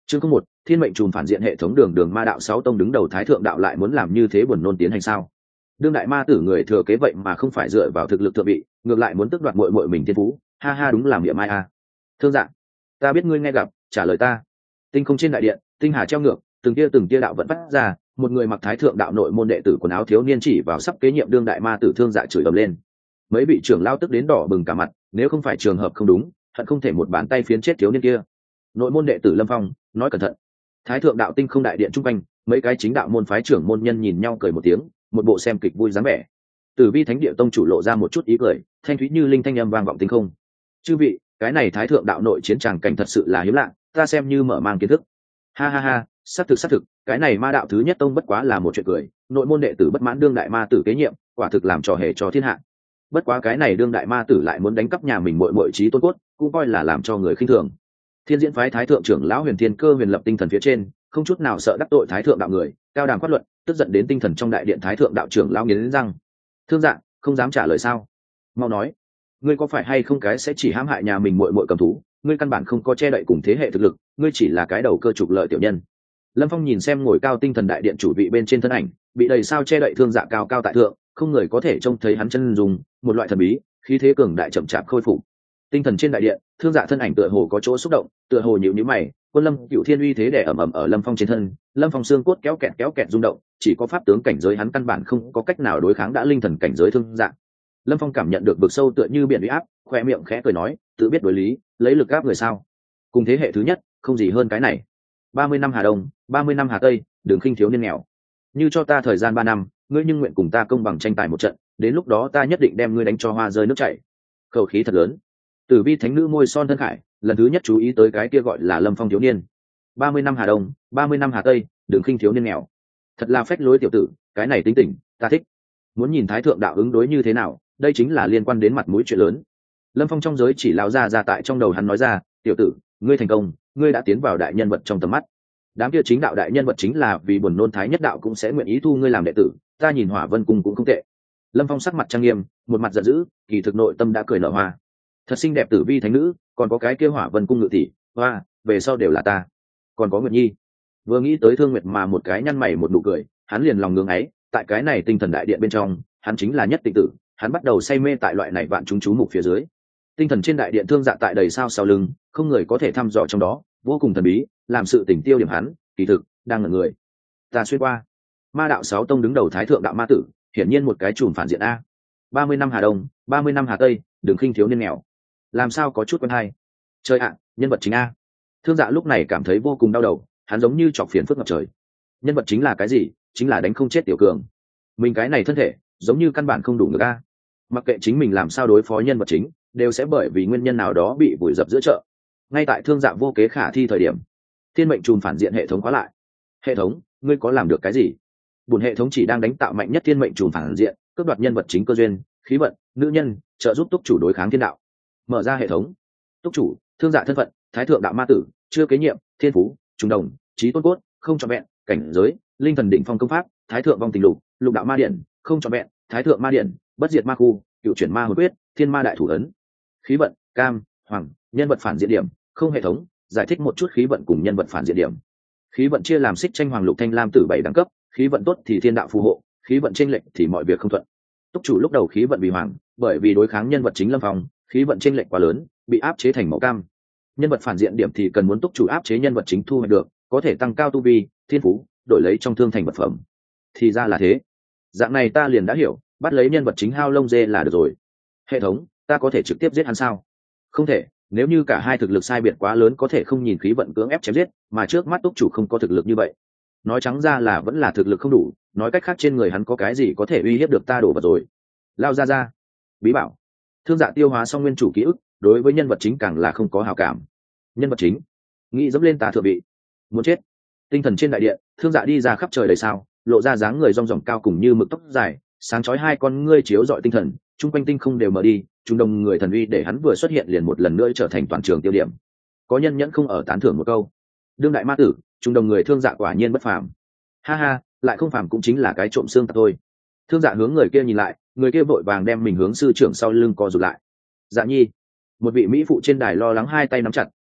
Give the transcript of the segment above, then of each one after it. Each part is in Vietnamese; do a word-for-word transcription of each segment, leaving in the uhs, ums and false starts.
chương không một, thiên mệnh trùm phản diện hệ thống. Đường đường ma đạo sáu tông đứng đầu thái thượng đạo lại muốn làm như thế buồn nôn tiến hành sao? Đương đại ma tử người thừa kế vậy mà không phải dựa vào thực lực thượng vị, ngược lại muốn tước đoạt muội muội mình thiên phú, ha ha, đúng làm địa mai a. Thương Dạ, ta biết ngươi nghe gặp, trả lời ta. Tinh không trên đại điện, tinh hà treo ngược, từng tia từng tia đạo vẫn phát ra, một người mặc thái thượng đạo nội môn đệ tử quần áo thiếu niên chỉ vào sắp kế nhiệm đương đại ma tử Thương Dạ chửi ầm lên. Mấy vị trưởng lao tức đến đỏ bừng cả mặt, nếu không phải trường hợp không đúng, hận không thể một bàn tay phiến chết thiếu niên kia. Nội môn đệ tử Lâm Phong nói cẩn thận. Thái thượng đạo tinh không đại điện trung quanh, mấy cái chính đạo môn phái trưởng môn nhân nhìn nhau cười một tiếng, một bộ xem kịch vui dáng vẻ. Tử Vi Thánh Địa tông chủ lộ ra một chút ý cười, thanh thúy như linh thanh âm vang vọng tinh không. Chư vị, cái này thái thượng đạo nội chiến tràng cảnh thật sự là hiếm lạ, ta xem như mở mang kiến thức. Ha ha ha, xác thực xác thực, cái này ma đạo thứ nhất tông bất quá là một chuyện cười, nội môn đệ tử bất mãn đương đại ma tử kế nhiệm, quả thực làm trò hề cho thiên hạ. Bất quá cái này đương đại ma tử lại muốn đánh cắp nhà mình muội muội trí tôn cốt, cũng coi là làm cho người khinh thường. Thiên diễn phái thái thượng trưởng lão Huyền Thiên Cơ huyền lập tinh thần phía trên, không chút nào sợ đắc tội thái thượng đạo người, cao đàm quát luận, tức giận đến tinh thần trong đại điện thái thượng đạo trưởng lão nghiến răng. Thương Dạ, không dám trả lời sao? Mau nói, ngươi có phải hay không cái sẽ chỉ hãm hại nhà mình muội muội cầm thú, ngươi căn bản không có che đậy cùng thế hệ thực lực, ngươi chỉ là cái đầu cơ trục lợi tiểu nhân. Lâm Phong nhìn xem ngồi cao tinh thần đại điện chủ vị bên trên thân ảnh, bị đầy sao che đậy Thương Dạ cao cao tại thượng, không người có thể trông thấy hắn chân dùng, một loại thần bí, khí thế cường đại chậm chạp khôi phục. Tinh thần trên đại điện, Thương Dạ thân ảnh tựa hồ có chỗ xúc động, tựa hồ nhíu nhíu mày, Quân Lâm Cựu Thiên uy thế đè ầm ầm ở Lâm Phong trên thân, Lâm Phong xương cốt kéo kẹt kéo kẹt rung động, chỉ có pháp tướng cảnh giới hắn căn bản không có cách nào đối kháng đã linh thần cảnh giới Thương Dạ. Lâm Phong cảm nhận được vực sâu tựa như biển uy áp, khoe miệng khẽ cười nói, tự biết đối lý, lấy lực áp người sao? Cùng thế hệ thứ nhất, không gì hơn cái này. Ba mươi năm Hà Đông, ba mươi năm Hà Tây, đừng khinh thiếu niên nghèo. Như cho ta thời gian ba năm, ngươi nhưng nguyện cùng ta công bằng tranh tài một trận, đến lúc đó ta nhất định đem ngươi đánh cho hoa rơi nước chảy. Khẩu khí thật lớn. Tử Vi thánh nữ môi son thân khải, lần thứ nhất chú ý tới cái kia gọi là Lâm Phong thiếu niên. Ba mươi năm Hà Đông, ba mươi năm Hà Tây, đừng khinh thiếu niên nghèo. Thật là phách lối tiểu tử, cái này tính tình, ta thích. Muốn nhìn thái thượng đạo ứng đối như thế nào, đây chính là liên quan đến mặt mũi chuyện lớn. Lâm Phong trong giới chỉ lão ra ra tại trong đầu hắn nói ra, tiểu tử, ngươi thành công, ngươi đã tiến vào đại nhân vật trong tầm mắt. Đám kia chính đạo đại nhân vật chính là vì buồn nôn thái nhất đạo cũng sẽ nguyện ý thu ngươi làm đệ tử, ta nhìn Hỏa Vân cung cũng không tệ. Lâm Phong sắc mặt trang nghiêm, một mặt giận dữ, kỳ thực nội tâm đã cười nở hoa. Thật xinh đẹp Tử Vi thánh nữ, còn có cái kia Hỏa Vân cung ngự tỷ, hoa, về sau đều là ta. Còn có Nguyệt Nhi. Vừa nghĩ tới Thương Nguyệt mà một cái nhăn mày một nụ cười, hắn liền lòng ngưỡng ấy, tại cái này tinh thần đại điện bên trong, hắn chính là nhất tịnh tử, hắn bắt đầu say mê tại loại này vạn chúng chú mục phía dưới. Tinh thần trên đại điện Thương Dạ tại đầy sao sau lưng, không người có thể thăm dò trong đó, vô cùng thần bí, làm sự tỉnh tiêu điểm hắn, kỳ thực đang ngẩn người. Ta xuyên qua. Ma đạo sáu tông đứng đầu thái thượng đạo ma tử, hiển nhiên một cái chùm phản diện a. Ba mươi năm Hà Đông, ba mươi năm Hà Tây, đừng khinh thiếu niên nghèo. Làm sao có chút quen hay. Chơi ạ, nhân vật chính a. Thương Dạ lúc này cảm thấy vô cùng đau đầu, hắn giống như chọc phiền phức ngập trời. Nhân vật chính là cái gì? Chính là đánh không chết tiểu cường. Mình cái này thân thể, giống như căn bản không đủ ngược a. Mặc kệ chính mình làm sao đối phó nhân vật chính, đều sẽ bởi vì nguyên nhân nào đó bị vùi dập giữa chợ. Ngay tại Thương Dạ vô kế khả thi thời điểm, thiên mệnh trùm phản diện hệ thống khóa lại. Hệ thống, ngươi có làm được cái gì? Buồn hệ thống chỉ đang đánh tạo mạnh nhất thiên mệnh trùm phản diện, cướp đoạt nhân vật chính cơ duyên, khí vận, nữ nhân, trợ giúp túc chủ đối kháng thiên đạo. Mở ra hệ thống. Túc chủ, Thương Dạ thân phận, thái thượng đạo ma tử, chưa kế nhiệm, thiên phú, trùng đồng, trí tôn cốt, không trọn vẹn, cảnh giới, linh thần đỉnh phong công pháp, thái thượng vong tình lục, lục đạo ma điện, không trọn vẹn, thái thượng ma điện, bất diệt ma khu, cựu chuyển ma hồn quyết, thiên ma đại thủ ấn. Khí vận, cam, hoàng, nhân vật phản diện điểm, không hệ thống, giải thích một chút khí vận cùng nhân vật phản diện điểm. Khí vận chia làm xích tranh hoàng lục thanh lam tử bảy đẳng cấp, khí vận tốt thì thiên đạo phù hộ, khí vận chênh lệch thì mọi việc không thuận. Túc chủ lúc đầu khí vận vì hoàng, bởi vì đối kháng nhân vật chính Lâm Phong, khí vận chênh lệch quá lớn, bị áp chế thành màu cam. Nhân vật phản diện điểm thì cần muốn túc chủ áp chế nhân vật chính thu hoạch được, có thể tăng cao tu vi, thiên phú, đổi lấy trong thương thành vật phẩm. Thì ra là thế. Dạng này ta liền đã hiểu, bắt lấy nhân vật chính hao lông dê là được rồi. Hệ thống, ta có thể trực tiếp giết hắn sao? Không thể, nếu như cả hai thực lực sai biệt quá lớn có thể không nhìn khí vận cưỡng ép chém giết, mà trước mắt túc chủ không có thực lực như vậy. Nói trắng ra là vẫn là thực lực không đủ, nói cách khác trên người hắn có cái gì có thể uy hiếp được ta đổ vật rồi. Lao ra ra. Bí bảo. Thương Dạ tiêu hóa xong nguyên chủ ký ức, đối với nhân vật chính càng là không có hảo cảm. Nhân vật chính nghĩ dẫm lên ta thượng vị, muốn chết. Tinh thần trên đại điện, Thương Dạ đi ra khắp trời đầy sao, lộ ra dáng người rong ròng cao cùng như mực tóc dài, sáng chói hai con ngươi chiếu rọi tinh thần, chung quanh tinh không đều mở đi, trung đồng người thần uy để hắn vừa xuất hiện liền một lần nữa trở thành toàn trường tiêu điểm. Có nhân nhẫn không ở tán thưởng một câu. Đương đại ma tử, trung đồng người Thương Dạ quả nhiên bất phàm. Ha ha, lại không phàm cũng chính là cái trộm xương thôi. Thương Dạ hướng người kia nhìn lại, người kia vội vàng đem mình hướng sư trưởng sau lưng co rụt lại. Dạ nhi. Một vị mỹ phụ trên đài lo lắng hai tay nắm chặt,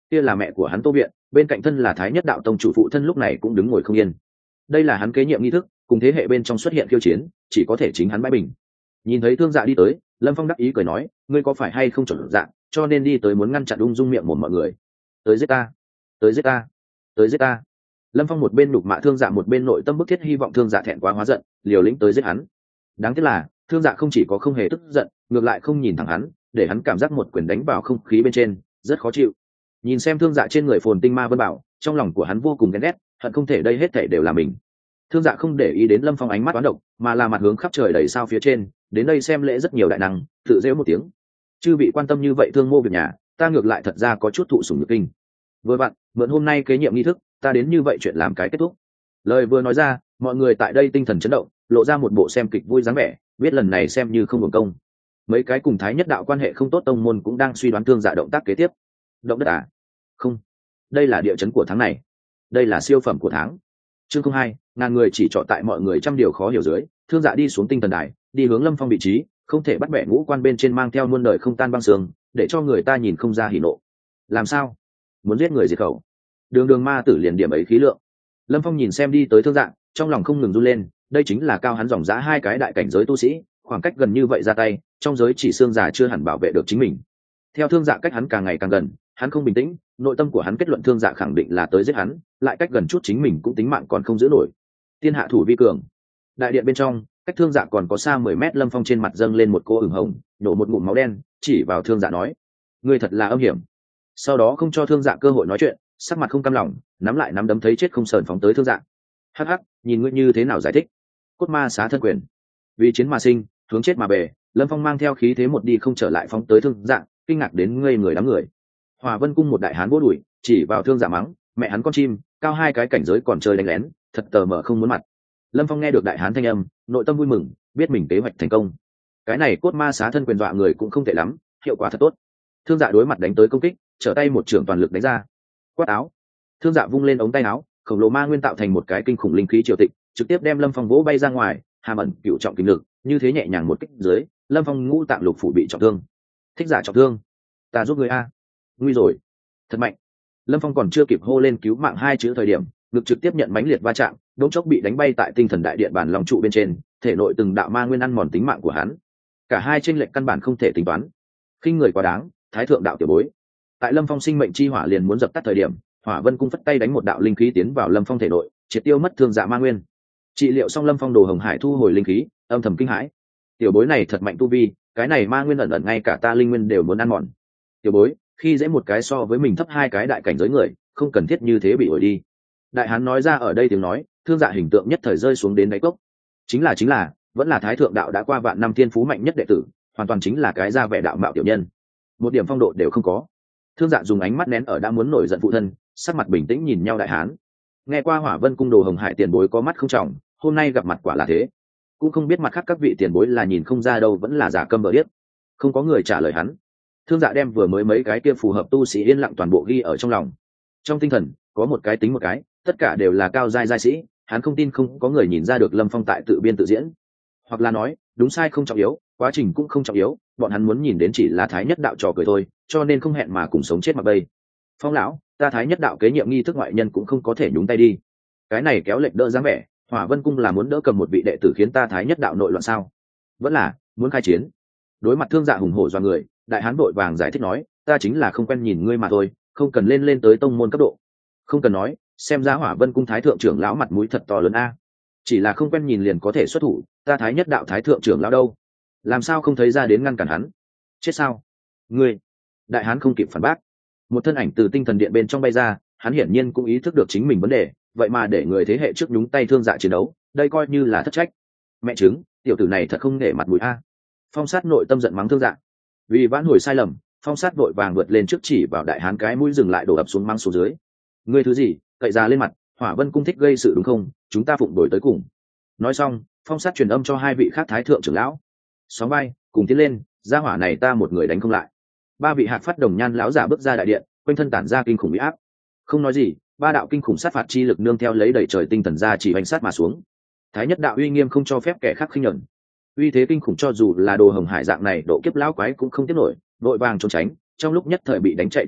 kia là mẹ của hắn Tô Viện, bên cạnh thân là Thái Nhất Đạo tông chủ phụ thân lúc này cũng đứng ngồi không yên. Đây là hắn kế nhiệm nghi thức, cùng thế hệ bên trong xuất hiện khiêu chiến, chỉ có thể chính hắn bãi bình. Nhìn thấy Thương Dạ đi tới, Lâm Phong đắc ý cười nói, ngươi có phải hay không chuẩn dạng, cho nên đi tới muốn ngăn chặn ung dung miệng mồm mọi người. Tới giết ta, tới giết ta, tới giết ta. Lâm Phong một bên đục mạ Thương Dạ, một bên nội tâm bức thiết hy vọng Thương Dạ thẹn quá hóa giận, liều lĩnh tới giết hắn. Đáng tiếc là Thương Dạ không chỉ có không hề tức giận, ngược lại không nhìn thẳng hắn, để hắn cảm giác một quyền đánh vào không khí bên trên, rất khó chịu. Nhìn xem Thương Dạ trên người phồn tinh ma vân bảo, trong lòng của hắn vô cùng ghen ghét, hận không thể đây hết thảy đều là mình. Thương Dạ không để ý đến Lâm Phong ánh mắt toán độc, mà là mặt hướng khắp trời đầy sao phía trên, đến đây xem lễ rất nhiều đại năng, tự rêu một tiếng. Chư vị quan tâm như vậy thương mô việc nhà, ta ngược lại thật ra có chút thụ sủng nhược kinh. Vừa vặn, mượn hôm nay kế nhiệm nghi thức, ta đến như vậy chuyện làm cái kết thúc. Lời vừa nói ra, mọi người tại đây tinh thần chấn động, lộ ra một bộ xem kịch vui dáng vẻ, biết lần này xem như không hưởng công. Mấy cái cùng Thái Nhất Đạo quan hệ không tốt tông môn cũng đang suy đoán Thương Dạ động tác kế tiếp. Động đất à? Không, đây là địa chấn của tháng này, đây là siêu phẩm của tháng. Chương không hai, ngàn người chỉ trọ tại mọi người trăm điều khó hiểu dưới, Thương Dạ đi xuống tinh thần đài, đi hướng Lâm Phong vị trí, không thể bắt bẻ ngũ quan bên trên mang theo muôn đời không tan băng sương, để cho người ta nhìn không ra hỉ nộ. Làm sao? Muốn giết người diệt khẩu? Đường Đường ma tử liền điểm ấy khí lượng. Lâm Phong nhìn xem đi tới Thương Dạ, trong lòng không ngừng run lên, đây chính là cao hắn dòng dã hai cái đại cảnh giới tu sĩ, khoảng cách gần như vậy ra tay, trong giới chỉ xương già chưa hẳn bảo vệ được chính mình. Theo Thương Dạ cách hắn càng ngày càng gần, hắn không bình tĩnh, nội tâm của hắn kết luận Thương Dạ khẳng định là tới giết hắn, lại cách gần chút chính mình cũng tính mạng còn không giữ nổi. Tiên hạ thủ vi cường. Đại điện bên trong, cách Thương Dạ còn có xa mười mét, Lâm Phong trên mặt dâng lên một cô ửng hồng, nổ một ngụm máu đen, chỉ vào Thương Dạ nói: ngươi thật là âm hiểm. Sau đó không cho Thương Dạ cơ hội nói chuyện, sắc mặt không cam lòng, nắm lại nắm đấm thấy chết không sờn phóng tới Thương Dạ. Hắc hắc, nhìn ngươi như thế nào giải thích? Cốt ma xá thân quyền, vì chiến mà sinh, hướng chết mà bề. Lâm Phong mang theo khí thế một đi không trở lại phóng tới Thương Dạ, kinh ngạc đến ngây người đám người. Hỏa Vân cung một đại hán vỗ đùi, chỉ vào Thương Dạ mắng: mẹ hắn con chim, cao hai cái cảnh giới còn chơi đánh lén, thật tờ mờ không muốn mặt. Lâm Phong nghe được đại hán thanh âm, nội tâm vui mừng, biết mình kế hoạch thành công. Cái này cốt ma xá thân quyền dọa người cũng không tệ lắm, hiệu quả thật tốt. Thương Dạ đối mặt đánh tới công kích, trở tay một trưởng toàn lực đánh ra. Quát áo. Thương Dạ vung lên ống tay áo, khổng lồ ma nguyên tạo thành một cái kinh khủng linh khí triều tịch, trực tiếp đem Lâm Phong vỗ bay ra ngoài. Hàm ẩn cựu trọng kinh lực, như thế nhẹ nhàng một kích dưới, Lâm Phong ngũ tạng lục phủ bị trọng thương. Thích giả trọng thương, ta giúp người a. Nguy rồi, thật mạnh. Lâm Phong còn chưa kịp hô lên cứu mạng hai chữ thời điểm, ngực trực tiếp nhận mãnh liệt va chạm, đống chốc bị đánh bay tại tinh thần đại điện bàn long trụ bên trên, thể nội từng đạo ma nguyên ăn mòn tính mạng của hắn. Cả hai chênh lệch căn bản không thể tính toán. Khinh người quá đáng, thái thượng đạo tiểu bối. Tại Lâm Phong sinh mệnh chi hỏa liền muốn dập tắt thời điểm, Hỏa Vân cung phất tay đánh một đạo linh khí tiến vào Lâm Phong thể nội, triệt tiêu mất Thương Dạ ma nguyên. Trị liệu xong, Lâm Phong đồ hồng hải thu hồi linh khí, âm thầm kinh hãi. Tiểu bối này thật mạnh tu vi, cái này ma nguyên ẩn ẩn ngay cả ta linh nguyên đều muốn ăn mòn. Tiểu bối, khi dễ một cái so với mình thấp hai cái đại cảnh giới người, không cần thiết như thế bị ổi đi. Đại hán nói ra ở đây tiếng nói, Thương Dạ hình tượng nhất thời rơi xuống đến đáy cốc. Chính là chính là, vẫn là thái thượng đạo đã qua vạn năm thiên phú mạnh nhất đệ tử, hoàn toàn chính là cái ra vẻ đạo mạo tiểu nhân, một điểm phong độ đều không có. Thương Dạ dùng ánh mắt nén ở đã muốn nổi giận phụ thân, sắc mặt bình tĩnh nhìn nhau đại hán. Nghe qua Hỏa Vân cung đồ hồng hải tiền bối có mắt không trọng, hôm nay gặp mặt quả là thế. Cũng không biết mặt khác các vị tiền bối là nhìn không ra đâu vẫn là giả câm bờ điếc. Không có người trả lời hắn. Thương Dạ đem vừa mới mấy cái kia phù hợp tu sĩ yên lặng toàn bộ ghi ở trong lòng. Trong tinh thần có một cái tính một cái, tất cả đều là cao giai giai sĩ, hắn không tin không có người nhìn ra được Lâm Phong tại tự biên tự diễn. Hoặc là nói, đúng sai không trọng yếu, quá trình cũng không trọng yếu, bọn hắn muốn nhìn đến chỉ là Thái Nhất đạo trò cười thôi, cho nên không hẹn mà cùng sống chết mặc bay. Phong lão, ta Thái Nhất đạo kế nhiệm nghi thức ngoại nhân cũng không có thể nhúng tay đi. Cái này kéo lệch đỡ dáng vẻ, Hỏa Vân cung là muốn đỡ cầm một vị đệ tử khiến ta Thái Nhất đạo nội loạn sao? Vẫn là muốn khai chiến? Đối mặt Thương Dạ hùng hổ do người, đại hán vội vàng giải thích nói, ta chính là không quen nhìn ngươi mà thôi, không cần lên lên tới tông môn cấp độ. Không cần nói, xem ra Hỏa Vân cung thái thượng trưởng lão mặt mũi thật to lớn a. Chỉ là không quen nhìn liền có thể xuất thủ, ta Thái Nhất đạo thái thượng trưởng lão đâu? Làm sao không thấy ra đến ngăn cản hắn? Chết sao? Ngươi! Đại hán không kịp phản bác. Một thân ảnh từ tinh thần điện bên trong bay ra, hắn hiển nhiên cũng ý thức được chính mình vấn đề, vậy mà để người thế hệ trước nhúng tay Thương Dạ chiến đấu, đây coi như là thất trách. Mẹ chứng, tiểu tử này thật không nể mặt mũi a. Phong Sát nội tâm giận mắng Thương Dạ. Vì vãn hồi sai lầm, Phong Sát vội vàng vượt lên trước chỉ vào đại hán cái mũi dừng lại đổ ập xuống mang xuống dưới. Ngươi thứ gì, cậy ra lên mặt, Hỏa Vân cung thích gây sự đúng không? Chúng ta phụng đổi tới cùng. Nói xong, Phong Sát truyền âm cho hai vị khác thái thượng trưởng lão. Sóng bay, cùng tiến lên, gia hỏa này ta một người đánh không lại. Ba vị hạt phát đồng nhan lão giả bước ra đại điện, quanh thân tản ra kinh khủng uy áp. Không nói gì, ba đạo kinh khủng sát phạt chi lực nương theo lấy đẩy trời tinh thần ra chỉ bánh sát mà xuống. Thái Nhất đạo uy nghiêm không cho phép kẻ khác khinh nhẫn. Uy thế kinh khủng cho dù là đồ hồng hải dạng này độ kiếp lão quái cũng không tiếp nổi, vội vàng trốn tránh, trong lúc nhất thời bị đánh chạy trối chết,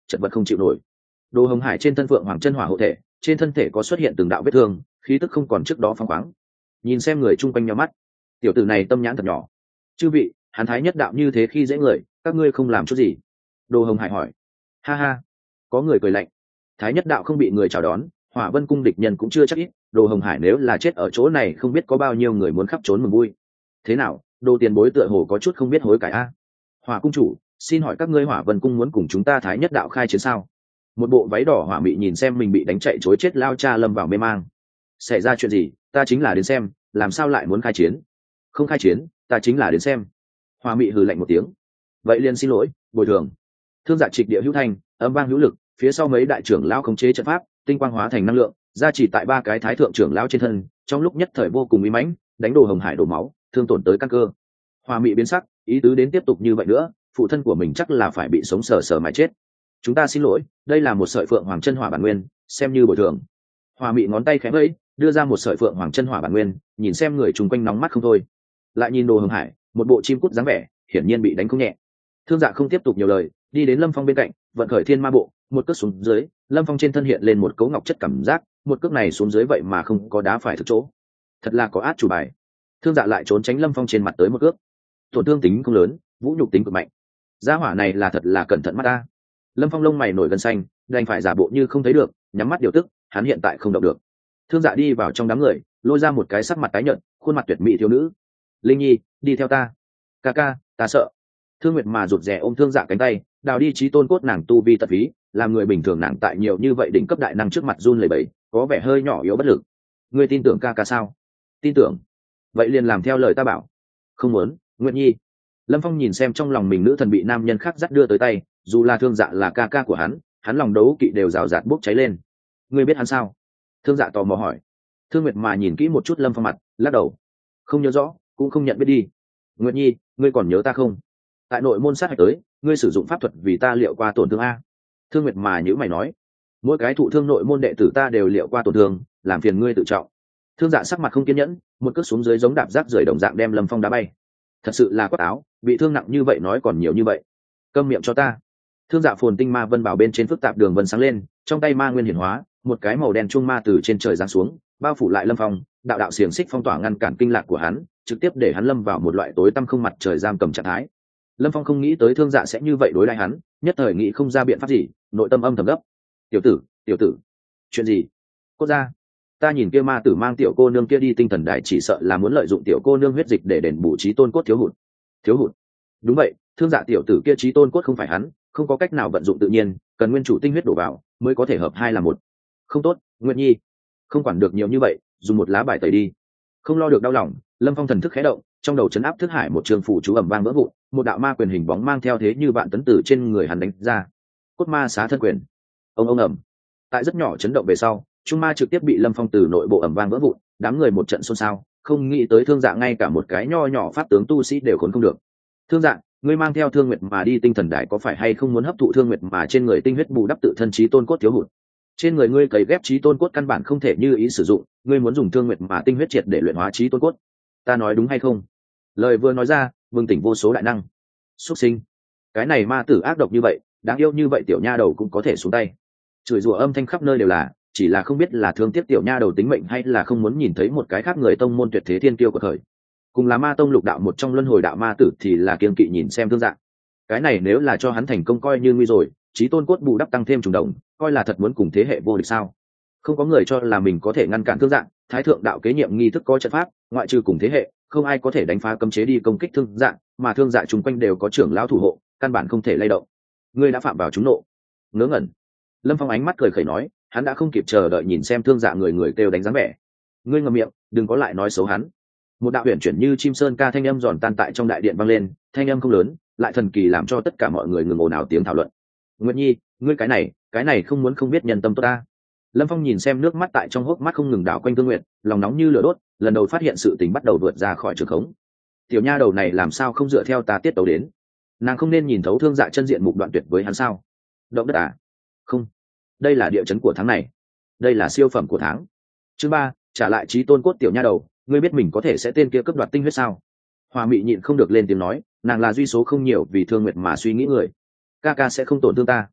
chật vật không chịu nổi. Đồ Hồng Hải trên thân phượng hoàng chân hỏa hộ thể, trên thân thể có xuất hiện từng đạo vết thương, khí tức không còn trước đó phăng khoáng. Nhìn xem người chung quanh nhíu mắt, tiểu tử này tâm nhãn thật nhỏ. Chư vị, hắn thái nhất đạo như thế khi dễ người, các ngươi không làm chút gì? Đồ Hồng Hải hỏi. Ha ha, có người cười lạnh. Thái nhất đạo không bị người chào đón, Hỏa Vân cung địch nhân cũng chưa chắc ít. Đồ Hồng Hải nếu là chết ở chỗ này, không biết có bao nhiêu người muốn khắp trốn mừng vui. Thế nào, Đồ tiền bối tựa hồ có chút không biết hối cải a. Hỏa cung chủ, xin hỏi các ngươi Hỏa Vân cung muốn cùng chúng ta thái nhất đạo khai chiến sao? Một bộ váy đỏ hỏa mị nhìn xem mình bị đánh chạy chối chết lao cha lâm vào mê mang. Xảy ra chuyện gì? Ta chính là đến xem, làm sao lại muốn khai chiến? Không khai chiến, ta chính là đến xem. Hỏa mị hừ lạnh một tiếng. Vậy liền xin lỗi, bồi thường. Thương dạ trịch địa hữu thanh, âm vang hữu lực, phía sau mấy đại trưởng lão khống chế trận pháp, tinh quang hóa thành năng lượng, gia trì tại ba cái thái thượng trưởng lão trên thân, trong lúc nhất thời vô cùng uy mãnh, đánh Đồ Hồng Hải đổ máu, thương tổn tới căn cơ. Hỏa mị biến sắc, ý tứ đến tiếp tục như vậy nữa, phụ thân của mình chắc là phải bị sống sờ sờ mà chết. Chúng ta xin lỗi, đây là một sợi phượng hoàng chân hỏa bản nguyên, xem như bồi thường. Hỏa mị ngón tay khẽ vẫy, đưa ra một sợi phượng hoàng chân hỏa bản nguyên, nhìn xem người chung quanh nóng mắt không thôi. Lại nhìn Đồ Hồng Hải, một bộ chim cút dáng vẻ, hiển nhiên bị đánh không nhẹ. Thương Dạ không tiếp tục nhiều lời, đi đến Lâm Phong bên cạnh, vận khởi thiên ma bộ, một cước xuống dưới, Lâm Phong trên thân hiện lên một cấu ngọc chất cảm giác, một cước này xuống dưới vậy mà không có đá phải thực chỗ, thật là có át chủ bài. Thương Dạ lại trốn tránh Lâm Phong trên mặt tới một cước, tổn thương tính không lớn, vũ nhục tính cực mạnh. Gia hỏa này là thật là cẩn thận mắt ta. Lâm Phong lông mày nổi gân xanh, đành phải giả bộ như không thấy được, nhắm mắt điều tức, hắn hiện tại không động được. Thương Dạ đi vào trong đám người, lôi ra một cái sắc mặt tái nhợt, khuôn mặt tuyệt mỹ thiếu nữ. Linh Nhi, đi theo ta. Ca ca, ta sợ. Thương Nguyệt mà rụt rè ôm Thương Dạ cánh tay, đào đi trí tôn cốt nàng tu vi tật phí, làm người bình thường nàng tại nhiều như vậy đỉnh cấp đại năng trước mặt run lẩy bẩy, có vẻ hơi nhỏ yếu bất lực. Ngươi tin tưởng ca ca sao? Tin tưởng. Vậy liền làm theo lời ta bảo. Không muốn, Nguyệt Nhi. Lâm Phong nhìn xem trong lòng mình nữ thần bị nam nhân khác dắt đưa tới tay, dù là Thương Dạ là ca ca của hắn, hắn lòng đấu kỵ đều rào rạt bốc cháy lên. Ngươi biết hắn sao? Thương Dạ tò mò hỏi. Thương Nguyệt mà nhìn kỹ một chút Lâm Phong mặt, lắc đầu. Không nhớ rõ, cũng không nhận biết đi. Nguyệt Nhi, ngươi còn nhớ ta không? Tại nội môn sát hạch tới, ngươi sử dụng pháp thuật vì ta liệu qua tổn thương a. Thương Nguyệt mà nhữ mày nói. Mỗi cái thụ thương nội môn đệ tử ta đều liệu qua tổn thương, làm phiền ngươi tự trọng. Thương Dạ sắc mặt không kiên nhẫn, một cước xuống dưới giống đạp rác rời đồng dạng đem Lâm Phong đá bay. Thật sự là quát áo, bị thương nặng như vậy nói còn nhiều như vậy. Câm miệng cho ta. Thương Dạ phồn tinh ma vân bảo bên trên phức tạp đường vân sáng lên, trong tay ma nguyên hiển hóa, một cái màu đen chuông ma từ trên trời giáng xuống, bao phủ lại Lâm Phong, đạo đạo xiềng xích phong tỏa ngăn cản kinh lạc của hắn, trực tiếp để hắn lâm vào một loại tối tăm không mặt trời giam cầm trạng thái. Lâm Phong không nghĩ tới Thương Dạ sẽ như vậy đối đãi hắn, nhất thời nghĩ không ra biện pháp gì, nội tâm âm thầm gấp. Tiểu tử, tiểu tử, chuyện gì? Cốt ra, ta nhìn kia ma tử mang tiểu cô nương kia đi tinh thần đài, chỉ sợ là muốn lợi dụng tiểu cô nương huyết dịch để đền bù trí tôn cốt thiếu hụt. Thiếu hụt? Đúng vậy, Thương Dạ tiểu tử kia trí tôn cốt không phải hắn, không có cách nào vận dụng tự nhiên, cần nguyên chủ tinh huyết đổ vào mới có thể hợp hai là một. Không tốt, Nguyệt Nhi, không quản được nhiều như vậy, dùng một lá bài tẩy đi. Không lo được đau lòng, Lâm Phong thần thức khẽ động, trong đầu chấn áp thức hải một trường phủ chú ầm vang vỡ vụn, một đạo ma quyền hình bóng mang theo thế như vạn tấn tử trên người hắn đánh ra. Cốt ma xá thân quyền. Ông ông ầm. Tại rất nhỏ chấn động về sau, trung ma trực tiếp bị Lâm Phong từ nội bộ ầm vang vỡ vụn, đám người một trận xôn xao, không nghĩ tới Thương Dạ ngay cả một cái nho nhỏ pháp tướng tu sĩ đều khốn không được. Thương Dạ, ngươi mang theo Thương Nguyệt mà đi tinh thần đài có phải hay không muốn hấp thụ Thương Nguyệt mà trên người tinh huyết bù đắp tự thân trí tôn cốt thiếu hụt? Trên người ngươi cấy ghép trí tôn cốt căn bản không thể như ý sử dụng, ngươi muốn dùng Thương Nguyệt mà tinh huyết triệt để luyện hóa trí tôn cốt. Ta nói đúng hay không? Lời vừa nói ra, bừng tỉnh vô số đại năng. Xuất sinh, cái này ma tử ác độc như vậy, đáng yêu như vậy tiểu nha đầu cũng có thể xuống tay. Chửi rủa âm thanh khắp nơi đều là, chỉ là không biết là thương tiếc tiểu nha đầu tính mệnh hay là không muốn nhìn thấy một cái khác người tông môn tuyệt thế thiên kiêu của thời. Cùng là ma tông lục đạo một trong luân hồi đạo ma tử thì là kiên kỵ nhìn xem Thương Dạ. Cái này nếu là cho hắn thành công coi như nguy rồi, chí tôn cốt bù đắp tăng thêm trùng đồng, coi là thật muốn cùng thế hệ vô địch sao? Không có người cho là mình có thể ngăn cản Thương Dạ, thái thượng đạo kế nhiệm nghi thức có trận pháp, ngoại trừ cùng thế hệ, không ai có thể đánh phá cấm chế đi công kích Thương Dạ, mà Thương Dạ chung quanh đều có trưởng lão thủ hộ, căn bản không thể lay động. Ngươi đã phạm vào chúng nộ. Ngớ ngẩn. Lâm Phong ánh mắt cười khẩy nói, hắn đã không kịp chờ đợi nhìn xem Thương Dạ người người kêu đánh dáng vẻ. Ngươi ngậm miệng, đừng có lại nói xấu hắn. Một đạo huyền chuyển như chim sơn ca thanh âm giòn tan tại trong đại điện vang lên, thanh âm không lớn, lại thần kỳ làm cho tất cả mọi người ngừng ồn ào tiếng thảo luận. Nguyệt Nhi, ngươi cái này, cái này không muốn không biết nhân tâm tốt ta. Lâm Phong nhìn xem nước mắt tại trong hốc mắt không ngừng đảo quanh Thương Nguyệt, lòng nóng như lửa đốt, lần đầu phát hiện sự tình bắt đầu vượt ra khỏi trường khống. Tiểu nha đầu này làm sao không dựa theo ta tiết tấu đến? Nàng không nên nhìn thấu Thương Dạ chân diện mục đoạn tuyệt với hắn sao? Động đất à? Không, đây là địa chấn của tháng này, đây là siêu phẩm của tháng. Chương ba, trả lại trí tôn cốt tiểu nha đầu, ngươi biết mình có thể sẽ tên kia cướp đoạt tinh huyết sao? Hoa Mị nhịn không được lên tiếng nói, nàng là duy số không nhiều vì Thương Nguyệt mà suy nghĩ người. Ca ca sẽ không tổn thương ta.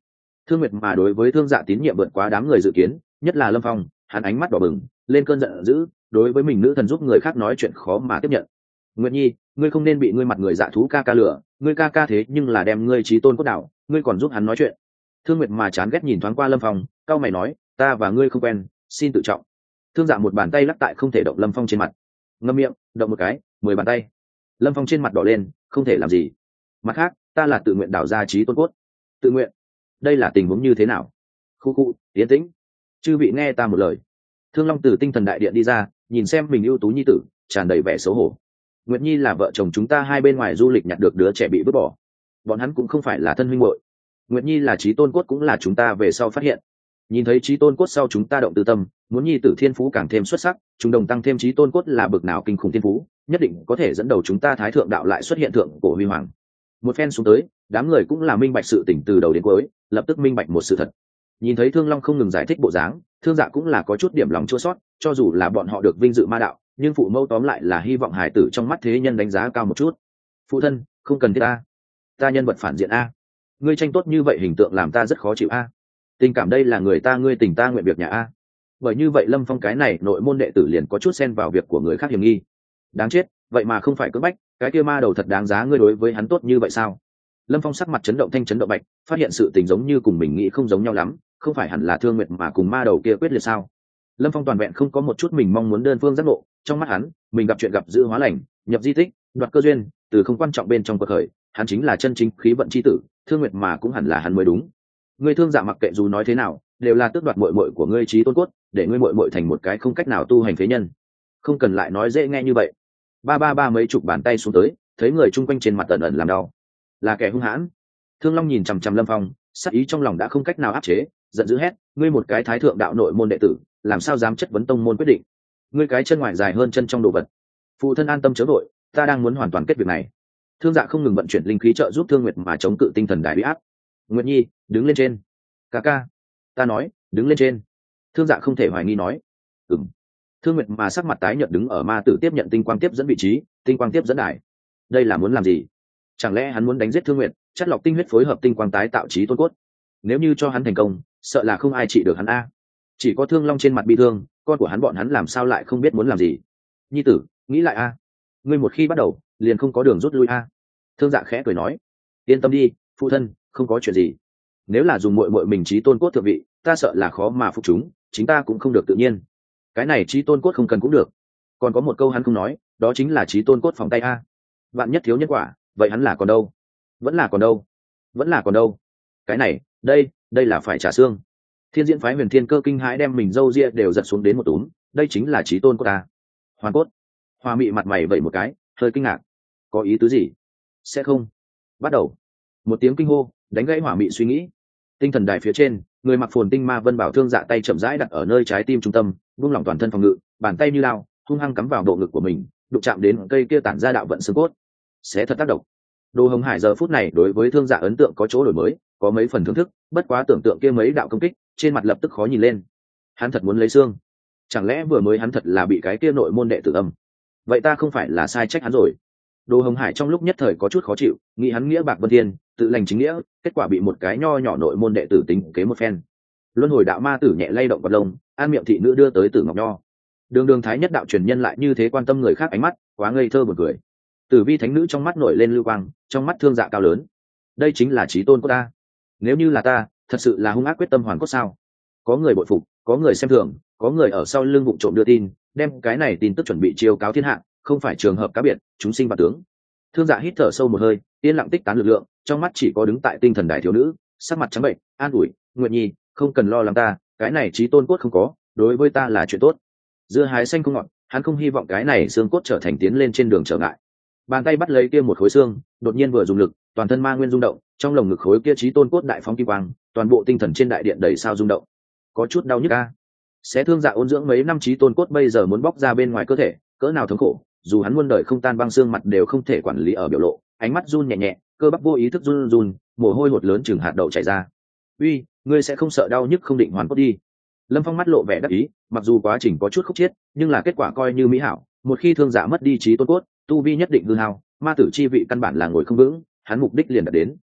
Thương Nguyệt mà đối với Thương Dạ tín nhiệm vượt quá đám người dự kiến, nhất là Lâm Phong, hắn ánh mắt đỏ bừng, lên cơn giận dữ, đối với mình nữ thần giúp người khác nói chuyện khó mà tiếp nhận. Nguyệt Nhi, ngươi không nên bị ngươi mặt người dạ thú ca ca lừa, ngươi ca ca thế nhưng là đem ngươi trí tôn cốt đạo, ngươi còn giúp hắn nói chuyện. Thương Nguyệt mà chán ghét nhìn thoáng qua Lâm Phong, cau mày nói, ta và ngươi không quen, xin tự trọng. Thương Dạ một bàn tay lắc tại không thể động Lâm Phong trên mặt, ngậm miệng, động một cái, mười bàn tay. Lâm Phong trên mặt đỏ lên, không thể làm gì. Mặt khác, ta là tự nguyện đào ra trí tôn cốt. Tự nguyện? Đây là tình huống như thế nào? Khu khu, tiến tĩnh. Chư vị nghe ta một lời. Thương Long từ tinh thần đại điện đi ra, nhìn xem mình ưu tú nhi tử, tràn đầy vẻ xấu hổ. Nguyệt Nhi là vợ chồng chúng ta hai bên ngoài du lịch nhặt được đứa trẻ bị vứt bỏ, bọn hắn cũng không phải là thân huynh muội. Nguyệt Nhi là trí tôn cốt cũng là chúng ta về sau phát hiện. Nhìn thấy trí tôn cốt sau chúng ta động tư tâm, muốn nhi tử thiên phú càng thêm xuất sắc, chúng đồng tăng thêm trí tôn cốt là bực nào kinh khủng thiên phú, nhất định có thể dẫn đầu chúng ta thái thượng đạo lại xuất hiện thượng cổ huy hoàng. Một phen xuống tới, đám người cũng là minh bạch sự tỉnh từ đầu đến cuối, lập tức minh bạch một sự thật. Nhìn thấy Thương Long không ngừng giải thích bộ dáng, Thương Dạ cũng là có chút điểm lòng chua sót, cho dù là bọn họ được vinh dự ma đạo, nhưng phụ mẫu tóm lại là hy vọng hài tử trong mắt thế nhân đánh giá cao một chút. Phụ thân, không cần thiết ta, ta nhân vật phản diện a, ngươi tranh tốt như vậy hình tượng làm ta rất khó chịu a. Tình cảm đây là người ta ngươi tình ta nguyện việc nhà a. Bởi như vậy Lâm Phong cái này nội môn đệ tử liền có chút xen vào việc của người khác hiểm nghi. Đáng chết, vậy mà không phải cưỡng bách, cái kia ma đầu thật đáng giá ngươi đối với hắn tốt như vậy sao? Lâm Phong sắc mặt chấn động thanh chấn động bạch, phát hiện sự tình giống như cùng mình nghĩ không giống nhau lắm, không phải hẳn là Thương Nguyệt mà cùng ma đầu kia quyết liệt sao? Lâm Phong toàn vẹn không có một chút mình mong muốn đơn phương giác ngộ, trong mắt hắn, mình gặp chuyện gặp dữ hóa lành, nhập di tích, đoạt cơ duyên, từ không quan trọng bên trong cuộc khởi, hắn chính là chân chính khí vận chi tử, Thương Nguyệt mà cũng hẳn là hắn mới đúng. Ngươi Thương Dạ mặc kệ dù nói thế nào, đều là tước đoạt muội muội của ngươi trí tôn cốt, để ngươi muội muội thành một cái không cách nào tu hành phế nhân. Không cần lại nói dễ nghe như vậy. Ba ba ba mấy chục bàn tay xuống tới, thấy người chung quanh trên mặt ẩn ẩn làm đau. Là kẻ hung hãn. Thương Long nhìn chằm chằm Lâm Phong, sắc ý trong lòng đã không cách nào áp chế, giận dữ hét, ngươi một cái thái thượng đạo nội môn đệ tử, làm sao dám chất vấn tông môn quyết định? Ngươi cái chân ngoài dài hơn chân trong đồ vật. Phụ thân an tâm chớ vội, ta đang muốn hoàn toàn kết việc này. Thương Dạ không ngừng vận chuyển linh khí trợ giúp Thương Nguyệt mà chống cự tinh thần đại uy áp. Nguyệt Nhi, đứng lên trên. Ca ca, ta nói, đứng lên trên. Thương Dạ không thể hoài nghi nói. Ừm. Thương Nguyệt mà sắc mặt tái nhợt đứng ở ma tử tiếp nhận tinh quang tiếp dẫn vị trí, tinh quang tiếp dẫn đài. Đây là muốn làm gì? Chẳng lẽ hắn muốn đánh giết Thương Nguyệt, chất lọc tinh huyết phối hợp tinh quang tái tạo trí tôn cốt? Nếu như cho hắn thành công, sợ là không ai trị được hắn a. Chỉ có Thương Long trên mặt bi thương, con của hắn bọn hắn làm sao lại không biết muốn làm gì? Nhi tử, nghĩ lại a. Ngươi một khi bắt đầu, liền không có đường rút lui a. Thương Dạ khẽ cười nói, yên tâm đi, phụ thân, không có chuyện gì. Nếu là dùng muội muội mình trí tôn cốt thượng vị, ta sợ là khó mà phục chúng, chính ta cũng không được tự nhiên. Cái này trí tôn cốt không cần cũng được. Còn có một câu hắn không nói, đó chính là trí tôn cốt phòng tay a. Vạn nhất thiếu nhân quả, vậy hắn là còn đâu? Vẫn là còn đâu? Vẫn là còn đâu? Cái này, đây, đây là phải trả xương. Thiên Diễn phái Huyền Thiên Cơ kinh hãi đem mình râu ria đều giật xuống đến một túm, đây chính là trí tôn cốt ta. Hoàn cốt. Hoa Mị mặt mày vẩy một cái, hơi kinh ngạc. Có ý tứ gì? Sẽ không. Bắt đầu. Một tiếng kinh hô, đánh gãy Hỏa Mị suy nghĩ. Tinh thần đài phía trên, người mặc phồn tinh ma vân bảo thương dạ tay chậm rãi đặt ở nơi trái tim trung tâm, buông lỏng toàn thân phòng ngự, bàn tay như lao, hung hăng cắm vào bộ ngực của mình, đụng chạm đến cây kia tản ra đạo vận xương cốt. Sẽ thật tác động. Đồ Hồng Hải giờ phút này đối với thương dạ ấn tượng có chỗ đổi mới, có mấy phần thưởng thức, bất quá tưởng tượng kia mấy đạo công kích, trên mặt lập tức khó nhìn lên. Hắn thật muốn lấy xương. Chẳng lẽ vừa mới hắn thật là bị cái kia nội môn đệ tử âm? Vậy ta không phải là sai trách hắn rồi. Đồ Hồng Hải trong lúc nhất thời có chút khó chịu, nghĩ hắn nghĩa bạc vân thiên, tự lành chính nghĩa, kết quả bị một cái nho nhỏ nội môn đệ tử tính kế một phen. Luân hồi đạo ma tử nhẹ lay động vật lông, an miệng thị nữ đưa tới Tử Ngọc Nho. Đường đường thái nhất đạo truyền nhân lại như thế quan tâm người khác ánh mắt, quá ngây thơ buồn cười. Tử Vi thánh nữ trong mắt nổi lên lưu quang, trong mắt thương dạ cao lớn. Đây chính là chí tôn của ta. Nếu như là ta, thật sự là hung ác quyết tâm hoàn cốt sao? Có người bội phục, có người xem thường, có người ở sau lưng vụng trộm đưa tin, đem cái này tin tức chuẩn bị chiêu cáo thiên hạ, không phải trường hợp cá biệt, chúng sinh và tướng. Thương dạ hít thở sâu một hơi, yên lặng tích tán lực lượng, trong mắt chỉ có đứng tại tinh thần đài thiếu nữ, sắc mặt trắng bệnh, an ủi, Nguyệt Nhi, không cần lo lắng ta, cái này chí tôn cốt không có, đối với ta là chuyện tốt. Dưa hái xanh không ngọt, hắn không hy vọng cái này xương cốt trở thành tiến lên trên đường trở ngại. Bàn tay bắt lấy kia một khối xương, đột nhiên vừa dùng lực, toàn thân ma nguyên rung động, trong lồng ngực khối kia chí tôn cốt đại phóng kim quang, toàn bộ tinh thần trên đại điện đầy sao rung động. Có chút đau nhức a. Sẽ thương dạ ôn dưỡng mấy năm chí tôn cốt bây giờ muốn bóc ra bên ngoài cơ thể, cỡ nào thống khổ, dù hắn muôn đời không tan băng xương mặt đều không thể quản lý ở biểu lộ, ánh mắt run nhẹ nhẹ, cơ bắp vô ý thức run run, mồ hôi hột lớn chừng hạt đậu chảy ra. Uy, ngươi sẽ không sợ đau nhức không định hoàn cốt đi? Lâm Phong mắt lộ vẻ đắc ý, mặc dù quá trình có chút khúc chiết, nhưng là kết quả coi như mỹ hảo. Một khi thương dạ mất đi chí tôn cốt, tu vi nhất định hư hao, ma tử chi vị căn bản là ngồi không vững, hắn mục đích liền đạt đến.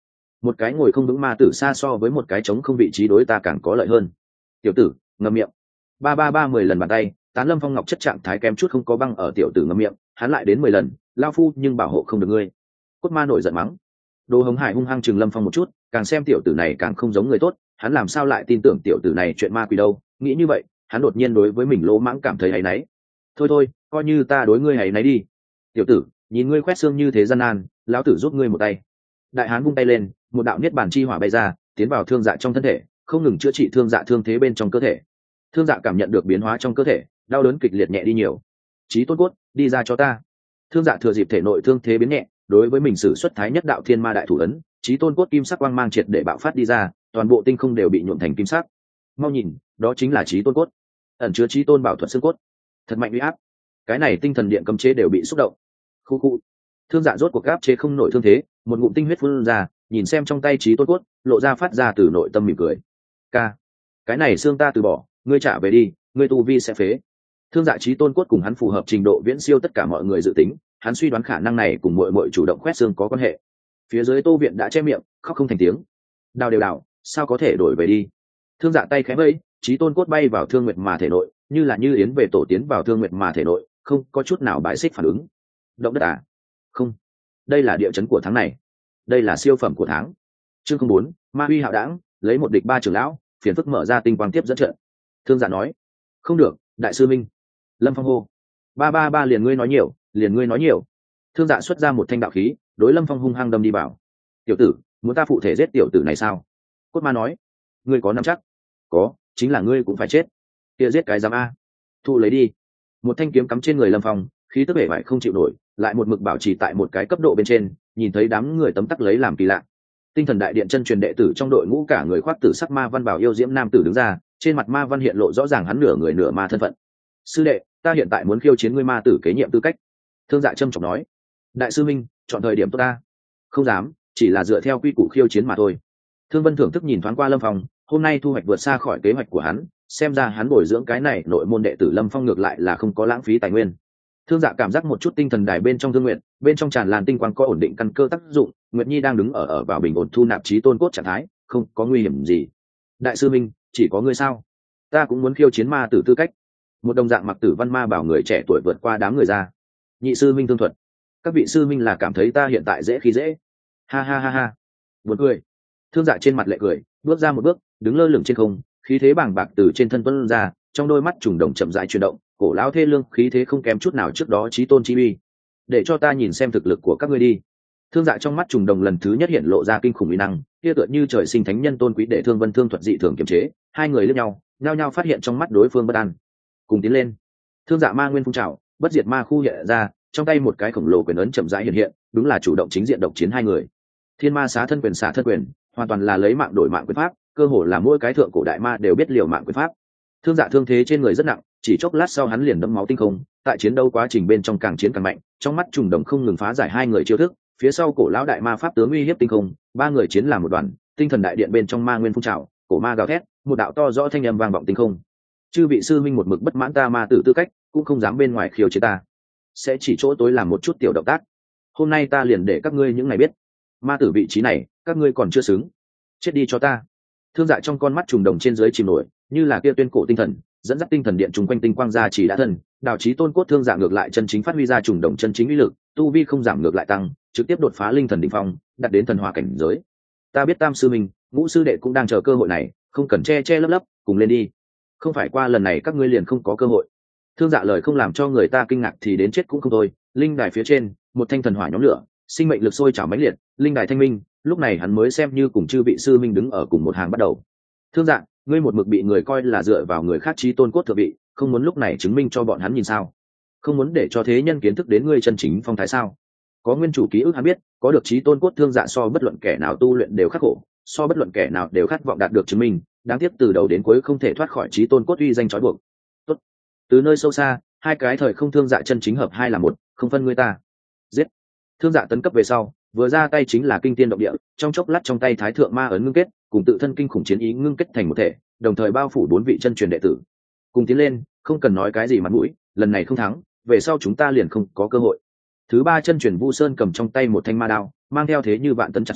một cái ngồi không vững ma tử xa so với một cái trống không vị trí đối ta càng có lợi hơn. Tiểu tử ngậm miệng. Ba ba ba mười lần bàn tay, tán Lâm Phong ngọc chất trạng thái kém chút không có băng ở tiểu tử ngậm miệng, hắn lại đến mười lần, lao phu nhưng bảo hộ không được ngươi. Cốt ma nổi giận mắng. Đồ Hồng Hải hung hăng chừng Lâm Phong một chút, càng xem tiểu tử này càng không giống người tốt, hắn làm sao lại tin tưởng tiểu tử này chuyện ma quỷ đâu? Nghĩ như vậy, hắn đột nhiên đối với mình lỗ mãng cảm thấy áy náy. Thôi thôi, coi như ta đối ngươi áy náy đi. Tiểu tử, nhìn ngươi quét xương như thế gian nan, lão tử giúp ngươi một tay. Đại hán vung tay lên, một đạo niết bàn chi hỏa bay ra, tiến vào thương dạ trong thân thể, không ngừng chữa trị thương dạ thương thế bên trong cơ thể. Thương dạ cảm nhận được biến hóa trong cơ thể, đau đớn kịch liệt nhẹ đi nhiều. Chí Tôn Cốt, đi ra cho ta. Thương dạ thừa dịp thể nội thương thế biến nhẹ, đối với mình sử xuất thái nhất đạo thiên ma đại thủ ấn, Chí Tôn Cốt kim sắc quang mang triệt để bạo phát đi ra, toàn bộ tinh không đều bị nhuộm thành kim sắc. Mau nhìn, đó chính là Chí Tôn Cốt, ẩn chứa Chí Tôn bảo thuật xương cốt, thật mạnh uy áp. Cái này tinh thần điện cấm chế đều bị xúc động. Khu khu. Thương dạ rốt cuộc áp chế không nổi thương thế, một ngụm tinh huyết phun ra, nhìn xem trong tay Chí Tôn Cốt, lộ ra phát ra từ nội tâm mỉm cười. Ca, cái này xương ta từ bỏ, ngươi trả về đi, ngươi tu vi sẽ phế. Thương dạ Chí Tôn Cốt cùng hắn phù hợp trình độ viễn siêu tất cả mọi người dự tính, hắn suy đoán khả năng này cùng muội muội chủ động quét xương có quan hệ. Phía dưới Tô Viện đã che miệng, khóc không thành tiếng. Đào đều đào, sao có thể đổi về đi? Thương dạ tay khẽ vẫy, Chí Tôn Cốt bay vào Thương Nguyệt mà thể nội, như là như yến về tổ tiến vào Thương Nguyệt mà thể nội, không có chút nào bãi xích phản ứng. Động đất à? Không, đây là địa chấn của tháng này, đây là siêu phẩm của tháng. Chương không bốn, Ma Huy Hạo Đãng, lấy một địch ba trưởng lão, phiền phức mở ra tinh quang tiếp dẫn trận. Thương dạ nói, không được, đại sư minh. Lâm Phong hô, ba ba ba liền ngươi nói nhiều, liền ngươi nói nhiều. Thương dạ xuất ra một thanh đạo khí, đối Lâm Phong hung hăng đâm đi vào. Tiểu tử, muốn ta phụ thể giết tiểu tử này sao? Cốt ma nói, ngươi có nắm chắc? Có, chính là ngươi cũng phải chết. Kia giết cái giám a. Thu lấy đi. Một thanh kiếm cắm trên người Lâm Phong, khí tức bể bại không chịu nổi, lại một mực bảo trì tại một cái cấp độ bên trên, nhìn thấy đám người tấm tắc lấy làm kỳ lạ. Tinh thần đại điện chân truyền đệ tử trong đội ngũ cả người khoác tử sắc ma văn bảo yêu diễm nam tử đứng ra, trên mặt ma văn hiện lộ rõ ràng hắn nửa người nửa ma thân phận. Sư đệ, ta hiện tại muốn khiêu chiến ngươi ma tử kế nhiệm tư cách. Thương dạ trâm trọng nói. Đại sư minh, chọn thời điểm tốt ta. Không dám, chỉ là dựa theo quy củ khiêu chiến mà thôi. Thương Vân thưởng thức nhìn thoáng qua Lâm Phong, hôm nay thu hoạch vượt xa khỏi kế hoạch của hắn, xem ra hắn bồi dưỡng cái này nội môn đệ tử Lâm Phong ngược lại là không có lãng phí tài nguyên. Thương dạ cảm giác một chút tinh thần đài bên trong thương nguyện, bên trong tràn lan tinh quang có ổn định căn cơ tác dụng, Nguyệt Nhi đang đứng ở ở vào bình ổn thu nạp Chí Tôn Cốt trạng thái, không có nguy hiểm gì. Đại sư minh, chỉ có ngươi sao? Ta cũng muốn khiêu chiến ma tử tư cách. Một đồng dạng mặc tử văn ma bảo người trẻ tuổi vượt qua đám người ra. Nhị sư minh thương thuật, các vị sư minh là cảm thấy ta hiện tại dễ khi dễ. Ha ha ha ha. Buồn cười. Thương dạ trên mặt lệ cười, bước ra một bước, đứng lơ lửng trên không, khí thế bàng bạc từ trên thân tuôn ra, trong đôi mắt trùng đồng chậm rãi chuyển động, cổ lão thê lương khí thế không kém chút nào trước đó Chí Tôn chi uy. Để cho ta nhìn xem thực lực của các ngươi đi. Thương dạ trong mắt trùng đồng lần thứ nhất hiện lộ ra kinh khủng uy năng, kia tựa như trời sinh thánh nhân tôn quý để Thương Vân thương thuật dị thường kiềm chế, hai người liếc nhau, nhao nhao phát hiện trong mắt đối phương bất an. Cùng tiến lên. Thương dạ ma nguyên phun trào, bất diệt ma khu hiện ra, trong tay một cái khổng lồ quyền ấn chậm rãi hiện hiện, đúng là chủ động chính diện độc chiến hai người. Thiên ma xá thân quyền xả thân quyền, hoàn toàn là lấy mạng đổi mạng quyền pháp, cơ hồ là mỗi cái thượng cổ đại ma đều biết liều mạng quyền pháp. Thương dạ thương thế trên người rất nặng, chỉ chốc lát sau hắn liền đẫm máu tinh không, tại chiến đấu quá trình bên trong càng chiến càng mạnh, trong mắt trùng đồng không ngừng phá giải hai người chiêu thức, phía sau cổ lão đại ma pháp tướng uy hiếp tinh không, ba người chiến làm một đoàn, tinh thần đại điện bên trong ma nguyên phun trào, cổ ma gào thét, một đạo to rõ thanh âm vang vọng tinh không. Chư vị sư minh một mực bất mãn ta ma tử tư cách, cũng không dám bên ngoài khiêu chiến ta, sẽ chỉ chỗ tối làm một chút tiểu động tác. Hôm nay ta liền để các ngươi những ngày biết, ma tử vị trí này, các ngươi còn chưa xứng, chết đi cho ta. Thương dạ trong con mắt trùng đồng trên dưới chìm nổi, như là kia tuyên cổ tinh thần, dẫn dắt tinh thần điện trùng quanh tinh quang ra chỉ đã thân, đạo Chí Tôn Cốt thương dạ ngược lại chân chính phát huy ra trùng đồng chân chính uy lực, tu vi không giảm ngược lại tăng, trực tiếp đột phá linh thần đỉnh phong, đạt đến thần hòa cảnh giới. Ta biết Tam sư minh, Ngũ sư đệ cũng đang chờ cơ hội này, không cần che che lấp lấp, cùng lên đi. Không phải qua lần này các ngươi liền không có cơ hội. Thương dạ lời không làm cho người ta kinh ngạc thì đến chết cũng không thôi. Linh đài phía trên, một thanh thần hỏa nhóm lửa, sinh mệnh lực sôi trào mãnh liệt, linh đài thanh minh, lúc này hắn mới xem như cùng chư vị sư minh đứng ở cùng một hàng bắt đầu. Thương dạ, ngươi một mực bị người coi là dựa vào người khác Chí Tôn Cốt thượng vị, không muốn lúc này chứng minh cho bọn hắn nhìn sao? Không muốn để cho thế nhân kiến thức đến ngươi chân chính phong thái sao? Có nguyên chủ ký ức hắn biết, có được Chí Tôn Cốt thương dạ so bất luận kẻ nào tu luyện đều khắc khổ, so bất luận kẻ nào đều khát vọng đạt được chứng minh, đáng tiếc từ đầu đến cuối không thể thoát khỏi Chí Tôn Cốt uy danh trói buộc. Tốt. Từ nơi sâu xa, hai cái thời không thương dạ chân chính hợp hai là một, không phân ngươi ta. Giết. Thương dạ tấn cấp về sau, vừa ra tay chính là kinh thiên động địa, trong chốc lát trong tay thái thượng ma ấn ngưng kết, cùng tự thân kinh khủng chiến ý ngưng kết thành một thể, đồng thời bao phủ bốn vị chân truyền đệ tử. Cùng tiến lên, không cần nói cái gì mặt mũi, lần này không thắng, về sau chúng ta liền không có cơ hội. Thứ ba chân truyền Vu Sơn cầm trong tay một thanh ma đao, mang theo thế như vạn tấn chặt xuống,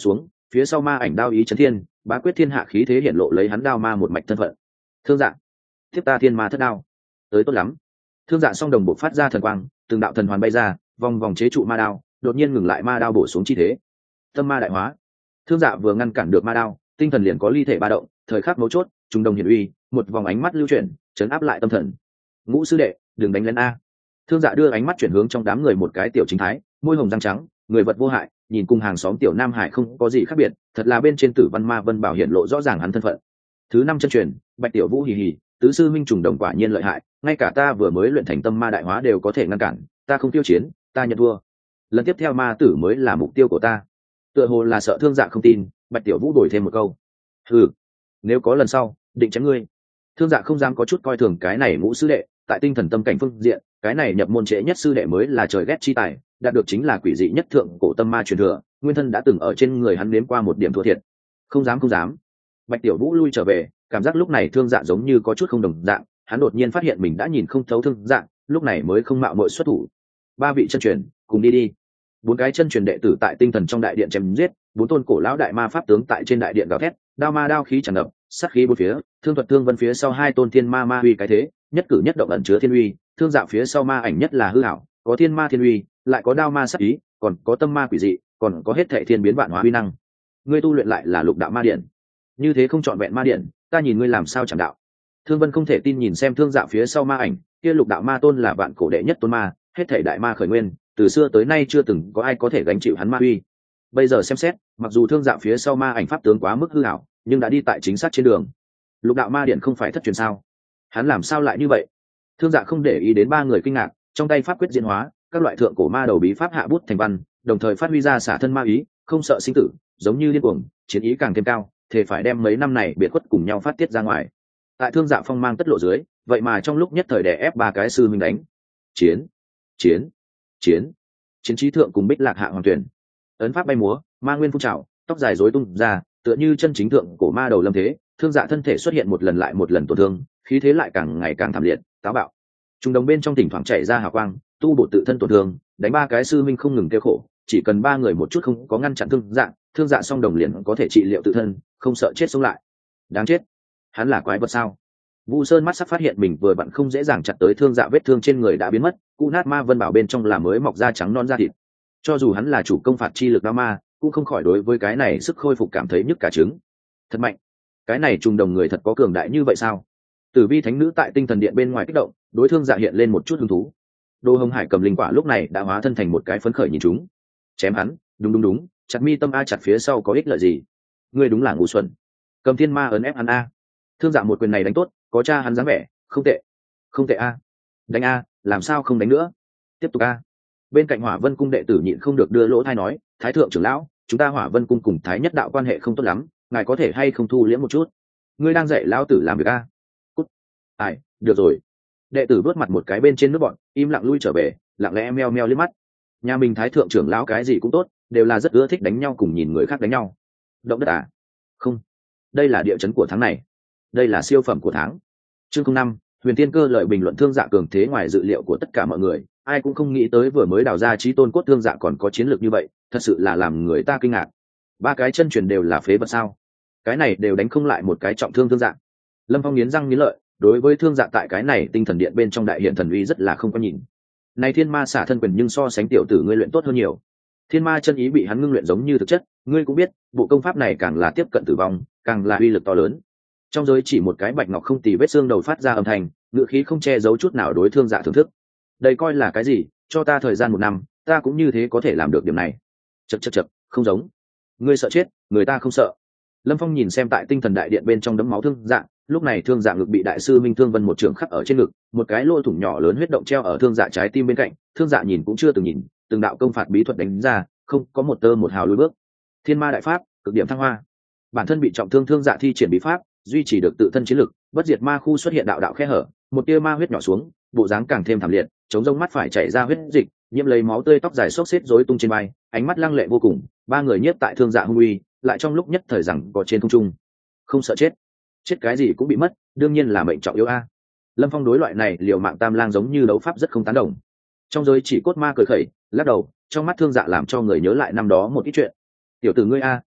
phía sau ma ảnh đao ý chấn thiên, bá quyết thiên hạ khí thế hiện lộ lấy hắn đao ma một mạch thân phận. Thương Dạ, tiếp ta thiên ma thất đao. Tới tốt lắm. Thương Dạ song đồng bộ phát ra thần quang, từng đạo thần hoàn bay ra, vòng vòng chế trụ ma đao, đột nhiên ngừng lại ma đao bổ xuống chi thế. Tâm ma đại hóa. Thương Dạ vừa ngăn cản được ma đao, tinh thần liền có ly thể ba động, thời khắc mấu chốt, trung đồng hiển uy, một vòng ánh mắt lưu chuyển, chấn áp lại tâm thần. Ngũ sư đệ, đừng đánh lên a. Thương Dạ đưa ánh mắt chuyển hướng trong đám người một cái tiểu chính thái, môi hồng răng trắng, người vật vô hại, nhìn cùng hàng xóm tiểu Nam Hải không có gì khác biệt, thật là bên trên Tử Văn Ma Vân Bảo hiện lộ rõ ràng hắn thân phận. Thứ năm chân truyền, Bạch Tiểu Vũ hì hì, tứ sư minh trùng đồng quả nhiên lợi hại, ngay cả ta vừa mới luyện thành tâm ma đại hóa đều có thể ngăn cản, ta không tiêu chiến, ta nhận thua. Lần tiếp theo ma tử mới là mục tiêu của ta. Tựa hồ là sợ Thương Dạ không tin, Bạch Tiểu Vũ đổi thêm một câu. Ừ, nếu có lần sau, định chém ngươi. Thương Dạ không dám có chút coi thường cái này ngũ sư đệ, tại tinh thần tâm cảnh phương diện, cái này nhập môn trễ nhất sư đệ mới là trời ghét chi tài, đạt được chính là quỷ dị nhất thượng cổ tâm ma truyền thừa, nguyên thân đã từng ở trên người hắn nếm qua một điểm thua thiệt. Không dám không dám. Bạch Tiểu Vũ lui trở về, cảm giác lúc này Thương Dạ giống như có chút không đồng dạng, hắn đột nhiên phát hiện mình đã nhìn không thấu Thương Dạ, lúc này mới không mạo muội xuất thủ. Ba vị chân truyền, cùng đi đi. Bốn cái chân truyền đệ tử tại tinh thần trong đại điện chém giết, bốn tôn cổ lão đại ma pháp tướng tại trên đại điện gào thét, đao ma đao khí tràn ngập, sát khí bốn phía, thương thuật thương vân phía sau hai tôn thiên ma ma uy cái thế, nhất cử nhất động ẩn chứa thiên uy, Thương Dạ phía sau ma ảnh nhất là hư ảo, có thiên ma thiên uy, lại có đao ma sát ý, còn có tâm ma quỷ dị, còn có hết thảy thiên biến vạn hóa uy năng. Ngươi tu luyện lại là lục đạo ma điện, như thế không chọn vẹn ma điện, ta nhìn ngươi làm sao chẳng đạo. Thương Vân không thể tin nhìn xem Thương Dạ phía sau ma ảnh, kia lục đạo ma tôn là vạn cổ đệ nhất tôn ma, hết thảy đại ma khởi nguyên, từ xưa tới nay chưa từng có ai có thể gánh chịu hắn ma uy. Bây giờ xem xét, mặc dù Thương Dạ phía sau ma ảnh pháp tướng quá mức hư ảo, nhưng đã đi tại chính xác trên đường. Lục đạo ma điện không phải thất truyền sao? Hắn làm sao lại như vậy? Thương Dạ không để ý đến ba người kinh ngạc, trong tay pháp quyết diễn hóa, các loại thượng cổ ma đầu bí pháp hạ bút thành văn, đồng thời phát huy ra xả thân ma ý, không sợ sinh tử, giống như điên cuồng, chiến ý càng thêm cao, thể phải đem mấy năm này biệt khuất cùng nhau phát tiết ra ngoài. Tại Thương Dạ phong mang tất lộ dưới, vậy mà trong lúc nhất thời đè ép ba cái sư minh đánh. Chiến, chiến, chiến, chiến trí thượng cùng Bích Lạc hạ hoàng tuyển. Ấn pháp bay múa, ma nguyên phun trào, tóc dài rối tung ra, tựa như chân chính thượng cổ ma đầu lâm thế. Thương Dạ thân thể xuất hiện một lần lại một lần tổn thương, khí thế lại càng ngày càng thảm liệt, táo bạo. Trung đồng bên trong thỉnh thoảng chảy ra hào quang, tu bổ tự thân tổn thương, đánh ba cái sư minh không ngừng kêu khổ, chỉ cần ba người một chút không có ngăn chặn Thương Dạ, Thương Dạ song đồng liền có thể trị liệu tự thân, không sợ chết sống lại. Đáng chết, hắn là quái vật sao? Vu Sơn mắt sắc phát hiện mình vừa vặn không dễ dàng chặt tới Thương Dạ, vết thương trên người đã biến mất, cụ nát ma vân bảo bên trong là mới mọc ra trắng non da thịt. Cho dù hắn là chủ công phạt chi lực đao ma, cũng không khỏi đối với cái này sức khôi phục cảm thấy nhức cả trứng. Thật mạnh, cái này trùng đồng người thật có cường đại như vậy sao? Tử Vi thánh nữ tại tinh thần điện bên ngoài kích động, đối Thương Dạ hiện lên một chút hứng thú. Đô Hồng Hải cầm linh quả lúc này đã hóa thân thành một cái phấn khởi nhìn chúng. Chém hắn, đúng đúng đúng, chặt mi tâm a, chặt phía sau có ích lợi gì? Ngươi đúng là ngu xuẩn. Cầm thiên ma ấn ép hắn a. Thương Dạ một quyền này đánh tốt, có cha hắn dáng vẻ, không tệ, không tệ a. Đánh a, làm sao không đánh nữa? Tiếp tục a. Bên cạnh Hỏa Vân cung đệ tử nhịn không được đưa lỗ thai nói, Thái thượng trưởng lão, chúng ta Hỏa Vân cung cùng Thái nhất đạo quan hệ không tốt lắm, ngài có thể hay không thu liễm một chút? Ngươi đang dạy lão tử làm việc a? Cút. Ai, được rồi. Đệ tử vớt mặt một cái bên trên nước bọn, im lặng lui trở về, lặng lẽ meo meo liếc mắt. Nhà mình Thái thượng trưởng lão cái gì cũng tốt, đều là rất ưa thích đánh nhau cùng nhìn người khác đánh nhau. Động đất à? Không, đây là địa chấn của tháng này, đây là siêu phẩm của tháng. Chương không năm, Huyền Tiên Cơ lời bình luận. Thương Dạ cường thế ngoài dự liệu của tất cả mọi người, ai cũng không nghĩ tới vừa mới đào ra chí tôn cốt Thương Dạ còn có chiến lược như vậy, thật sự là làm người ta kinh ngạc. Ba cái chân truyền đều là phế vật sao? Cái này đều đánh không lại một cái trọng thương Thương Dạ. Lâm Phong nghiến răng nghiến lợi, đối với Thương Dạ tại cái này tinh thần điện bên trong đại hiện thần uy rất là không có nhìn. Này thiên ma xả thân quyền nhưng so sánh tiểu tử ngươi luyện tốt hơn nhiều. Thiên ma chân ý bị hắn ngưng luyện giống như thực chất, ngươi cũng biết, bộ công pháp này càng là tiếp cận tử vong, càng là uy lực to lớn. Trong giới chỉ một cái bạch ngọc không tì vết xương đầu phát ra âm thanh, ngựa khí không che giấu chút nào đối Thương Dạ thưởng thức. Đây coi là cái gì? Cho ta thời gian một năm, ta cũng như thế có thể làm được điểm này. Chậc chậc chậc, không giống. Ngươi sợ chết, người ta không sợ. Lâm Phong nhìn xem tại tinh thần đại điện bên trong đấm máu Thương Dạ, lúc này Thương Dạ ngực bị đại sư Minh Thương Vân một trường khắc ở trên ngực, một cái lỗ thủng nhỏ lớn huyết động treo ở Thương Dạ trái tim bên cạnh. Thương Dạ nhìn cũng chưa từng nhìn, từng đạo công phạt bí thuật đánh ra, không có một tơ một hào lùi bước. Thiên ma đại pháp, cực điểm thăng hoa. Bản thân bị trọng thương Thương Dạ thi triển bí pháp, duy trì được tự thân chiến lực, bất diệt ma khu xuất hiện đạo đạo khe hở, một tia ma huyết nhỏ xuống, bộ dáng càng thêm thảm liệt, chống rông mắt phải chảy ra huyết dịch, nhiễm lấy máu tươi, tóc dài xốc xếp rối tung trên vai, ánh mắt lăng lệ vô cùng. Ba người nhiếp tại Thương Dạ hung uy, lại trong lúc nhất thời rằng có trên không trung, không sợ chết, chết cái gì cũng bị mất, đương nhiên là mệnh trọng yếu a. Lâm Phong đối loại này liều mạng tam lang giống như đấu pháp rất không tán đồng. Trong giới chỉ cốt ma cười khẩy, lắc đầu, trong mắt Thương Dạ làm cho người nhớ lại năm đó một ít chuyện. Tiểu tử ngươi a,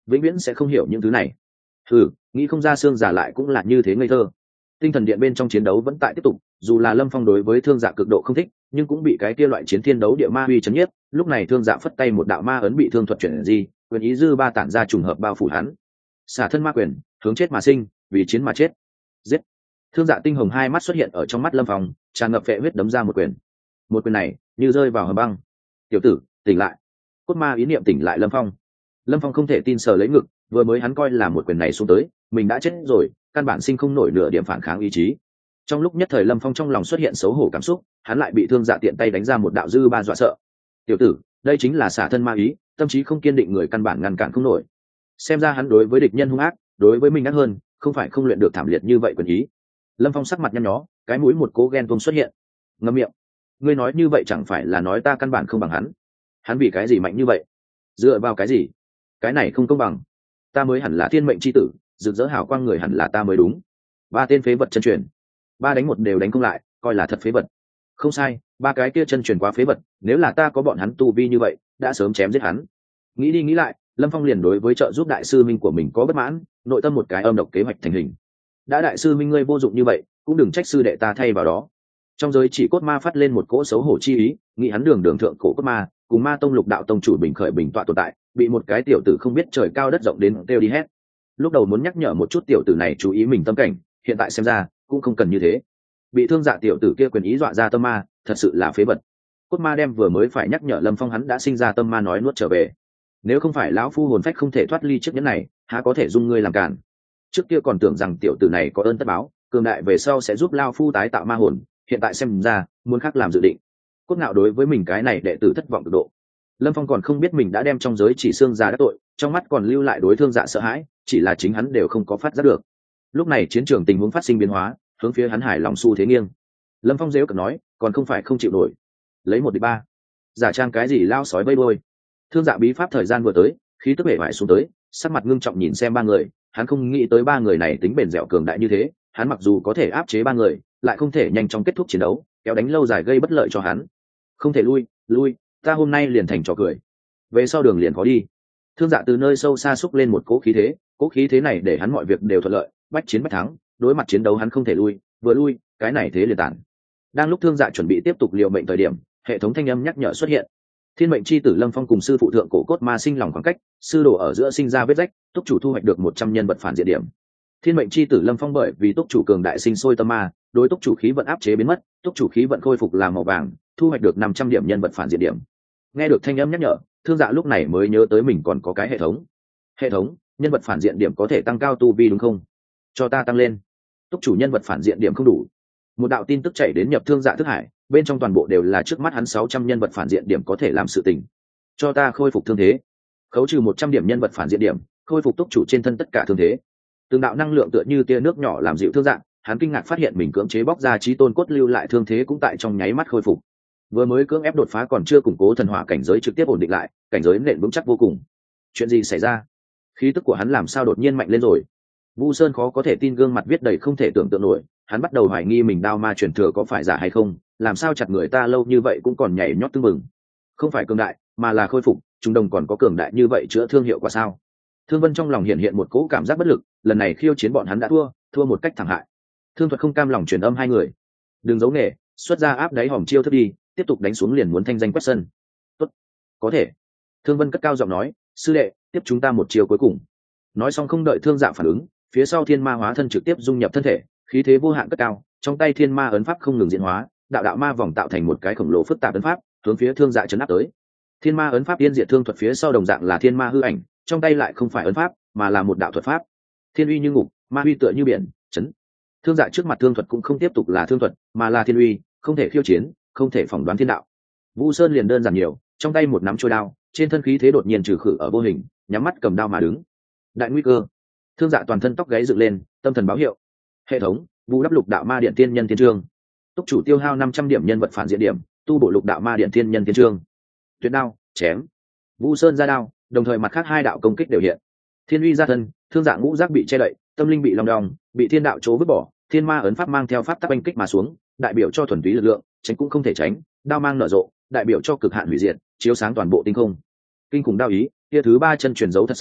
vĩnh viễn sẽ không hiểu những thứ này. Ừ, nghĩ không ra xương giả lại cũng là như thế ngây thơ. Tinh thần điện bên trong chiến đấu vẫn tại tiếp tục, dù là Lâm Phong đối với thương dạ cực độ không thích, nhưng cũng bị cái kia loại chiến thiên đấu địa ma uy chấn nhiếp. Lúc này thương dạ phất tay một đạo ma ấn bị thương thuật chuyển di, quyền ý dư ba tản ra trùng hợp bao phủ hắn. Xả thân ma quyền, hướng chết mà sinh, vì chiến mà chết. Giết. Thương dạ tinh hồng hai mắt xuất hiện ở trong mắt Lâm Phong, tràn ngập vệ huyết đấm ra một quyền. Một quyền này như rơi vào hầm băng. Tiểu tử, tỉnh lại. Cốt ma ý niệm tỉnh lại Lâm Phong. Lâm Phong không thể tin sờ lấy ngực, vừa mới hắn coi là một quyền này xuống tới mình đã chết rồi, căn bản sinh không nổi nửa điểm phản kháng ý chí. Trong lúc nhất thời Lâm Phong trong lòng xuất hiện xấu hổ cảm xúc, hắn lại bị thương dạ tiện tay đánh ra một đạo dư ba dọa sợ. Tiểu tử, đây chính là xả thân ma ý, tâm trí không kiên định người căn bản ngăn cản không nổi. Xem ra hắn đối với địch nhân hung ác, đối với mình ác hơn, không phải không luyện được thảm liệt như vậy quyền ý. Lâm Phong sắc mặt nhăn nhó, cái mũi một cố ghen tuông xuất hiện. Ngậm miệng. Ngươi nói như vậy chẳng phải là nói ta căn bản không bằng hắn? Hắn vì cái gì mạnh như vậy? Dựa vào cái gì? Cái này không công bằng. Ta mới hẳn là thiên mệnh chi tử, rực rỡ hào quang người hẳn là ta mới đúng. Ba tên phế vật chân truyền, ba đánh một đều đánh không lại, coi là thật phế vật. Không sai, ba cái kia chân truyền quá phế vật, nếu là ta có bọn hắn tu vi như vậy đã sớm chém giết hắn. Nghĩ đi nghĩ lại, Lâm Phong liền đối với trợ giúp đại sư minh của mình có bất mãn, nội tâm một cái âm độc kế hoạch thành hình. Đã đại sư minh ngươi vô dụng như vậy, cũng đừng trách sư đệ ta thay vào đó. Trong giới chỉ cốt ma phát lên một cỗ xấu hổ chi ý, nghĩ hắn đường đường thượng cổ cốt ma cùng ma tông lục đạo tông chủ bình khởi bình tọa tồn tại, bị một cái tiểu tử không biết trời cao đất rộng đến kêu đi hét. Lúc đầu muốn nhắc nhở một chút tiểu tử này chú ý mình tâm cảnh, hiện tại xem ra cũng không cần như thế. Bị thương dạ tiểu tử kia quyền ý dọa ra tâm ma, thật sự là phế vật. Cốt ma đem vừa mới phải nhắc nhở Lâm Phong hắn đã sinh ra tâm ma nói nuốt trở về. Nếu không phải lão phu hồn phách không thể thoát ly chiếc nhẫn này, há có thể dung ngươi làm cản. Trước kia còn tưởng rằng tiểu tử này có ơn tất báo, cường đại về sau sẽ giúp lão phu tái tạo ma hồn, hiện tại xem ra muốn khác làm dự định. Cốt ngạo đối với mình cái này đệ tử thất vọng cực độ. Lâm Phong còn không biết mình đã đem trong giới chỉ xương ra đắc tội, trong mắt còn lưu lại đối thương dạ sợ hãi, chỉ là chính hắn đều không có phát giác được. Lúc này chiến trường tình huống phát sinh biến hóa, hướng phía hắn hải lòng xu thế nghiêng. Lâm Phong dễu cợt nói, còn không phải không chịu nổi, lấy một địch ba, giả trang cái gì lao sói vây đôi. Thương dạ bí pháp thời gian vừa tới, khí tức bể vải xuống tới, sắc mặt ngưng trọng nhìn xem ba người, hắn không nghĩ tới ba người này tính bền dẻo cường đại như thế, hắn mặc dù có thể áp chế ba người, lại không thể nhanh chóng kết thúc chiến đấu, kéo đánh lâu dài gây bất lợi cho hắn. Không thể lui, lui, ta hôm nay liền thành trò cười, về sau đường liền khó đi. Thương dạ từ nơi sâu xa xúc lên một cỗ khí thế, cỗ khí thế này để hắn mọi việc đều thuận lợi, bách chiến bách thắng, đối mặt chiến đấu hắn không thể lui, vừa lui cái này thế liền tản. Đang lúc thương dạ chuẩn bị tiếp tục liều mệnh thời điểm, hệ thống thanh âm nhắc nhở xuất hiện. Thiên mệnh chi tử Lâm Phong cùng sư phụ thượng cổ cốt ma sinh lòng khoảng cách, sư đồ ở giữa sinh ra vết rách, túc chủ thu hoạch được một trăm nhân vật phản diện điểm. Thiên mệnh chi tử Lâm Phong bởi vì túc chủ cường đại sinh sôi tâm ma, đối túc chủ khí vận áp chế biến mất, túc chủ khí vận khôi phục làm màu vàng, thu hoạch được năm trăm điểm nhân vật phản diện điểm. Nghe được thanh âm nhắc nhở, thương dạ lúc này mới nhớ tới mình còn có cái hệ thống. Hệ thống, nhân vật phản diện điểm có thể tăng cao tu vi đúng không? Cho ta tăng lên. Túc chủ nhân vật phản diện điểm không đủ. Một đạo tin tức chảy đến nhập thương dạ thức hải, bên trong toàn bộ đều là trước mắt hắn sáu trăm nhân vật phản diện điểm có thể làm sự tình. Cho ta khôi phục thương thế. Khấu trừ một trăm điểm nhân vật phản diện điểm, khôi phục túc chủ trên thân tất cả thương thế. Từng đạo năng lượng tựa như tia nước nhỏ làm dịu thương dạ, hắn kinh ngạc phát hiện mình cưỡng chế bóc ra trí tôn cốt lưu lại thương thế cũng tại trong nháy mắt khôi phục. Vừa mới cưỡng ép đột phá còn chưa củng cố thần hỏa cảnh giới trực tiếp ổn định lại, cảnh giới nền vững chắc vô cùng. Chuyện gì xảy ra? Khí tức của hắn làm sao đột nhiên mạnh lên rồi? Vu Sơn khó có thể tin, gương mặt viết đầy không thể tưởng tượng nổi, hắn bắt đầu hoài nghi mình đao ma truyền thừa có phải giả hay không, làm sao chặt người ta lâu như vậy cũng còn nhảy nhót tưng mừng. Không phải cường đại, mà là khôi phục, chúng đồng còn có cường đại như vậy chữa thương hiệu quả sao? Thương Vân trong lòng hiện hiện một cỗ cảm giác bất lực, lần này khiêu chiến bọn hắn đã thua, thua một cách thảm hại. Thương Thuật không cam lòng truyền âm hai người, đừng giấu nghề, xuất ra áp đáy hòm chiêu thức đi, tiếp tục đánh xuống liền muốn thanh danh quét sân. Tốt, có thể. Thương Vân cất cao giọng nói, sư đệ, tiếp chúng ta một chiêu cuối cùng. Nói xong không đợi Thương Dạ phản ứng, phía sau thiên ma hóa thân trực tiếp dung nhập thân thể, khí thế vô hạn cất cao, trong tay thiên ma ấn pháp không ngừng diễn hóa, đạo đạo ma vòng tạo thành một cái khổng lồ phức tạp ấn pháp, hướng phía Thương Dạ chấn áp tới. Thiên ma ấn pháp tiên diệt thương thuật phía sau đồng dạng là thiên ma hư ảnh, trong tay lại không phải ấn pháp, mà là một đạo thuật pháp. Thiên uy như ngục, ma uy tựa như biển, chấn. Thương Dạ trước mặt thương thuật cũng không tiếp tục là thương thuật, mà là thiên uy, không thể khiêu chiến, không thể phỏng đoán thiên đạo. Vu Sơn liền đơn giản nhiều, trong tay một nắm trôi đao, trên thân khí thế đột nhiên trừ khử ở vô hình, nhắm mắt cầm đao mà đứng. Đại nguy cơ. Thương Dạ toàn thân tóc gáy dựng lên, tâm thần báo hiệu. Hệ thống, bù đắp lục đạo ma điện tiên nhân thiên trương. Túc chủ tiêu hao năm trăm điểm nhân vật phản diện điểm, tu bổ lục đạo ma điện tiên nhân thiên trương. Tuyệt đao, chém. Vu Sơn ra đao, đồng thời mặt khác hai đạo công kích đều hiện. Thiên uy ra thân, Thương Dạ ngũ giác bị che đậy, tâm linh bị long đong, bị thiên đạo chỗ vứt bỏ, thiên ma ấn pháp mang theo pháp tắc oanh kích mà xuống, đại biểu cho thuần túy lực lượng, tránh cũng không thể tránh, đao mang nở rộ, đại biểu cho cực hạn hủy diệt, chiếu sáng toàn bộ tinh không. Kinh khủng đao ý, kia thứ ba chân truyền dấu thật sâu,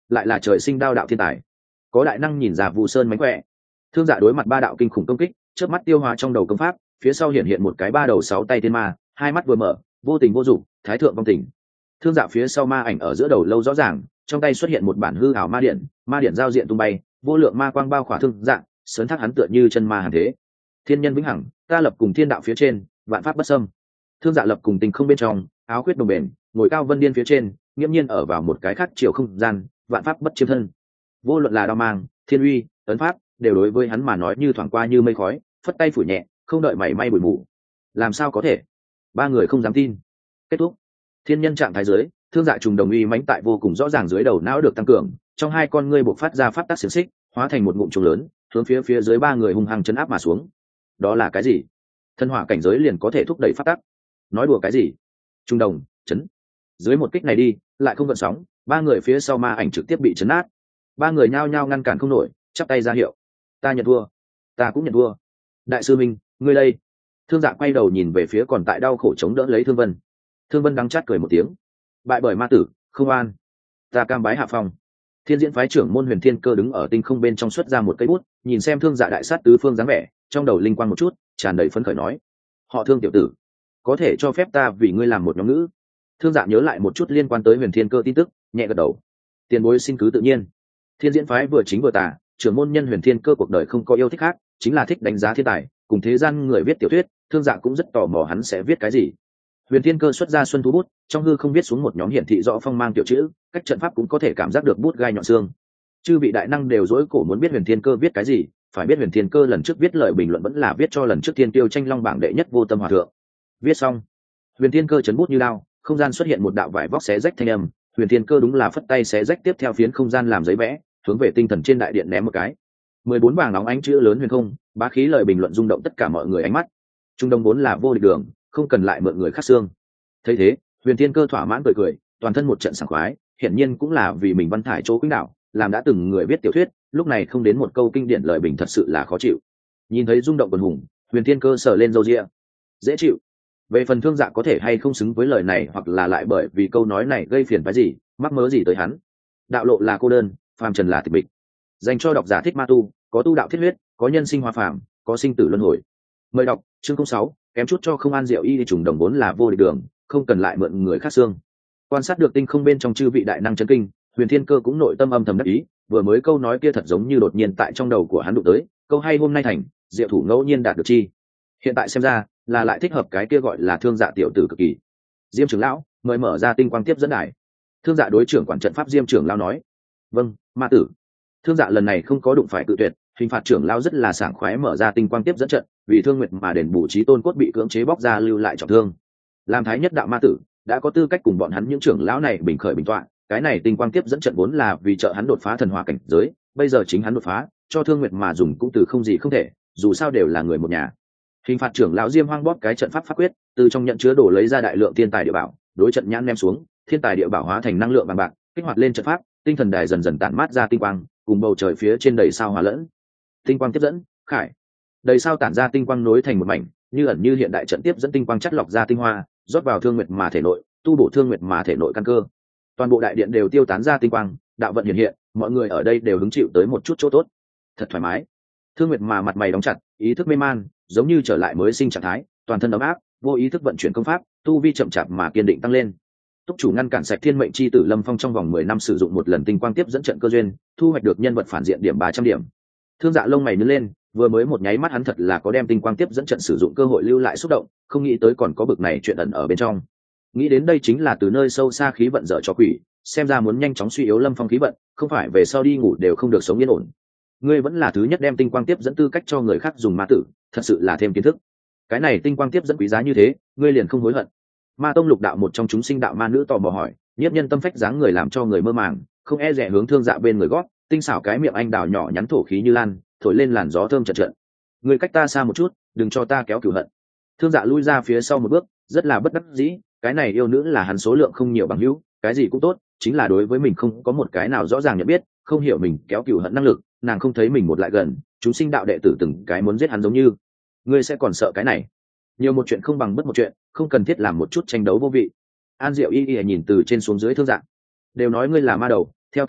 lại là trời sinh đao đạo thiên tài, có đại năng nhìn ra Vu Sơn mánh khỏe. Thương Dạ đối mặt ba đạo kinh khủng công kích, chớp mắt tiêu hóa trong đầu công pháp, phía sau hiện hiện một cái ba đầu sáu tay thiên ma, hai mắt vừa mở, vô tình vô dụng, thái thượng vong tình. Thương Dạ phía sau ma ảnh ở giữa đầu lâu rõ ràng, trong tay xuất hiện một bản hư ảo ma điện, ma điện giao diện tung bay, vô lượng ma quang bao khỏa Thương Dạ, sớn thác hắn tựa như chân ma hàn thế. Thiên nhân vĩnh hằng, ta lập cùng thiên đạo phía trên, vạn pháp bất xâm. Thương Dạ lập cùng tình không bên trong, áo khuyết đồng bền, ngồi cao vân điên phía trên, nghiễm nhiên ở vào một cái khác chiều không gian, vạn pháp bất chiếm thân. Vô luận là đao mang, thiên uy, ấn pháp, đều đối với hắn mà nói như thoảng qua như mây khói, phất tay phủ nhẹ, không đợi mảy may bụi mù. Làm sao có thể? Ba người không dám tin. Kết thúc. Thiên nhân trạng thái dưới, Thương Dạ trùng đồng uy mãnh tại vô cùng rõ ràng dưới đầu não được tăng cường, trong hai con ngươi bộc phát ra pháp tắc xiển xích, hóa thành một ngụm trùng lớn, hướng phía phía dưới ba người hung hăng chấn áp mà xuống. Đó là cái gì? Thân hỏa cảnh giới liền có thể thúc đẩy pháp tắc? Nói đùa cái gì? Trung đồng, chấn. Dưới một kích này đi, lại không gợn sóng, ba người phía sau ma ảnh trực tiếp bị chấn nát. Ba người nhao nhao ngăn cản không nổi, chắp tay ra hiệu. Ta nhận thua, ta cũng nhận thua. Đại sư minh, ngươi đây. Thương Dạ quay đầu nhìn về phía còn tại đau khổ chống đỡ lấy Thương Vân. Thương Vân đắng chát cười một tiếng. Bại bởi ma tử, không an. Ta cam bái hạ phong. Thiên diễn phái trưởng môn Huyền Thiên Cơ đứng ở tinh không bên trong xuất ra một cây bút, nhìn xem Thương Dạ đại sát tứ phương dáng vẻ, trong đầu linh quang một chút, tràn đầy phấn khởi nói: họ Thương tiểu tử, có thể cho phép ta vì ngươi làm một nhóm ngữ? Thương Dạ nhớ lại một chút liên quan tới Huyền Thiên Cơ tin tức, nhẹ gật đầu. Tiền bối xin cứ tự nhiên. Thiên diễn phái vừa chính vừa tà, trưởng môn nhân Huyền Thiên Cơ cuộc đời không có yêu thích khác, chính là thích đánh giá thiên tài, cùng thế gian người viết tiểu thuyết. Thương Dạ cũng rất tò mò hắn sẽ viết cái gì. Huyền Thiên Cơ xuất ra xuân thú bút, trong hư không viết xuống một nhóm hiển thị rõ phong mang tiểu chữ, cách trận pháp cũng có thể cảm giác được bút gai nhọn xương. Chư vị đại năng đều dối cổ muốn biết Huyền Thiên Cơ viết cái gì, phải biết Huyền Thiên Cơ lần trước viết lời bình luận vẫn là viết cho lần trước Thiên Tiêu tranh long bảng đệ nhất Vô Tâm Hòa thượng. Viết xong, Huyền Thiên Cơ chấn bút như lao, không gian xuất hiện một đạo vải vóc xé rách thanh âm, Huyền Thiên Cơ đúng là phất tay xé rách tiếp theo phiến không gian làm giấy vẽ, hướng về tinh thần trên đại điện ném một cái. Mười bốn vàng nóng ánh chữ lớn huyền không, bá khí lời bình luận rung động tất cả mọi người ánh mắt. Trung đông vốn là vô địch đường, không cần lại mượn người khác xương. Thấy thế, Huyền Thiên Cơ thỏa mãn cười cười, toàn thân một trận sảng khoái, hiển nhiên cũng là vì mình văn thải chỗ quỹ đạo, làm đã từng người viết tiểu thuyết, lúc này không đến một câu kinh điển lời bình thật sự là khó chịu. Nhìn thấy rung động quần hùng, Huyền Thiên Cơ sờ lên râu ria, dễ chịu. Về phần Thương Dạ có thể hay không xứng với lời này, hoặc là lại bởi vì câu nói này gây phiền phái gì, mắc mớ gì tới hắn. Đạo lộ là cô đơn, phàm trần là tịch mịch. Dành cho độc giả thích ma tu, có tu đạo thiết huyết, có nhân sinh hoa phàm, có sinh tử luân hồi. Mời đọc chương không sáu, kém chút cho không an diệu y đi trùng đồng vốn là vô địch đường, không cần lại mượn người khác xương. Quan sát được tinh không bên trong chư vị đại năng chấn kinh, Huyền Thiên Cơ cũng nội tâm âm thầm đắc ý, vừa mới câu nói kia thật giống như đột nhiên tại trong đầu của hắn đụng tới, câu hay hôm nay thành, diệu thủ ngẫu nhiên đạt được chi. Hiện tại xem ra, là lại thích hợp cái kia gọi là Thương Dạ tiểu tử cực kỳ. Diêm trưởng lão, mời mở ra tinh quang tiếp dẫn đài. Thương Dạ đối trưởng quản trận pháp Diêm trưởng lão nói. Vâng, ma tử. Thương Dạ lần này không có đụng phải cự tuyệt, hình phạt trưởng lão rất là sảng khoái mở ra tinh quang tiếp dẫn trận, vì Thương Nguyệt mà đền bù trí tôn cốt bị cưỡng chế bóc ra lưu lại trọng thương. Làm thái nhất đạo ma tử, đã có tư cách cùng bọn hắn những trưởng lão này bình khởi bình tọa, cái này tinh quang tiếp dẫn trận vốn là vì trợ hắn đột phá thần hỏa cảnh giới, bây giờ chính hắn đột phá, cho Thương Nguyệt mà dùng cũng từ không gì không thể, dù sao đều là người một nhà. Hình phạt trưởng lão Diêm hoang bóp cái trận pháp pháp quyết, từ trong nhận chứa đổ lấy ra đại lượng thiên tài địa bảo, đối trận nhãn ném xuống, thiên tài địa bảo hóa thành năng lượng bằng bạc, kích hoạt lên trận pháp, tinh thần đài dần dần tản mát ra tinh quang, cùng bầu trời phía trên đầy sao hòa lẫn. Tinh quang tiếp dẫn, khải. Đầy sao tản ra tinh quang nối thành một mảnh, như ẩn như hiện đại trận tiếp dẫn tinh quang chất lọc ra tinh hoa, rót vào Thương Nguyệt mà thể nội, tu bổ Thương Nguyệt mà thể nội căn cơ. Toàn bộ đại điện đều tiêu tán ra tinh quang, đạo vận hiện hiện, mọi người ở đây đều hứng chịu tới một chút chỗ tốt. Thật thoải mái. Thương Nguyệt mà mặt mày đóng chặt, ý thức mê man, giống như trở lại mới sinh trạng thái, toàn thân ấm áp, vô ý thức vận chuyển công pháp, tu vi chậm chạp mà kiên định tăng lên. Túc chủ ngăn cản sạch thiên mệnh chi tử Lâm Phong trong vòng mười năm sử dụng một lần tinh quang tiếp dẫn trận cơ duyên, thu hoạch được nhân vật phản diện điểm ba trăm điểm. Thương Dạ lông mày nhướng lên, vừa mới một nháy mắt hắn thật là có đem tinh quang tiếp dẫn trận sử dụng cơ hội lưu lại xúc động, không nghĩ tới còn có bực này chuyện ẩn ở bên trong. Nghĩ đến đây chính là từ nơi sâu xa khí vận dở cho quỷ, xem ra muốn nhanh chóng suy yếu Lâm Phong khí vận, không phải về sau đi ngủ đều không được sống yên ổn. Ngươi vẫn là thứ nhất đem tinh quang tiếp dẫn tư cách cho người khác dùng ma tử, thật sự là thêm kiến thức. Cái này tinh quang tiếp dẫn quý giá như thế, ngươi liền không hối hận? Ma tông lục đạo một trong chúng sinh đạo ma nữ tò mò hỏi, nhiếp nhân tâm phách dáng người làm cho người mơ màng, không e dè hướng Thương Dạ bên người gót, tinh xảo cái miệng anh đào nhỏ nhắn thổ khí như lan, thổi lên làn gió thơm chợt chợt. Ngươi cách ta xa một chút, đừng cho ta kéo cửu hận. Thương Dạ lui ra phía sau một bước, rất là bất đắc dĩ, cái này yêu nữ là hắn số lượng không nhiều bằng hữu, cái gì cũng tốt, chính là đối với mình không có một cái nào rõ ràng nhận biết, không hiểu mình kéo cửu hận năng lực, nàng không thấy mình một lại gần, chúng sinh đạo đệ tử từng cái muốn giết hắn giống như. Ngươi sẽ còn sợ cái này? Nhiều một chuyện không bằng bất một chuyện, không cần thiết làm một chút tranh đấu vô vị. An Diệu Y Y nhìn từ trên xuống dưới Thương Dạ, đều nói ngươi là ma đầu, theo ta thấy,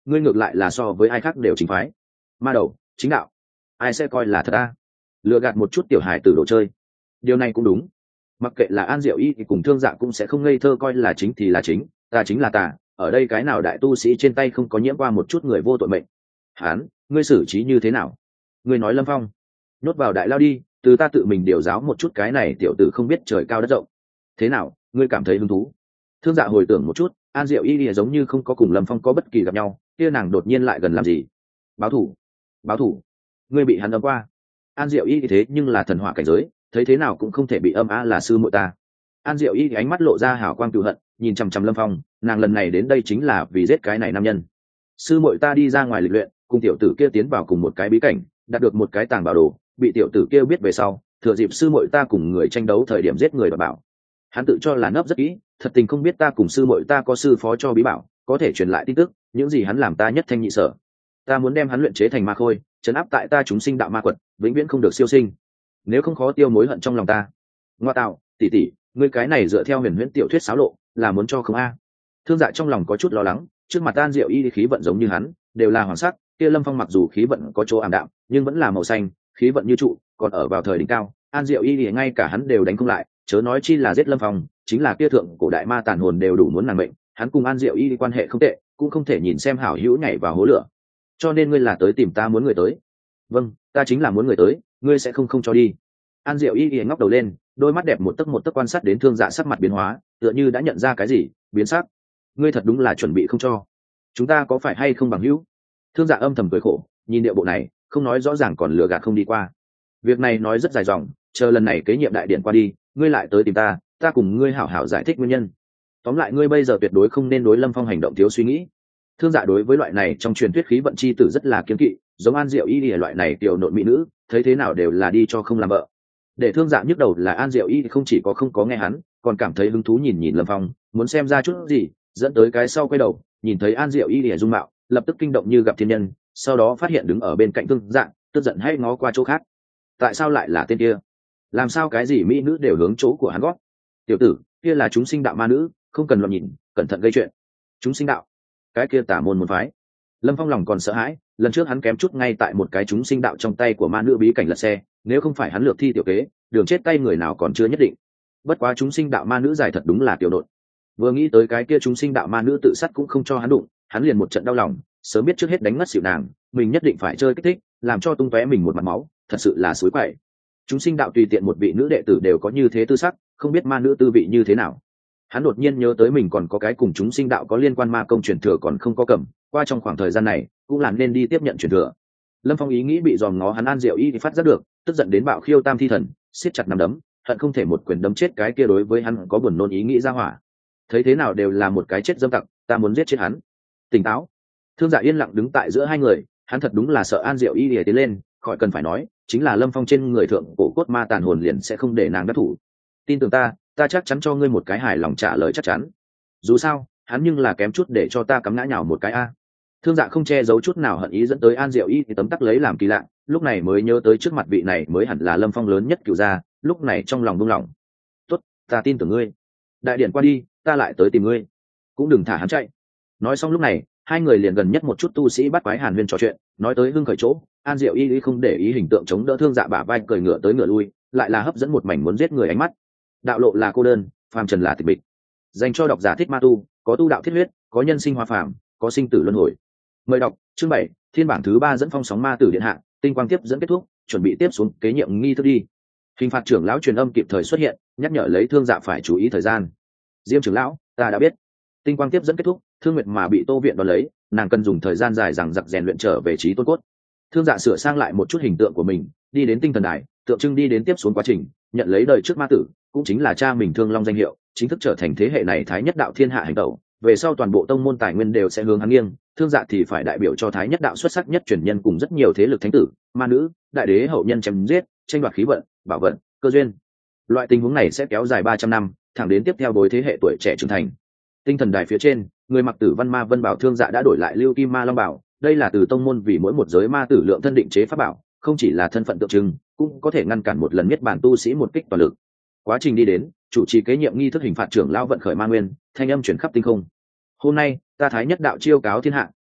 ngươi ngược lại là so với ai khác đều chính phái. Ma đầu chính đạo, ai sẽ coi là thật ta? Lừa gạt một chút tiểu hài tử đồ chơi. Điều này cũng đúng, mặc kệ là An Diệu Y thì cùng Thương Dạ cũng sẽ không ngây thơ coi là chính thì là chính, ta chính là tà. Ở đây cái nào đại tu sĩ trên tay không có nhiễm qua một chút người vô tội mệnh. Hán, ngươi xử trí như thế nào? Ngươi nói Lâm Phong nhốt vào đại lao đi, từ ta tự mình điều giáo một chút cái này tiểu tử không biết trời cao đất rộng. Thế nào, ngươi cảm thấy hứng thú? Thương Dạ hồi tưởng một chút, An Diệu Y thì giống như không có cùng Lâm Phong có bất kỳ gặp nhau, kia nàng đột nhiên lại gần làm gì? Báo thủ? Báo thủ? Ngươi bị hắn đâm qua. An Diệu Y thì thế nhưng là thần hỏa cảnh giới, thấy thế nào cũng không thể bị âm a là sư muội ta. An Diệu Y thì ánh mắt lộ ra hào quang cừu hận, nhìn chằm chằm Lâm Phong, nàng lần này đến đây chính là vì giết cái này nam nhân. Sư muội ta đi ra ngoài lịch luyện, cùng tiểu tử kia tiến vào cùng một cái bí cảnh, đạt được một cái tàng bảo đồ, bị tiểu tử kia biết về sau, thừa dịp sư muội ta cùng người tranh đấu thời điểm giết người và bảo. Hắn tự cho là nấp rất kỹ, thật tình không biết ta cùng sư muội ta có sư phó cho bí bảo, có thể truyền lại tin tức, những gì hắn làm ta nhất thanh nhị sở. Ta muốn đem hắn luyện chế thành ma khôi, trấn áp tại ta chúng sinh đạo ma quật, vĩnh viễn không được siêu sinh. Nếu không khó tiêu mối hận trong lòng ta. Ngoa tạo, tỷ tỷ, ngươi cái này dựa theo huyền huyễn tiểu thuyết xáo lộ, là muốn cho không a? Thương Dạ trong lòng có chút lo lắng, trước mặt An Diệu Y khí vận giống như hắn, đều là hoàng sắc, kia Lâm Phong mặc dù khí vận có chỗ ảm đạm, nhưng vẫn là màu xanh, khí vận như trụ, còn ở vào thời đỉnh cao, An Diệu Y thì ngay cả hắn đều đánh không lại, chớ nói chi là giết Lâm Phong, chính là kia thượng cổ đại ma tàn hồn đều đủ muốn nàng mệnh, hắn cùng An Diệu Y quan hệ không tệ, cũng không thể nhìn xem hảo hữu nhảy vào hố lửa. Cho nên ngươi là tới tìm ta muốn người tới. Vâng, ta chính là muốn người tới, ngươi sẽ không không cho đi. An Diệu Y ngóc đầu lên, đôi mắt đẹp một tấc một tấc quan sát đến Thương Dạ sắc mặt biến hóa, tựa như đã nhận ra cái gì, biến sắc. Ngươi thật đúng là chuẩn bị không cho. Chúng ta có phải hay không bằng hữu? Thương Dạ âm thầm cười khổ, nhìn điệu bộ này, không nói rõ ràng còn lừa gạt không đi qua. Việc này nói rất dài dòng, chờ lần này kế nhiệm đại điện qua đi, ngươi lại tới tìm ta, ta cùng ngươi hảo hảo giải thích nguyên nhân. Tóm lại ngươi bây giờ tuyệt đối không nên đối Lâm Phong hành động thiếu suy nghĩ. Thương Dạ đối với loại này trong truyền thuyết khí vận chi tử rất là kiêng kỵ, giống An Diệu Y lìa loại này tiểu nộn mỹ nữ, thấy thế nào đều là đi cho không làm vợ. Để Thương Dạ nhức đầu là An Diệu Y không chỉ có không có nghe hắn, còn cảm thấy hứng thú nhìn nhìn Lâm Phong, muốn xem ra chút gì, dẫn tới cái sau quay đầu, nhìn thấy An Diệu Y lìa dung mạo, lập tức kinh động như gặp thiên nhân, sau đó phát hiện đứng ở bên cạnh Thương Dạ, tức giận hay ngó qua chỗ khác. Tại sao lại là tên kia? Làm sao cái gì mỹ nữ đều hướng chỗ của hắn gót? Tiểu tử, kia là chúng sinh đạo ma nữ, không cần loạn nhìn, cẩn thận gây chuyện. Chúng sinh đạo? Cái kia tả môn môn phái. Lâm Phong lòng còn sợ hãi, lần trước hắn kém chút ngay tại một cái chúng sinh đạo trong tay của ma nữ bí cảnh lật xe, nếu không phải hắn lược thi tiểu kế, đường chết tay người nào còn chưa nhất định. Bất quá chúng sinh đạo ma nữ dài thật đúng là tiểu đột. Vừa nghĩ tới cái kia chúng sinh đạo ma nữ tự sát cũng không cho hắn đụng, hắn liền một trận đau lòng, sớm biết trước hết đánh ngất xỉu nàng, mình nhất định phải chơi kích thích, làm cho tung tóe mình một mặt máu, thật sự là suối quậy. Chúng sinh đạo tùy tiện một vị nữ đệ tử đều có như thế tư sắc, không biết ma nữ tư vị như thế nào. Hắn đột nhiên nhớ tới mình còn có cái cùng chúng sinh đạo có liên quan ma công truyền thừa còn không có cầm, qua trong khoảng thời gian này cũng là nên đi tiếp nhận truyền thừa. Lâm Phong ý nghĩ bị dòm ngó hắn An Diệu Y thì phát giác được, tức giận đến bạo khiêu tam thi thần, siết chặt nắm đấm, hận không thể một quyền đấm chết cái kia đối với hắn có buồn nôn ý nghĩ ra hỏa. Thấy thế nào đều là một cái chết dâm tặc, ta muốn giết chết hắn. Tỉnh táo. Thương Dạ yên lặng đứng tại giữa hai người, hắn thật đúng là sợ An Diệu Y lìa tiến lên, khỏi cần phải nói, chính là Lâm Phong trên người thượng cổ cốt ma tàn hồn liền sẽ không để nàng đắc thủ. Tin tưởng ta, ta chắc chắn cho ngươi một cái hài lòng trả lời chắc chắn. Dù sao, hắn nhưng là kém chút để cho ta cắm ngã nhào một cái a. Thương Dạ không che giấu chút nào hận ý dẫn tới An Diệu Y thì tấm tắc lấy làm kỳ lạ, lúc này mới nhớ tới trước mặt vị này mới hẳn là Lâm Phong lớn nhất cửu gia, lúc này trong lòng buông lỏng. Tốt, ta tin tưởng ngươi. Đại điện qua đi, ta lại tới tìm ngươi. Cũng đừng thả hắn chạy. Nói xong lúc này, hai người liền gần nhất một chút tu sĩ bắt quái hàn huyên trò chuyện, nói tới hưng khởi chỗ, An Diệu Y không để ý hình tượng chống đỡ Thương Dạ bả vai cười ngựa tới ngựa lui, lại là hấp dẫn một mảnh muốn giết người ánh mắt. Đạo lộ là cô đơn, phàm trần là tịch mịch. Dành cho độc giả thích ma tu, có tu đạo thiết huyết, có nhân sinh hoa phàm, có sinh tử luân hồi. Mời đọc chương bảy, thiên bản thứ ba dẫn phong sóng ma tử điện hạ, tinh quang tiếp dẫn kết thúc, chuẩn bị tiếp xuống kế nhiệm nghi thức đi. Hình phạt trưởng lão truyền âm kịp thời xuất hiện, nhắc nhở lấy Thương Dạ phải chú ý thời gian. Diêm trưởng lão, ta đã biết. Tinh quang tiếp dẫn kết thúc, Thương Nguyệt mà bị Tô Viện đón lấy, nàng cần dùng thời gian dài rằng giặc rèn luyện trở về trí tôn cốt. Thương Dạ sửa sang lại một chút hình tượng của mình, đi đến tinh thần đài, tượng trưng đi đến tiếp xuống quá trình, nhận lấy đời trước ma tử, cũng chính là cha mình Thương Long danh hiệu, chính thức trở thành thế hệ này thái nhất đạo thiên hạ hành tẩu. Về sau toàn bộ tông môn tài nguyên đều sẽ hướng hắn nghiêng, Thương Dạ thì phải đại biểu cho thái nhất đạo xuất sắc nhất truyền nhân cùng rất nhiều thế lực thánh tử, ma nữ, đại đế hậu nhân chém giết, tranh đoạt khí vận, bảo vận, cơ duyên. Loại tình huống này sẽ kéo dài ba trăm năm, thẳng đến tiếp theo bối thế hệ tuổi trẻ trưởng thành. Tinh thần đài phía trên, người mặc tử văn ma vân bảo Thương Dạ đã đổi lại lưu kim ma long bảo, đây là từ tông môn vì mỗi một giới ma tử lượng thân định chế pháp bảo, không chỉ là thân phận tượng trưng, cũng có thể ngăn cản một lần nhất bản tu sĩ một kích toàn lực. Quá trình đi đến, chủ trì kế nhiệm nghi thức hình phạt trưởng lão vận khởi ma nguyên, thanh âm chuyển khắp tinh không. Hôm nay, ta thái nhất đạo chiêu cáo thiên hạ,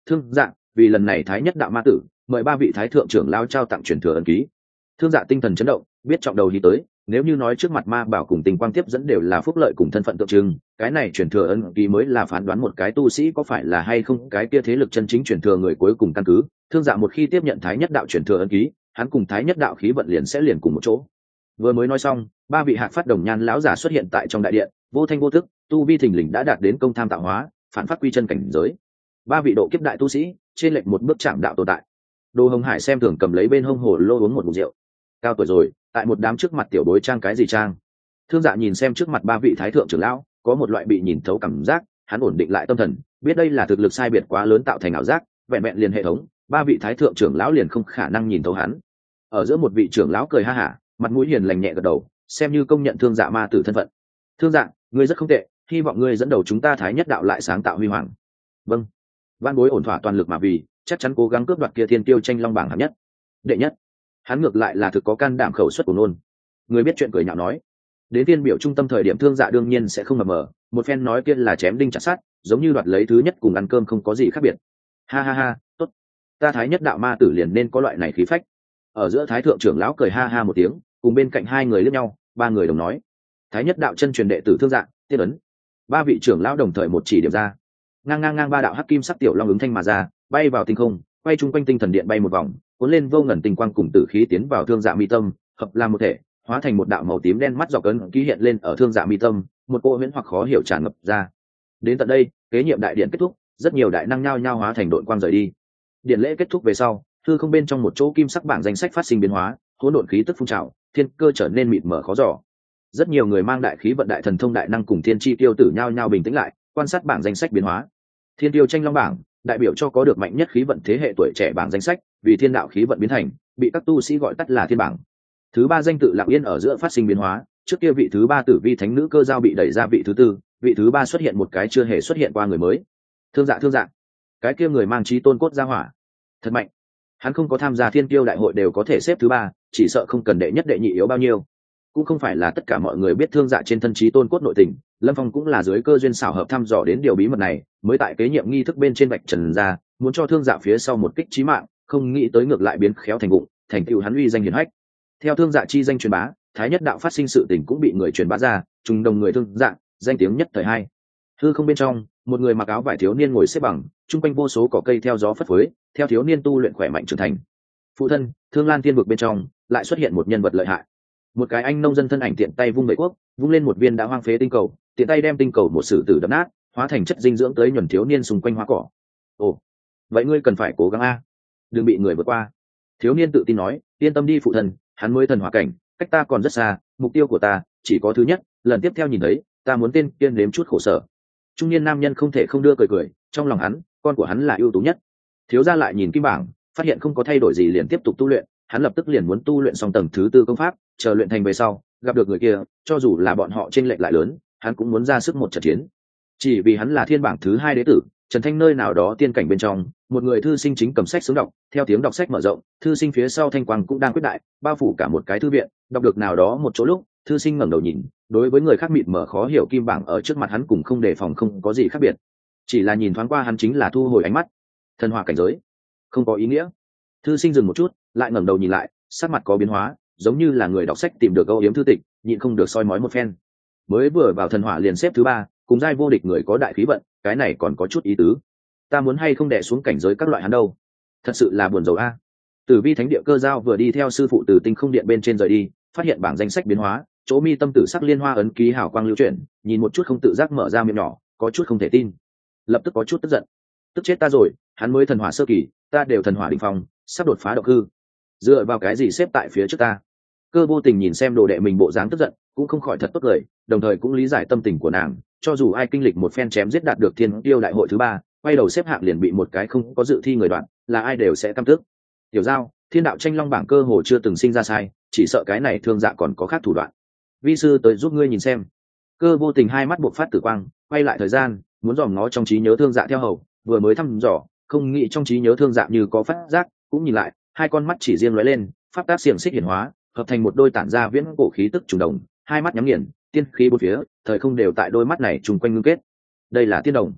thương dạ vì lần này thái nhất đạo ma tử mời ba vị thái thượng trưởng lao trao tặng truyền thừa ấn ký. Thương dạ tinh thần chấn động, biết trọng đầu hí tới, nếu như nói trước mặt ma bảo cùng tình quang tiếp dẫn đều là phúc lợi cùng thân phận tượng trưng, cái này truyền thừa ấn ký mới là phán đoán một cái tu sĩ có phải là hay không cái kia thế lực chân chính truyền thừa người cuối cùng căn cứ. Thương dạ một khi tiếp nhận thái nhất đạo truyền thừa ấn ký, hắn cùng thái nhất đạo khí vận liền sẽ liền cùng một chỗ. Vừa mới nói xong, ba vị hạc phát đồng nhan lão giả xuất hiện tại trong đại điện, vô thanh vô thức, tu vi thình lình đã đạt đến công tham tạo hóa, phản phát quy chân cảnh giới. Ba vị độ kiếp đại tu sĩ, trên lệch một bước chạm đạo tồn tại. Đồ Hồng Hải xem thường cầm lấy bên hông hồ lô uống một ngụm rượu. Cao tuổi rồi, tại một đám trước mặt tiểu bối trang cái gì trang? Thương Dạ nhìn xem trước mặt ba vị thái thượng trưởng lão, có một loại bị nhìn thấu cảm giác, hắn ổn định lại tâm thần, biết đây là thực lực sai biệt quá lớn tạo thành ảo giác, vẹn vẹn liền hệ thống, ba vị thái thượng trưởng lão liền không khả năng nhìn thấu hắn. Ở giữa một vị trưởng lão cười ha hả, mặt mũi hiền lành nhẹ gật đầu, xem như công nhận Thương Dạ ma tử thân phận. Thương Dạ, ngươi rất không tệ, hy vọng ngươi dẫn đầu chúng ta thái nhất đạo lại sáng tạo huy hoàng. Vâng. Văn bối ổn thỏa toàn lực mà vì, chắc chắn cố gắng cướp đoạt kia thiên tiêu tranh long bảng hạng nhất. Đệ nhất. Hắn ngược lại là thực có can đảm khẩu suất của nôn. Người biết chuyện cười nhạo nói. Đến tiên biểu trung tâm thời điểm Thương Dạ đương nhiên sẽ không mập mờ, một phen nói kia là chém đinh chặt sắt, giống như đoạt lấy thứ nhất cùng ăn cơm không có gì khác biệt. Ha ha ha, tốt. Ta thái nhất đạo ma tử liền nên có loại này khí phách. Ở giữa thái thượng trưởng lão cười ha ha một tiếng, cùng bên cạnh hai người liếc nhau, ba người đồng nói. Thái nhất đạo chân truyền đệ tử Thương Dạ, tiếp ấn. Ba vị trưởng lão đồng thời một chỉ điểm ra. Ngang ngang ngang ba đạo hắc kim sắc tiểu long ứng thanh mà ra, bay vào tinh không, quay chung quanh tinh thần điện bay một vòng, cuốn lên vô ngần tinh quang cùng tử khí tiến vào Thương Dạ mi tâm, hợp làm một thể, hóa thành một đạo màu tím đen mắt dọc ấn ký hiện lên ở Thương Dạ mi tâm, một cỗ huyễn hoặc khó hiểu tràn ngập ra. Đến tận đây, kế nhiệm đại điện kết thúc, rất nhiều đại năng nhao nhao hóa thành đội quang rời đi. Điện lễ kết thúc về sau, thư không bên trong một chỗ kim sắc bảng danh sách phát sinh biến hóa, hỗn độn khí tức phun trào, thiên cơ trở nên mịt mờ khó dò. Rất nhiều người mang đại khí vận đại thần thông đại năng cùng thiên chi tiêu tử nhao nhao bình tĩnh lại, quan sát bảng danh sách biến hóa. Thiên tiêu tranh long bảng đại biểu cho có được mạnh nhất khí vận thế hệ tuổi trẻ bảng danh sách, vì thiên đạo khí vận biến thành, bị các tu sĩ gọi tắt là thiên bảng. Thứ ba danh tự lặng yên ở giữa phát sinh biến hóa, trước kia vị thứ ba tử vi thánh nữ cơ giao bị đẩy ra vị thứ tư, vị thứ ba xuất hiện một cái chưa hề xuất hiện qua người mới. Thương Dạ thương dạ, cái kia người mang trí tôn cốt ra hỏa, thật mạnh. Hắn không có tham gia thiên tiêu đại hội đều có thể xếp thứ ba, chỉ sợ không cần đệ nhất đệ nhị yếu bao nhiêu. Cũng không phải là tất cả mọi người biết Thương Dạ trên thân trí tôn cốt nội tình, Lâm Phong cũng là dưới cơ duyên xảo hợp thăm dò đến điều bí mật này, mới tại kế nhiệm nghi thức bên trên vạch trần ra, muốn cho Thương Dạ phía sau một kích chí mạng, không nghĩ tới ngược lại biến khéo thành vụng, thành tựu hắn uy danh hiển hách. Theo Thương Dạ chi danh truyền bá, thái nhất đạo phát sinh sự tình cũng bị người truyền bá ra, trùng đồng người Thương Dạ, danh tiếng nhất thời hai. Hư không bên trong, một người mặc áo vải thiếu niên ngồi xếp bằng, trung quanh vô số cỏ cây theo gió phất phới, theo thiếu niên tu luyện khỏe mạnh trưởng thành. Phụ thân, Thương Lan Tiên vực bên trong, lại xuất hiện một nhân vật lợi hại. Một cái anh nông dân thân ảnh tiện tay vung vẩy quốc, vung lên một viên đã hoang phế tinh cầu, tiện tay đem tinh cầu một sử tử đập nát, hóa thành chất dinh dưỡng tới nhuần thiếu niên xung quanh hoa cỏ. Ồ, vậy ngươi cần phải cố gắng a, đừng bị người vượt qua. Thiếu niên tự tin nói, yên tâm đi phụ thân, hắn mới thần hỏa cảnh, cách ta còn rất xa, mục tiêu của ta chỉ có thứ nhất, lần tiếp theo nhìn thấy, ta muốn tên kiên nếm chút khổ sở. Trung niên nam nhân không thể không đưa cười cười, trong lòng hắn, con của hắn là ưu tú nhất. Thiếu gia lại nhìn kim bảng, phát hiện không có thay đổi gì liền tiếp tục tu luyện, hắn lập tức liền muốn tu luyện xong tầng thứ tư công pháp, chờ luyện thành về sau, gặp được người kia, cho dù là bọn họ chênh lệch lại lớn, hắn cũng muốn ra sức một trận chiến. Chỉ vì hắn là thiên bảng thứ hai đế tử, Trần Thanh nơi nào đó tiên cảnh bên trong, một người thư sinh chính cầm sách xuống đọc, theo tiếng đọc sách mở rộng, thư sinh phía sau thanh quang cũng đang quyết đại, bao phủ cả một cái thư viện, đọc được nào đó một chỗ lúc, thư sinh ngẩng đầu nhìn, đối với người khác mịt mờ khó hiểu kim bảng ở trước mặt hắn cũng không đề phòng không có gì khác biệt. Chỉ là nhìn thoáng qua hắn chính là thu hồi ánh mắt. Thần hỏa cảnh giới, không có ý nghĩa. Thư sinh dừng một chút, lại ngẩng đầu nhìn lại, sắc mặt có biến hóa, giống như là người đọc sách tìm được âu yếm thư tịch, nhịn không được soi mói một phen. Mới vừa vào thần hỏa liền xếp thứ ba, cùng giai vô địch người có đại khí vận, cái này còn có chút ý tứ. Ta muốn hay không đè xuống cảnh giới các loại hắn đâu. Thật sự là buồn rầu a. Tử vi thánh địa cơ giao vừa đi theo sư phụ từ tinh không điện bên trên rời đi, phát hiện bảng danh sách biến hóa, chỗ mi tâm tử sắc liên hoa ấn ký hào quang lưu chuyển, nhìn một chút không tự giác mở ra miệng nhỏ, có chút không thể tin. Lập tức có chút tức giận. Tức chết ta rồi, hắn mới thần hỏa sơ kỳ, ta đều thần hỏa đỉnh phong, sắp đột phá độc hư. Dựa vào cái gì xếp tại phía trước ta? Cơ vô tình nhìn xem đồ đệ mình bộ dáng tức giận, cũng không khỏi thật tốt cười, đồng thời cũng lý giải tâm tình của nàng, cho dù ai kinh lịch một phen chém giết đạt được thiên tiêu đại hội thứ ba, quay đầu xếp hạng liền bị một cái không có dự thi người đoạn, là ai đều sẽ căm tức. Tiểu giao, thiên đạo tranh long bảng cơ hồ chưa từng sinh ra sai, chỉ sợ cái này Thương Dạ còn có khác thủ đoạn. Vi sư tới giúp ngươi nhìn xem. Cơ vô tình hai mắt buộc phát tử quang, quay lại thời gian, muốn dòm ngó trong trí nhớ Thương Dạ theo hầu, vừa mới thăm dò, không nghĩ trong trí nhớ Thương Dạ như có phát giác, cũng nhìn lại, hai con mắt chỉ riêng lóe lên, pháp tác xiềng xích hiển hóa, hợp thành một đôi tản ra viễn cổ khí tức trùng đồng, hai mắt nhắm nghiền, tiên khí bốn phía, thời không đều tại đôi mắt này trùng quanh ngưng kết. Đây là tiên đồng.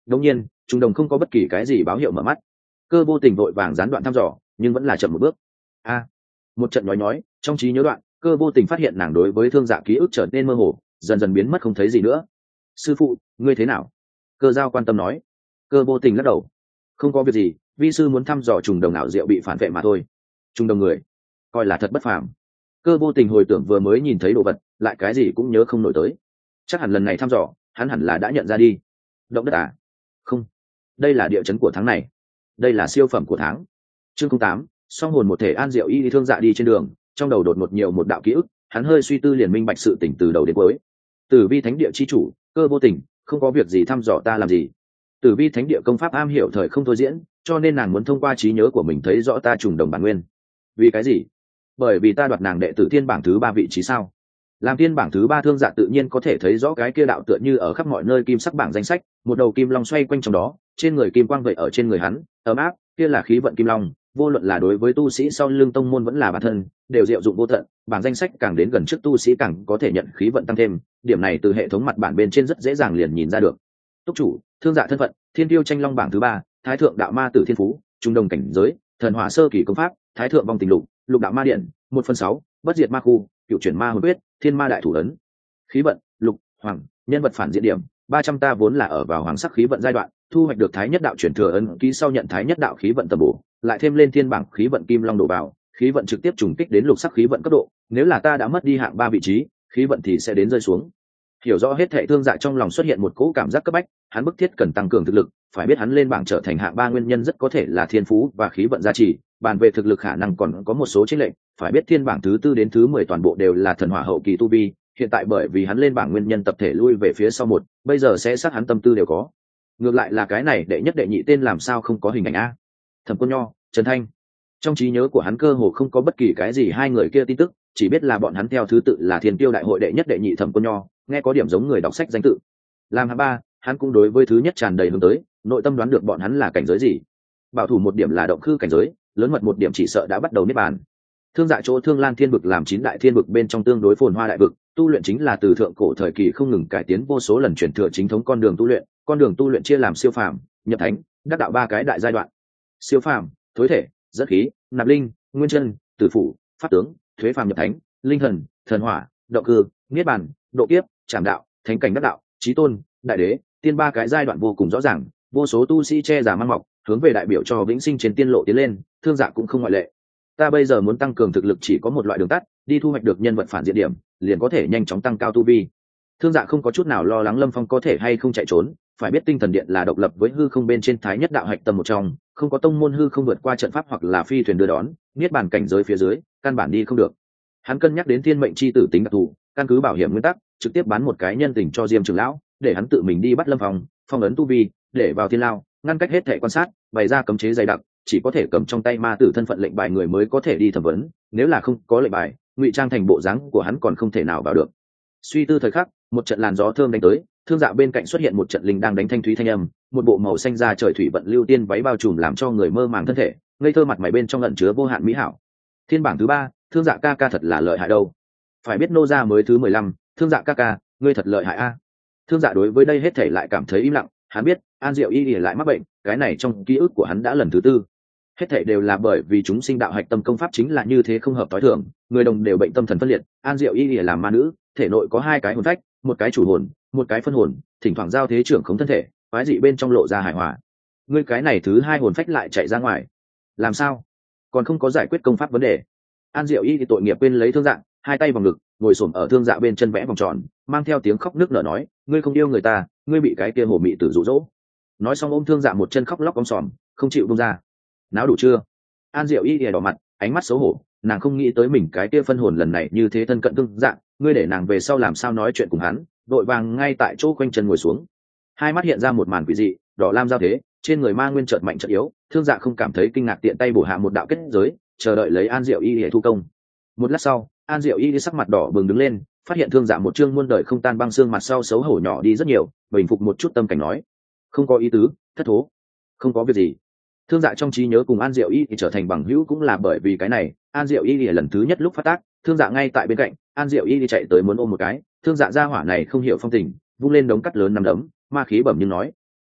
Đương nhiên trùng đồng không có bất kỳ cái gì báo hiệu mở mắt. Cơ vô tình vội vàng gián đoạn thăm dò nhưng vẫn là chậm một bước. A, một trận nói nói trong trí nhớ đoạn, cơ vô tình phát hiện nàng đối với thương dạ ký ức trở nên mơ hồ, dần dần biến mất không thấy gì nữa. Sư phụ, ngươi thế nào? Cơ giao quan tâm nói. Cơ vô tình lắc đầu. Không có việc gì, vi sư muốn thăm dò trùng đồng ảo diệu bị phản vệ mà thôi. Trùng đồng người coi là thật bất phàm. Cơ vô tình hồi tưởng vừa mới nhìn thấy đồ vật, lại cái gì cũng nhớ không nổi tới. Chắc hẳn lần này thăm dò hắn hẳn là đã nhận ra đi. Động đất à? Không, đây là địa chấn của tháng này, đây là siêu phẩm của tháng. Chương tám, song hồn một thể. An Diệu Y thương dạ đi trên đường, trong đầu đột ngột nhiều một đạo ký ức, hắn hơi suy tư liền minh bạch sự tỉnh từ đầu đến cuối. Tử Vi Thánh Địa chi chủ, Cơ vô tình, không có việc gì thăm dò ta làm gì. Tử Vi Thánh Địa công pháp am hiểu thời không thôi diễn, cho nên nàng muốn thông qua trí nhớ của mình thấy rõ ta trùng đồng bản nguyên. Vì cái gì? Bởi vì ta đoạt nàng đệ tử thiên bảng thứ ba vị trí sao? Làm thiên bảng thứ ba thương dạ tự nhiên có thể thấy rõ cái kia đạo tựa như ở khắp mọi nơi kim sắc bảng danh sách, một đầu kim long xoay quanh trong đó, trên người kim quang vậy ở trên người hắn, ấm áp, kia là khí vận kim long, vô luận là đối với tu sĩ sau lưng tông môn vẫn là bản thân, đều diệu dụng vô tận, bảng danh sách càng đến gần trước tu sĩ càng có thể nhận khí vận tăng thêm, điểm này từ hệ thống mặt bản bên trên rất dễ dàng liền nhìn ra được. Túc chủ, thương dạ thân phận, thiên tiêu tranh long bảng thứ ba, thái thượng đạo ma tử thiên phú, trung đồng cảnh giới, thần hỏa sơ kỳ công pháp, thái thượng vong tình lục, lục đạo ma điện, một phần sáu, bất diệt ma khu, cựu chuyển ma hồn quyết, thiên ma đại thủ ấn. Khí vận, lục, hoàng, nhân vật phản diện điểm, ba trăm. Ta vốn là ở vào hoàng sắc khí vận giai đoạn, thu hoạch được thái nhất đạo chuyển thừa ấn ký sau nhận thái nhất đạo khí vận tầm bổ, lại thêm lên thiên bảng khí vận kim long đổ vào, khí vận trực tiếp trùng kích đến lục sắc khí vận cấp độ, nếu là ta đã mất đi hạng ba vị trí, khí vận thì sẽ đến rơi xuống. Hiểu rõ hết thảy thương dạ trong lòng xuất hiện một cỗ cảm giác cấp bách, hắn bức thiết cần tăng cường thực lực, phải biết hắn lên bảng trở thành hạng ba nguyên nhân rất có thể là thiên phú và khí vận gia trì, bàn về thực lực khả năng còn có một số chênh lệch, phải biết thiên bảng thứ tư đến thứ mười toàn bộ đều là thần hỏa hậu kỳ tu vi, hiện tại bởi vì hắn lên bảng nguyên nhân tập thể lui về phía sau một, bây giờ sẽ sát hắn tâm tư đều có. Ngược lại là cái này đệ nhất đệ nhị tên làm sao không có hình ảnh a? Thẩm Quân Nho, Trần Thanh. Trong trí nhớ của hắn cơ hồ không có bất kỳ cái gì hai người kia tin tức, chỉ biết là bọn hắn theo thứ tự là Thiên Tiêu đại hội đệ nhất đệ nhị Thẩm Quân Nho, nghe có điểm giống người đọc sách danh tự. Làm hạng ba, hắn cũng đối với thứ nhất tràn đầy hướng tới, nội tâm đoán được bọn hắn là cảnh giới gì. Bảo thủ một điểm là động khư cảnh giới, lớn mật một điểm chỉ sợ đã bắt đầu niết bàn. Thương dạ chỗ Thương Lan Thiên vực làm chín đại thiên vực bên trong tương đối phồn hoa đại vực, tu luyện chính là từ thượng cổ thời kỳ không ngừng cải tiến vô số lần chuyển thừa chính thống con đường tu luyện, con đường tu luyện chia làm siêu phàm, nhập thánh, đắc đạo ba cái đại giai đoạn. Siêu phàm, thối thể, dẫn khí, nạp linh, nguyên chân, tử phủ, pháp tướng, thuế phàm nhập thánh, linh thần, thần hỏa, động cư, niết bàn, độ kiếp, trảm đạo, thánh cảnh đắc đạo, chí tôn, đại đế, tiên ba cái giai đoạn vô cùng rõ ràng, vô số tu sĩ che giả mang mọc, hướng về đại biểu cho vĩnh sinh trên tiên lộ tiến lên, thương dạ cũng không ngoại lệ. Ta bây giờ muốn tăng cường thực lực chỉ có một loại đường tắt, đi thu hoạch được nhân vật phản diện điểm, liền có thể nhanh chóng tăng cao tu vi. Thương dạ không có chút nào lo lắng Lâm Phong có thể hay không chạy trốn, phải biết tinh thần điện là độc lập với hư không bên trên thái nhất đạo hạch tâm một trong, không có tông môn hư không vượt qua trận pháp hoặc là phi thuyền đưa đón, niết bàn cảnh giới phía dưới, căn bản đi không được. Hắn cân nhắc đến thiên mệnh chi tử tính đặc thù, căn cứ bảo hiểm nguyên tắc, trực tiếp bán một cái nhân tình cho Diêm trưởng lão, để hắn tự mình đi bắt Lâm Phong, phong ấn tu vi, để vào thiên lao, ngăn cách hết thể quan sát, bày ra cấm chế dày đặc, chỉ có thể cầm trong tay ma tử thân phận lệnh bài người mới có thể đi thẩm vấn, nếu là không có lệnh bài, ngụy trang thành bộ dáng của hắn còn không thể nào vào được. Suy tư thời khắc, một trận làn gió thơm đánh tới, thương dạ bên cạnh xuất hiện một trận linh đang đánh thanh thúy thanh âm, một bộ màu xanh da trời thủy vận lưu tiên váy bao trùm làm cho người mơ màng thân thể, ngây thơ mặt mày bên trong ẩn chứa vô hạn mỹ hảo. Thiên bảng thứ ba, thương dạ ca ca thật là lợi hại đâu. Phải biết nô gia mới thứ mười lăm, thương dạ ca ca, ngươi thật lợi hại a. Thương dạ đối với đây hết thể lại cảm thấy im lặng, hắn biết An Diệu Y lại mắc bệnh, cái này trong ký ức của hắn đã lần thứ tư. Hết thảy đều là bởi vì chúng sinh đạo hạch tâm công pháp chính là như thế không hợp tối thường, người đồng đều bệnh tâm thần phân liệt, An Diệu Y làm ma nữ, thể nội có hai cái hồn phách, một cái chủ hồn, một cái phân hồn, thỉnh thoảng giao thế trưởng khống thân thể, quái dị bên trong lộ ra hài hòa. Ngươi cái này thứ hai hồn phách lại chạy ra ngoài, làm sao? Còn không có giải quyết công pháp vấn đề. An Diệu Y thì tội nghiệp quên lấy thương dạ, hai tay vòng ngực, ngồi xổm ở thương dạ bên chân vẽ vòng tròn, mang theo tiếng khóc nức nở nói, ngươi không yêu người ta, ngươi bị cái kia hồ mị tử dụ dỗ. Nói xong ôm thương dạ một chân khóc lóc om sòm, không chịu buông ra. Náo đủ chưa? An Diệu Y đỏ mặt, ánh mắt xấu hổ, nàng không nghĩ tới mình cái kia phân hồn lần này như thế thân cận thương dạ, ngươi để nàng về sau làm sao nói chuyện cùng hắn, đội vàng ngay tại chỗ quanh chân ngồi xuống. Hai mắt hiện ra một màn quỷ dị, đỏ lam giao thế, trên người ma nguyên chợt mạnh chợt yếu, thương dạ không cảm thấy kinh ngạc tiện tay bổ hạ một đạo kết giới, chờ đợi lấy An Diệu Y để thu công. Một lát sau, An Diệu Y sắc mặt đỏ bừng đứng lên, phát hiện thương dạ một chương muôn đời không tan băng xương mặt sau xấu hổ nhỏ đi rất nhiều, bình phục một chút tâm cảnh nói, không có ý tứ, thất thố, không có việc gì. Thương dạ trong trí nhớ cùng An Diệu Y thì trở thành bằng hữu cũng là bởi vì cái này. An Diệu Y thì lần thứ nhất lúc phát tác, thương dạ ngay tại bên cạnh, An Diệu Y thì chạy tới muốn ôm một cái, thương dạ ra hỏa này không hiểu phong tình, vung lên đống cắt lớn nằm đấm, ma khí bẩm nhưng nói,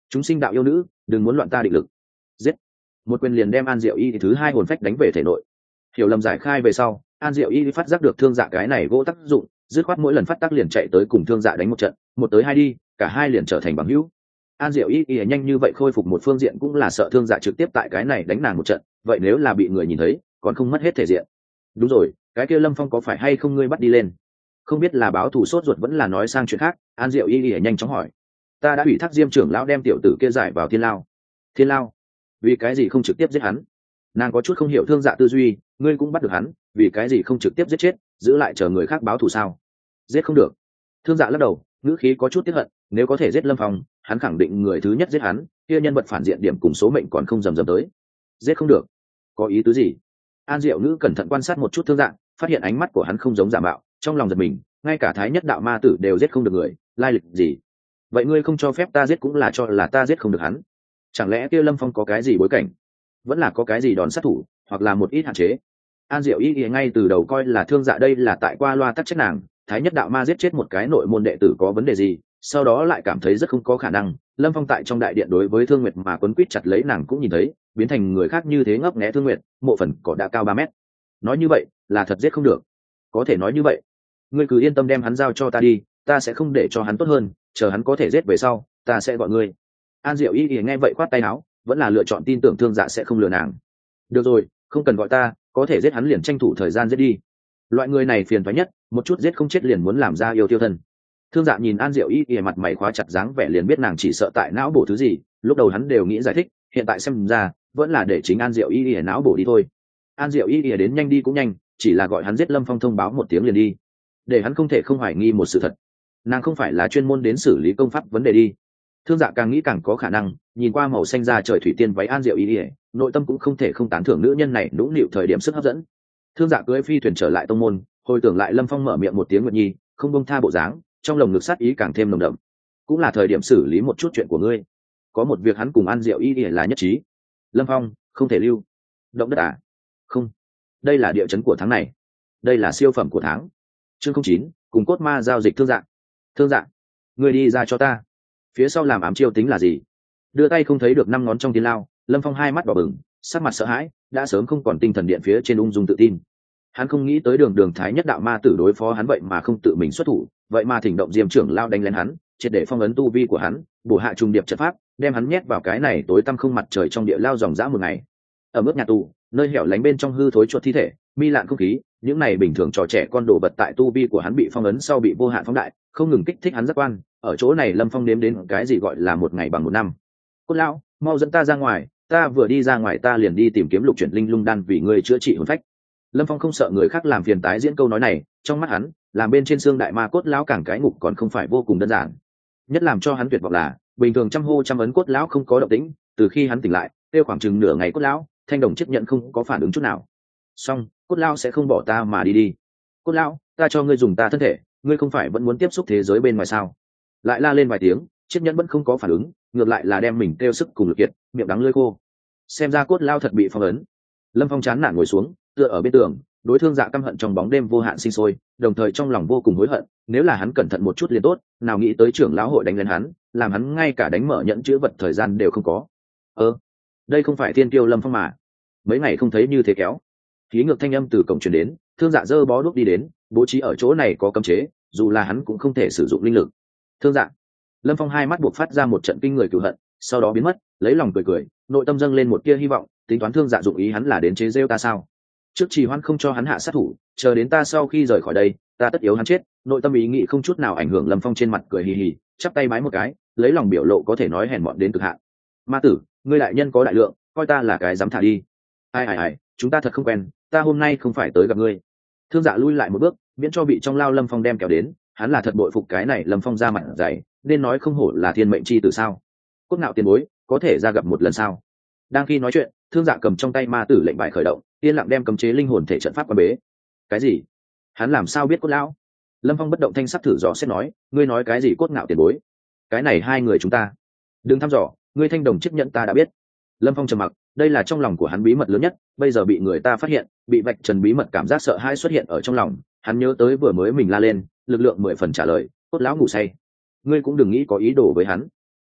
chúng sinh đạo yêu nữ, đừng muốn loạn ta định lực. Giết. Một quyền liền đem An Diệu Y thứ hai hồn phách đánh về thể nội. Hiểu lầm giải khai về sau, An Diệu Y phát giác được thương dạ cái này gỗ tác dụng, dứt khoát mỗi lần phát tác liền chạy tới cùng thương dạ đánh một trận, một tới hai đi, cả hai liền trở thành bằng hữu. An Diệu Y Y nhanh như vậy khôi phục một phương diện cũng là sợ thương dạ trực tiếp tại cái này đánh nàng một trận, vậy nếu là bị người nhìn thấy, còn không mất hết thể diện. Đúng rồi, cái kia Lâm Phong có phải hay không ngươi bắt đi lên? Không biết là báo thù sốt ruột vẫn là nói sang chuyện khác, An Diệu Y Y nhanh chóng hỏi. Ta đã ủy thác Diêm trưởng lão đem tiểu tử kia giải vào thiên lao. Thiên lao? Vì cái gì không trực tiếp giết hắn? Nàng có chút không hiểu thương dạ tư duy, ngươi cũng bắt được hắn, vì cái gì không trực tiếp giết chết, giữ lại chờ người khác báo thù sao? Giết không được. Thương dạ lắc đầu, ngữ khí có chút tiếc hận, nếu có thể giết Lâm Phong, hắn khẳng định người thứ nhất giết hắn, kia nhân vật phản diện điểm cùng số mệnh còn không dầm dầm tới. Giết không được. Có ý tứ gì? An Diệu nữ cẩn thận quan sát một chút thương dạ, phát hiện ánh mắt của hắn không giống giả mạo, trong lòng giật mình, ngay cả thái nhất đạo ma tử đều giết không được người, lai lịch gì? Vậy ngươi không cho phép ta giết cũng là cho là ta giết không được hắn. Chẳng lẽ kia Lâm Phong có cái gì bối cảnh, vẫn là có cái gì đòn sát thủ, hoặc là một ít hạn chế? An Diệu ý ý ngay từ đầu coi là thương dạ đây là tại qua loa tắc trách nàng, thái nhất đạo ma giết chết một cái nội môn đệ tử có vấn đề gì, sau đó lại cảm thấy rất không có khả năng. Lâm Phong tại trong đại điện đối với Thương Nguyệt mà quấn quýt chặt lấy nàng cũng nhìn thấy, biến thành người khác như thế ngấp nghé Thương Nguyệt, mộ phần cỏ đã cao ba mét. Nói như vậy là thật giết không được. Có thể nói như vậy, ngươi cứ yên tâm đem hắn giao cho ta đi, ta sẽ không để cho hắn tốt hơn, chờ hắn có thể giết về sau, ta sẽ gọi ngươi. An Diệu ý ý nghe vậy khoát tay áo, vẫn là lựa chọn tin tưởng thương dạ sẽ không lừa nàng. Được rồi, không cần gọi ta, có thể giết hắn liền tranh thủ thời gian giết đi. Loại người này phiền toái nhất, một chút giết không chết liền muốn làm ra yêu tiêu thân. Thương dạ nhìn An Diệu ý ý mặt mày khóa chặt dáng vẻ liền biết nàng chỉ sợ tại não bổ thứ gì, lúc đầu hắn đều nghĩ giải thích, hiện tại xem ra vẫn là để chính An Diệu ý ý não bổ đi thôi. An Diệu ý ý đến nhanh đi cũng nhanh, chỉ là gọi hắn giết Lâm Phong thông báo một tiếng liền đi, để hắn không thể không hoài nghi một sự thật. Nàng không phải là chuyên môn đến xử lý công pháp vấn đề đi. Thương dạ càng nghĩ càng có khả năng, nhìn qua màu xanh da trời thủy tiên váy An Diệu ý ỉa, nội tâm cũng không thể không tán thưởng nữ nhân này nũng nịu thời điểm sức hấp dẫn. Thương dạ cưỡi phi thuyền trở lại tông môn, hồi tưởng lại Lâm Phong mở miệng một tiếng nguyệt nhi, không bông tha bộ dáng, trong lồng ngực sát ý càng thêm nồng đậm. Cũng là thời điểm xử lý một chút chuyện của ngươi. Có một việc hắn cùng An Diệu ý ỉa là nhất trí. Lâm Phong không thể lưu. Động đất à? Không, đây là địa chấn của tháng này, đây là siêu phẩm của tháng. Chương không chín, cùng cốt ma giao dịch. Thương dạ, thương dạ, ngươi đi ra cho ta. Phía sau làm ám chiêu tính là gì? Đưa tay không thấy được năm ngón trong thiên lao. Lâm Phong hai mắt đỏ bừng, sắc mặt sợ hãi, đã sớm không còn tinh thần điện phía trên ung dung tự tin. Hắn không nghĩ tới đường đường thái nhất đạo ma tử đối phó hắn vậy mà không tự mình xuất thủ, vậy mà thỉnh động Diêm trưởng lao đánh lên hắn, triệt để phong ấn tu vi của hắn, bổ hạ trùng điệp trận pháp, đem hắn nhét vào cái này tối tăm không mặt trời trong địa lao dòng dã một ngày. Ở mức nhà tù, nơi hẻo lánh bên trong hư thối chuột thi thể, mi lạn không khí, những này bình thường trò trẻ con đồ vật tại tu vi của hắn bị phong ấn sau bị vô hạn phóng đại, không ngừng kích thích hắn giác quan. Ở chỗ này Lâm Phong nếm đến cái gì gọi là một ngày bằng một năm. Cốt lão, mau dẫn ta ra ngoài, ta vừa đi ra ngoài ta liền đi tìm kiếm lục chuyển linh lung đan vì ngươi chữa trị hồn phách. Lâm Phong không sợ người khác làm phiền tái diễn câu nói này, trong mắt hắn, làm bên trên xương đại ma cốt lão càng cái ngục còn không phải vô cùng đơn giản. Nhất làm cho hắn tuyệt vọng là, bình thường trăm hô trăm ấn cốt lão không có động tĩnh, từ khi hắn tỉnh lại, tiêu khoảng chừng nửa ngày cốt lão, thanh đồng chấp nhận không có phản ứng chút nào. Xong, cốt lão sẽ không bỏ ta mà đi đi. Cốt lão, ta cho ngươi dùng ta thân thể, ngươi không phải vẫn muốn tiếp xúc thế giới bên ngoài sao? Lại la lên vài tiếng, chiếc nhẫn vẫn không có phản ứng, ngược lại là đem mình kêu sức cùng lực kiệt, miệng đắng lưỡi khô. Xem ra cốt lao thật bị phong ấn. Lâm Phong chán nản ngồi xuống, tựa ở bên tường, đối thương dạ căm hận trong bóng đêm vô hạn sinh sôi, đồng thời trong lòng vô cùng hối hận, nếu là hắn cẩn thận một chút liền tốt, nào nghĩ tới trưởng lão hội đánh lên hắn, làm hắn ngay cả đánh mở nhẫn chữ vật thời gian đều không có. Ơ, đây không phải thiên kiêu Lâm Phong mà, mấy ngày không thấy như thế kéo. Khí ngược thanh âm từ cổng truyền đến, thương dạ dơ bó đuốc đi đến, bố trí ở chỗ này có cấm chế, dù là hắn cũng không thể sử dụng linh lực. Thương dạ, Lâm Phong hai mắt buộc phát ra một trận kinh người cửu hận, sau đó biến mất, lấy lòng cười cười, nội tâm dâng lên một tia hy vọng, tính toán thương dạ dụng ý hắn là đến chế rêu ta sao? Trước trì hoãn không cho hắn hạ sát thủ, chờ đến ta sau khi rời khỏi đây, ta tất yếu hắn chết. Nội tâm ý nghĩ không chút nào ảnh hưởng. Lâm Phong trên mặt cười hì hì, chắp tay bái một cái, lấy lòng biểu lộ có thể nói hèn mọn đến cực hạn. Ma tử, ngươi đại nhân có đại lượng, coi ta là cái dám thả đi. Ai ai ai, chúng ta thật không quen, ta hôm nay không phải tới gặp ngươi. Thương dạ lui lại một bước, miễn cho bị trong lao Lâm Phong đem kéo đến, hắn là thật bội phục cái này Lâm Phong ra mặt dày, nên nói không hổ là thiên mệnh chi tử sao? Cốt ngạo tiền bối, có thể ra gặp một lần sao? Đang khi nói chuyện, thương dạ cầm trong tay ma tử lệnh bài khởi động, yên lặng đem cấm chế linh hồn thể trận pháp quan bế. Cái gì? Hắn làm sao biết cốt lão? Lâm Phong bất động thanh sắc thử dò xét nói, ngươi nói cái gì cốt ngạo tiền bối? Cái này hai người chúng ta, đừng thăm dò, ngươi thanh đồng chấp nhận ta đã biết. Lâm Phong trầm mặc, đây là trong lòng của hắn bí mật lớn nhất, bây giờ bị người ta phát hiện, bị vạch trần bí mật, cảm giác sợ hãi xuất hiện ở trong lòng. Hắn nhớ tới vừa mới mình la lên, lực lượng mười phần trả lời, cốt lão ngủ say. Ngươi cũng đừng nghĩ có ý đồ với hắn.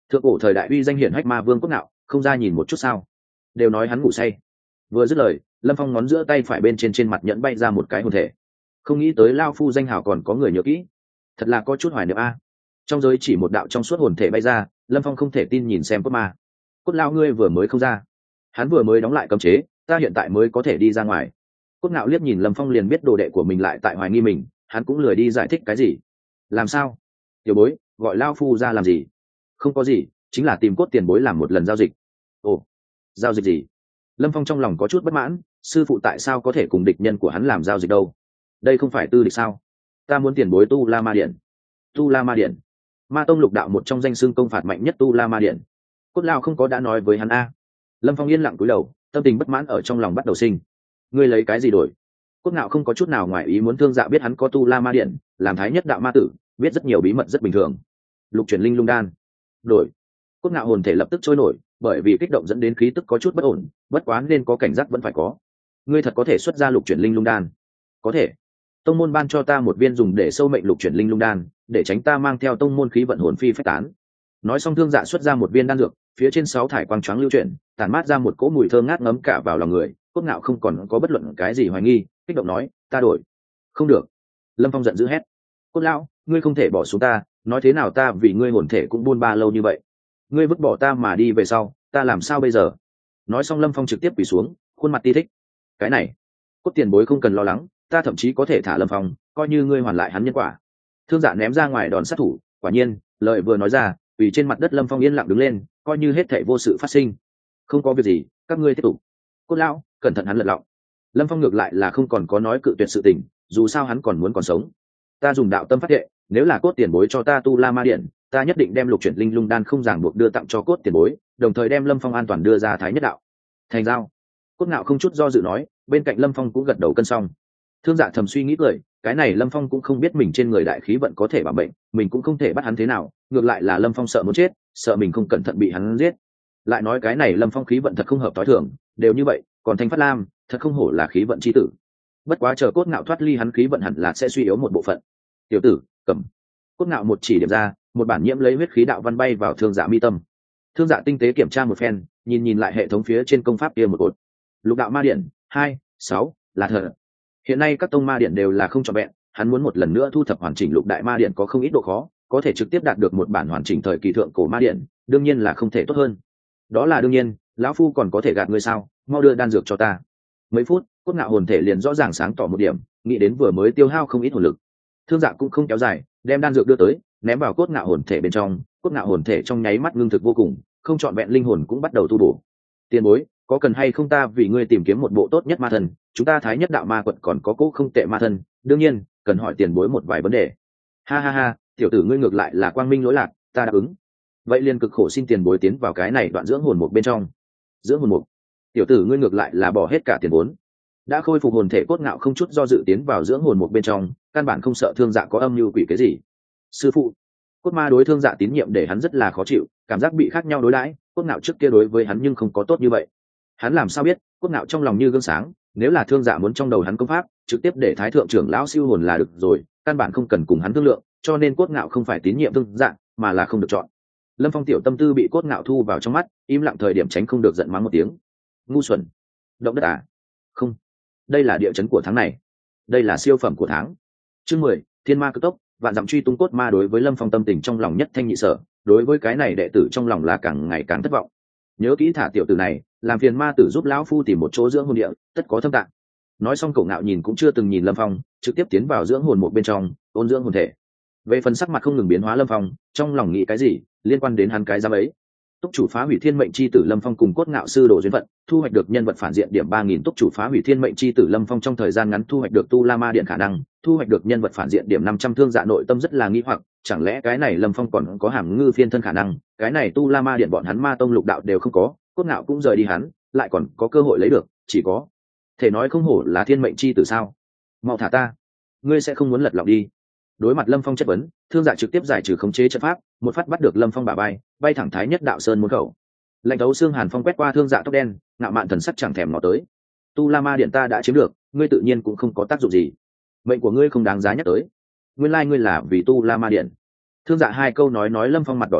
thượng cổ thời đại uy danh hiển hách ma vương Cốt Ngạo không ra nhìn một chút sao? Đều nói hắn ngủ say. Vừa dứt lời, Lâm Phong ngón giữa tay phải bên trên trên mặt nhẫn bay ra một cái hồn thể. Không nghĩ tới lao phu danh hào còn có người nhớ kỹ, thật là có chút hoài niệm a. Trong giới chỉ một đạo trong suốt hồn thể bay ra, Lâm Phong không thể tin nhìn xem Cốt Ma. Cốt lao ngươi vừa mới không ra, hắn vừa mới đóng lại cấm chế, ta hiện tại mới có thể đi ra ngoài. Cốt Ngạo liếc nhìn Lâm Phong liền biết đồ đệ của mình lại tại hoài nghi mình, hắn cũng lười đi giải thích cái gì. Làm sao? Tiểu bối, gọi lao phu ra làm gì? Không có gì, chính là tìm Cốt tiền bối làm một lần giao dịch. Ồ, giao dịch gì? Lâm Phong trong lòng có chút bất mãn, sư phụ tại sao có thể cùng địch nhân của hắn làm giao dịch đâu? Đây không phải tư địch sao? Ta muốn tiền bối Tu La Ma Điện. Tu La Ma Điện, Ma tông lục đạo một trong danh xưng công phạt mạnh nhất Tu La Ma Điện. Cốt lao không có đã nói với hắn a. Lâm Phong yên lặng cúi đầu, tâm tình bất mãn ở trong lòng bắt đầu sinh. Ngươi lấy cái gì đổi? Cốt Ngạo không có chút nào ngoài ý muốn. Thương Dạ biết hắn có Tu La Ma Điện, làm thái nhất đạo ma tử, biết rất nhiều bí mật rất bình thường. Lục chuyển linh lung đan. Đổi. Cốt Ngạo hồn thể lập tức trôi nổi, bởi vì kích động dẫn đến khí tức có chút bất ổn, bất quá nên có cảnh giác vẫn phải có. Ngươi thật có thể xuất ra lục chuyển linh lung đan? Có thể. Tông môn ban cho ta một viên dùng để sâu mệnh lục chuyển linh lung đan, để tránh ta mang theo tông môn khí vận hồn phi phách tán. Nói xong Thương Dạ xuất ra một viên đan dược, phía trên sáu thải quang choáng lưu chuyển, tản mát ra một cỗ mùi thơm ngát ngấm cả vào lòng người. Cốt Ngạo không còn có bất luận cái gì hoài nghi, kích động nói, ta đổi. Không được. Lâm Phong giận dữ hét, Cốt lão, ngươi không thể bỏ xuống ta, nói thế nào ta vì ngươi hồn thể cũng buôn ba lâu như vậy, ngươi vứt bỏ ta mà đi về sau, ta làm sao bây giờ? Nói xong Lâm Phong trực tiếp quỳ xuống, khuôn mặt ti thích. Cái này, Cốt tiền bối không cần lo lắng, ta thậm chí có thể thả Lâm Phong, coi như ngươi hoàn lại hắn nhân quả. Thương Dạ ném ra ngoài đòn sát thủ, quả nhiên, lời vừa nói ra, vì trên mặt đất Lâm Phong yên lặng đứng lên, coi như hết thảy vô sự phát sinh. Không có việc gì, các ngươi tiếp tục. Cốt lão, cẩn thận hắn lật lọng. Lâm Phong ngược lại là không còn có nói cự tuyệt sự tình, dù sao hắn còn muốn còn sống. Ta dùng đạo tâm phát thệ, nếu là Cốt tiền bối cho ta Tu La Ma Điện, ta nhất định đem lục chuyển linh lung đan không ràng buộc đưa tặng cho Cốt tiền bối, đồng thời đem Lâm Phong an toàn đưa ra thái nhất đạo. Thành giao. Cốt Ngạo không chút do dự nói, bên cạnh Lâm Phong cũng gật đầu cân xong. Thương Dạ thầm suy nghĩ cười, cái này Lâm Phong cũng không biết mình trên người đại khí vận có thể bảo mệnh, mình cũng không thể bắt hắn thế nào, ngược lại là Lâm Phong sợ muốn chết, sợ mình không cẩn thận bị hắn giết. Lại nói cái này Lâm Phong khí vận thật không hợp tối thường, đều như vậy, còn Thanh Phát Lam, thật không hổ là khí vận chi tử. Bất quá chờ Cốt Ngạo thoát ly hắn khí vận hẳn là sẽ suy yếu một bộ phận. Tiểu tử, cầm. Cốt Ngạo một chỉ điểm ra, một bản nhiễm lấy huyết khí đạo văn bay vào Thương Dạ mi tâm. Thương Dạ tinh tế kiểm tra một phen, nhìn nhìn lại hệ thống phía trên công pháp kia một cột. Lục đạo ma điện, hai, sáu, là thật. Hiện nay các tông ma điện đều là không trọn vẹn, hắn muốn một lần nữa thu thập hoàn chỉnh lục đại ma điện có không ít độ khó, có thể trực tiếp đạt được một bản hoàn chỉnh thời kỳ thượng cổ ma điện, đương nhiên là không thể tốt hơn. Đó là đương nhiên, lão phu còn có thể gạt ngươi sao? Mau đưa đan dược cho ta. Mấy phút, Cốt Ngạo hồn thể liền rõ ràng sáng tỏ một điểm, nghĩ đến vừa mới tiêu hao không ít hồn lực. Thương Dạ cũng không kéo dài, đem đan dược đưa tới, ném vào Cốt Ngạo hồn thể bên trong. Cốt Ngạo hồn thể trong nháy mắt ngưng thực vô cùng, không trọn vẹn linh hồn cũng bắt đầu tu bổ. Tiền bối, có cần hay không ta vì ngươi tìm kiếm một bộ tốt nhất ma thần? Chúng ta thái nhất đạo ma quận còn có cỗ không tệ ma thần, đương nhiên cần hỏi tiền bối một vài vấn đề. Ha ha ha, tiểu tử ngươi ngược lại là quang minh lỗi lạc, ta đáp ứng. Vậy liền cực khổ xin tiền bối tiến vào cái này đoạn dưỡng hồn mục bên trong. Dưỡng hồn mục? Tiểu tử ngươi ngược lại là bỏ hết cả tiền vốn. Đã khôi phục hồn thể Cốt Ngạo không chút do dự tiến vào dưỡng hồn mục bên trong, căn bản không sợ Thương Dạ có âm mưu quỷ cái gì. Sư phụ. Cốt Ma đối Thương Dạ tín nhiệm để hắn rất là khó chịu, cảm giác bị khác nhau đối đãi. Cốt Ngạo trước kia đối với hắn nhưng không có tốt như vậy. Hắn làm sao biết, Cốt Ngạo trong lòng như gương sáng, nếu là Thương Dạ muốn trong đầu hắn công pháp, trực tiếp để thái thượng trưởng lão siêu hồn là được rồi, căn bản không cần cùng hắn thương lượng, cho nên Cốt Ngạo không phải tín nhiệm Thương Dạ, mà là không được chọn. Lâm Phong tiểu tâm tư bị Cốt Ngạo thu vào trong mắt, im lặng thời điểm tránh không được giận mắng một tiếng. Ngu xuẩn. Động đất à? Không, đây là địa chấn của tháng này, đây là siêu phẩm của tháng. Chương mười, Thiên Ma Cực Tốc, vạn dặm truy tung Cốt Ma đối với Lâm Phong tâm tình trong lòng nhất thanh nhị sở, đối với cái này đệ tử trong lòng là càng ngày càng thất vọng. Nhớ kỹ thả tiểu tử này, làm phiền ma tử giúp lão phu tìm một chỗ dưỡng hồn địa, tất có thâm tạng. Nói xong Cổ Ngạo nhìn cũng chưa từng nhìn Lâm Phong, trực tiếp tiến vào dưỡng hồn một bên trong, ôn dưỡng hồn thể. Về phần sắc mặt không ngừng biến hóa Lâm Phong, trong lòng nghĩ cái gì liên quan đến hắn cái giám ấy. Túc chủ phá hủy thiên mệnh chi tử Lâm Phong cùng Cốt Ngạo sư đồ duyên phận, thu hoạch được nhân vật phản diện điểm ba nghìn. Túc chủ phá hủy thiên mệnh chi tử Lâm Phong trong thời gian ngắn thu hoạch được Tu La Ma Điện khả năng, thu hoạch được nhân vật phản diện điểm năm trăm. Thương Dạ nội tâm rất là nghi hoặc, chẳng lẽ cái này Lâm Phong còn có hàm ngư phiên thân khả năng, cái này Tu La Ma Điện bọn hắn Ma tông lục đạo đều không có, Cốt Ngạo cũng rời đi hắn, lại còn có cơ hội lấy được, chỉ có thể nói không hổ là thiên mệnh chi tử sao? Mau thả ta, ngươi sẽ không muốn lật lọng đi. Đối mặt Lâm Phong chất vấn, Thương Dạ trực tiếp giải trừ khống chế trận pháp, một phát bắt được Lâm Phong bả bay, bay thẳng thái nhất đạo sơn môn khẩu. Lạnh thấu xương hàn phong quét qua Thương Dạ tóc đen, ngạo mạn thần sắc chẳng thèm ngó tới. Tu La Ma Điện ta đã chiếm được, ngươi tự nhiên cũng không có tác dụng gì. Mệnh của ngươi không đáng giá nhắc tới. Nguyên lai ngươi là vì Tu La Ma Điện. Thương Dạ hai câu nói nói Lâm Phong mặt đỏ lên,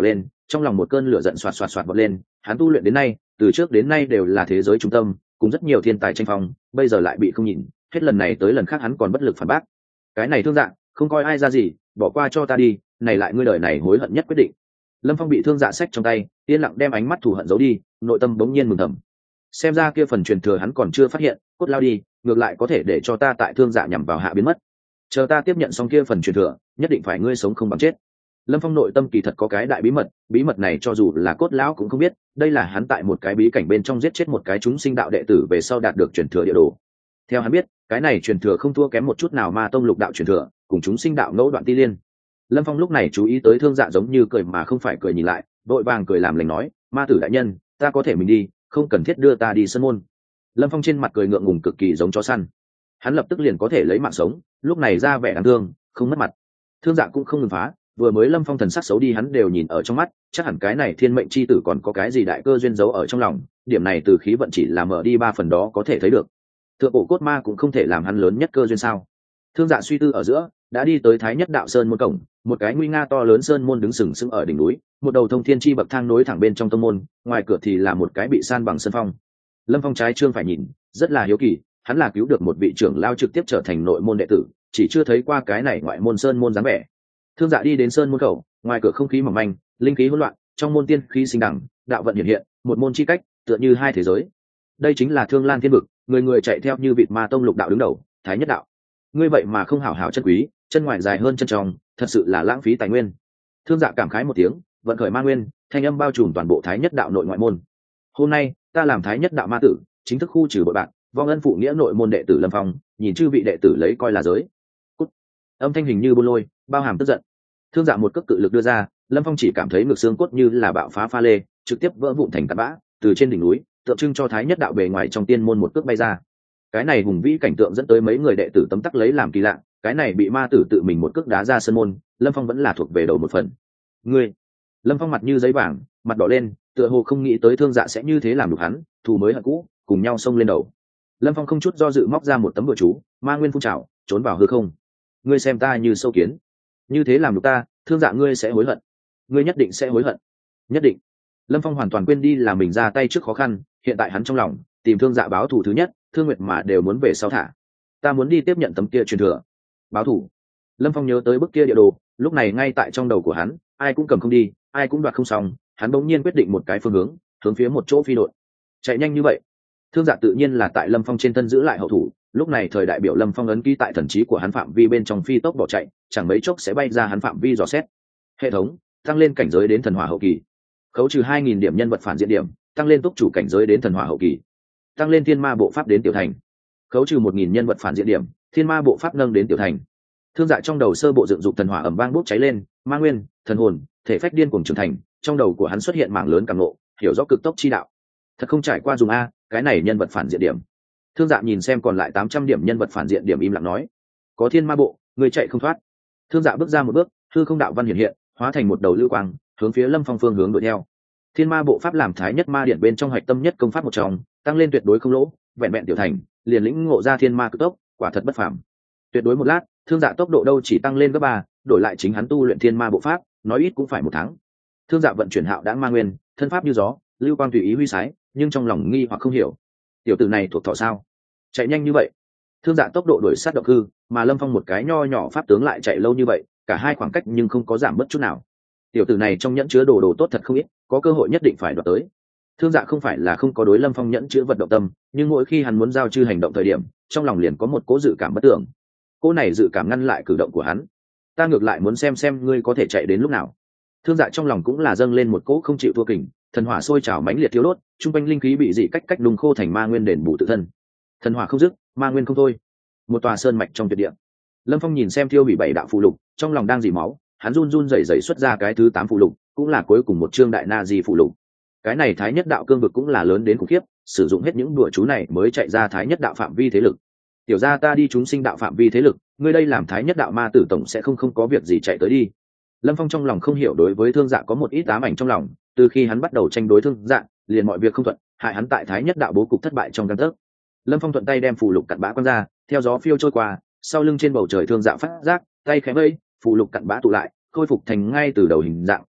trong lòng một cơn lửa giận xoạt xoạt xoạt bật lên. Hắn tu luyện đến nay, từ trước đến nay đều là thế giới trung tâm, cùng rất nhiều thiên tài tranh phong, bây giờ lại bị không nhìn, hết lần này tới lần khác hắn còn bất lực phản bác. Cái này Thương Dạ, không coi ai ra gì, bỏ qua cho ta đi, này lại ngươi đời này hối hận nhất quyết định. Lâm Phong bị Thương Dạ xách trong tay, yên lặng đem ánh mắt thù hận giấu đi, nội tâm bỗng nhiên mừng thầm. Xem ra kia phần truyền thừa hắn còn chưa phát hiện, cốt lao đi, ngược lại có thể để cho ta tại Thương Dạ nhằm vào hạ biến mất. Chờ ta tiếp nhận xong kia phần truyền thừa, nhất định phải ngươi sống không bằng chết. Lâm Phong nội tâm kỳ thật có cái đại bí mật, bí mật này cho dù là cốt lão cũng không biết, đây là hắn tại một cái bí cảnh bên trong giết chết một cái chúng sinh đạo đệ tử về sau đạt được truyền thừa địa đồ. Theo hắn biết, cái này truyền thừa không thua kém một chút nào Ma tông lục đạo truyền thừa, cùng chúng sinh đạo ngẫu đoạn ti liên. Lâm Phong lúc này chú ý tới Thương Dạ giống như cười mà không phải cười nhìn lại, đội vàng cười làm lành nói, ma tử đại nhân, ta có thể mình đi, không cần thiết đưa ta đi sân môn. Lâm Phong trên mặt cười ngượng ngùng cực kỳ giống chó săn. Hắn lập tức liền có thể lấy mạng sống, lúc này ra vẻ đáng thương, không mất mặt. Thương Dạ cũng không ngừng phá, vừa mới Lâm Phong thần sắc xấu đi hắn đều nhìn ở trong mắt, chắc hẳn cái này thiên mệnh chi tử còn có cái gì đại cơ duyên giấu ở trong lòng, điểm này từ khí vận chỉ là mở đi ba phần đó có thể thấy được. Thượng cổ cốt ma cũng không thể làm hắn lớn nhất cơ duyên sao? Thương Dạ suy tư ở giữa, đã đi tới Thái Nhất Đạo Sơn môn cổng, một cái nguy nga to lớn sơn môn đứng sừng sững ở đỉnh núi, một đầu thông thiên chi bậc thang nối thẳng bên trong tông môn, ngoài cửa thì là một cái bị san bằng sân phong. Lâm Phong trái trương phải nhìn, rất là hiếu kỳ, hắn là cứu được một vị trưởng lao trực tiếp trở thành nội môn đệ tử, chỉ chưa thấy qua cái này ngoại môn sơn môn dáng vẻ. Thương Dạ đi đến sơn môn khẩu, ngoài cửa không khí mỏng manh, linh khí hỗn loạn, trong môn tiên khí sinh đẳng, đạo vận hiện hiện, một môn chi cách, tựa như hai thế giới. Đây chính là Thương Lan Thiên vực, người người chạy theo như vịt Ma tông lục đạo đứng đầu, Thái Nhất Đạo. Ngươi vậy mà không hảo hảo chân quý, chân ngoài dài hơn chân trong, thật sự là lãng phí tài nguyên. Thương Dạ cảm khái một tiếng, vận khởi ma nguyên, thanh âm bao trùm toàn bộ Thái Nhất Đạo nội ngoại môn. Hôm nay, ta làm Thái Nhất Đạo ma tử, chính thức khu trừ bội bạn, vong ân phụ nghĩa nội môn đệ tử Lâm Phong, nhìn chư vị đệ tử lấy coi là giới. Cút. Âm thanh hình như buôn lôi, bao hàm tức giận. Thương Dạ một cước cự lực đưa ra, Lâm Phong chỉ cảm thấy ngực xương cốt như là bạo phá pha lê, trực tiếp vỡ vụn thành tạt bã, từ trên đỉnh núi, tượng trưng cho Thái Nhất Đạo bề ngoài trong tiên môn một cước bay ra. Cái này hùng vĩ cảnh tượng dẫn tới mấy người đệ tử tấm tắc lấy làm kỳ lạ, cái này bị ma tử tự mình một cước đá ra sân môn, Lâm Phong vẫn là thuộc về đầu một phần. Ngươi, Lâm Phong mặt như giấy vàng, mặt đỏ lên, tựa hồ không nghĩ tới Thương Dạ sẽ như thế làm được hắn, thù mới hận cũ, cùng nhau xông lên đầu. Lâm Phong không chút do dự móc ra một tấm bùa chú, ma nguyên phun trào, trốn vào hư không. Ngươi xem ta như sâu kiến, như thế làm được ta, Thương Dạ ngươi sẽ hối hận, ngươi nhất định sẽ hối hận, nhất định. Lâm Phong hoàn toàn quên đi là mình ra tay trước khó khăn, hiện tại hắn trong lòng tìm Thương Dạ báo thù thứ nhất, Thương Nguyệt mà đều muốn về sau thả. Ta muốn đi tiếp nhận tấm kia truyền thừa, báo thù. Lâm Phong nhớ tới bức kia địa đồ, lúc này ngay tại trong đầu của hắn, ai cũng cầm không đi, ai cũng đoạt không xong, hắn bỗng nhiên quyết định một cái phương hướng, hướng phía một chỗ phi đội. Chạy nhanh như vậy. Thương Dạ tự nhiên là tại Lâm Phong trên thân giữ lại hậu thủ, lúc này thời đại biểu Lâm Phong ấn ký tại thần trí của hắn phạm vi bên trong phi tốc bỏ chạy, chẳng mấy chốc sẽ bay ra hắn phạm vi dò xét. Hệ thống, tăng lên cảnh giới đến thần hỏa hậu kỳ. Khấu trừ hai nghìn điểm nhân vật phản diện điểm, tăng lên túc chủ cảnh giới đến thần hỏa hậu kỳ. Tăng lên thiên ma bộ pháp đến tiểu thành. Khấu trừ một nghìn nhân vật phản diện điểm, thiên ma bộ pháp nâng đến tiểu thành. Thương Dạ trong đầu sơ bộ dựng dục thần hỏa ầm vang bốc cháy lên, ma nguyên, thần hồn, thể phách điên cuồng trưởng thành, trong đầu của hắn xuất hiện mảng lớn cảm ngộ, hiểu rõ cực tốc chi đạo. Thật không trải qua dùng a, cái này nhân vật phản diện điểm. Thương Dạ nhìn xem còn lại tám trăm điểm nhân vật phản diện điểm im lặng nói, có thiên ma bộ, người chạy không thoát. Thương Dạ bước ra một bước, hư không đạo văn hiện hiện, hóa thành một đầu lưu quang, hướng phía Lâm Phong phương hướng đuổi theo. Thiên ma bộ pháp làm Thái Nhất Ma Điện bên trong hạch tâm nhất công pháp một trong, tăng lên tuyệt đối không lỗ, vẹn vẹn tiểu thành, liền lĩnh ngộ ra thiên ma cực tốc, quả thật bất phàm. Tuyệt đối một lát, Thương Dạ tốc độ đâu chỉ tăng lên gấp ba, đổi lại chính hắn tu luyện thiên ma bộ pháp, nói ít cũng phải một tháng. Thương Dạ vận chuyển hạo đã ma nguyên, thân pháp như gió, lưu quang tùy ý huy sái, nhưng trong lòng nghi hoặc không hiểu, tiểu tử này thuộc thọ sao, chạy nhanh như vậy. Thương Dạ tốc độ đuổi sát động hư, mà Lâm Phong một cái nho nhỏ pháp tướng lại chạy lâu như vậy, cả hai khoảng cách nhưng không có giảm bất chút nào. Tiểu tử này trong nhẫn chứa đồ đồ tốt thật không ít, có cơ hội nhất định phải đoạt tới. Thương Dạ không phải là không có đối Lâm Phong nhẫn chứa vật động tâm, nhưng mỗi khi hắn muốn giao chư hành động thời điểm, trong lòng liền có một cố dự cảm bất tưởng. Cố này dự cảm ngăn lại cử động của hắn. Ta ngược lại muốn xem xem ngươi có thể chạy đến lúc nào. Thương Dạ trong lòng cũng là dâng lên một cỗ không chịu thua kình, thần hỏa sôi trào mãnh liệt thiêu đốt, trung quanh linh khí bị dị cách cách đùng khô thành ma nguyên đền bù tự thân. Thần hỏa không dứt, ma nguyên không thôi. Một tòa sơn mạch trong tuyệt địa. Lâm Phong nhìn xem thiêu hủy bảy đạo phụ lục, trong lòng đang dỉ máu, hắn run run rẩy rẩy xuất ra cái thứ tám phụ lục, cũng là cuối cùng một chương đại na di phụ lục. Cái này Thái Nhất Đạo cương vực cũng là lớn đến khủng khiếp, sử dụng hết những đùa chú này mới chạy ra Thái Nhất Đạo phạm vi thế lực. Tiểu gia ta đi chúng sinh đạo phạm vi thế lực, ngươi đây làm Thái Nhất Đạo ma tử tổng sẽ không không có việc gì chạy tới đi. Lâm Phong trong lòng không hiểu đối với Thương Dạ có một ít ám ảnh trong lòng, từ khi hắn bắt đầu tranh đối Thương Dạ, liền mọi việc không thuận, hại hắn tại Thái Nhất Đạo bố cục thất bại trong gang tấc. Lâm Phong thuận tay đem phù lục cặn bã quăng ra, theo gió phiêu trôi qua, sau lưng trên bầu trời Thương Dạ phát giác, tay khẽ vẫy, phù lục cặn bã tụ lại, khôi phục thành ngay từ đầu hình dạng,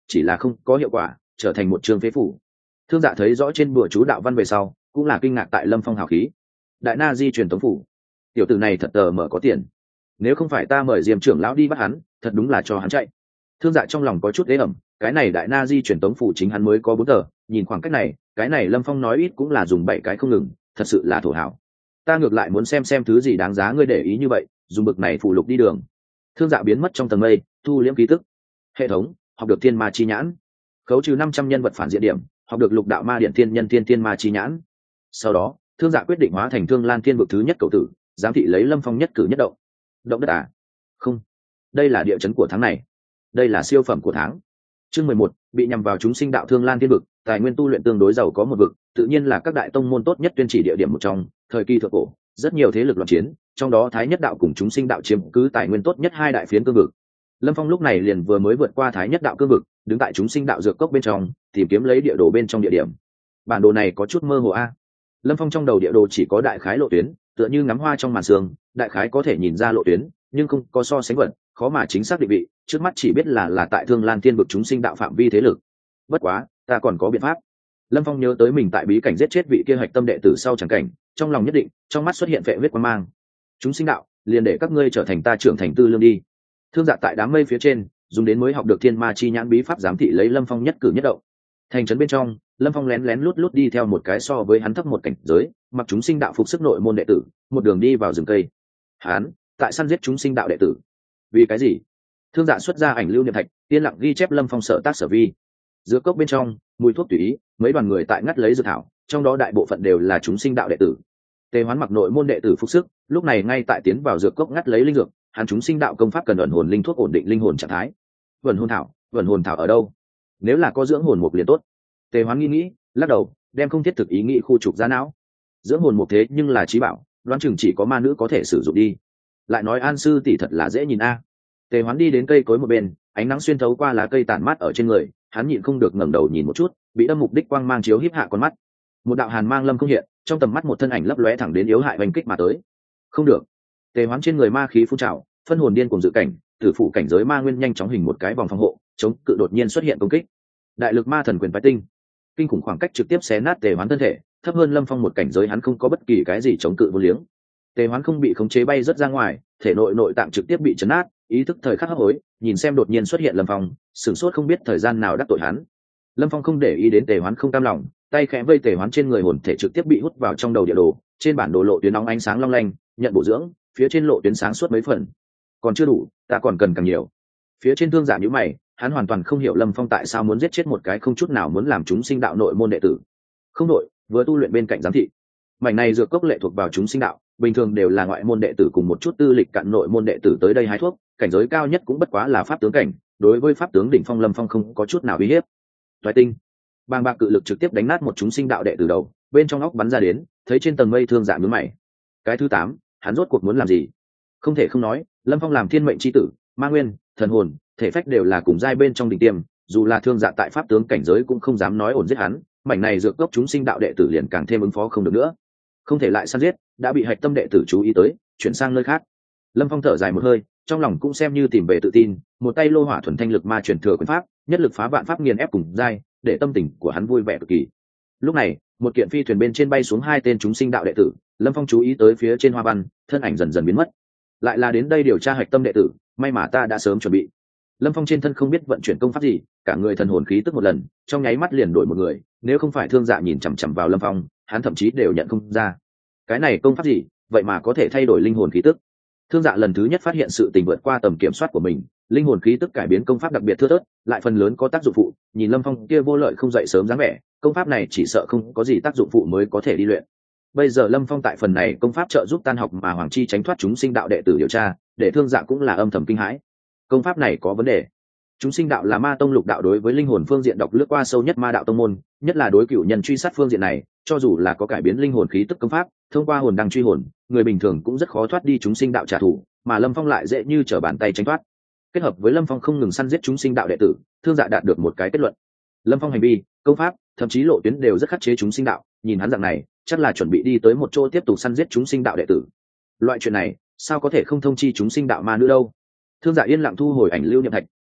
chỉ là không có hiệu quả, trở thành một trường phế phủ. Thương Dạ thấy rõ trên bùa chú đạo văn về sau cũng là kinh ngạc tại Lâm Phong hào khí. Đại na di truyền tống phủ, tiểu tử này thật tờ mở có tiền, nếu không phải ta mời Diêm trưởng lão đi bắt hắn, thật đúng là cho hắn chạy. Thương Dạ trong lòng có chút ế ẩm, cái này đại na di truyền tống phủ chính hắn mới có bốn tờ, nhìn khoảng cách này cái này Lâm Phong nói ít cũng là dùng bảy cái không ngừng, thật sự là thổ hảo. Ta ngược lại muốn xem xem thứ gì đáng giá ngươi để ý như vậy, dùng bực này phụ lục đi đường. Thương Dạ biến mất trong tầng mây, thu liễm ký tức. Hệ thống học được thiên ma chi nhãn, khấu trừ năm trăm nhân vật phản diện điểm, học được lục đạo ma điện thiên nhân thiên thiên ma chi nhãn. Sau đó Thương Dạ quyết định hóa thành Thương Lan Thiên vực thứ nhất cầu tử, giám thị lấy Lâm Phong nhất cử nhất động. Động đất à? Không, đây là địa chấn của tháng này, đây là siêu phẩm của tháng. Chương mười một, bị nhằm vào chúng sinh đạo Thương Lan Thiên vực, tài nguyên tu luyện tương đối giàu có một vực, tự nhiên là các đại tông môn tốt nhất tuyên chỉ địa điểm một trong. Thời kỳ thượng cổ, rất nhiều thế lực loạn chiến, trong đó Thái Nhất đạo cùng chúng sinh đạo chiếm cứ tài nguyên tốt nhất hai đại phiến cương vực. Lâm Phong lúc này liền vừa mới vượt qua Thái Nhất đạo cương vực, đứng tại chúng sinh đạo dược cốc bên trong, tìm kiếm lấy địa đồ bên trong địa điểm. Bản đồ này có chút mơ hồ a. Lâm Phong trong đầu địa đồ chỉ có đại khái lộ tuyến, tựa như ngắm hoa trong màn sương, đại khái có thể nhìn ra lộ tuyến, nhưng không có so sánh vật, khó mà chính xác định vị, trước mắt chỉ biết là là tại Thương Lan Thiên vực chúng sinh đạo phạm vi thế lực. Bất quá, ta còn có biện pháp. Lâm Phong nhớ tới mình tại bí cảnh giết chết vị kia hạch tâm đệ tử sau chẳng cảnh, trong lòng nhất định, trong mắt xuất hiện vệ huyết quang mang. Chúng sinh đạo, liền để các ngươi trở thành ta trưởng thành tư lương đi. Thương Dạ tại đám mây phía trên, dùng đến mới học được thiên ma chi nhãn bí pháp giám thị lấy Lâm Phong nhất cử nhất động. Thành trấn bên trong, Lâm Phong lén lén lút lút đi theo một cái so với hắn thấp một cảnh giới, mặc chúng sinh đạo phục sức nội môn đệ tử, một đường đi vào rừng cây. Hắn tại săn giết chúng sinh đạo đệ tử. Vì cái gì? Thương Dạ xuất ra ảnh lưu niệm thạch, yên lặng ghi chép Lâm Phong sở tác sở vi. Giữa cốc bên trong, mùi thuốc tùy ý, mấy đoàn người tại ngắt lấy dược thảo, trong đó đại bộ phận đều là chúng sinh đạo đệ tử. Tề Hoán mặc nội môn đệ tử phục sức, lúc này ngay tại tiến vào dược cốc ngắt lấy linh dược, hắn chúng sinh đạo công pháp cần ẩn hồn linh thuốc ổn định linh hồn trạng thái. Vẩn hồn thảo, vẩn hồn thảo ở đâu? Nếu là có dưỡng hồn mục liền tốt. Tề Hoán nghĩ nghĩ, lắc đầu, đem không thiết thực ý nghĩ khu trục ra não. Dưỡng hồn mục thế nhưng là trí bảo, đoán chừng chỉ có ma nữ có thể sử dụng đi. Lại nói An sư tỷ thật là dễ nhìn a. Tề Hoán đi đến cây cối một bên, ánh nắng xuyên thấu qua lá cây tản mát ở trên người, hắn nhịn không được ngẩng đầu nhìn một chút, bị đâm mục đích quang mang chiếu híp hạ con mắt. Một đạo hàn mang lâm không hiện, trong tầm mắt một thân ảnh lấp lóe thẳng đến yếu hại oanh kích mà tới. Không được. Tề Hoán trên người ma khí phun trào, phân hồn điên cùng dự cảnh, tử phụ cảnh giới ma nguyên nhanh chóng hình một cái vòng phòng hộ, chống cự đột nhiên xuất hiện công kích. Đại lực ma thần quyền phái tinh, kinh khủng khoảng cách trực tiếp xé nát Tề Hoán thân thể, thấp hơn Lâm Phong một cảnh giới hắn không có bất kỳ cái gì chống cự vô liếng. Tề Hoán không bị khống chế bay rất ra ngoài, thể nội nội tạng trực tiếp bị chấn nát, ý thức thời khắc hấp hối, nhìn xem đột nhiên xuất hiện Lâm Phong, sửng sốt không biết thời gian nào đắc tội hắn. Lâm Phong không để ý đến Tề Hoán không cam lòng, tay khẽ vây Tề Hoán trên người hồn thể trực tiếp bị hút vào trong đầu địa đồ, trên bản đồ lộ tuyến nóng ánh sáng long lanh, nhận bổ dưỡng, phía trên lộ tuyến sáng suốt mấy phần. Còn chưa đủ, ta còn cần càng nhiều. Phía trên Thương Giả nhíu mày, hắn hoàn toàn không hiểu Lâm Phong tại sao muốn giết chết một cái không chút nào muốn làm chúng sinh đạo nội môn đệ tử. Không nội, vừa tu luyện bên cạnh giám thị. Mảnh này dược cốc lệ thuộc vào chúng sinh đạo, bình thường đều là ngoại môn đệ tử cùng một chút tư lịch cạn nội môn đệ tử tới đây hái thuốc, cảnh giới cao nhất cũng bất quá là pháp tướng cảnh, đối với pháp tướng đỉnh phong Lâm Phong không có chút nào uy hiếp. Toái tinh, bàng bạc cự lực trực tiếp đánh nát một chúng sinh đạo đệ tử đầu, bên trong óc bắn ra đến, thấy trên tầng mây Thương Dạ nhướng mày. Cái thứ tám, hắn rốt cuộc muốn làm gì? Không thể không nói, Lâm Phong làm thiên mệnh chi tử, ma nguyên, thần hồn, thể phách đều là cùng giai bên trong đỉnh tiêm, dù là Thương Dạ tại pháp tướng cảnh giới cũng không dám nói ổn giết hắn, mảnh này dược cốc chúng sinh đạo đệ tử liền càng thêm ứng phó không được nữa. Không thể lại săn giết, đã bị hạch tâm đệ tử chú ý tới, chuyển sang nơi khác. Lâm Phong thở dài một hơi, trong lòng cũng xem như tìm về tự tin, một tay lô hỏa thuần thanh lực ma truyền thừa quyền pháp, nhất lực phá vạn pháp nghiền ép cùng giai, để tâm tình của hắn vui vẻ cực kỳ. Lúc này, một kiện phi thuyền bên trên bay xuống hai tên chúng sinh đạo đệ tử, Lâm Phong chú ý tới phía trên hoa văn, thân ảnh dần dần biến mất. Lại là đến đây điều tra hạch tâm đệ tử, may mà ta đã sớm chuẩn bị. Lâm Phong trên thân không biết vận chuyển công pháp gì, cả người thần hồn khí tức một lần, trong nháy mắt liền đổi một người, nếu không phải Thương Dạ nhìn chằm chằm vào Lâm Phong, hắn thậm chí đều nhận không ra. Cái này công pháp gì, vậy mà có thể thay đổi linh hồn khí tức. Thương Dạ lần thứ nhất phát hiện sự tình vượt qua tầm kiểm soát của mình, linh hồn khí tức cải biến công pháp đặc biệt thưa thớt, lại phần lớn có tác dụng phụ, nhìn Lâm Phong kia vô lợi không dậy sớm dáng vẻ, công pháp này chỉ sợ không có gì tác dụng phụ mới có thể đi luyện. Bây giờ Lâm Phong tại phần này công pháp trợ giúp tan học mà Hoàng Chi tránh thoát chúng sinh đạo đệ tử điều tra, để Thương Dạ cũng là âm thầm kinh hãi. Công pháp này có vấn đề. Chúng sinh đạo là ma tông lục đạo đối với linh hồn phương diện đọc lướt qua sâu nhất ma đạo tông môn, nhất là đối cửu nhân truy sát phương diện này, cho dù là có cải biến linh hồn khí tức công pháp, thông qua hồn đăng truy hồn, người bình thường cũng rất khó thoát đi chúng sinh đạo trả thù, mà Lâm Phong lại dễ như trở bàn tay tránh thoát. Kết hợp với Lâm Phong không ngừng săn giết chúng sinh đạo đệ tử, Thương Dạ đạt được một cái kết luận. Lâm Phong hành vi, công pháp, thậm chí lộ tuyến đều rất khắc chế chúng sinh đạo, nhìn hắn dạng này, chắc là chuẩn bị đi tới một chỗ tiếp tục săn giết chúng sinh đạo đệ tử. Loại chuyện này, sao có thể không thông chi chúng sinh đạo ma nữ đâu? Thương Dạ yên lặng thu hồi ảnh lưu niệm thạch,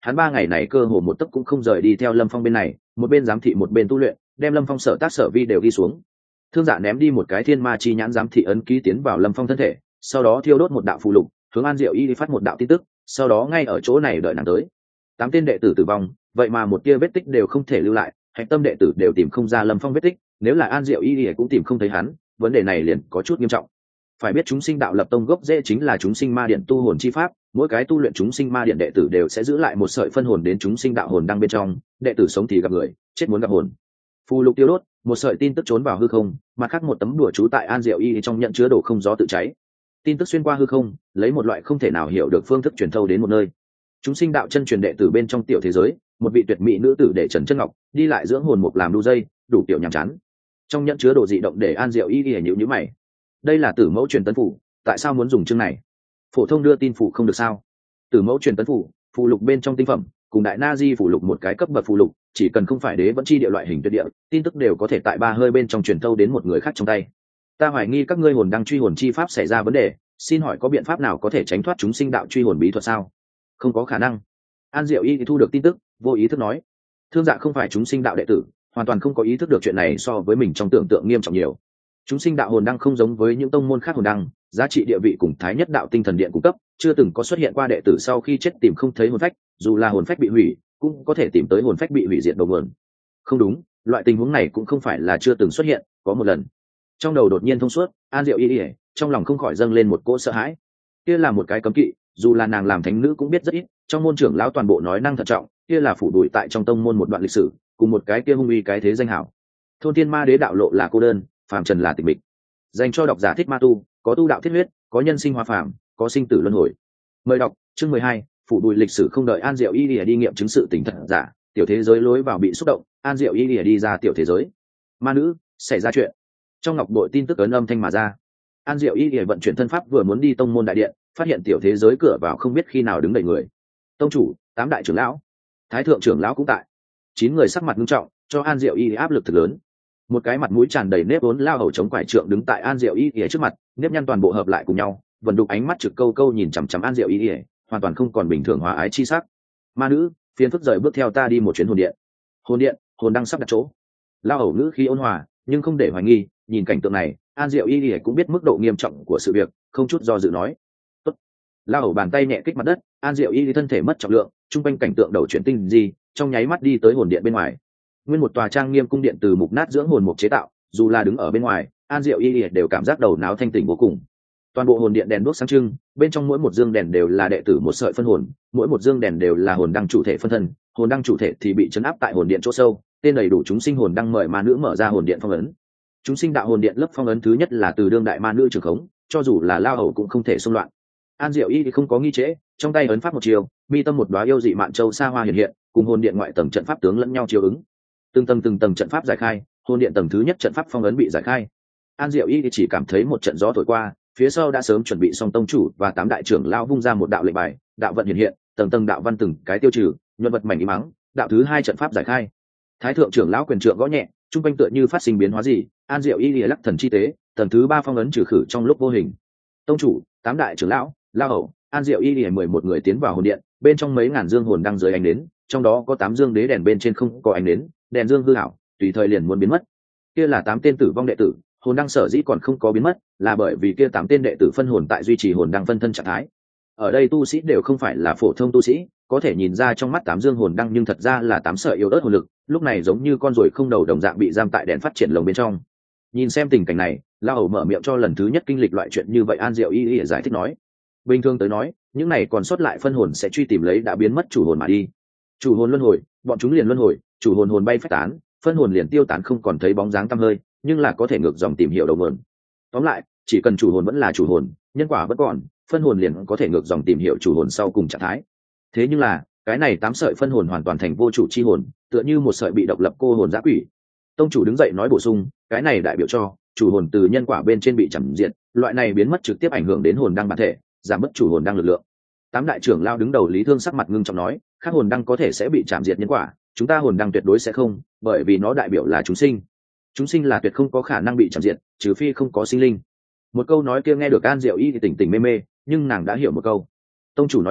hắn ba ngày này cơ hồ một tấc cũng không rời đi theo Lâm Phong bên này, một bên giám thị một bên tu luyện, đem Lâm Phong sở tác sở vi đều ghi xuống. Thương Dạ ném đi một cái thiên ma chi nhãn giám thị ấn ký tiến vào Lâm Phong thân thể, sau đó thiêu đốt một đạo phù lục, hướng An Diệu Y đi phát một đạo tin tức, sau đó ngay ở chỗ này đợi nàng tới. Tám tên đệ tử tử vong, vậy mà một tia vết tích đều không thể lưu lại, hạch tâm đệ tử đều tìm không ra Lâm Phong vết tích, nếu là An Diệu Y thì cũng tìm không thấy hắn, vấn đề này liền có chút nghiêm trọng. Phải biết chúng sinh đạo lập tông gốc rễ chính là chúng sinh ma điện tu hồn chi pháp, mỗi cái tu luyện chúng sinh ma điện đệ tử đều sẽ giữ lại một sợi phân hồn đến chúng sinh đạo hồn đang bên trong, đệ tử sống thì gặp người, chết muốn gặp hồn. Phù lục tiêu đốt, một sợi tin tức trốn vào hư không, mặt khác một tấm đùa chú tại An Diệu Y trong nhận chứa đồ không gió tự cháy. Tin tức xuyên qua hư không, lấy một loại không thể nào hiểu được phương thức truyền thâu đến một nơi. Chúng sinh đạo chân truyền đệ tử bên trong tiểu thế giới, một vị tuyệt mỹ nữ tử để Trần Chân Ngọc đi lại dưỡng hồn mục làm đu dây, đủ kiểu nhàm chán. Trong nhận chứa đồ dị động để An Diệu Y Y nhíu nhíu mày. Đây là Tử Mẫu truyền tấn phủ, tại sao muốn dùng chương này? Phổ thông đưa tin phủ không được sao? Tử Mẫu truyền tấn phủ, phù lục bên trong tinh phẩm, cùng đại na di phù lục một cái cấp bậc phù lục, chỉ cần không phải đế vẫn chi địa loại hình tuyệt địa, tin tức đều có thể tại ba hơi bên trong truyền thâu đến một người khác trong tay. Ta hoài nghi các ngươi hồn đang truy hồn chi pháp xảy ra vấn đề, xin hỏi có biện pháp nào có thể tránh thoát chúng sinh đạo truy hồn bí thuật sao? Không có khả năng. An Diệu Y thì thu được tin tức, vô ý thức nói. Thương Dạ không phải chúng sinh đạo đệ tử, hoàn toàn không có ý thức được chuyện này so với mình trong tưởng tượng nghiêm trọng nhiều. Chúng sinh đạo hồn đăng không giống với những tông môn khác hồn đăng, giá trị địa vị cùng thái nhất đạo tinh thần điện cung cấp, chưa từng có xuất hiện qua đệ tử sau khi chết tìm không thấy hồn phách, dù là hồn phách bị hủy, cũng có thể tìm tới hồn phách bị hủy diệt đầu nguồn. Không đúng, loại tình huống này cũng không phải là chưa từng xuất hiện, có một lần. Trong đầu đột nhiên thông suốt, An Diệu Y Y, trong lòng không khỏi dâng lên một cỗ sợ hãi. Kia là một cái cấm kỵ, dù là nàng làm thánh nữ cũng biết rất ít, trong môn trưởng lão toàn bộ nói năng thận trọng, kia là phủ đuổi tại trong tông môn một đoạn lịch sử, cùng một cái kia hung uy cái thế danh hảo. Thôn Thiên Ma Đế đạo lộ là cô đơn, phàm trần là tịch mịch. Dành cho độc giả thích ma tu, có tu đạo thiết huyết, có nhân sinh hóa phàm, có sinh tử luân hồi. Mời đọc chương mười hai, phủ đuổi lịch sử không đợi An Diệu Y đi, đi nghiệm chứng sự tình thật giả, tiểu thế giới lối vào bị xúc động, An Diệu Y đi, đi ra tiểu thế giới. Ma nữ, xảy ra chuyện. Trong ngọc bội tin tức ấn âm thanh mà ra. An Diệu Y vận chuyển thân pháp vừa muốn đi tông môn đại điện, phát hiện tiểu thế giới cửa vào không biết khi nào đứng đầy người. Tông chủ, tám đại trưởng lão, thái thượng trưởng lão cũng tại. Chín người sắc mặt nghiêm trọng, cho An Diệu Y áp lực thực lớn. Một cái mặt mũi tràn đầy nếp vốn lao hầu chống quải trượng đứng tại An Diệu Y Y trước mặt, nếp nhăn toàn bộ hợp lại cùng nhau, vần đục ánh mắt trực câu câu nhìn chằm chằm An Diệu Y Y, hoàn toàn không còn bình thường hòa ái chi sắc. Ma nữ, phiền phức rời bước theo ta đi một chuyến hồn điện. Hồn điện, hồn đang sắp đặt chỗ. Lao hầu ngữ khí ôn hòa, nhưng không để hoài nghi, nhìn cảnh tượng này, An Diệu Y Y cũng biết mức độ nghiêm trọng của sự việc, không chút do dự nói. Tốt. Lao hầu bàn tay nhẹ kích mặt đất, An Diệu Y thân thể mất trọng lượng, trung quanh cảnh tượng đầu chuyển tinh gì, trong nháy mắt đi tới hồn điện bên ngoài. Nguyên một tòa trang nghiêm cung điện từ mục nát dưỡng hồn mục chế tạo, dù là đứng ở bên ngoài, An Diệu Y đều cảm giác đầu não thanh tỉnh vô cùng. Toàn bộ hồn điện đèn đuốc sáng trưng, bên trong mỗi một dương đèn đều là đệ tử một sợi phân hồn, mỗi một dương đèn đều là hồn đăng chủ thể phân thân, hồn đăng chủ thể thì bị trấn áp tại hồn điện chỗ sâu, tên đầy đủ chúng sinh hồn đăng mời ma nữ mở ra hồn điện phong ấn. Chúng sinh đạo hồn điện lớp phong ấn thứ nhất là từ đương đại ma nữ trưởng khống, cho dù là lao hầu cũng không thể xung loạn. An Diệu Y thì không có nghi trễ, trong tay ấn pháp một chiều, mi tâm một đóa yêu dị mạn châu sa hoa hiện hiện, cùng hồn điện ngoại tầng trận pháp tướng lẫn nhau chiếu ứng. Từng tầng từng tầng trận pháp giải khai, hồn điện tầng thứ nhất trận pháp phong ấn bị giải khai. An Diệu Y thì chỉ cảm thấy một trận gió thổi qua, phía sau đã sớm chuẩn bị xong tông chủ và tám đại trưởng lao vung ra một đạo lệnh bài, đạo vận hiện hiện, tầng tầng đạo văn từng cái tiêu trừ, nhuận vật mảnh im mắng, đạo thứ hai trận pháp giải khai. Thái thượng trưởng lão quyền trượng gõ nhẹ, trung quanh tựa như phát sinh biến hóa gì, An Diệu Y lìa lắc thần chi tế, tầng thứ ba phong ấn trừ khử trong lúc vô hình. Tông chủ, tám đại trưởng lão, lao hầu, An Diệu Y lìa mười một người tiến vào hồn điện, bên trong mấy ngàn dương hồn đang dưới ánh nến, trong đó có tám dương đế đèn bên trên không có ánh nến, đèn dương hư hảo, tùy thời liền muốn biến mất. Kia là tám tên tử vong đệ tử, hồn đăng sở dĩ còn không có biến mất, là bởi vì kia tám tên đệ tử phân hồn tại duy trì hồn đăng phân thân trạng thái. Ở đây tu sĩ đều không phải là phổ thông tu sĩ, có thể nhìn ra trong mắt tám dương hồn đăng nhưng thật ra là tám sợi yếu ớt hồn lực, lúc này giống như con ruồi không đầu đồng dạng bị giam tại đèn phát triển lồng bên trong. Nhìn xem tình cảnh này, La Hầu mở miệng cho lần thứ nhất kinh lịch loại chuyện như vậy. An Diệu Y Y giải thích nói, bình thường tới nói, những này còn sót lại phân hồn sẽ truy tìm lấy đã biến mất chủ hồn mà đi. Chủ hồn luân hồi, bọn chúng liền luân hồi, chủ hồn hồn bay phách tán, phân hồn liền tiêu tán không còn thấy bóng dáng tăm hơi, nhưng là có thể ngược dòng tìm hiểu đầu nguồn. Tóm lại, chỉ cần chủ hồn vẫn là chủ hồn, nhân quả vẫn còn, phân hồn liền có thể ngược dòng tìm hiểu chủ hồn sau cùng trạng thái. Thế nhưng là, cái này tám sợi phân hồn hoàn toàn thành vô chủ chi hồn, tựa như một sợi bị độc lập cô hồn dã quỷ. Tông chủ đứng dậy nói bổ sung, cái này đại biểu cho chủ hồn từ nhân quả bên trên bị chằm diệt, loại này biến mất trực tiếp ảnh hưởng đến hồn đăng bản thể, giảm mất chủ hồn đăng lực lượng. Tám đại trưởng lao đứng đầu Lý Thương sắc mặt ngưng trọng nói, khác hồn đăng có thể sẽ bị chạm diệt nhân quả, chúng ta hồn đăng tuyệt đối sẽ không, bởi vì nó đại biểu là chúng sinh. Chúng sinh là tuyệt không có khả năng bị chạm diệt, trừ phi không có sinh linh. Một câu nói kia nghe được An Diệu Y thì tỉnh tỉnh mê mê, nhưng nàng đã hiểu một câu. Tông chủ nói là,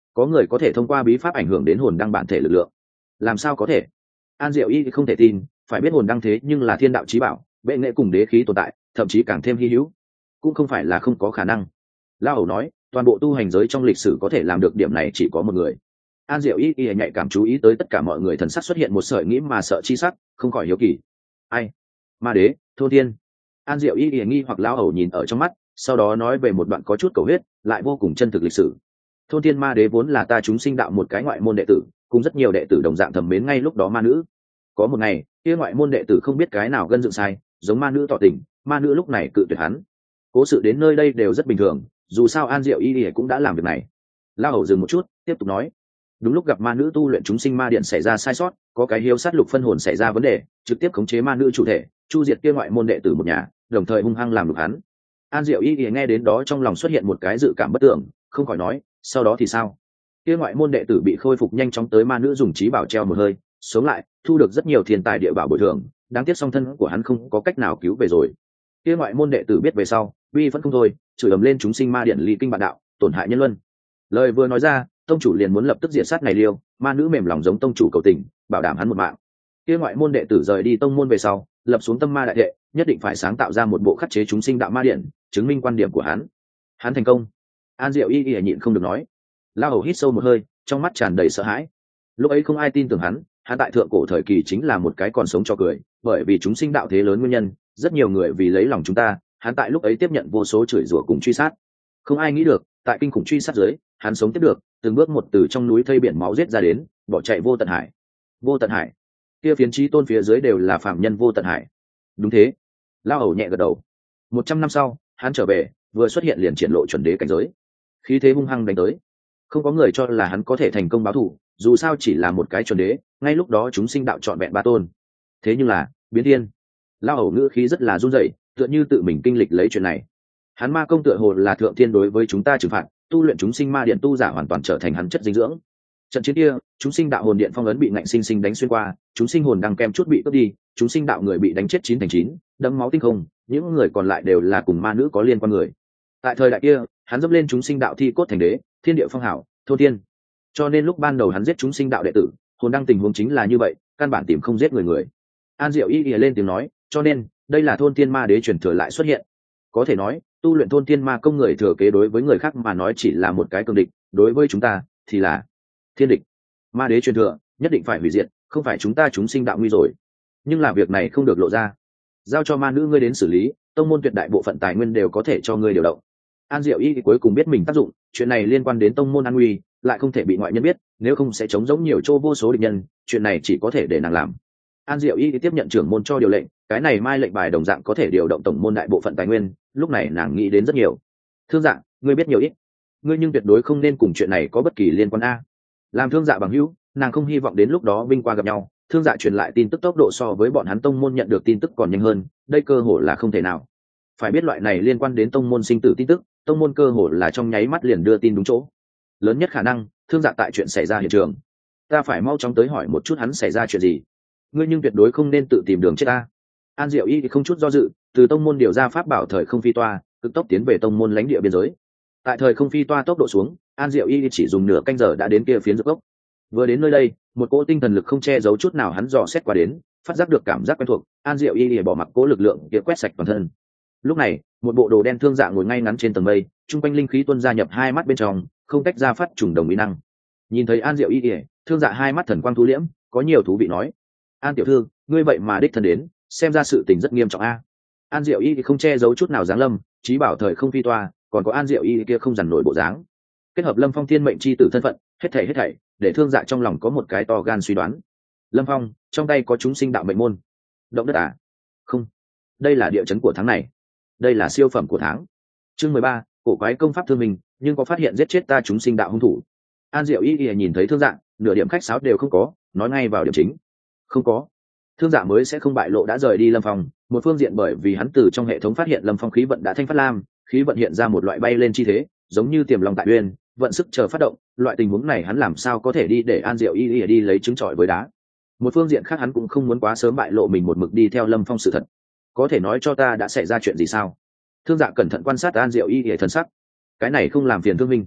có người có thể thông qua bí pháp ảnh hưởng đến hồn đăng bản thể lực lượng. Làm sao có thể? An Diệu Y không thể tin, phải biết hồn đăng thế nhưng là thiên đạo chí bảo, bệ nghệ cùng đế khí tồn tại, thậm chí càng thêm hy hữu, cũng không phải là không có khả năng. La Hầu nói, toàn bộ tu hành giới trong lịch sử có thể làm được điểm này chỉ có một người. An Diệu Y Y nhạy cảm chú ý tới tất cả mọi người thần sắc xuất hiện một sợi nghĩ mà sợ chi sắc, không khỏi hiếu kỳ. Ai? Ma đế, Thôn Thiên. An Diệu Y Y nghi hoặc La Hầu nhìn ở trong mắt, sau đó nói về một đoạn có chút cầu huyết, lại vô cùng chân thực lịch sử. Thôn Thiên Ma đế vốn là ta chúng sinh đạo một cái ngoại môn đệ tử, cùng rất nhiều đệ tử đồng dạng thầm mến ngay lúc đó ma nữ. Có một ngày, kia ngoại môn đệ tử không biết cái nào gân dựng sai, giống ma nữ tỏ tình, ma nữ lúc này cự tuyệt hắn. Cố sự đến nơi đây đều rất bình thường, dù sao An Diệu Y Y cũng đã làm việc này. La Hầu dừng một chút, tiếp tục nói, đúng lúc gặp ma nữ tu luyện chúng sinh ma điện xảy ra sai sót, có cái hiếu sát lục phân hồn xảy ra vấn đề, trực tiếp khống chế ma nữ chủ thể, chu diệt kia ngoại môn đệ tử một nhà, đồng thời hung hăng làm nhục hắn. An Diệu Y Y nghe đến đó trong lòng xuất hiện một cái dự cảm bất tưởng, không khỏi nói, sau đó thì sao? Kia ngoại môn đệ tử bị khôi phục nhanh chóng tới ma nữ dùng trí bảo treo một hơi, sống lại, thu được rất nhiều thiên tài địa bảo bồi thường, đáng tiếc song thân của hắn không có cách nào cứu về rồi. Kia ngoại môn đệ tử biết về sau, uy vẫn không thôi, chửi ầm lên chúng sinh ma điện ly kinh bạn đạo, tổn hại nhân luân. Lời vừa nói ra, tông chủ liền muốn lập tức diệt sát này liêu, ma nữ mềm lòng giống tông chủ cầu tình, bảo đảm hắn một mạng. Kia ngoại môn đệ tử rời đi tông môn về sau, lập xuống tâm ma đại thệ, nhất định phải sáng tạo ra một bộ khắc chế chúng sinh đạo ma điện, chứng minh quan điểm của hắn. Hắn thành công. An Diệu Y Y nhịn không được nói. La Hầu hít sâu một hơi, trong mắt tràn đầy sợ hãi. Lúc ấy không ai tin tưởng hắn, hắn tại thượng cổ thời kỳ chính là một cái còn sống cho cười, bởi vì chúng sinh đạo thế lớn nguyên nhân, rất nhiều người vì lấy lòng chúng ta, hắn tại lúc ấy tiếp nhận vô số chửi rủa cùng truy sát. Không ai nghĩ được, tại kinh khủng truy sát dưới, hắn sống tiếp được, từng bước một từ trong núi thây biển máu giết ra đến, bỏ chạy vô tận hải. Vô tận hải. Kia phiến chí tôn phía dưới đều là phạm nhân vô tận hải. Đúng thế. La Hầu nhẹ gật đầu. Một trăm năm sau, hắn trở về, vừa xuất hiện liền triển lộ chuẩn đế cảnh giới, khí thế hung hăng đánh tới. Không có người cho là hắn có thể thành công báo thù, dù sao chỉ là một cái chuẩn đế, ngay lúc đó chúng sinh đạo trọn vẹn ba tôn. Thế nhưng là, biến thiên. La Hầu ngữ khí rất là run rẩy, tựa như tự mình kinh lịch lấy chuyện này. Hắn ma công tựa hồ là thượng thiên đối với chúng ta trừng phạt, tu luyện chúng sinh ma điện tu giả hoàn toàn trở thành hắn chất dinh dưỡng. Trận chiến kia, chúng sinh đạo hồn điện phong ấn bị ngạnh sinh sinh đánh xuyên qua, chúng sinh hồn đang kem chút bị cướp đi, chúng sinh đạo người bị đánh chết chín thành chín, đẫm máu tinh không, những người còn lại đều là cùng ma nữ có liên quan người. Tại thời đại kia, hắn dẫm lên chúng sinh đạo thi cốt thành đế, thiên địa phong hảo, thôn thiên. Cho nên lúc ban đầu hắn giết chúng sinh đạo đệ tử, hồn đăng tình huống chính là như vậy, căn bản tìm không giết người người. An Diệu Y Y lên tiếng nói, cho nên đây là thôn thiên ma đế truyền thừa lại xuất hiện. Có thể nói, tu luyện thôn thiên ma công người thừa kế đối với người khác mà nói chỉ là một cái cường địch, đối với chúng ta thì là thiên địch. Ma đế truyền thừa nhất định phải hủy diệt, không phải chúng ta chúng sinh đạo nguy rồi. Nhưng là việc này không được lộ ra, giao cho ma nữ ngươi đến xử lý, tông môn tuyệt đại bộ phận tài nguyên đều có thể cho ngươi điều động. An Diệu Y cuối cùng biết mình tác dụng, chuyện này liên quan đến tông môn an nguy, lại không thể bị ngoại nhân biết, nếu không sẽ chống giống nhiều chỗ vô số địch nhân, chuyện này chỉ có thể để nàng làm. An Diệu Y tiếp nhận trưởng môn cho điều lệnh, cái này mai lệnh bài đồng dạng có thể điều động tổng môn đại bộ phận tài nguyên, lúc này nàng nghĩ đến rất nhiều. Thương dạ, ngươi biết nhiều ít, ngươi nhưng tuyệt đối không nên cùng chuyện này có bất kỳ liên quan a. Làm thương dạ bằng hữu, nàng không hy vọng đến lúc đó binh qua gặp nhau, thương dạ truyền lại tin tức tốc độ so với bọn hắn tông môn nhận được tin tức còn nhanh hơn, đây cơ hội là không thể nào. Phải biết loại này liên quan đến tông môn sinh tử tin tức, tông môn cơ hội là trong nháy mắt liền đưa tin đúng chỗ. Lớn nhất khả năng, thương dạ tại chuyện xảy ra hiện trường. Ta phải mau chóng tới hỏi một chút hắn xảy ra chuyện gì. Ngươi nhưng tuyệt đối không nên tự tìm đường chết ta. An Diệu Y thì không chút do dự, từ tông môn điều ra pháp bảo thời không phi toa, cực tốc tiến về tông môn lãnh địa biên giới. Tại thời không phi toa tốc độ xuống, An Diệu Y chỉ dùng nửa canh giờ đã đến kia phiến dược gốc. Vừa đến nơi đây, một cỗ tinh thần lực không che giấu chút nào hắn dò xét qua đến, phát giác được cảm giác quen thuộc, An Diệu Y bỏ mặc cỗ lực lượng kia quét sạch toàn thân. Lúc này, một bộ đồ đen thương dạ ngồi ngay ngắn trên tầng mây, trung quanh linh khí tuôn ra nhập hai mắt bên trong, không cách ra phát trùng đồng mỹ năng. Nhìn thấy An Diệu Y, thương dạ hai mắt thần quang thu liễm, có nhiều thú vị nói: "An tiểu thư, ngươi vậy mà đích thân đến, xem ra sự tình rất nghiêm trọng a." An Diệu Y thì không che giấu chút nào dáng lâm, trí bảo thời không phi toa, còn có An Diệu Y kia không dằn nổi bộ dáng, kết hợp Lâm Phong thiên mệnh chi tử thân phận, hết thảy hết thảy, để thương dạ trong lòng có một cái to gan suy đoán. Lâm Phong, trong tay có chúng sinh đạo mệnh môn. Động đất à? Không, đây là địa chấn của tháng này. Đây là siêu phẩm của tháng. Chương mười ba, cổ quái công pháp thương mình, nhưng có phát hiện giết chết ta chúng sinh đạo hung thủ. An Diệu Y Y nhìn thấy thương dạ, nửa điểm khách sáo đều không có, nói ngay vào điểm chính. Không có. Thương dạ mới sẽ không bại lộ đã rời đi Lâm Phong, một phương diện bởi vì hắn từ trong hệ thống phát hiện Lâm Phong khí vận đã thanh phát lam, khí vận hiện ra một loại bay lên chi thế, giống như tiềm lòng tại uyên, vận sức chờ phát động, loại tình huống này hắn làm sao có thể đi để An Diệu Y Y đi lấy trứng trọi với đá. Một phương diện khác hắn cũng không muốn quá sớm bại lộ mình một mực đi theo Lâm Phong sự thật. Có thể nói cho ta đã xảy ra chuyện gì sao? Thương dạ cẩn thận quan sát An Diệu Y Y thần sắc. Cái này không làm phiền Thương Minh.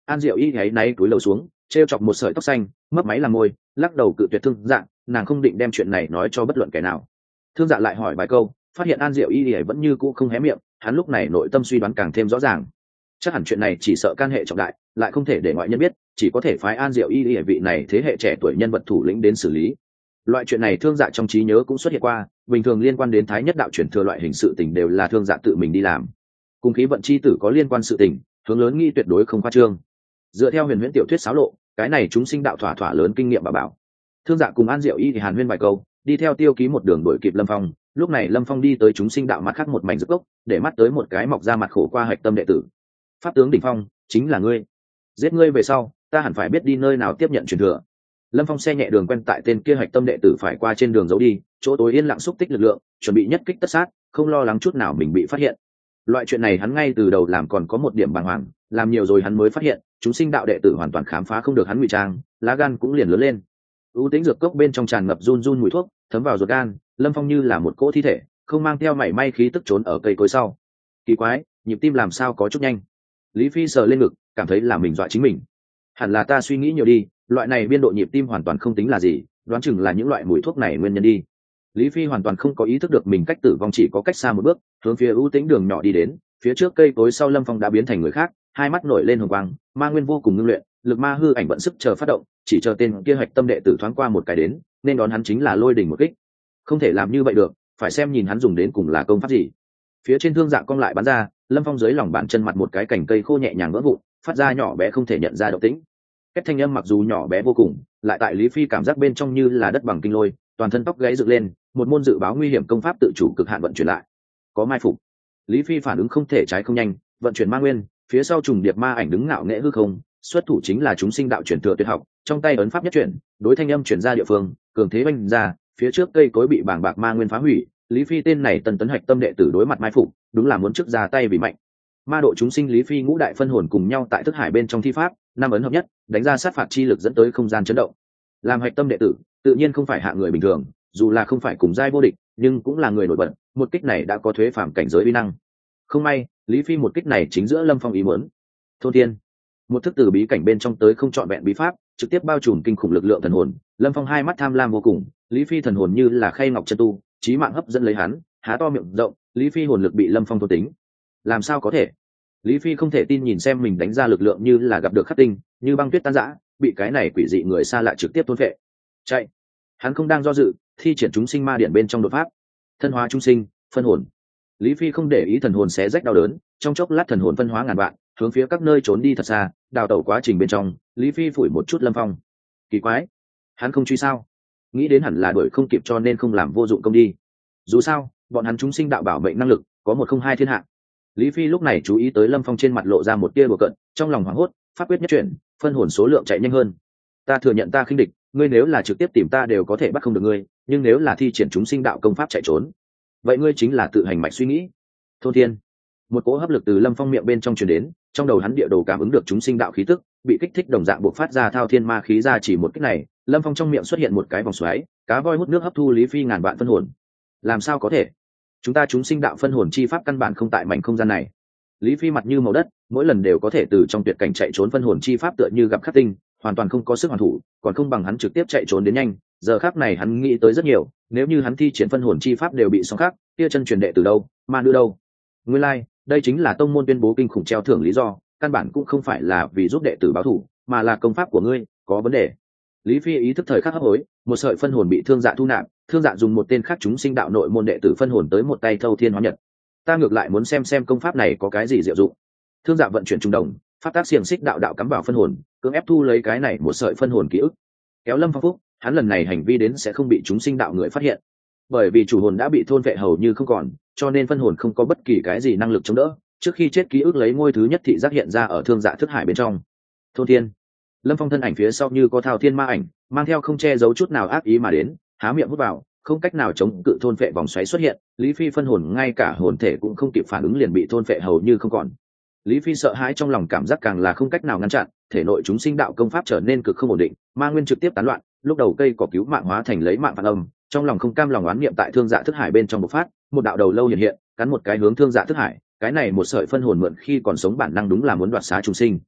An Diệu Y ấy náy túi lầu xuống treo chọc một sợi tóc xanh, mấp máy làm môi, lắc đầu cự tuyệt Thương Dạ, nàng không định đem chuyện này nói cho bất luận kẻ nào. Thương Dạ lại hỏi vài câu, phát hiện An Diệu Y ấy vẫn như cũ không hé miệng, hắn lúc này nội tâm suy đoán càng thêm rõ ràng. Chắc hẳn chuyện này chỉ sợ can hệ trọng đại, lại không thể để ngoại nhân biết, chỉ có thể phái An Diệu Y ấy vị này thế hệ trẻ tuổi nhân vật thủ lĩnh đến xử lý. Loại chuyện này Thương Dạ trong trí nhớ cũng xuất hiện qua, bình thường liên quan đến Thái Nhất đạo truyền thừa loại hình sự tình đều là Thương Dạ tự mình đi làm. Cùng khí vận chi tử có liên quan sự tình, hướng lớn nghi tuyệt đối không khoa trương. Dựa theo huyền huyễn tiểu thuyết xáo lộ, cái này chúng sinh đạo thỏa thỏa lớn kinh nghiệm bà bảo. Thương Dạ cùng An Diệu Y thì hàn huyên vài câu, đi theo Tiêu Ký một đường đuổi kịp Lâm Phong. Lúc này Lâm Phong đi tới chúng sinh đạo mặt khác một mảnh rực gốc, để mắt tới một cái mọc ra mặt khổ qua hạch tâm đệ tử. Pháp tướng đỉnh phong, chính là ngươi. Giết ngươi về sau, ta hẳn phải biết đi nơi nào tiếp nhận truyền thừa. Lâm Phong xe nhẹ đường quen tại tên kia hạch tâm đệ tử phải qua trên đường giấu đi, chỗ tối yên lặng xúc tích lực lượng, chuẩn bị nhất kích tất sát, không lo lắng chút nào mình bị phát hiện. Loại chuyện này hắn ngay từ đầu làm còn có một điểm bàng hoàng, làm nhiều rồi hắn mới phát hiện, chúng sinh đạo đệ tử hoàn toàn khám phá không được hắn ngụy trang, lá gan cũng liền lớn lên. U tính dược cốc bên trong tràn ngập run run mùi thuốc, thấm vào ruột gan, Lâm Phong như là một cỗ thi thể, không mang theo mảy may khí tức trốn ở cây cối sau. Kỳ quái, nhịp tim làm sao có chút nhanh. Lý Phi sờ lên ngực, cảm thấy là mình dọa chính mình. Hẳn là ta suy nghĩ nhiều đi, loại này biên độ nhịp tim hoàn toàn không tính là gì, đoán chừng là những loại mùi thuốc này nguyên nhân đi. Lý Phi hoàn toàn không có ý thức được mình cách tử vong chỉ có cách xa một bước, hướng phía ưu tĩnh đường nhỏ đi đến, phía trước cây cối sau Lâm Phong đã biến thành người khác, hai mắt nổi lên hồng quang, ma nguyên vô cùng ngưng luyện, lực ma hư ảnh vận sức chờ phát động, chỉ chờ tên kia hạch tâm đệ tử thoáng qua một cái đến, nên đón hắn chính là lôi đỉnh một kích. Không thể làm như vậy được, phải xem nhìn hắn dùng đến cùng là công pháp gì. Phía trên thương dạng cong lại bắn ra, Lâm Phong dưới lòng bàn chân mặt một cái cành cây khô nhẹ nhàng vỡ vụn, phát ra nhỏ bé không thể nhận ra động tĩnh. Kết thanh âm mặc dù nhỏ bé vô cùng, lại tại Lý Phi cảm giác bên trong như là đất bằng kinh lôi, toàn thân tóc gáy dựng lên, một môn dự báo nguy hiểm công pháp tự chủ cực hạn vận chuyển lại. Có mai phục. Lý Phi phản ứng không thể trái không nhanh, vận chuyển ma nguyên, phía sau trùng điệp ma ảnh đứng ngạo nghễ hư không, xuất thủ chính là chúng sinh đạo truyền thừa tuyệt học, trong tay ấn pháp nhất chuyển, đối thanh âm chuyển ra địa phương, cường thế vung ra, phía trước cây cối bị bàng bạc ma nguyên phá hủy, Lý Phi tên này tần tấn hạch tâm đệ tử đối mặt mai phục, đúng là muốn trước ra tay vì mạnh. Ma độ chúng sinh Lý Phi ngũ đại phân hồn cùng nhau tại thức hải bên trong thi pháp, năm ấn hợp nhất, đánh ra sát phạt chi lực dẫn tới không gian chấn động. Làm hạch tâm đệ tử, tự nhiên không phải hạ người bình thường, dù là không phải cùng giai vô địch, nhưng cũng là người nổi bật, một kích này đã có thuế phàm cảnh giới uy năng. Không may, Lý Phi một kích này chính giữa Lâm Phong ý muốn. Thôn Thiên, một thức từ bí cảnh bên trong tới không trọn vẹn bí pháp, trực tiếp bao trùm kinh khủng lực lượng thần hồn. Lâm Phong hai mắt tham lam vô cùng, Lý Phi thần hồn như là khay ngọc chân tu, chí mạng hấp dẫn lấy hắn, há to miệng rộng, Lý Phi hồn lực bị Lâm Phong thôn tính. Làm sao có thể? Lý Phi không thể tin nhìn xem mình đánh ra lực lượng như là gặp được khắc tinh, như băng tuyết tan rã, bị cái này quỷ dị người xa lạ trực tiếp thôn phệ. Chạy! Hắn không đang do dự, thi triển chúng sinh ma điển bên trong đột pháp, thân hóa chúng sinh, phân hồn. Lý Phi không để ý thần hồn xé rách đau đớn, trong chốc lát thần hồn phân hóa ngàn vạn, hướng phía các nơi trốn đi thật xa, đào tẩu quá trình bên trong, Lý Phi phủi một chút Lâm Phong. Kỳ quái, hắn không truy sao? Nghĩ đến hẳn là đuổi không kịp cho nên không làm vô dụng công đi. Dù sao, bọn hắn chúng sinh đạo bảo mệnh năng lực, có một không hai thiên hạ. Lý Phi lúc này chú ý tới Lâm Phong trên mặt lộ ra một tia bừa cận, trong lòng hoảng hốt, pháp quyết nhất chuyển, phân hồn số lượng chạy nhanh hơn. Ta thừa nhận ta khinh địch, ngươi nếu là trực tiếp tìm ta đều có thể bắt không được ngươi, nhưng nếu là thi triển chúng sinh đạo công pháp chạy trốn, vậy ngươi chính là tự hành mạch suy nghĩ. Thôn Thiên, một cỗ hấp lực từ Lâm Phong miệng bên trong truyền đến, trong đầu hắn địa đồ cảm ứng được chúng sinh đạo khí tức, bị kích thích đồng dạng bộc phát ra thao thiên ma khí ra chỉ một kích này, Lâm Phong trong miệng xuất hiện một cái vòng xoáy, cá voi hút nước hấp thu Lý Phi ngàn vạn phân hồn. Làm sao có thể? Chúng ta chúng sinh đạo phân hồn chi pháp căn bản không tại mảnh không gian này. Lý Phi mặt như màu đất, mỗi lần đều có thể từ trong tuyệt cảnh chạy trốn phân hồn chi pháp tựa như gặp khắc tinh, hoàn toàn không có sức hoàn thủ, còn không bằng hắn trực tiếp chạy trốn đến nhanh. Giờ khắc này hắn nghĩ tới rất nhiều, nếu như hắn thi triển phân hồn chi pháp đều bị song khắc, kia chân truyền đệ từ đâu, ma nữ đâu? Nguyên lai, like, đây chính là tông môn tuyên bố kinh khủng treo thưởng lý do, căn bản cũng không phải là vì giúp đệ tử báo thù, mà là công pháp của ngươi có vấn đề. Lý Phi ý thức thời khắc hấp hối, một sợi phân hồn bị thương dạ thu nạp, thương dạ dùng một tên khác chúng sinh đạo nội môn đệ tử phân hồn tới một tay thâu thiên hóa nhật. Ta ngược lại muốn xem xem công pháp này có cái gì diệu dụng. Thương dạ vận chuyển trung đồng, pháp tác xiềng xích đạo đạo cắm vào phân hồn, cưỡng ép thu lấy cái này một sợi phân hồn ký ức. Kéo Lâm Phong phúc, hắn lần này hành vi đến sẽ không bị chúng sinh đạo người phát hiện, bởi vì chủ hồn đã bị thôn vệ hầu như không còn, cho nên phân hồn không có bất kỳ cái gì năng lực chống đỡ. Trước khi chết ký ức lấy ngôi thứ nhất thị giác hiện ra ở thương dạ thức hải bên trong. Thôn Thiên, Lâm Phong thân ảnh phía sau như có thao thiên ma ảnh, mang theo không che giấu chút nào ác ý mà đến, há miệng hút vào, không cách nào chống cự thôn phệ vòng xoáy xuất hiện. Lý Phi phân hồn ngay cả hồn thể cũng không kịp phản ứng liền bị thôn phệ hầu như không còn. Lý Phi sợ hãi trong lòng cảm giác càng là không cách nào ngăn chặn, thể nội chúng sinh đạo công pháp trở nên cực không ổn định, ma nguyên trực tiếp tán loạn, lúc đầu cây cỏ cứu mạng hóa thành lấy mạng phản âm, trong lòng không cam lòng oán niệm tại thương dạ thức hải bên trong bộc phát, một đạo đầu lâu hiện hiện, cắn một cái hướng thương dạ thức hải, cái này một sợi phân hồn mượn khi còn sống bản năng đúng là muốn đoạt xá chúng sinh.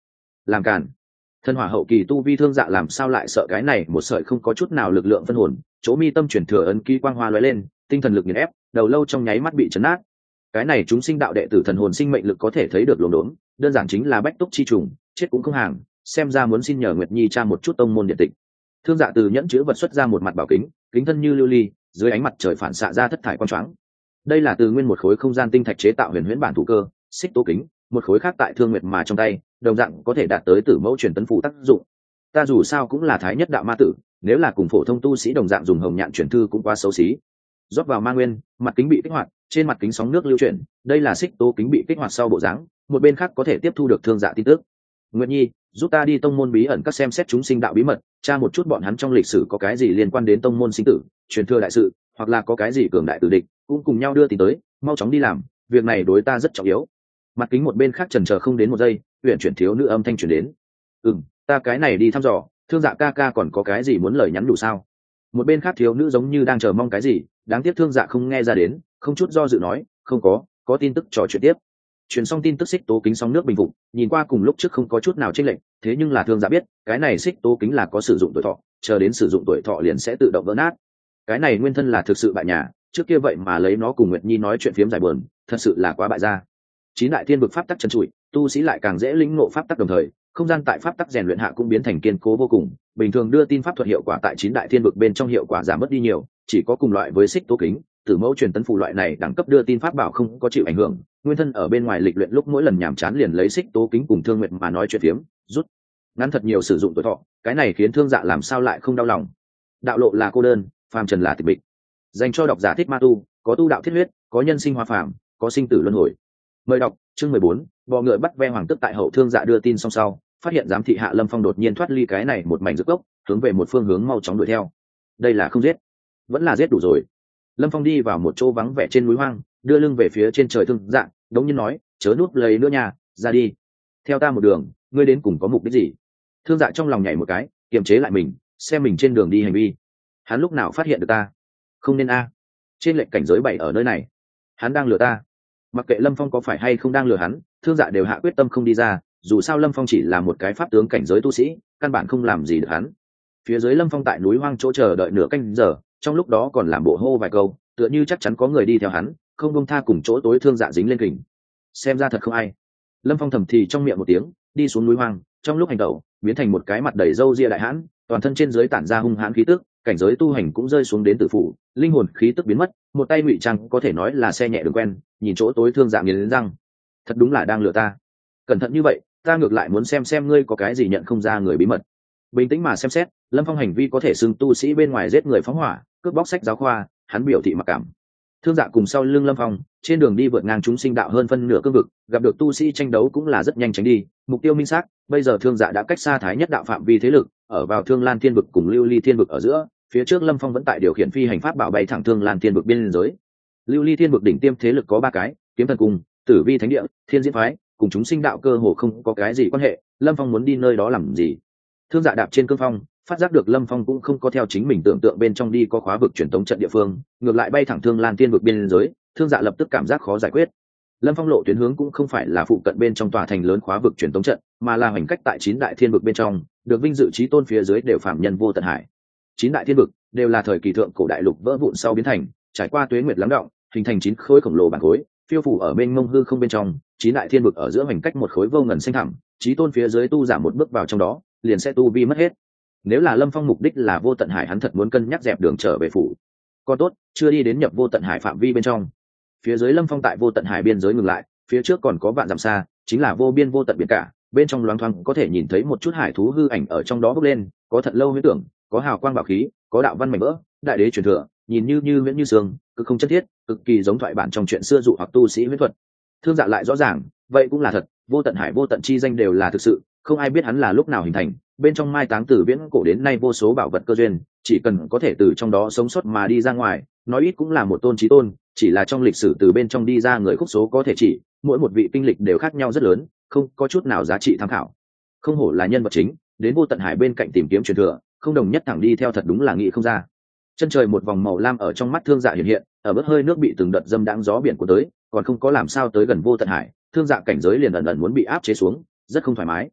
làm cản. Thân hỏa hậu kỳ tu vi thương dạ làm sao lại sợ cái này một sợi không có chút nào lực lượng phân hồn, chỗ mi tâm chuyển thừa ấn ký quang hoa lóe lên, tinh thần lực nghiền ép, đầu lâu trong nháy mắt bị chấn nát. Cái này chúng sinh đạo đệ tử thần hồn sinh mệnh lực có thể thấy được luồng đốn, đơn giản chính là bách túc chi trùng, chết cũng không hàng, xem ra muốn xin nhờ Nguyệt Nhi tra một chút tông môn điện tịch. Thương dạ từ nhẫn chứa vật xuất ra một mặt bảo kính, kính thân như lưu ly, dưới ánh mặt trời phản xạ ra thất thải quang choáng. Đây là từ nguyên một khối không gian tinh thạch chế tạo huyền huyễn bản thủ cơ, xích tố kính, một khối khác tại Thương Nguyệt mà trong tay, đồng dạng có thể đạt tới tử mẫu truyền tấn phụ tác dụng. Ta dù sao cũng là thái nhất đạo ma tử, nếu là cùng phổ thông tu sĩ đồng dạng dùng hồng nhạn truyền thư cũng quá xấu xí. Rót vào ma nguyên, mặt kính bị kích hoạt, trên mặt kính sóng nước lưu chuyển, đây là xích tố kính bị kích hoạt sau bộ dáng, một bên khác có thể tiếp thu được thương dạ tin tức. Nguyệt Nhi, giúp ta đi tông môn bí ẩn các xem xét chúng sinh đạo bí mật, tra một chút bọn hắn trong lịch sử có cái gì liên quan đến tông môn sinh tử, truyền thừa đại sự, hoặc là có cái gì cường đại tử địch, cũng cùng nhau đưa tin tới, mau chóng đi làm, việc này đối ta rất trọng yếu. Mặt kính một bên khác chần chờ không đến một giây, huyện chuyển thiếu nữ âm thanh truyền đến. Ừm, ta cái này đi thăm dò, thương dạ ca ca còn có cái gì muốn lời nhắn đủ sao? Một bên khác thiếu nữ giống như đang chờ mong cái gì, đáng tiếc thương dạ không nghe ra đến, không chút do dự nói, không có, có tin tức trò chuyện tiếp. Truyền xong tin tức xích tố kính sóng nước bình phục, nhìn qua cùng lúc trước không có chút nào chênh lệch, thế nhưng là thương dạ biết, cái này xích tố kính là có sử dụng tuổi thọ, chờ đến sử dụng tuổi thọ liền sẽ tự động vỡ nát. Cái này nguyên thân là thực sự bại nhà, trước kia vậy mà lấy nó cùng Nguyệt Nhi nói chuyện phiếm giải buồn, thật sự là quá bại gia. Chín đại thiên vực pháp tắc trần trụi, tu sĩ lại càng dễ lĩnh ngộ pháp tắc đồng thời, không gian tại pháp tắc rèn luyện hạ cũng biến thành kiên cố vô cùng, bình thường đưa tin pháp thuật hiệu quả tại chín đại thiên vực bên trong hiệu quả giảm mất đi nhiều, chỉ có cùng loại với xích tố kính, tử mẫu truyền tấn phù loại này đẳng cấp đưa tin pháp bảo không có chịu ảnh hưởng. Nguyên thân ở bên ngoài lịch luyện lúc mỗi lần nhàm chán liền lấy xích tố kính cùng Thương Nguyệt mà nói chuyện phiếm, rút ngắn thật nhiều sử dụng tuổi thọ, cái này khiến thương dạ làm sao lại không đau lòng. Đạo lộ là cô đơn, phàm trần là tịch mịch, dành cho độc giả thích ma tu, có tu đạo thiết huyết, có nhân sinh hoa phàm, có sinh tử luân hồi. Mời đọc chương mười bốn, bò ngựa bắt ve hoàng tức. Tại hậu thương dạ đưa tin xong sau, phát hiện giám thị hạ Lâm Phong đột nhiên thoát ly cái này một mảnh rực gốc, hướng về một phương hướng mau chóng đuổi theo. Đây là không giết, vẫn là giết đủ rồi. Lâm Phong đi vào một chỗ vắng vẻ trên núi hoang, đưa lưng về phía trên trời thương dạ, đống nhiên nói, chớ núp lấy nữa nha, ra đi, theo ta một đường, ngươi đến cùng có mục đích gì? Thương dạ trong lòng nhảy một cái, kiềm chế lại mình, xem mình trên đường đi hành vi. Hắn lúc nào phát hiện được ta? Không nên a, trên lệnh cảnh giới bảy ở nơi này, hắn đang lừa ta. Mặc kệ Lâm Phong có phải hay không đang lừa hắn, thương dạ đều hạ quyết tâm không đi ra, dù sao Lâm Phong chỉ là một cái pháp tướng cảnh giới tu sĩ, căn bản không làm gì được hắn. Phía dưới Lâm Phong tại núi hoang chỗ chờ đợi nửa canh giờ, trong lúc đó còn làm bộ hô vài câu, tựa như chắc chắn có người đi theo hắn, không buông tha cùng chỗ tối thương dạ dính lên kình. Xem ra thật không ai. Lâm Phong thầm thì trong miệng một tiếng, đi xuống núi hoang, trong lúc hành động biến thành một cái mặt đầy râu ria đại hãn, toàn thân trên dưới tản ra hung hãn khí tức, cảnh giới tu hành cũng rơi xuống đến tử phủ, linh hồn khí tức biến mất, một tay ngụy trang có thể nói là xe nhẹ đường quen, nhìn chỗ tối thương dạ nghiến răng, thật đúng là đang lừa ta. Cẩn thận như vậy, ta ngược lại muốn xem xem ngươi có cái gì nhận không ra người bí mật. Bình tĩnh mà xem xét, Lâm Phong hành vi có thể xưng tu sĩ bên ngoài giết người phóng hỏa, cướp bóc sách giáo khoa, hắn biểu thị mặc cảm. Thương dạ cùng sau lưng Lâm Phong, trên đường đi vượt ngang chúng sinh đạo hơn phân nửa cương vực, gặp được tu sĩ tranh đấu cũng là rất nhanh tránh đi, mục tiêu minh xác. Bây giờ thương dạ đã cách xa thái nhất đạo phạm vi thế lực, ở vào Thương Lan Thiên vực cùng Lưu Ly Thiên vực ở giữa, phía trước Lâm Phong vẫn tại điều khiển phi hành pháp bảo bay thẳng Thương Lan Thiên vực biên giới. Lưu Ly Thiên vực đỉnh tiêm thế lực có ba cái, Kiếm Thần Cung, Tử Vi Thánh Địa, Thiên Diễn Phái, cùng chúng sinh đạo cơ hồ không có cái gì quan hệ, Lâm Phong muốn đi nơi đó làm gì? Thương dạ đạp trên cương phong, phát giác được Lâm Phong cũng không có theo chính mình tưởng tượng bên trong đi có khóa vực truyền tống trận địa phương, ngược lại bay thẳng Thương Lan Thiên vực biên giới, Thương dạ lập tức cảm giác khó giải quyết. Lâm Phong lộ tuyến hướng cũng không phải là phụ cận bên trong tòa thành lớn khóa vực truyền tống trận, mà là hành cách tại chín đại thiên vực bên trong, được vinh dự chí tôn phía dưới đều phạm nhân vô tận hải. Chín đại thiên vực đều là thời kỳ thượng cổ đại lục vỡ vụn sau biến thành, trải qua tuế nguyệt lắng đọng, hình thành chín khối khổng lồ bản khối, phiêu phủ ở bên mông hư không bên trong. Chín đại thiên vực ở giữa hành cách một khối vô ngần xanh thẳm, chí tôn phía dưới tu giả một bước vào trong đó, liền sẽ tu vi mất hết. Nếu là Lâm Phong mục đích là vô tận hải, hắn thật muốn cân nhắc dẹp đường trở về phủ. Còn tốt, chưa đi đến nhập vô tận hải phạm vi bên trong. Phía dưới Lâm Phong tại vô tận hải biên giới ngừng lại, phía trước còn có vạn dặm xa, chính là vô biên vô tận biển cả, bên trong loáng thoáng có thể nhìn thấy một chút hải thú hư ảnh ở trong đó bốc lên, có thật lâu huyễn tưởng, có hào quang bảo khí, có đạo văn mảnh vỡ, đại đế truyền thừa, nhìn như như huyễn như sương, cực không chân thiết, cực kỳ giống thoại bản trong chuyện xưa dụ hoặc tu sĩ huyễn thuật. Thương dạ lại rõ ràng, vậy cũng là thật, vô tận hải vô tận chi danh đều là thực sự, không ai biết hắn là lúc nào hình thành, bên trong mai táng từ viễn cổ đến nay vô số bảo vật cơ duyên, chỉ cần có thể từ trong đó sống sót mà đi ra ngoài, nói ít cũng là một tôn chí tôn, chỉ là trong lịch sử từ bên trong đi ra người khúc số có thể chỉ, mỗi một vị kinh lịch đều khác nhau rất lớn, không có chút nào giá trị tham khảo. Không hổ là nhân vật chính, đến vô tận hải bên cạnh tìm kiếm truyền thừa, không đồng nhất thẳng đi theo thật đúng là nghĩ không ra. Chân trời một vòng màu lam ở trong mắt thương dạ hiện hiện, ở bước hơi nước bị từng đợt dâm đãng gió biển của tới, còn không có làm sao tới gần vô tận hải, thương dạ cảnh giới liền ẩn ẩn muốn bị áp chế xuống, rất không thoải mái.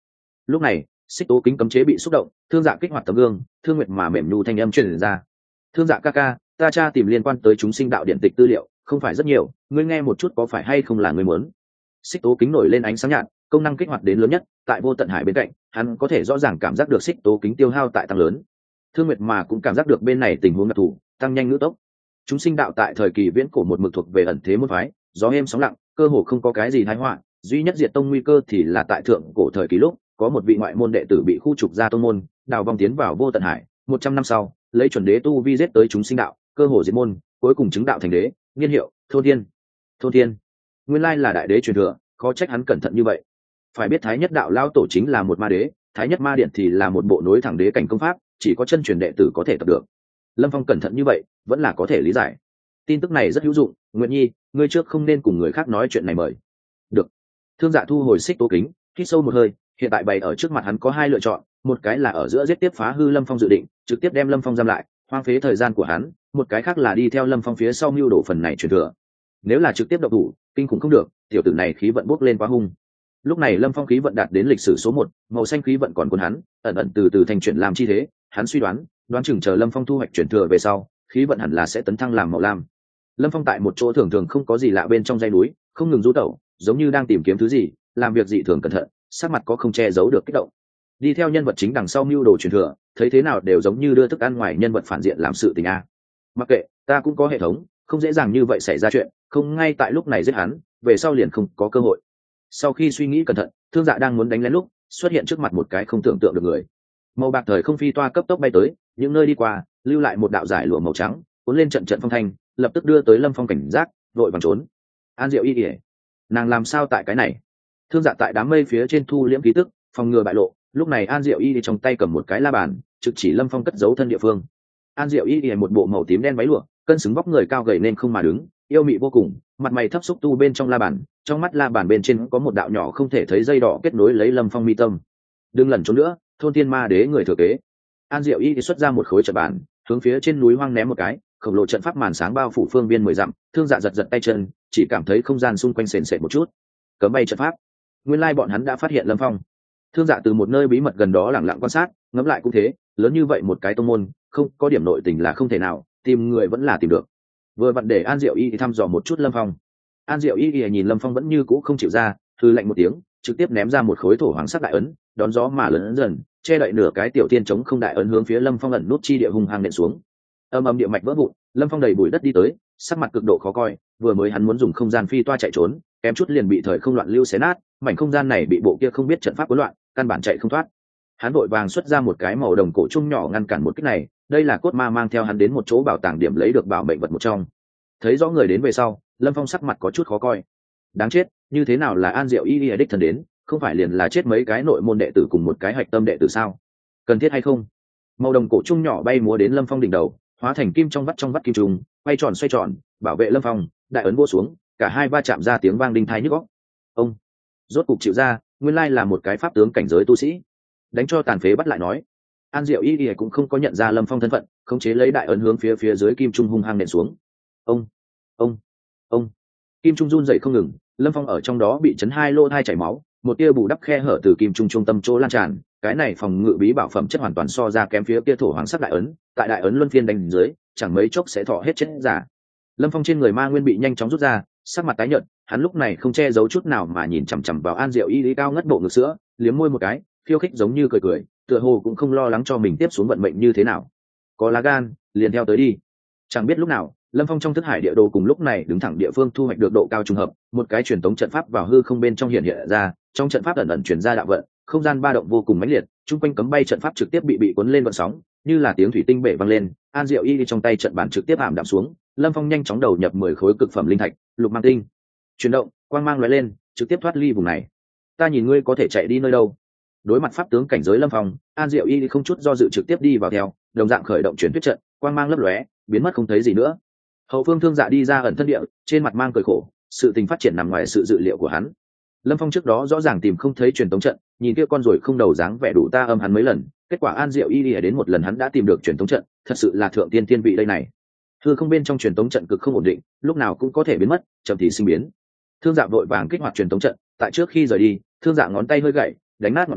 Lúc này xích tố kính cấm chế bị xúc động, thương dạ kích hoạt tấm gương, thương nguyệt mà mềm nhu thanh âm truyền ra. Thương dạ ca ca, ta tra tìm liên quan tới chúng sinh đạo điện tịch tư liệu không phải rất nhiều, ngươi nghe một chút có phải hay không là ngươi muốn. Xích tố kính nổi lên ánh sáng nhạt, công năng kích hoạt đến lớn nhất, tại vô tận hải bên cạnh hắn có thể rõ ràng cảm giác được xích tố kính tiêu hao tại tăng lớn. Thương nguyệt mà cũng cảm giác được bên này tình huống đặc thù, tăng nhanh ngữ tốc. Chúng sinh đạo tại thời kỳ viễn cổ một mực thuộc về ẩn thế môn phái, gió êm sóng lặng, cơ hồ không có cái gì tai họa, duy nhất diệt tông nguy cơ thì là tại thượng cổ thời kỳ lúc có một vị ngoại môn đệ tử bị khu trục ra tông môn, đào vong tiến vào vô tận hải, một trăm năm sau lấy chuẩn đế tu vi giết tới chúng sinh đạo, cơ hồ diệt môn, cuối cùng chứng đạo thành đế, niên hiệu thôn thiên. Thôn thiên nguyên lai là đại đế truyền thừa, khó trách hắn cẩn thận như vậy. Phải biết thái nhất đạo lao tổ chính là một ma đế, thái nhất ma điện thì là một bộ nối thẳng đế cảnh công pháp, chỉ có chân truyền đệ tử có thể tập được. Lâm Phong cẩn thận như vậy vẫn là có thể lý giải. Tin tức này rất hữu dụng, Nguyệt Nhi, ngươi trước không nên cùng người khác nói chuyện này mời. Được. Thương dạ thu hồi xích tố kính, hít sâu một hơi, hiện tại bày ở trước mặt hắn có hai lựa chọn, một cái là ở giữa giết tiếp phá hư Lâm Phong dự định, trực tiếp đem Lâm Phong giam lại, hoang phế thời gian của hắn, một cái khác là đi theo Lâm Phong phía sau mưu đồ phần này truyền thừa. Nếu là trực tiếp động thủ, kinh khủng không được, tiểu tử này khí vận bốc lên quá hung. Lúc này Lâm Phong khí vận đạt đến lịch sử số một, màu xanh khí vận còn cuốn hắn, ẩn ẩn từ từ thành chuyển làm chi thế, hắn suy đoán, đoán chừng chờ Lâm Phong thu hoạch truyền thừa về sau, khí vận hẳn là sẽ tấn thăng làm màu lam. Lâm Phong tại một chỗ thường thường không có gì lạ bên trong dãy núi, không ngừng du tẩu, giống như đang tìm kiếm thứ gì, làm việc dị thường cẩn thận, sắc mặt có không che giấu được kích động. Đi theo nhân vật chính đằng sau mưu đồ truyền thừa, thấy thế nào đều giống như đưa thức ăn ngoài nhân vật phản diện làm sự tình a. Mặc kệ, ta cũng có hệ thống, không dễ dàng như vậy xảy ra chuyện, không ngay tại lúc này giết hắn, về sau liền không có cơ hội. Sau khi suy nghĩ cẩn thận, Thương Dạ đang muốn đánh lén lúc, xuất hiện trước mặt một cái không tưởng tượng được người. Màu bạc thời không phi toa cấp tốc bay tới, những nơi đi qua, lưu lại một đạo giải lụa màu trắng, cuốn lên trận trận phong thanh, lập tức đưa tới Lâm Phong cảnh giác, vội vàng trốn. An Diệu Y Y, nàng làm sao tại cái này? Thương Dạ tại đám mây phía trên thu liễm khí tức, phòng ngừa bại lộ. Lúc này An Diệu Y Y trong tay cầm một cái la bàn, trực chỉ Lâm Phong cất giấu thân địa phương. An Diệu Y Y một bộ màu tím đen váy lụa, cân xứng vóc người cao gầy nên không mà đứng, yêu mị vô cùng, mặt mày thấp xúc tu bên trong la bàn, trong mắt la bàn bên trên có một đạo nhỏ không thể thấy dây đỏ kết nối lấy Lâm Phong mi tâm. Đừng lẩn trốn nữa, thôn thiên ma đế người thừa kế. An Diệu Y Y xuất ra một khối trận bàn, hướng phía trên núi hoang ném một cái, khổng lồ trận pháp màn sáng bao phủ phương viên mười dặm. Thương Dạ giật giật tay chân, chỉ cảm thấy không gian xung quanh sền sệt một chút. Cấm bay trận pháp. Nguyên lai bọn hắn đã phát hiện Lâm Phong. Thương Dạ từ một nơi bí mật gần đó lẳng lặng quan sát, ngẫm lại cũng thế, lớn như vậy một cái tông môn, không có điểm nội tình là không thể nào, tìm người vẫn là tìm được. Vừa vặn để An Diệu Y thì thăm dò một chút Lâm Phong. An Diệu Y thì nhìn Lâm Phong vẫn như cũ không chịu ra, hừ lạnh một tiếng, trực tiếp ném ra một khối thổ hoàng sắc đại ấn, đón gió mà lớn dần, che đậy nửa cái tiểu tiên chống không đại ấn hướng phía Lâm Phong ẩn nút chi địa hung hăng nện xuống. Âm âm địa mạch vỡ vụn, Lâm Phong đầy bụi đất đi tới, sắc mặt cực độ khó coi, vừa mới hắn muốn dùng không gian phi toa chạy trốn, kém chút liền bị thời không loạn lưu xé nát, mảnh không gian này bị bộ kia không biết trận pháp cuốn loạn, căn bản chạy không thoát. Hắn vội vàng xuất ra một cái màu đồng cổ trung nhỏ ngăn cản một kích này, đây là cốt ma mang theo hắn đến một chỗ bảo tàng điểm lấy được bảo mệnh vật một trong. Thấy rõ người đến về sau, Lâm Phong sắc mặt có chút khó coi. Đáng chết, như thế nào là An Diệu Y Y đích thần đến, không phải liền là chết mấy cái nội môn đệ tử cùng một cái hạch tâm đệ tử sao? Cần thiết hay không? Màu đồng cổ trung nhỏ bay múa đến Lâm Phong đỉnh đầu, hóa thành kim trong vắt trong vắt kim trùng, quay tròn xoay tròn, bảo vệ Lâm Phong, đại ấn vỗ xuống, cả hai va chạm ra tiếng vang đinh tai nhức óc. Ông rốt cục chịu ra, nguyên lai là một cái pháp tướng cảnh giới tu sĩ. Đánh cho tàn phế bắt lại nói. An Diệu Y Y cũng không có nhận ra Lâm Phong thân phận, khống chế lấy đại ấn hướng phía phía dưới kim trung hung hăng nện xuống. Ông, ông, ông, kim trung run dậy không ngừng, Lâm Phong ở trong đó bị chấn hai lô thai chảy máu, một tia bù đắp khe hở từ kim trung trung tâm chỗ lan tràn. Cái này phòng ngự bí bảo phẩm chất hoàn toàn so ra kém phía kia thổ hoàng sắc đại ấn, tại đại ấn luân phiên đánh dưới, chẳng mấy chốc sẽ thọ hết chết giả. Lâm Phong trên người ma nguyên bị nhanh chóng rút ra, sắc mặt tái nhợt, hắn lúc này không che giấu chút nào mà nhìn chằm chằm vào An Diệu Y Y cao ngất bộ ngực sữa, liếm môi một cái, khiêu khích giống như cười cười, tựa hồ cũng không lo lắng cho mình tiếp xuống vận mệnh như thế nào. Có lá gan, liền theo tới đi. Chẳng biết lúc nào, Lâm Phong trong thức hải địa đồ cùng lúc này đứng thẳng địa phương thu hoạch được độ cao trùng hợp, một cái truyền tống trận pháp vào hư không bên trong hiện hiện ra, trong trận pháp ẩn ẩn truyền ra đạo vận, không gian ba động vô cùng mãnh liệt, trung quanh cấm bay trận pháp trực tiếp bị bị cuốn lên vận sóng, như là tiếng thủy tinh bể vang lên. An Diệu Y trong tay trận bản trực tiếp ảm đạm xuống, Lâm Phong nhanh chóng đầu nhập mười khối cực phẩm linh thạch, lục mang tinh. Chuyển động, quang mang lóe lên, trực tiếp thoát ly vùng này. Ta nhìn ngươi có thể chạy đi nơi đâu? Đối mặt pháp tướng cảnh giới Lâm Phong, An Diệu Y không chút do dự trực tiếp đi vào theo, đồng dạng khởi động chuyển thuyết trận, quang mang lấp lóe, biến mất không thấy gì nữa. Hậu phương Thương Dạ đi ra ẩn thân địa, trên mặt mang cười khổ, sự tình phát triển nằm ngoài sự dự liệu của hắn. Lâm Phong trước đó rõ ràng tìm không thấy truyền tống trận, nhìn kia con rồi không đầu dáng vẻ đủ ta âm hắn mấy lần, kết quả An Diệu Y Y đến một lần hắn đã tìm được truyền tống trận, thật sự là thượng tiên tiên vị đây này. Hư không bên trong truyền tống trận cực không ổn định, lúc nào cũng có thể biến mất, chậm thì sinh biến. Thương Dạ vội vàng kích hoạt truyền tống trận, tại trước khi rời đi, Thương Dạ ngón tay hơi gậy, đánh nát ngọn núi,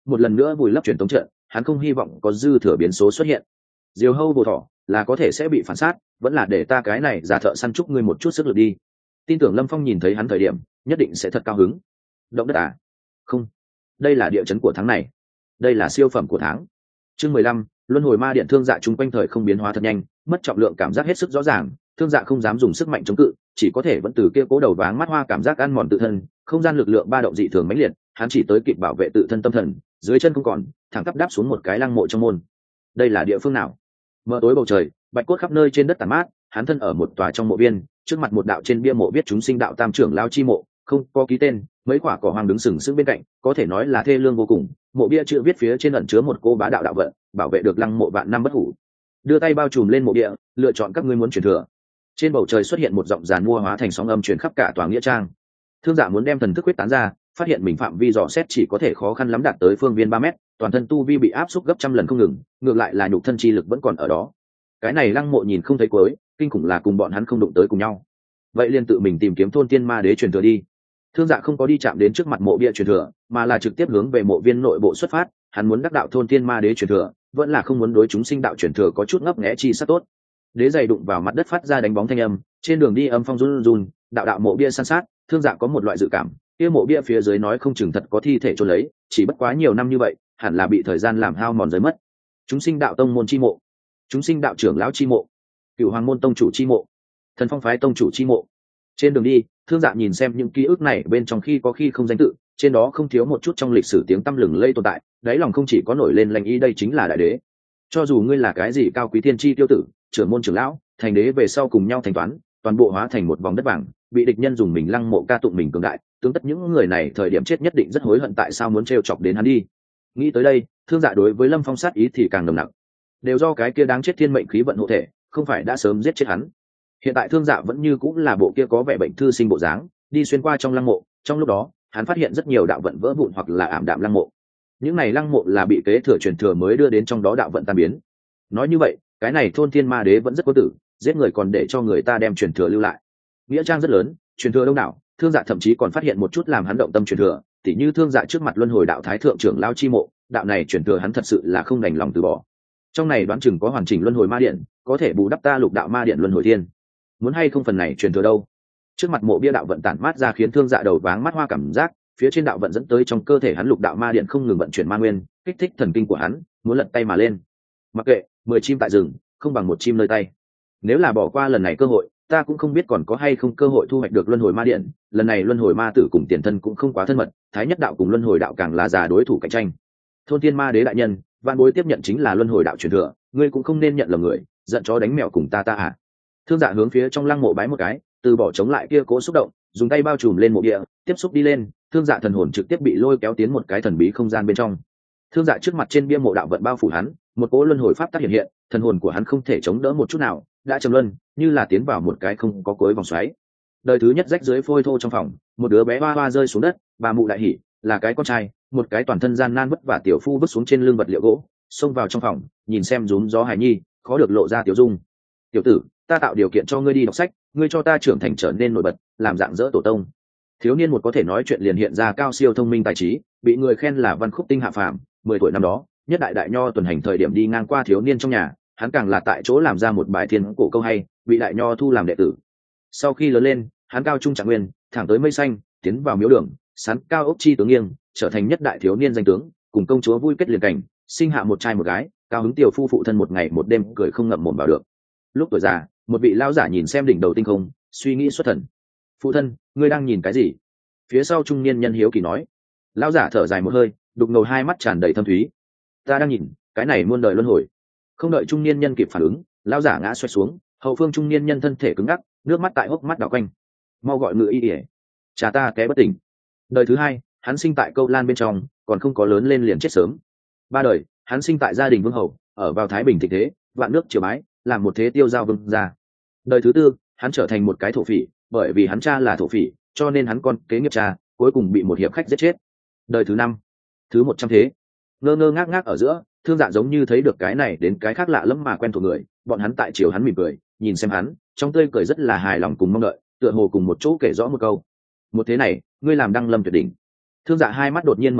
một lần nữa vùi lấp truyền tống trận, hắn không hy vọng có dư thừa biến số xuất hiện. Diều hâu vô thỏ là có thể sẽ bị phản sát, vẫn là để ta cái này giả thợ săn chúc ngươi một chút sức lực đi. Tin tưởng Lâm Phong nhìn thấy hắn thời điểm nhất định sẽ thật cao hứng. Động đất à? Không, đây là địa chấn của tháng này, đây là siêu phẩm của tháng. Chương mười lăm, luân hồi ma điện. Thương Dạ chung quanh thời không biến hóa thật nhanh, mất trọng lượng cảm giác hết sức rõ ràng. Thương Dạ không dám dùng sức mạnh chống cự, chỉ có thể vẫn từ kia cố đầu váng mắt hoa cảm giác ăn mòn tự thân, không gian lực lượng ba động dị thường mãnh liệt, hắn chỉ tới kịp bảo vệ tự thân tâm thần, dưới chân không còn, thẳng tắp đáp xuống một cái lăng mộ trong môn. Đây là địa phương nào? Mờ tối bầu trời, bạch cốt khắp nơi trên đất tàn mát, hắn thân ở một tòa trong mộ viên, trước mặt một đạo trên bia mộ viết chúng sinh đạo tam trưởng lao chi mộ, không có ký tên, mấy quả cỏ hoang đứng sừng sững bên cạnh, có thể nói là thê lương vô cùng. Mộ bia chữ viết phía trên ẩn chứa một cô bá đạo đạo vận, bảo vệ được lăng mộ vạn năm bất hủ. Đưa tay bao trùm lên mộ bia, lựa chọn các ngươi muốn truyền thừa. Trên bầu trời xuất hiện một giọng giàn mua hóa thành sóng âm truyền khắp cả tòa nghĩa trang. Thương Dạ muốn đem thần thức quyết tán ra, phát hiện mình phạm vi dò xét chỉ có thể khó khăn lắm đạt tới phương viên ba mét, toàn thân tu vi bị áp xúc gấp trăm lần không ngừng, ngược lại là nhục thân chi lực vẫn còn ở đó. Cái này lăng mộ nhìn không thấy cuối, kinh khủng là cùng bọn hắn không đụng tới cùng nhau. Vậy liền tự mình tìm kiếm thôn tiên ma đế truyền thừa đi. Thương Dạ không có đi chạm đến trước mặt mộ bia truyền thừa, mà là trực tiếp hướng về mộ viên nội bộ xuất phát. Hắn muốn đắc đạo thôn tiên ma đế truyền thừa, vẫn là không muốn đối chúng sinh đạo truyền thừa có chút ngấp nghé chi sắc tốt. Đế giày đụng vào mặt đất phát ra đánh bóng thanh âm, trên đường đi âm phong run run, đạo đạo mộ bia san sát. Thương Dạ có một loại dự cảm, kia mộ bia phía dưới nói không chừng thật có thi thể chôn lấy, chỉ bất quá nhiều năm như vậy, hẳn là bị thời gian làm hao mòn rơi mất. Chúng sinh đạo tông môn chi mộ, chúng sinh đạo trưởng lão chi mộ, cựu hoàng môn tông chủ chi mộ, thần phong phái tông chủ chi mộ. Trên đường đi, Thương Dạ nhìn xem những ký ức này bên trong khi có khi không danh tự, trên đó không thiếu một chút trong lịch sử tiếng tăm lừng lây tồn tại, đáy lòng không chỉ có nổi lên lành ý đây chính là đại đế. Cho dù ngươi là cái gì cao quý thiên chi tiêu tử, trưởng môn trưởng lão, thành đế về sau cùng nhau thanh toán, toàn bộ hóa thành một vòng đất vàng, bị địch nhân dùng mình lăng mộ ca tụng mình cường đại, tướng tất những người này thời điểm chết nhất định rất hối hận tại sao muốn trêu chọc đến hắn đi. Nghĩ tới đây, Thương Dạ đối với Lâm Phong sát ý thì càng nồng nặc. Đều do cái kia đáng chết thiên mệnh khí vận hộ thể, không phải đã sớm giết chết hắn. Hiện tại Thương Dạ vẫn như cũng là bộ kia có vẻ bệnh thư sinh bộ dáng, đi xuyên qua trong lăng mộ, trong lúc đó, hắn phát hiện rất nhiều đạo vận vỡ vụn hoặc là ảm đạm lăng mộ. Những này lăng mộ là bị kế thừa truyền thừa mới đưa đến trong đó đạo vận tan biến. Nói như vậy, cái này thôn thiên ma đế vẫn rất có tử, giết người còn để cho người ta đem truyền thừa lưu lại. Nghĩa trang rất lớn, truyền thừa đông đảo, Thương Dạ thậm chí còn phát hiện một chút làm hắn động tâm truyền thừa, tỉ như Thương Dạ trước mặt luân hồi đạo thái thượng trưởng lao chi mộ, đạo này truyền thừa hắn thật sự là không đành lòng từ bỏ. Trong này đoán chừng có hoàn chỉnh luân hồi ma điện, có thể bù đắp ta lục đạo ma điện luân hồi thiên. Muốn hay không phần này truyền thừa đâu? Trước mặt mộ bia đạo vận tản mát ra khiến Thương Dạ đầu váng mắt hoa cảm giác, phía trên đạo vận dẫn tới trong cơ thể hắn lục đạo ma điện không ngừng vận chuyển ma nguyên, kích thích thần kinh của hắn, muốn lật tay mà lên. Mặc kệ, mười chim tại rừng, không bằng một chim nơi tay. Nếu là bỏ qua lần này cơ hội, ta cũng không biết còn có hay không cơ hội thu hoạch được luân hồi ma điện. Lần này luân hồi ma tử cùng tiền thân cũng không quá thân mật, thái nhất đạo cùng luân hồi đạo càng là già đối thủ cạnh tranh. Thôn tiên ma đế đại nhân, vạn bối tiếp nhận chính là luân hồi đạo truyền thừa, ngươi cũng không nên nhận lầm người, giận chó đánh mèo cùng ta ta à. Thương Dạ hướng phía trong lăng mộ bái một cái, từ bỏ chống lại kia cố xúc động, dùng tay bao trùm lên mộ địa, tiếp xúc đi lên. Thương Dạ thần hồn trực tiếp bị lôi kéo tiến một cái thần bí không gian bên trong. Thương Dạ trước mặt trên bia mộ đạo vận bao phủ hắn, một cỗ luân hồi pháp tác hiện hiện, thần hồn của hắn không thể chống đỡ một chút nào, đã trầm luân, như là tiến vào một cái không có cuối vòng xoáy. Đời thứ nhất rách dưới phôi thô trong phòng, một đứa bé hoa hoa rơi xuống đất, bà mụ đại hỉ, là cái con trai, một cái toàn thân gian nan vất vả tiểu phu vứt xuống trên lưng vật liệu gỗ, xông vào trong phòng, nhìn xem rúm gió hài nhi, khó được lộ ra tiểu dung. Tiểu tử, ta tạo điều kiện cho ngươi đi đọc sách, ngươi cho ta trưởng thành trở nên nổi bật, làm dạng dỡ tổ tông. Thiếu niên một có thể nói chuyện liền hiện ra cao siêu thông minh tài trí, bị người khen là văn khúc tinh hạ phàm. Mười tuổi năm đó, nhất đại đại nho tuần hành thời điểm đi ngang qua thiếu niên trong nhà, hắn càng là tại chỗ làm ra một bài thiên cổ câu hay, bị đại nho thu làm đệ tử. Sau khi lớn lên, hắn cao trung trạng nguyên, thẳng tới mây xanh, tiến vào miếu đường, sán cao ốc chi tướng nghiêng, trở thành nhất đại thiếu niên danh tướng, cùng công chúa vui kết liền cảnh, sinh hạ một trai một gái. Cao hứng tiểu phu phụ thân một ngày một đêm cười không ngậm mồm vào được. Lúc tuổi già, một vị lão giả nhìn xem đỉnh đầu tinh không, suy nghĩ xuất thần. Phụ thân, ngươi đang nhìn cái gì? Phía sau trung niên nhân hiếu kỳ nói. Lão giả thở dài một hơi, đục ngầu hai mắt tràn đầy thâm thúy. Ta đang nhìn cái này muôn đời luân hồi. Không đợi trung niên nhân kịp phản ứng, lão giả ngã xoay xuống, hậu phương trung niên nhân thân thể cứng ngắc, nước mắt tại hốc mắt đảo quanh. Mau gọi ngự y ỉa, cha ta té bất tỉnh. Đời thứ hai, hắn sinh tại câu lan bên trong, còn không có lớn lên liền chết sớm. Ba đời, hắn sinh tại gia đình vương hầu, ở vào thái bình thịnh thế, vạn nước triều bái, làm một thế tiêu giao vương gia. Đời thứ tư, hắn trở thành một cái thổ phỉ, bởi vì hắn cha là thổ phỉ, cho nên hắn con kế nghiệp cha, cuối cùng bị một hiệp khách giết chết. Đời thứ năm, thứ một trăm thế, ngơ ngơ ngác ngác ở giữa, Thương Dạ giống như thấy được cái này đến cái khác lạ lẫm mà quen thuộc người, bọn hắn tại chiều hắn mỉm cười, nhìn xem hắn, trong tươi cười rất là hài lòng cùng mong đợi, tựa hồ cùng một chỗ kể rõ một câu. Một thế này, ngươi làm đăng lâm tuyệt đỉnh. Thương Dạ hai mắt đột nhiên mở ra,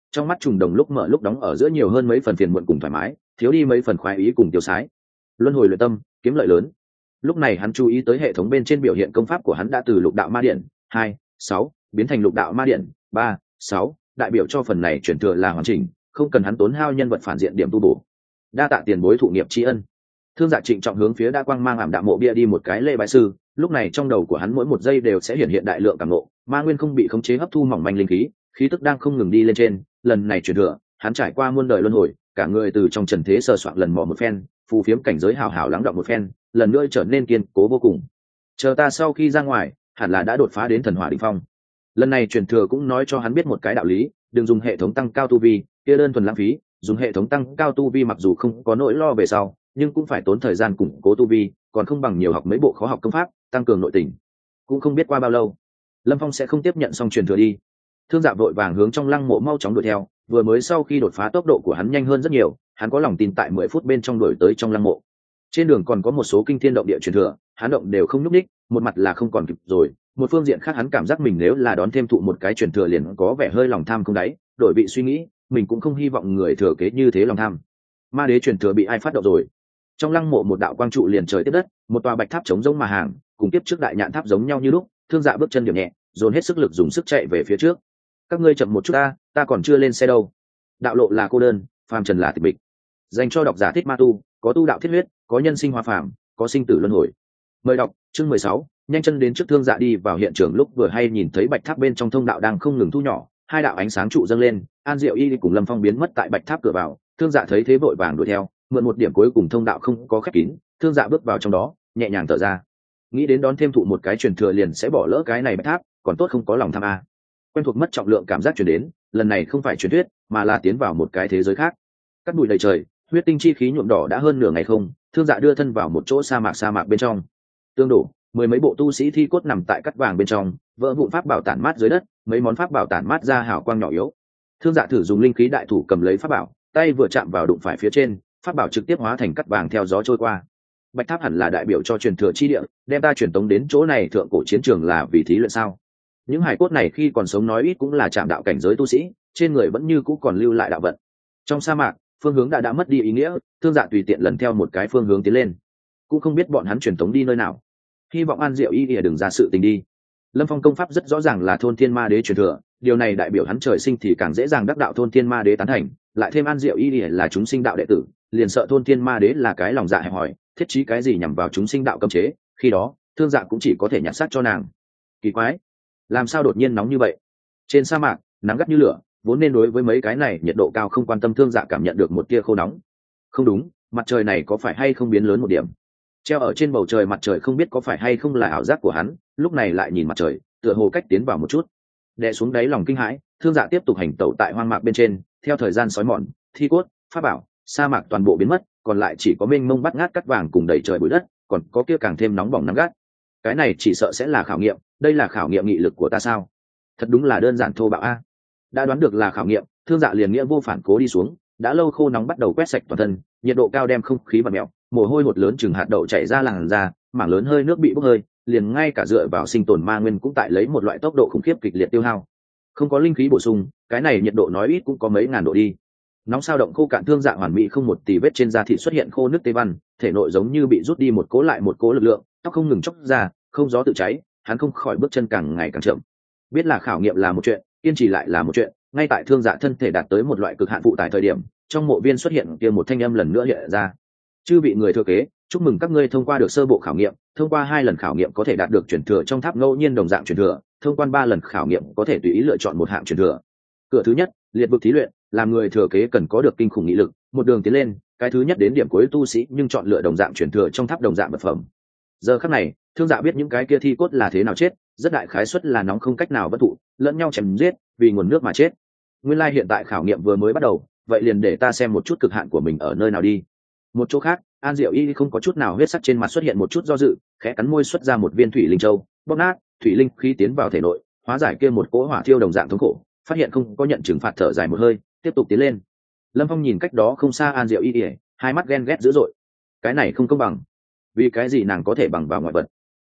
trong mắt trùng đồng lúc mở lúc đóng ở giữa nhiều hơn mấy phần phiền muộn cùng thoải mái, thiếu đi mấy phần khoái ý cùng tiêu sái. Luân hồi luyện tâm, kiếm lợi lớn. Lúc này hắn chú ý tới hệ thống bên trên biểu hiện công pháp của hắn đã từ lục đạo ma điện hai sáu biến thành lục đạo ma điện ba sáu, đại biểu cho phần này chuyển thừa là hoàn chỉnh, không cần hắn tốn hao nhân vật phản diện điểm tu bổ. Đa tạ tiền bối thụ nghiệp tri ân. Thương Dạ trịnh trọng hướng phía đã quang mang ảm đạm mộ bia đi một cái lễ bái sư, lúc này trong đầu của hắn mỗi một giây đều sẽ hiện hiện đại lượng cảm ngộ, ma nguyên không bị khống chế hấp thu mỏng manh linh khí, khí tức đang không ngừng đi lên trên. Lần này chuyển thừa, hắn trải qua muôn đời luân hồi, cả người từ trong trần thế sờ soạn lần mò một phen, phù phiếm cảnh giới hào hào lắng động một phen, lần nữa trở nên kiên cố vô cùng. Chờ ta sau khi ra ngoài, hẳn là đã đột phá đến thần hỏa đỉnh phong. Lần này truyền thừa cũng nói cho hắn biết một cái đạo lý, đừng dùng hệ thống tăng cao tu vi, kia đơn thuần lãng phí, dùng hệ thống tăng cao tu vi mặc dù không có nỗi lo về sau, nhưng cũng phải tốn thời gian củng cố tu vi, còn không bằng nhiều học mấy bộ khó học công pháp, tăng cường nội tình. Cũng không biết qua bao lâu, Lâm Phong sẽ không tiếp nhận xong truyền thừa đi. Thương Dạ vội vàng hướng trong lăng mộ mau chóng đuổi theo, vừa mới sau khi đột phá tốc độ của hắn nhanh hơn rất nhiều, hắn có lòng tin tại mười phút bên trong đuổi tới trong lăng mộ. Trên đường còn có một số kinh thiên động địa truyền thừa, hắn động đều không nhúc nhích, một mặt là không còn kịp rồi, một phương diện khác hắn cảm giác mình nếu là đón thêm thụ một cái truyền thừa liền có vẻ hơi lòng tham không đáy, đổi vị suy nghĩ, mình cũng không hy vọng người thừa kế như thế lòng tham. Ma đế truyền thừa bị ai phát động rồi? Trong lăng mộ một đạo quang trụ liền trời tiếp đất, một tòa bạch tháp chống giống mà hàng, cùng tiếp trước đại nhạn tháp giống nhau như lúc. Thương Dạ bước chân điểm nhẹ, dồn hết sức lực dùng sức chạy về phía trước. Các ngươi chậm một chút ta, ta còn chưa lên xe đâu. Đạo lộ là cô đơn, phàm trần là tịch mịch. Dành cho độc giả thích ma tu, có tu đạo thiết huyết, có nhân sinh hóa phàm, có sinh tử luân hồi. Mời đọc chương mười sáu, nhanh chân đến trước. Thương Dạ đi vào hiện trường lúc vừa hay nhìn thấy bạch tháp bên trong thông đạo đang không ngừng thu nhỏ, hai đạo ánh sáng trụ dâng lên, An Diệu Y cùng Lâm Phong biến mất tại bạch tháp cửa vào. Thương Dạ thấy thế vội vàng đuổi theo, mượn một điểm cuối cùng thông đạo không có khép kín, Thương Dạ bước vào trong đó, nhẹ nhàng thở ra. Nghĩ đến đón thêm thụ một cái truyền thừa liền sẽ bỏ lỡ cái này bạch tháp, còn tốt không có lòng tham a. Quen thuộc mất trọng lượng cảm giác truyền đến, lần này không phải truyền thuyết, mà là tiến vào một cái thế giới khác. Cắt bụi đầy trời, huyết tinh chi khí nhuộm đỏ đã hơn nửa ngày không. Thương Dạ đưa thân vào một chỗ sa mạc sa mạc bên trong. Tương đổ, mười mấy bộ tu sĩ thi cốt nằm tại cắt vàng bên trong, vỡ vụn pháp bảo tản mát dưới đất, mấy món pháp bảo tản mát ra hào quang nhỏ yếu. Thương Dạ thử dùng linh khí đại thủ cầm lấy pháp bảo, tay vừa chạm vào đụng phải phía trên, pháp bảo trực tiếp hóa thành cắt vàng theo gió trôi qua. Bạch tháp hẳn là đại biểu cho truyền thừa chi địa, đem ta truyền tống đến chỗ này thượng cổ chiến trường là vì thí luyện sao? Những hải cốt này khi còn sống nói ít cũng là chạm đạo cảnh giới tu sĩ, trên người vẫn như cũ còn lưu lại đạo vận. Trong sa mạc, phương hướng đã đã mất đi ý nghĩa, Thương Dạ tùy tiện lần theo một cái phương hướng tiến lên, cũng không biết bọn hắn truyền tống đi nơi nào. Hy vọng An Diệu Y ỉa đừng ra sự tình đi. Lâm Phong công pháp rất rõ ràng là thôn thiên ma đế truyền thừa, điều này đại biểu hắn trời sinh thì càng dễ dàng đắc đạo thôn thiên ma đế tán thành, lại thêm An Diệu Y ỉa là chúng sinh đạo đệ tử, liền sợ thôn thiên ma đế là cái lòng dạ hẹp hòi, thiết trí cái gì nhằm vào chúng sinh đạo cấm chế, khi đó Thương Dạ cũng chỉ có thể nhặt xác cho nàng. Kỳ quái, làm sao đột nhiên nóng như vậy? Trên sa mạc nắng gắt như lửa, vốn nên đối với mấy cái này nhiệt độ cao không quan tâm. Thương Dạ cảm nhận được một tia khô nóng. Không đúng, mặt trời này có phải hay không biến lớn một điểm? Treo ở trên bầu trời mặt trời không biết có phải hay không là ảo giác của hắn, lúc này lại nhìn mặt trời tựa hồ cách tiến vào một chút. Đè xuống đáy lòng kinh hãi, Thương Dạ tiếp tục hành tẩu tại hoang mạc bên trên. Theo thời gian sói mòn, thi cốt, pháp bảo, sa mạc toàn bộ biến mất, còn lại chỉ có mênh mông bắt ngát cắt vàng cùng đầy trời bụi đất, còn có kia càng thêm nóng bỏng nắng gắt. Cái này chỉ sợ sẽ là khảo nghiệm, đây là khảo nghiệm nghị lực của ta sao? Thật đúng là đơn giản thô bạo a. Đã đoán được là khảo nghiệm, Thương Dạ liền nghĩa vô phản cố đi xuống. Đã lâu khô nóng bắt đầu quét sạch toàn thân, nhiệt độ cao đem không khí bật mẹo, mồ hôi hột lớn chừng hạt đậu chảy ra làn da, mảng lớn hơi nước bị bốc hơi, liền ngay cả dựa vào sinh tồn ma nguyên cũng tại lấy một loại tốc độ khủng khiếp kịch liệt tiêu hao. Không có linh khí bổ sung, cái này nhiệt độ nói ít cũng có mấy ngàn độ đi. Nóng sao động khô cạn. Thương Dạ hoàn mỹ không một tì vết trên da thịt xuất hiện khô nước tê văn, thể nội giống như bị rút đi một cố lại một cố lực lượng, tóc không ngừng chóc ra, không gió tự cháy, hắn không khỏi bước chân càng ngày càng chậm. Biết là khảo nghiệm là một chuyện, kiên trì lại là một chuyện. Ngay tại Thương Dạ thân thể đạt tới một loại cực hạn phụ tải thời điểm, trong mộ viên xuất hiện kia một thanh âm lần nữa hiện ra. Chư vị người thừa kế, chúc mừng các ngươi thông qua được sơ bộ khảo nghiệm, thông qua hai lần khảo nghiệm có thể đạt được truyền thừa trong tháp ngẫu nhiên đồng dạng truyền thừa, thông qua ba lần khảo nghiệm có thể tùy ý lựa chọn một hạng truyền thừa. Cửa thứ nhất, liệt vực thí luyện, làm người thừa kế cần có được kinh khủng nghị lực, một đường tiến lên, cái thứ nhất đến điểm cuối tu sĩ nhưng chọn lựa đồng dạng truyền thừa trong tháp đồng dạng vật phẩm. Giờ khắc này, Thương Dạ biết những cái kia thi cốt là thế nào chết, rất đại khái suất là nóng không cách nào bất thụ, lẫn nhau chém giết, vì nguồn nước mà chết. Nguyên lai hiện tại khảo nghiệm vừa mới bắt đầu, vậy liền để ta xem một chút cực hạn của mình ở nơi nào đi. Một chỗ khác, An Diệu Y không có chút nào huyết sắc trên mặt xuất hiện một chút do dự, khẽ cắn môi xuất ra một viên thủy linh châu, bóp nát, thủy linh khí tiến vào thể nội, hóa giải kia một cỗ hỏa thiêu đồng dạng thống khổ, phát hiện không có nhận trừng phạt, thở dài một hơi, tiếp tục tiến lên. Lâm Phong nhìn cách đó không xa An Diệu Y, hai mắt ghen ghét dữ dội. Cái này không công bằng. Vì cái gì nàng có thể bằng vào ngoại vật?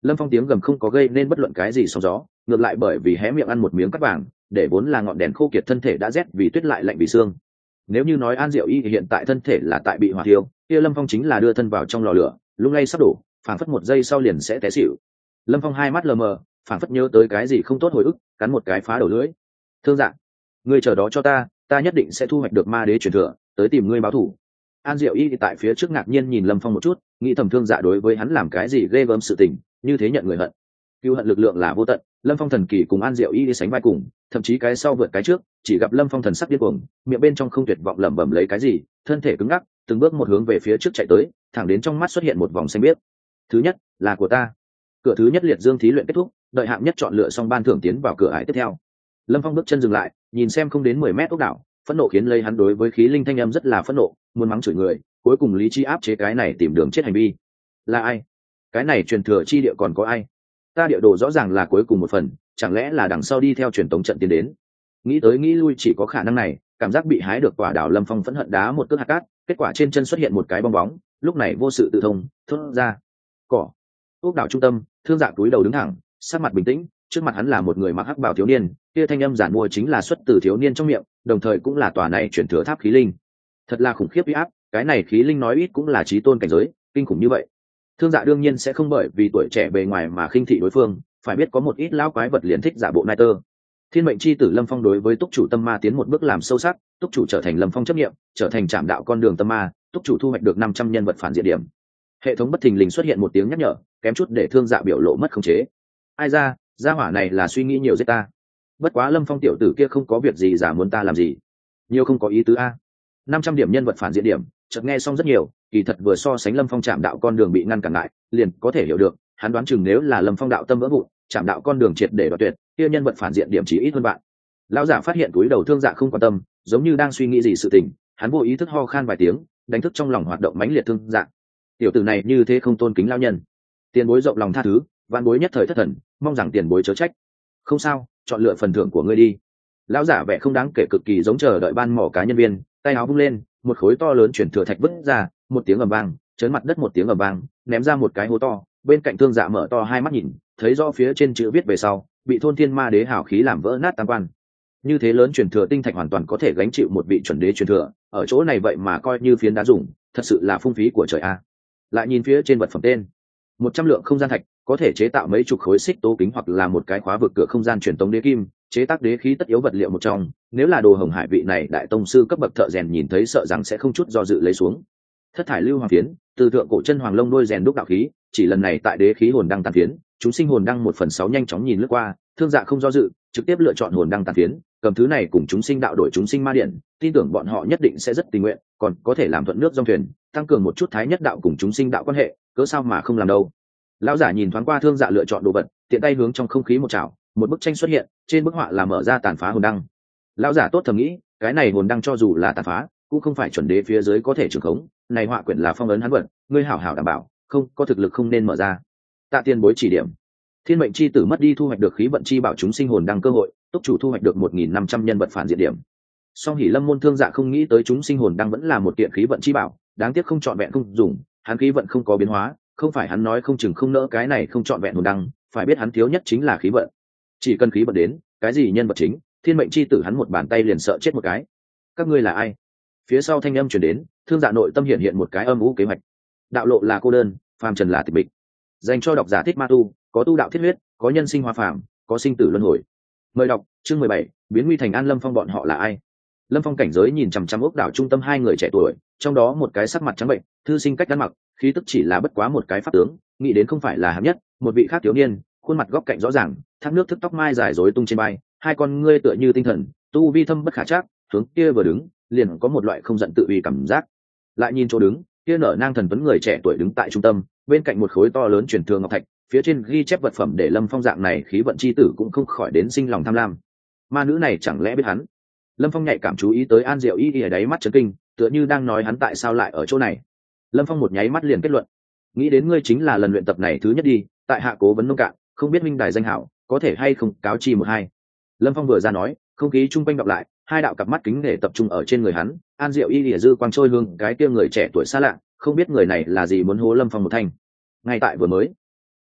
Lâm Phong tiếng gầm không có gây nên bất luận cái gì sóng gió, ngược lại bởi vì hé miệng ăn một miếng cắt vàng, để vốn là ngọn đèn khô kiệt thân thể đã rét vì tuyết lại lạnh vì xương. Nếu như nói An Diệu Y hiện tại thân thể là tại bị hỏa thiêu, kia Lâm Phong chính là đưa thân vào trong lò lửa, lung lay sắp đổ, phảng phất một giây sau liền sẽ té xỉu. Lâm Phong hai mắt lờ mờ, phảng phất nhớ tới cái gì không tốt hồi ức, cắn một cái phá đầu lưỡi. Thương Dạ, ngươi chờ đó cho ta, ta nhất định sẽ thu hoạch được ma đế truyền thừa, tới tìm ngươi báo thù. An Diệu Y thì tại phía trước ngạc nhiên nhìn Lâm Phong một chút, nghĩ thầm Thương Dạ đối với hắn làm cái gì ghê gớm sự tình, như thế nhận người hận. Cưu hận lực lượng là vô tận, Lâm Phong thần kỳ cùng An Diệu Y đi sánh vai cùng, thậm chí cái sau vượt cái trước, chỉ gặp Lâm Phong thần sắc điên cuồng, miệng bên trong không tuyệt vọng lẩm bẩm lấy cái gì, thân thể cứng ngắc, từng bước một hướng về phía trước chạy tới, thẳng đến trong mắt xuất hiện một vòng xanh biếc. Thứ nhất là của ta. Cửa thứ nhất liệt dương thí luyện kết thúc, đợi hạng nhất chọn lựa xong ban thưởng tiến vào cửa ải tiếp theo. Lâm Phong bước chân dừng lại, nhìn xem không đến mười mét ốc đảo, phẫn nộ khiến lấy hắn đối với khí linh thanh âm rất là phẫn nộ, muốn mắng chửi người, cuối cùng lý trí áp chế cái này tìm đường chết hành vi. Là ai? Cái này truyền thừa chi địa còn có ai? Ta địa đồ rõ ràng là cuối cùng một phần, chẳng lẽ là đằng sau đi theo truyền tống trận tiến đến? Nghĩ tới nghĩ lui chỉ có khả năng này, cảm giác bị hái được quả đào Lâm Phong phẫn hận đá một cước hạt cát, kết quả trên chân xuất hiện một cái bong bóng, lúc này vô sự tự thông, thốt ra. Cỏ. Ốc đảo trung tâm, Thương Dạ túi đầu đứng thẳng, sắc mặt bình tĩnh, trước mặt hắn là một người mặc hắc bào thiếu niên, kia thanh âm giản mua chính là xuất từ thiếu niên trong miệng, đồng thời cũng là tòa này chuyển thừa tháp khí linh. Thật là khủng khiếp uy áp, cái này khí linh nói ít cũng là chí tôn cảnh giới, kinh khủng như vậy. Thương Dạ đương nhiên sẽ không bởi vì tuổi trẻ bề ngoài mà khinh thị đối phương, phải biết có một ít lão quái vật liền thích giả bộ nai tơ. Thiên mệnh chi tử Lâm Phong đối với túc chủ tâm ma tiến một bước làm sâu sắc, túc chủ trở thành Lâm Phong chấp nghiệm, trở thành trạm đạo con đường tâm ma, túc chủ thu hoạch được năm trăm nhân vật phản diện điểm. Hệ thống bất thình lình xuất hiện một tiếng nhắc nhở, kém chút để Thương Dạ biểu lộ mất khống chế. Ai ra, gia hỏa này là suy nghĩ nhiều giết ta. Bất quá Lâm Phong tiểu tử kia không có việc gì giả muốn ta làm gì, nhiều không có ý tứ a. năm trăm điểm nhân vật phản diện điểm, chợt nghe xong rất nhiều, kỳ thật vừa so sánh Lâm Phong chạm đạo con đường bị ngăn cản lại, liền có thể hiểu được, hắn đoán chừng nếu là Lâm Phong đạo tâm vỡ vụn, chạm đạo con đường triệt để đoạt tuyệt, kia nhân vật phản diện điểm chỉ ít hơn bạn. Lão giả phát hiện túi đầu Thương Dạ không quan tâm, giống như đang suy nghĩ gì sự tình, hắn vô ý thức ho khan vài tiếng, đánh thức trong lòng hoạt động mãnh liệt Thương Dạ. Tiểu tử này như thế không tôn kính lão nhân. Tiền bối rộng lòng tha thứ, vạn bối nhất thời thất thần, mong rằng tiền bối chớ trách. Không sao, chọn lựa phần thưởng của ngươi đi. Lão giả vẻ không đáng kể cực kỳ giống chờ đợi ban mỏ cá nhân viên, tay áo vung lên, một khối to lớn chuyển thừa thạch vứt ra, một tiếng ầm vang, chấn mặt đất một tiếng ầm vang, ném ra một cái hố to. Bên cạnh Thương Dạ mở to hai mắt nhìn, thấy rõ phía trên chữ viết về sau, bị thôn thiên ma đế hảo khí làm vỡ nát tam quan. Như thế lớn truyền thừa tinh thạch hoàn toàn có thể gánh chịu một vị chuẩn đế truyền thừa, ở chỗ này vậy mà coi như phiến đá dùng, thật sự là phung phí của trời a. Lại nhìn phía trên vật phẩm tên, một trăm lượng không gian thạch, có thể chế tạo mấy chục khối xích tố kính hoặc là một cái khóa vực cửa không gian truyền tống đế kim, chế tác đế khí tất yếu vật liệu một trong, nếu là đồ Hồng Hải vị này đại tông sư cấp bậc thợ rèn nhìn thấy sợ rằng sẽ không chút do dự lấy xuống. Thất thải lưu hoàng phiến, từ thượng cổ chân hoàng lông đôi rèn đúc đạo khí, chỉ lần này tại đế khí hồn đăng tàn phiến, chúng sinh hồn đăng một phần sáu nhanh chóng nhìn lướt qua, Thương Dạ không do dự, trực tiếp lựa chọn hồn đăng tàn phiến, cầm thứ này cùng chúng sinh đạo đổi chúng sinh ma điện, tin tưởng bọn họ nhất định sẽ rất tình nguyện, còn có thể làm thuận nước dòng thuyền, tăng cường một chút thái nhất đạo cùng chúng sinh đạo quan hệ, cớ sao mà không làm đâu. Lão giả nhìn thoáng qua Thương Dạ lựa chọn đồ vật, tiện tay hướng trong không khí một chảo, một bức tranh xuất hiện, trên bức họa là mở ra tàn phá hồn đăng. Lão giả tốt thầm nghĩ, cái này hồn đăng cho dù là tàn phá, cũng không phải chuẩn đế phía dưới có thể trưởng khống, này họa quyển là phong ấn hắn vật, ngươi hảo hảo đảm bảo, không có thực lực không nên mở ra. Tạ tiền bối chỉ điểm. Thiên mệnh chi tử mất đi thu hoạch được khí vận chi bảo chúng sinh hồn đăng cơ hội, túc chủ thu hoạch được một nghìn năm trăm nhân vật phản diện điểm. Song Hỉ Lâm môn Thương Dạ không nghĩ tới chúng sinh hồn đăng vẫn là một kiện khí vận chi bảo, đáng tiếc không chọn vẹn không dùng, hắn khí vận không có biến hóa, không phải hắn nói không chừng không nỡ cái này không chọn vẹn hồn đăng, phải biết hắn thiếu nhất chính là khí vận. Chỉ cần khí vận đến, cái gì nhân vật chính, thiên mệnh chi tử hắn một bàn tay liền sợ chết một cái. Các ngươi là ai? Phía sau thanh âm truyền đến, Thương Dạ nội tâm hiện hiện một cái âm u kế hoạch. Đạo lộ là cô đơn, phàm trần là tịch mịch. Dành cho độc giả thích ma tu, có tu đạo thiết huyết, có nhân sinh hoa phàm, có sinh tử luân hồi. Mời đọc chương mười bảy, biến nguy thành an. Lâm Phong bọn họ là ai? Lâm Phong cảnh giới nhìn chằm chằm ốc đảo trung tâm hai người trẻ tuổi, trong đó một cái sắc mặt trắng bệnh, thư sinh cách ăn mặc, khí tức chỉ là bất quá một cái pháp tướng, nghĩ đến không phải là hạng nhất, một vị khác thiếu niên, khuôn mặt góc cạnh rõ ràng, thác nước thức tóc mai dài rối tung trên vai, hai con ngươi tựa như tinh thần, tu vi thâm bất khả trắc, hướng kia vừa đứng, liền có một loại không giận tự uy cảm giác. Lại nhìn chỗ đứng, kia nở nang thần tuấn người trẻ tuổi đứng tại trung tâm, bên cạnh một khối to lớn truyền thừa ngọc thạch, phía trên ghi chép vật phẩm để Lâm Phong dạng này khí vận chi tử cũng không khỏi đến sinh lòng tham lam. Ma nữ này chẳng lẽ biết hắn? Lâm Phong nhạy cảm chú ý tới An Diệu Y ở đáy mắt chấn kinh, tựa như đang nói hắn tại sao lại ở chỗ này. Lâm Phong một nháy mắt liền kết luận, nghĩ đến ngươi chính là lần luyện tập này thứ nhất đi, tại hạ cố vấn nông cạn, không biết minh đài danh hảo, có thể hay không cáo chi một hai. Lâm Phong vừa ra nói, không khí chung quanh đọc lại, hai đạo cặp mắt kính để tập trung ở trên người hắn. An Diệu Y lìa dư quang trôi hương cái kia người trẻ tuổi xa lạ, không biết người này là gì muốn hố Lâm Phong một thanh. Ngay tại vừa mới,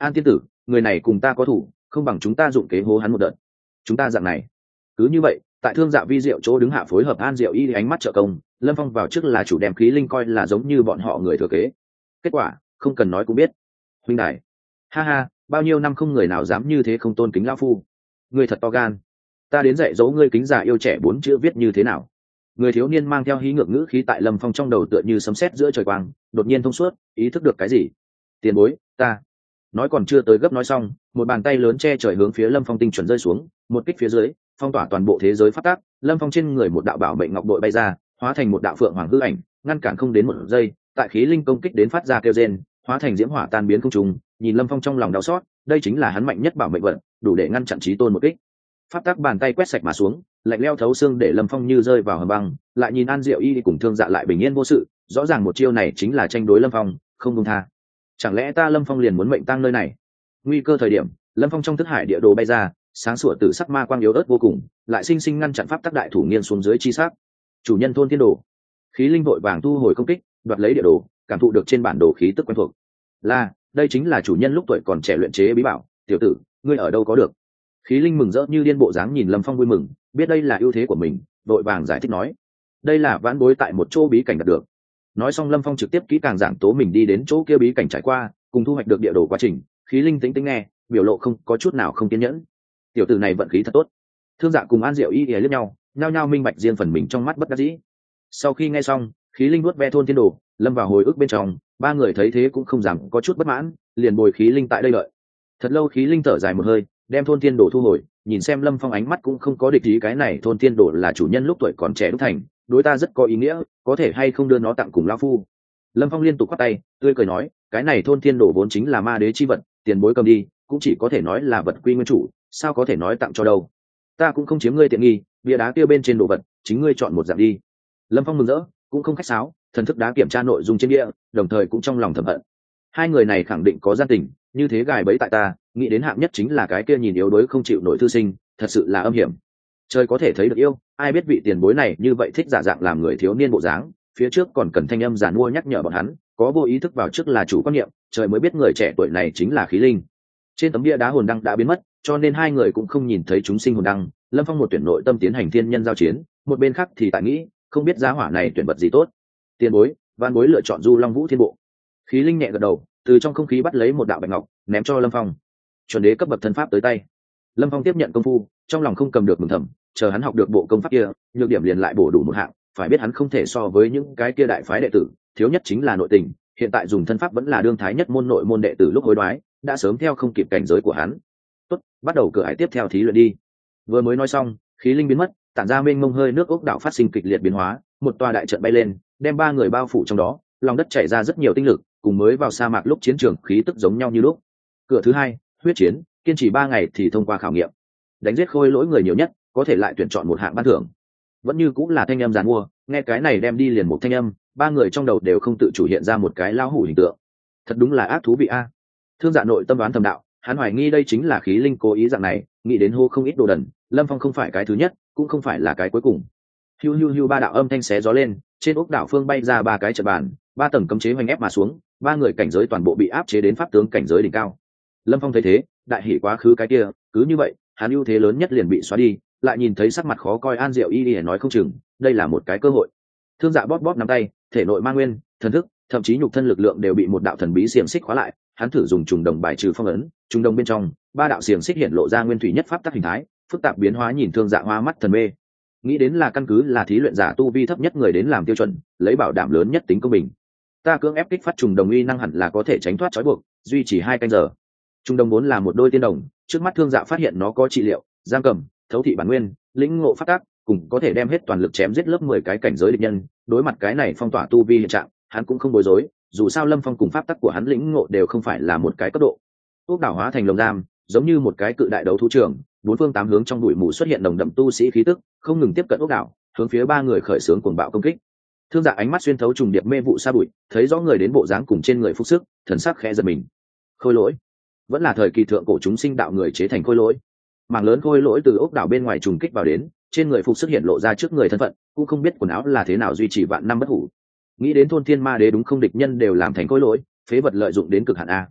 An tiên tử, người này cùng ta có thủ, không bằng chúng ta dụng kế hố hắn một đợt. Chúng ta dạng này. Cứ như vậy, tại thương dạ vi diệu chỗ đứng hạ phối hợp An Diệu Y ánh mắt trợ công, Lâm Phong vào trước là chủ đem khí linh coi là giống như bọn họ người thừa kế. Kết quả, không cần nói cũng biết. Huynh đài, ha ha, bao nhiêu năm không người nào dám như thế không tôn kính lão phu. Ngươi thật to gan. Ta đến dạy dỗ ngươi kính già yêu trẻ bốn chữ viết như thế nào. Người thiếu niên mang theo hí ngược ngữ khí tại Lâm Phong trong đầu tựa như sấm sét giữa trời quang, đột nhiên thông suốt, ý thức được cái gì. Tiền bối, ta. Nói còn chưa tới gấp nói xong, một bàn tay lớn che trời hướng phía Lâm Phong tinh chuẩn rơi xuống, một kích phía dưới, phong tỏa toàn bộ thế giới phát tác. Lâm Phong trên người một đạo bảo mệnh ngọc bội bay ra, hóa thành một đạo phượng hoàng hư ảnh, ngăn cản không đến một giây, tại khí linh công kích đến phát ra kêu rên, hóa thành diễm hỏa tan biến không trùng. Nhìn Lâm Phong trong lòng đau xót, đây chính là hắn mạnh nhất bảo mệnh vận, đủ để ngăn chặn chí tôn một kích. Pháp tắc bàn tay quét sạch mà xuống, lạnh lẽo thấu xương để Lâm Phong như rơi vào hầm băng. Lại nhìn An Diệu Y cùng thương dạ lại bình yên vô sự, rõ ràng một chiêu này chính là tranh đối Lâm Phong, không buông tha. Chẳng lẽ ta Lâm Phong liền muốn mệnh tang nơi này? Nguy cơ thời điểm, Lâm Phong trong thức hải địa đồ bay ra, sáng sủa tử sắc ma quang yếu ớt vô cùng, lại sinh sinh ngăn chặn pháp tắc đại thủ nghiêng xuống dưới chi sắc. Chủ nhân thôn thiên đồ. Khí linh vội vàng thu hồi công kích, đoạt lấy địa đồ, cảm thụ được trên bản đồ khí tức quen thuộc. Là, đây chính là chủ nhân lúc tuổi còn trẻ luyện chế bí bảo, tiểu tử, ngươi ở đâu có được? Khí linh mừng rỡ như điên bộ dáng nhìn Lâm Phong vui mừng, biết đây là ưu thế của mình, vội vàng giải thích nói, đây là vãn bối tại một chỗ bí cảnh đạt được. Nói xong Lâm Phong trực tiếp kỹ càng giảng tố mình đi đến chỗ kia bí cảnh trải qua, cùng thu hoạch được địa đồ quá trình. Khí linh tĩnh tĩnh nghe, biểu lộ không có chút nào không kiên nhẫn. Tiểu tử này vận khí thật tốt. Thương dạ cùng An Diệu Y liếc nhau, nhao nhao minh bạch riêng phần mình trong mắt bất đắc dĩ. Sau khi nghe xong, khí linh vuốt ve thôn thiên đồ, lâm vào hồi ức bên trong. Ba người thấy thế cũng không dám có chút bất mãn, liền bồi khí linh tại đây đợi. Thật lâu khí linh thở dài một hơi, đem thôn thiên đồ thu hồi, nhìn xem Lâm Phong ánh mắt cũng không có địch ý, cái này thôn thiên đồ là chủ nhân lúc tuổi còn trẻ đúc thành, đối ta rất có ý nghĩa, có thể hay không đưa nó tặng cùng lão phu. Lâm Phong liên tục quát tay, tươi cười nói, cái này thôn thiên đồ vốn chính là ma đế chi vật, tiền bối cầm đi, cũng chỉ có thể nói là vật quy nguyên chủ, sao có thể nói tặng cho đâu. Ta cũng không chiếm ngươi tiện nghi, bia đá kia bên trên đồ vật, chính ngươi chọn một dạng đi. Lâm Phong mừng rỡ, cũng không khách sáo, thần thức đá kiểm tra nội dung trên địa, đồng thời cũng trong lòng thầm hận. Hai người này khẳng định có gian tình, như thế gài bẫy tại ta, nghĩ đến hạng nhất chính là cái kia nhìn yếu đuối không chịu nổi thư sinh, thật sự là âm hiểm. Trời có thể thấy được yêu, ai biết vị tiền bối này như vậy thích giả dạng làm người thiếu niên bộ dáng, phía trước còn cần thanh âm giàn mua nhắc nhở bọn hắn, có vô ý thức vào trước là chủ quan niệm, trời mới biết người trẻ tuổi này chính là khí linh. Trên tấm bia đá hồn đăng đã biến mất, cho nên hai người cũng không nhìn thấy chúng sinh hồn đăng. Lâm Phong một tuyển nội tâm tiến hành thiên nhân giao chiến, một bên khác thì tại nghĩ, không biết giá hỏa này tuyển vật gì tốt. Tiền bối, văn bối lựa chọn Du Long Vũ Thiên Bộ. Khí linh nhẹ gật đầu, từ trong không khí bắt lấy một đạo bạch ngọc, ném cho Lâm Phong. Chuẩn đế cấp bậc thân pháp tới tay. Lâm Phong tiếp nhận công phu, trong lòng không cầm được mừng thầm, chờ hắn học được bộ công pháp kia, nhược điểm liền lại bổ đủ một hạng, phải biết hắn không thể so với những cái kia đại phái đệ tử, thiếu nhất chính là nội tình, hiện tại dùng thân pháp vẫn là đương thái nhất môn nội môn đệ tử lúc hối đoái, đã sớm theo không kịp cảnh giới của hắn. Tốt, bắt đầu cửa ải tiếp theo thí luyện đi. Vừa mới nói xong, khí linh biến mất, tản ra mênh mông hơi nước ốc đảo phát sinh kịch liệt biến hóa, một tòa đại trận bay lên, đem ba người bao phủ trong đó, lòng đất chảy ra rất nhiều tinh lực, cùng mới vào sa mạc lúc chiến trường khí tức giống nhau như lúc. Cửa thứ hai, huyết chiến, kiên trì ba ngày thì thông qua khảo nghiệm. Đánh giết khôi lỗi người nhiều nhất, có thể lại tuyển chọn một hạng ban thưởng. Vẫn như cũng là thanh âm giàn mua, nghe cái này đem đi liền một thanh âm, ba người trong đầu đều không tự chủ hiện ra một cái lão hủ hình tượng. Thật đúng là ác thú vị a. Thương Dạ nội tâm đoán thầm đạo, hắn hoài nghi đây chính là khí linh cố ý dạng này, nghĩ đến hô không ít đồ đần, Lâm Phong không phải cái thứ nhất, cũng không phải là cái cuối cùng. Hiu hiu hiu, ba đạo âm thanh xé gió lên, trên ốc đảo phương bay ra ba cái trận bàn, ba tầng cấm chế hoành ép mà xuống, ba người cảnh giới toàn bộ bị áp chế đến pháp tướng cảnh giới đỉnh cao. Lâm Phong thấy thế, đại hỉ quá khứ cái kia, cứ như vậy, hắn ưu thế lớn nhất liền bị xóa đi, lại nhìn thấy sắc mặt khó coi An Diệu Y Y nói không chừng, đây là một cái cơ hội. Thương Dạ bóp bóp nắm tay, thể nội ma nguyên, thần thức, thậm chí nhục thân lực lượng đều bị một đạo thần bí xiềng xích khóa lại, hắn thử dùng trùng đồng bài trừ phong ấn, trùng đồng bên trong, ba đạo xiềng xích hiện lộ ra nguyên thủy nhất pháp tắc hình thái, phức tạp biến hóa nhìn Thương Dạ hoa mắt thần mê. Nghĩ đến là căn cứ là thí luyện giả tu vi thấp nhất người đến làm tiêu chuẩn, lấy bảo đảm lớn nhất tính công bình. Ta cưỡng ép kích phát trùng đồng uy năng hẳn là có thể tránh thoát trói buộc, duy trì hai canh giờ. Trùng đồng vốn là một đôi tiên đồng, trước mắt Thương Dạ phát hiện nó có trị liệu, giam cầm, thấu thị bản nguyên, lĩnh ngộ pháp tắc, cùng có thể đem hết toàn lực chém giết lớp mười cái cảnh giới địch nhân. Đối mặt cái này phong tỏa tu vi hiện trạng, hắn cũng không bối rối, dù sao Lâm Phong cùng pháp tắc của hắn lĩnh ngộ đều không phải là một cái cấp độ. Ốc đảo hóa thành lồng giam, giống như một cái cự đại đấu thú trường, bốn phương tám hướng trong bụi mù xuất hiện nồng đậm tu sĩ khí tức, không ngừng tiếp cận ốc đảo, hướng phía ba người khởi xướng cuồng bạo công kích. Thương Dạ ánh mắt xuyên thấu trùng điệp mê vụ sa bụi, thấy rõ người đến bộ dáng cùng trên người phúc sức, thần sắc khẽ giật mình. Khôi lỗi, vẫn là thời kỳ thượng cổ chúng sinh đạo người chế thành khôi lỗi. Mảng lớn khôi lỗi từ ốc đảo bên ngoài trùng kích vào đến, trên người phục sức hiện lộ ra trước người thân phận, cũng không biết quần áo là thế nào duy trì vạn năm bất hủ. Nghĩ đến thôn thiên ma đế đúng không, địch nhân đều làm thành khôi lỗi, phế vật lợi dụng đến cực hạn a.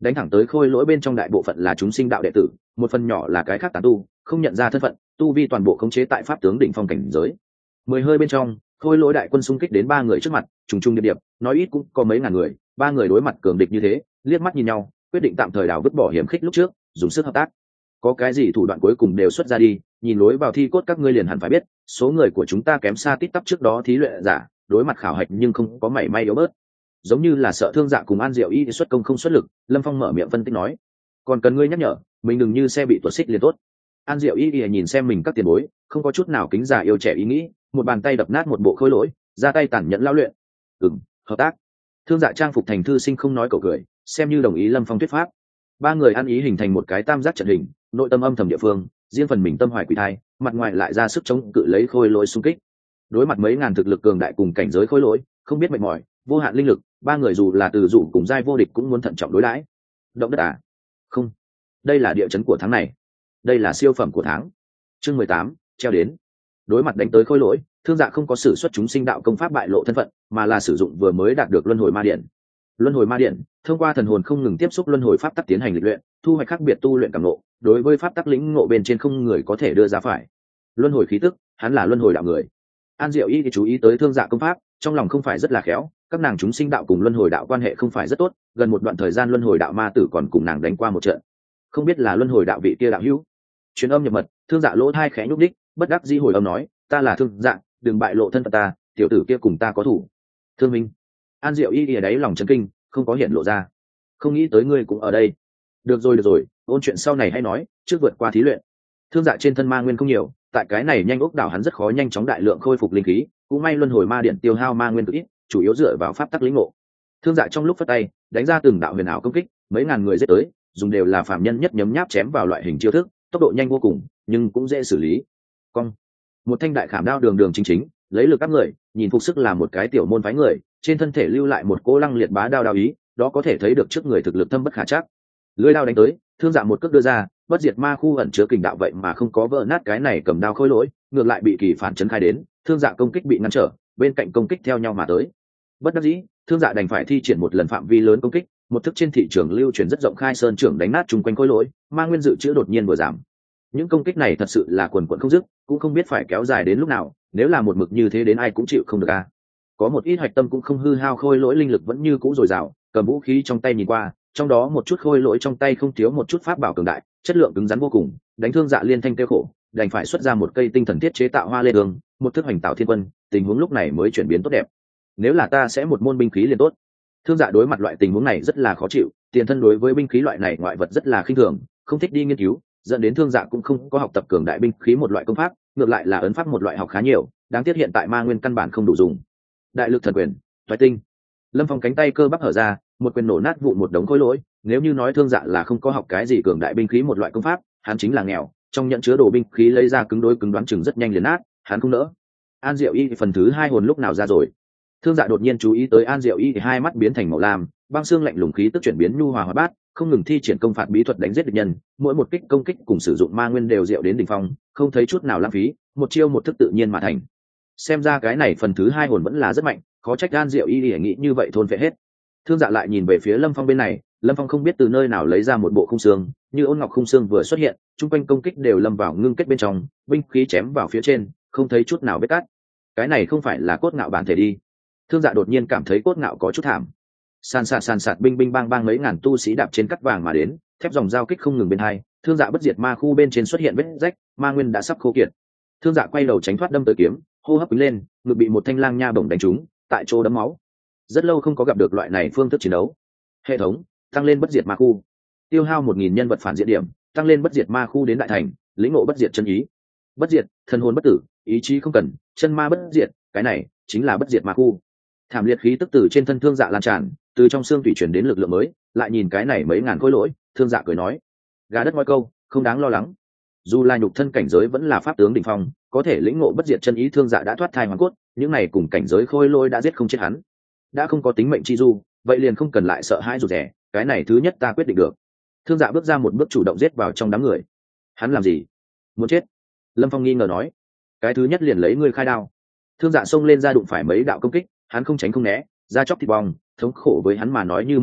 đánh thẳng tới khôi lỗi bên trong. Đại bộ phận là chúng sinh đạo đệ tử, một phần nhỏ là cái khác tán tu, không nhận ra thân phận, tu vi toàn bộ khống chế tại pháp tướng đỉnh phong cảnh giới. Mười hơi bên trong, khôi lỗi đại quân xung kích đến ba người trước mặt, trùng trùng điệp điệp, nói ít cũng có mấy ngàn người. Ba người đối mặt cường địch như thế, liếc mắt nhìn nhau, quyết định tạm thời đảo vứt bỏ hiểm khích lúc trước, dùng sức hợp tác. Có cái gì thủ đoạn cuối cùng đều xuất ra đi, nhìn lối vào thi cốt các ngươi liền hẳn phải biết, số người của chúng ta kém xa tít tắp trước đó thí luyện giả, đối mặt khảo hạch nhưng không có mảy may yếu bớt. Giống như là sợ Thương Dạ cùng An Diệu Y xuất công không xuất lực, Lâm Phong mở miệng phân tích nói, còn cần ngươi nhắc nhở, mình đừng như xe bị tuột xích liền tốt. An Diệu Y nhìn xem mình các tiền bối, không có chút nào kính già yêu trẻ ý nghĩ, một bàn tay đập nát một bộ khối lỗi, ra tay tàn nhẫn lao luyện. Ừm, hợp tác. Thương Dạ trang phục thành thư sinh không nói cầu cười, xem như đồng ý Lâm Phong thuyết pháp. Ba người ăn ý hình thành một cái tam giác trận hình, nội tâm âm thầm địa phương, riêng phần mình tâm hoài quỷ thai, mặt ngoài lại ra sức chống cự lấy khôi lỗi xung kích. Đối mặt mấy ngàn thực lực cường đại cùng cảnh giới khôi lỗi, không biết mệt mỏi, vô hạn linh lực, ba người dù là từ dụ cùng giai vô địch cũng muốn thận trọng đối đãi. Động đất à? Không, đây là địa chấn của tháng này, đây là siêu phẩm của tháng. Chương mười tám, treo đến. Đối mặt đánh tới khôi lỗi, Thương Dạ không có sử xuất chúng sinh đạo công pháp bại lộ thân phận, mà là sử dụng vừa mới đạt được luân hồi ma điện. Luân hồi ma điện thông qua thần hồn không ngừng tiếp xúc luân hồi pháp tắc tiến hành lịch luyện, thu hoạch khác biệt tu luyện cảm ngộ, đối với pháp tắc lĩnh ngộ bên trên không người có thể đưa ra phải. Luân hồi khí tức, hắn là luân hồi đạo người. An Diệu Y thì chú ý tới Thương Dạ công pháp, trong lòng không phải rất là khéo, các nàng chúng sinh đạo cùng luân hồi đạo quan hệ không phải rất tốt, gần một đoạn thời gian luân hồi đạo ma tử còn cùng nàng đánh qua một trận. Không biết là luân hồi đạo vị kia đạo hữu. Truyền âm nhập mật, Thương Dạ lỗ thai khẽ nhúc đích, bất đắc dĩ hồi âm nói, ta là Thương Dạ, đừng bại lộ thân phận ta, tiểu tử kia cùng ta có thủ. Thương Minh. An Diệu Y ở đấy lòng chấn kinh, không có hiện lộ ra. Không nghĩ tới ngươi cũng ở đây. Được rồi được rồi, ôn chuyện sau này hay nói, trước vượt qua thí luyện. Thương Dạ trên thân ma nguyên không nhiều, tại cái này nhanh ốc đảo hắn rất khó nhanh chóng đại lượng khôi phục linh khí, cũng may luân hồi ma điện tiêu hao ma nguyên cực ít, chủ yếu dựa vào pháp tắc lĩnh ngộ. Thương Dạ trong lúc phất tay, đánh ra từng đạo huyền ảo công kích, mấy ngàn người giết tới, dùng đều là phạm nhân nhất nhấm nháp chém vào loại hình chiêu thức, tốc độ nhanh vô cùng, nhưng cũng dễ xử lý. Cong, một thanh đại khảm đao đường đường chính chính, lấy lực các người, nhìn phục sức là một cái tiểu môn phái người, trên thân thể lưu lại một cỗ lăng liệt bá đao đao ý, đó có thể thấy được trước người thực lực thâm bất khả trắc. Lưỡi đao đánh tới, Thương Dạ một cước đưa ra, bất diệt ma khu ẩn chứa kình đạo vậy mà không có vỡ nát cái này cầm đao khôi lỗi, ngược lại bị kỳ phản chấn khai đến, Thương Dạ công kích bị ngăn trở, bên cạnh công kích theo nhau mà tới. Bất đắc dĩ, Thương Dạ đành phải thi triển một lần phạm vi lớn công kích, một thức trên thị trường lưu truyền rất rộng khai sơn trưởng đánh nát chung quanh khôi lỗi, ma nguyên dự trữ đột nhiên vừa giảm. Những công kích này thật sự là quần quần không dứt, cũng không biết phải kéo dài đến lúc nào, nếu là một mực như thế đến ai cũng chịu không được a. Có một ít hạch tâm cũng không hư hao khôi lỗi linh lực vẫn như cũ dồi dào, cầm vũ khí trong tay nhìn qua, trong đó một chút khôi lỗi trong tay không thiếu một chút pháp bảo cường đại, chất lượng cứng rắn vô cùng, đánh Thương Dạ liên thanh kêu khổ, đành phải xuất ra một cây tinh thần thiết chế tạo hoa lê đường, một thức hoành tạo thiên quân, tình huống lúc này mới chuyển biến tốt đẹp. Nếu là ta sẽ một môn binh khí liền tốt. Thương Dạ đối mặt loại tình huống này rất là khó chịu, tiền thân đối với binh khí loại này ngoại vật rất là khinh thường, không thích đi nghiên cứu, dẫn đến Thương Dạ cũng không có học tập cường đại binh khí một loại công pháp, ngược lại là ấn pháp một loại học khá nhiều, đáng tiếc hiện tại ma nguyên căn bản không đủ dùng. Đại lực thần quyền, toái tinh. Lâm Phong cánh tay cơ bắp hở ra, một quyền nổ nát vụn một đống khối lỗi, nếu như nói Thương Dạ là không có học cái gì cường đại binh khí một loại công pháp, hắn chính là nghèo, trong nhận chứa đồ binh khí lấy ra cứng đối cứng đoán chừng rất nhanh liền nát, hắn không nỡ. An Diệu Y phần thứ hai hồn lúc nào ra rồi? Thương Dạ đột nhiên chú ý tới An Diệu Y thì hai mắt biến thành màu lam, băng xương lạnh lùng khí tức chuyển biến nhu hòa hóa bát, không ngừng thi triển công phạt bí thuật đánh giết địch nhân, mỗi một kích công kích cùng sử dụng ma nguyên đều diệu đến đỉnh phong, không thấy chút nào lãng phí, một chiêu một thức tự nhiên mà thành. Xem ra cái này phần thứ hai hồn vẫn là rất mạnh, khó trách An Diệu Y nghĩ như vậy thôn phệ hết. Thương Dạ lại nhìn về phía Lâm Phong bên này, Lâm Phong không biết từ nơi nào lấy ra một bộ khung xương, như ôn ngọc khung xương vừa xuất hiện, trung quanh công kích đều lâm vào ngưng kết bên trong, binh khí chém vào phía trên, không thấy chút nào vết cắt. Cái này không phải là cốt ngạo bản thể đi. Thương Dạ đột nhiên cảm thấy cốt ngạo có chút thảm. San sạt san sạt binh binh bang bang mấy ngàn tu sĩ đạp trên cắt vàng mà đến, thép dòng giao kích không ngừng bên hai, Thương Dạ bất diệt ma khu bên trên xuất hiện vết rách, ma nguyên đã sắp khô kiệt. Thương Dạ quay đầu tránh thoát đâm tới kiếm, hô hấp lên, ngực bị một thanh lang nha bổng đánh trúng, tại chỗ đấm máu. Rất lâu không có gặp được loại này phương thức chiến đấu. Hệ thống tăng lên bất diệt ma khu, tiêu hao một nghìn nhân vật phản diện điểm, tăng lên bất diệt ma khu đến đại thành, lĩnh ngộ bất diệt chân ý. Bất diệt, thân hồn bất tử, ý chí không cần, chân ma bất diệt, cái này chính là bất diệt ma khu. Thảm liệt khí tức từ trên thân Thương Dạ lan tràn, từ trong xương thủy chuyển đến lực lượng mới, lại nhìn cái này mấy ngàn khối lỗi, Thương Dạ cười nói, gà đất nói câu, không đáng lo lắng. Dù là nhục thân cảnh giới vẫn là pháp tướng đỉnh phong, có thể lĩnh ngộ bất diệt chân ý, Thương Dạ đã thoát thai hoàn cốt, những này cùng cảnh giới khôi lỗi đã giết không chết hắn, đã không có tính mệnh chi du, vậy liền không cần lại sợ hãi rụt rè, cái này thứ nhất ta quyết định được. Thương Dạ bước ra một bước chủ động giết vào trong đám người. Hắn làm gì? Muốn chết? Lâm Phong nghi ngờ nói. Cái thứ nhất liền lấy ngươi khai đao. Thương Dạ xông lên ra đụng phải mấy đạo công kích, hắn không tránh không né, da chóc thịt bong, thống khổ với hắn mà nói như mây bay,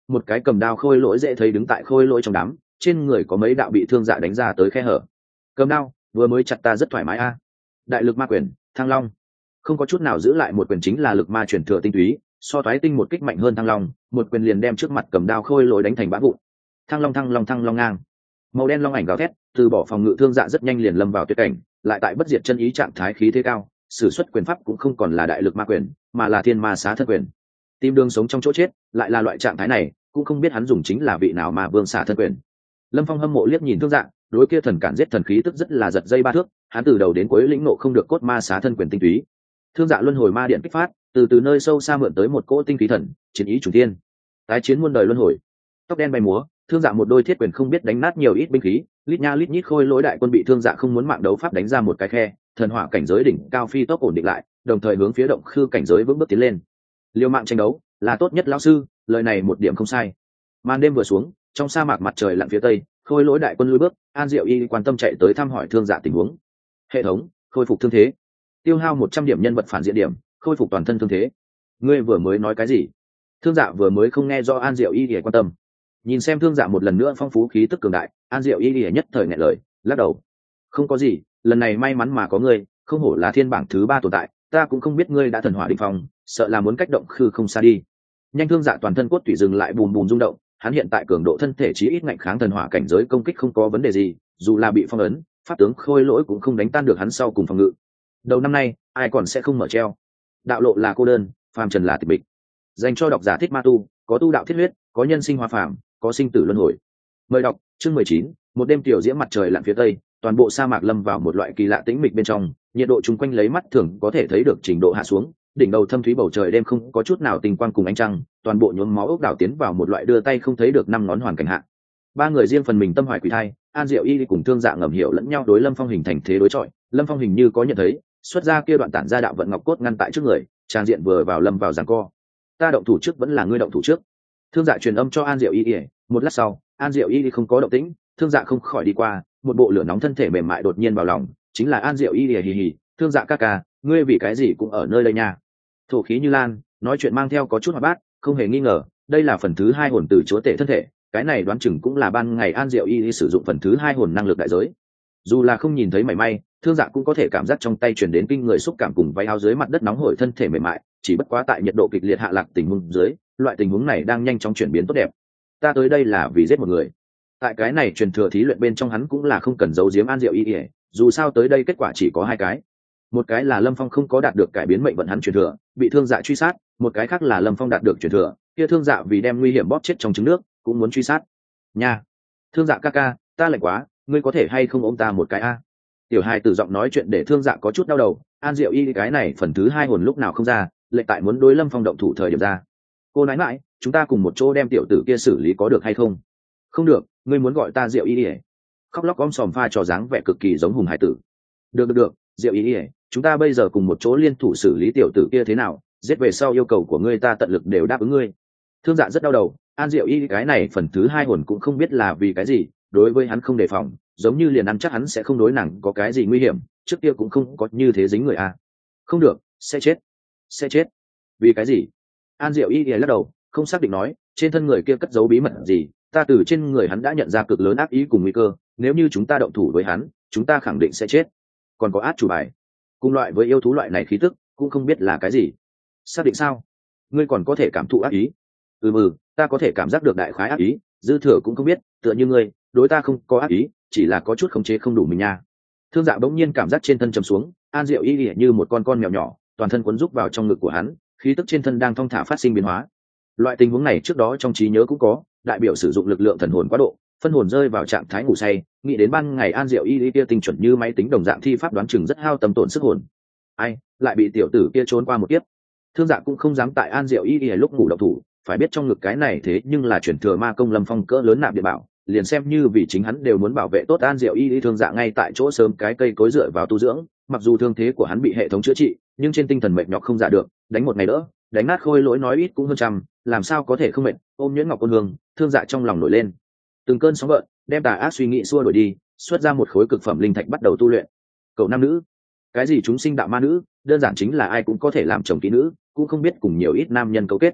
một cái cầm đao khôi lỗi dễ thấy đứng tại khôi lỗi trong đám, trên người có mấy đạo bị thương dạ đánh ra tới khe hở. Cầm đao vừa mới chặt ta rất thoải mái a. Đại lực ma quyền Thăng Long, không có chút nào giữ lại một quyền, chính là lực ma chuyển thừa tinh túy, so thoái tinh một kích mạnh hơn Thăng Long, một quyền liền đem trước mặt cầm đao khôi lỗi đánh thành bã vụn. Thăng Long Thăng Long Thăng Long ngang, màu đen long ảnh gào thét, từ bỏ phòng ngự thương dạ rất nhanh liền lâm vào tuyệt cảnh, lại tại bất diệt chân ý trạng thái khí thế cao, sử xuất quyền pháp cũng không còn là đại lực ma quyền, mà là thiên ma xá thân quyền. Tìm đường sống trong chỗ chết, lại là loại trạng thái này, cũng không biết hắn dùng chính là vị nào mà vương xả thân quyền. Lâm Phong hâm mộ liếc nhìn thương dạ, đối kia thần cản giết thần khí tức rất là giật dây ba thước, hắn từ đầu đến cuối lĩnh ngộ không được cốt ma xá thân quyền tinh túy. Thương dạ luân hồi ma điện kích phát, từ từ nơi sâu xa mượn tới một cỗ tinh khí thần, chiến ý chủ tiên, tái chiến muôn đời luân hồi. Tóc đen bay múa, thương dạ một đôi thiết quyền không biết đánh nát nhiều ít binh khí, lít nha lít nhít khôi lỗi đại quân bị thương dạ không muốn mạng đấu pháp đánh ra một cái khe, thần hỏa cảnh giới đỉnh cao phi tốc ổn định lại, đồng thời hướng phía động khư cảnh giới vững bước tiến lên. Liều mạng tranh đấu là tốt nhất lão sư, lời này một điểm không sai. Màn đêm vừa xuống, trong sa mạc mặt trời lặn phía tây, khôi lỗi đại quân lùi bước, An Diệu Y quan tâm chạy tới thăm hỏi thương dạ tình huống. Hệ thống khôi phục thương thế, tiêu hao một trăm điểm nhân vật phản diện điểm, khôi phục toàn thân thương thế. Ngươi vừa mới nói cái gì? Thương dạ vừa mới không nghe do An Diệu Y để quan tâm. Nhìn xem thương dạ một lần nữa phong phú khí tức cường đại, An Diệu Y để nhất thời nghẹn lời, lắc đầu. Không có gì, lần này may mắn mà có ngươi, không hổ là thiên bảng thứ ba tồn tại, ta cũng không biết ngươi đã thần hỏa định phong, sợ là muốn cách động khư không xa đi. Nhanh thương dạ toàn thân cốt tủy dừng lại bùm bùm rung động, hắn hiện tại cường độ thân thể chí ít ngạnh kháng thần hỏa cảnh giới công kích không có vấn đề gì, dù là bị phong ấn, pháp tướng khôi lỗi cũng không đánh tan được hắn sau cùng phòng ngự. Đầu năm nay, ai còn sẽ không mở treo. Đạo lộ là cô đơn, phàm trần là tịch mịch. Dành cho độc giả thích ma tu, có tu đạo thiết huyết, có nhân sinh hoa phàm, có sinh tử luân hồi. Mời đọc chương mười chín, một đêm tiểu diễm mặt trời lặn phía tây, toàn bộ sa mạc lâm vào một loại kỳ lạ tĩnh mịch bên trong, nhiệt độ chung quanh lấy mắt thường có thể thấy được trình độ hạ xuống, đỉnh đầu thâm thúy bầu trời đêm không có chút nào tình quang cùng ánh trăng, toàn bộ nhuốm máu ốc đảo tiến vào một loại đưa tay không thấy được năm ngón hoàn cảnh hạ. Ba người riêng phần mình tâm hoài quỷ thai, An Diệu Y cùng thương dạ ngầm hiểu lẫn nhau đối Lâm Phong hình thành thế đối chọi, Lâm Phong hình như có nhận thấy, xuất ra kia đoạn tản ra đạo vận ngọc cốt ngăn tại trước người, trang diện vừa vào lâm vào giằng co. Ta động thủ trước vẫn là ngươi động thủ trước. Thương dạ truyền âm cho An Diệu Y, một lát sau, An Diệu Y không có động tĩnh, thương dạ không khỏi đi qua, một bộ lửa nóng thân thể mềm mại đột nhiên vào lòng, chính là An Diệu Y hì hì, thương dạ ca ca, ngươi vì cái gì cũng ở nơi đây nha. Thổ khí như lan, nói chuyện mang theo có chút hoạt bát, không hề nghi ngờ, đây là phần thứ hai hồn từ chúa tể thân thể, cái này đoán chừng cũng là ban ngày An Diệu Y sử dụng phần thứ hai hồn năng lực đại giới. Dù là không nhìn thấy mảy may, thương dạ cũng có thể cảm giác trong tay truyền đến kinh người xúc cảm cùng váy áo dưới mặt đất nóng hổi thân thể mềm mại, chỉ bất quá tại nhiệt độ kịch liệt hạ lạc tình huống dưới, loại tình huống này đang nhanh chóng chuyển biến tốt đẹp. Ta tới đây là vì giết một người. Tại cái này truyền thừa thí luyện bên trong hắn cũng là không cần giấu giếm An Diệu Y, dù sao tới đây kết quả chỉ có hai cái. Một cái là Lâm Phong không có đạt được cải biến mệnh vận hắn truyền thừa, bị thương dạ truy sát, một cái khác là Lâm Phong đạt được truyền thừa, kia thương dạ vì đem nguy hiểm bóp chết trong trứng nước, cũng muốn truy sát. Nha, thương dạ ca ca, ta lạnh quá, ngươi có thể hay không ôm ta một cái a? Tiểu Hai tử giọng nói chuyện để thương dạ có chút đau đầu, An Diệu Y cái này phần thứ hai hồn lúc nào không ra, lệnh tại muốn đối Lâm Phong động thủ thời điểm ra. Cô nói mãi, chúng ta cùng một chỗ đem tiểu tử kia xử lý có được hay không? Không được, ngươi muốn gọi ta Diệu Y đi. Khóc lóc om sòm pha cho dáng vẻ cực kỳ giống hùng hải tử. Được được được, Diệu Y đi, chúng ta bây giờ cùng một chỗ liên thủ xử lý tiểu tử kia thế nào? Giết về sau yêu cầu của ngươi ta tận lực đều đáp ứng ngươi. Thương dạ rất đau đầu, An Diệu Y cái này phần thứ hai hồn cũng không biết là vì cái gì, đối với hắn không đề phòng, giống như liền ăn chắc hắn sẽ không đối nàng có cái gì nguy hiểm, trước kia cũng không có như thế dính người a. Không được, sẽ chết, sẽ chết. Vì cái gì? An Diệu Y lắc đầu, không xác định nói, trên thân người kia cất giấu bí mật gì, ta từ trên người hắn đã nhận ra cực lớn ác ý cùng nguy cơ, nếu như chúng ta động thủ với hắn, chúng ta khẳng định sẽ chết. Còn có át chủ bài, cùng loại với yêu thú loại này khí tức, cũng không biết là cái gì. Xác định sao? Ngươi còn có thể cảm thụ ác ý? Ừ ừ, ta có thể cảm giác được đại khái ác ý, dư thừa cũng không biết, tựa như ngươi, đối ta không có ác ý, chỉ là có chút khống chế không đủ mình nha. Thương dạ bỗng nhiên cảm giác trên thân trầm xuống, An Diệu Y như một con con mèo nhỏ, toàn thân cuốn rúc vào trong ngực của hắn, khí tức trên thân đang thong thả phát sinh biến hóa. Loại tình huống này trước đó trong trí nhớ cũng có, đại biểu sử dụng lực lượng thần hồn quá độ, phân hồn rơi vào trạng thái ngủ say, nghĩ đến ban ngày An Diệu Y kia tinh chuẩn như máy tính đồng dạng thi pháp đoán chừng rất hao tâm tổn sức hồn. Ai, lại bị tiểu tử kia trốn qua một kiếp. Thương dạ cũng không dám tại An Diệu Y lúc ngủ động thủ, phải biết trong ngực cái này thế nhưng là chuyển thừa ma công Lâm Phong cỡ lớn nạp địa bảo, liền xem như vì chính hắn đều muốn bảo vệ tốt An Diệu Y, thương dạ ngay tại chỗ sớm cái cây cối dựa vào tu dưỡng, mặc dù thương thế của hắn bị hệ thống chữa trị, nhưng trên tinh thần mệt nhọc không giả được, đánh một ngày đỡ, đánh nát khôi lỗi nói ít cũng hơn trăm, làm sao có thể không mệt. Ôm nhuyễn ngọc côn hương, thương dạ trong lòng nổi lên từng cơn sóng gợn, đem tà ác suy nghĩ xua đuổi đi, xuất ra một khối cực phẩm linh thạch bắt đầu tu luyện. Cậu nam nữ, cái gì chúng sinh đạo ma nữ, đơn giản chính là ai cũng có thể làm chồng kỹ nữ, cũng không biết cùng nhiều ít nam nhân cấu kết.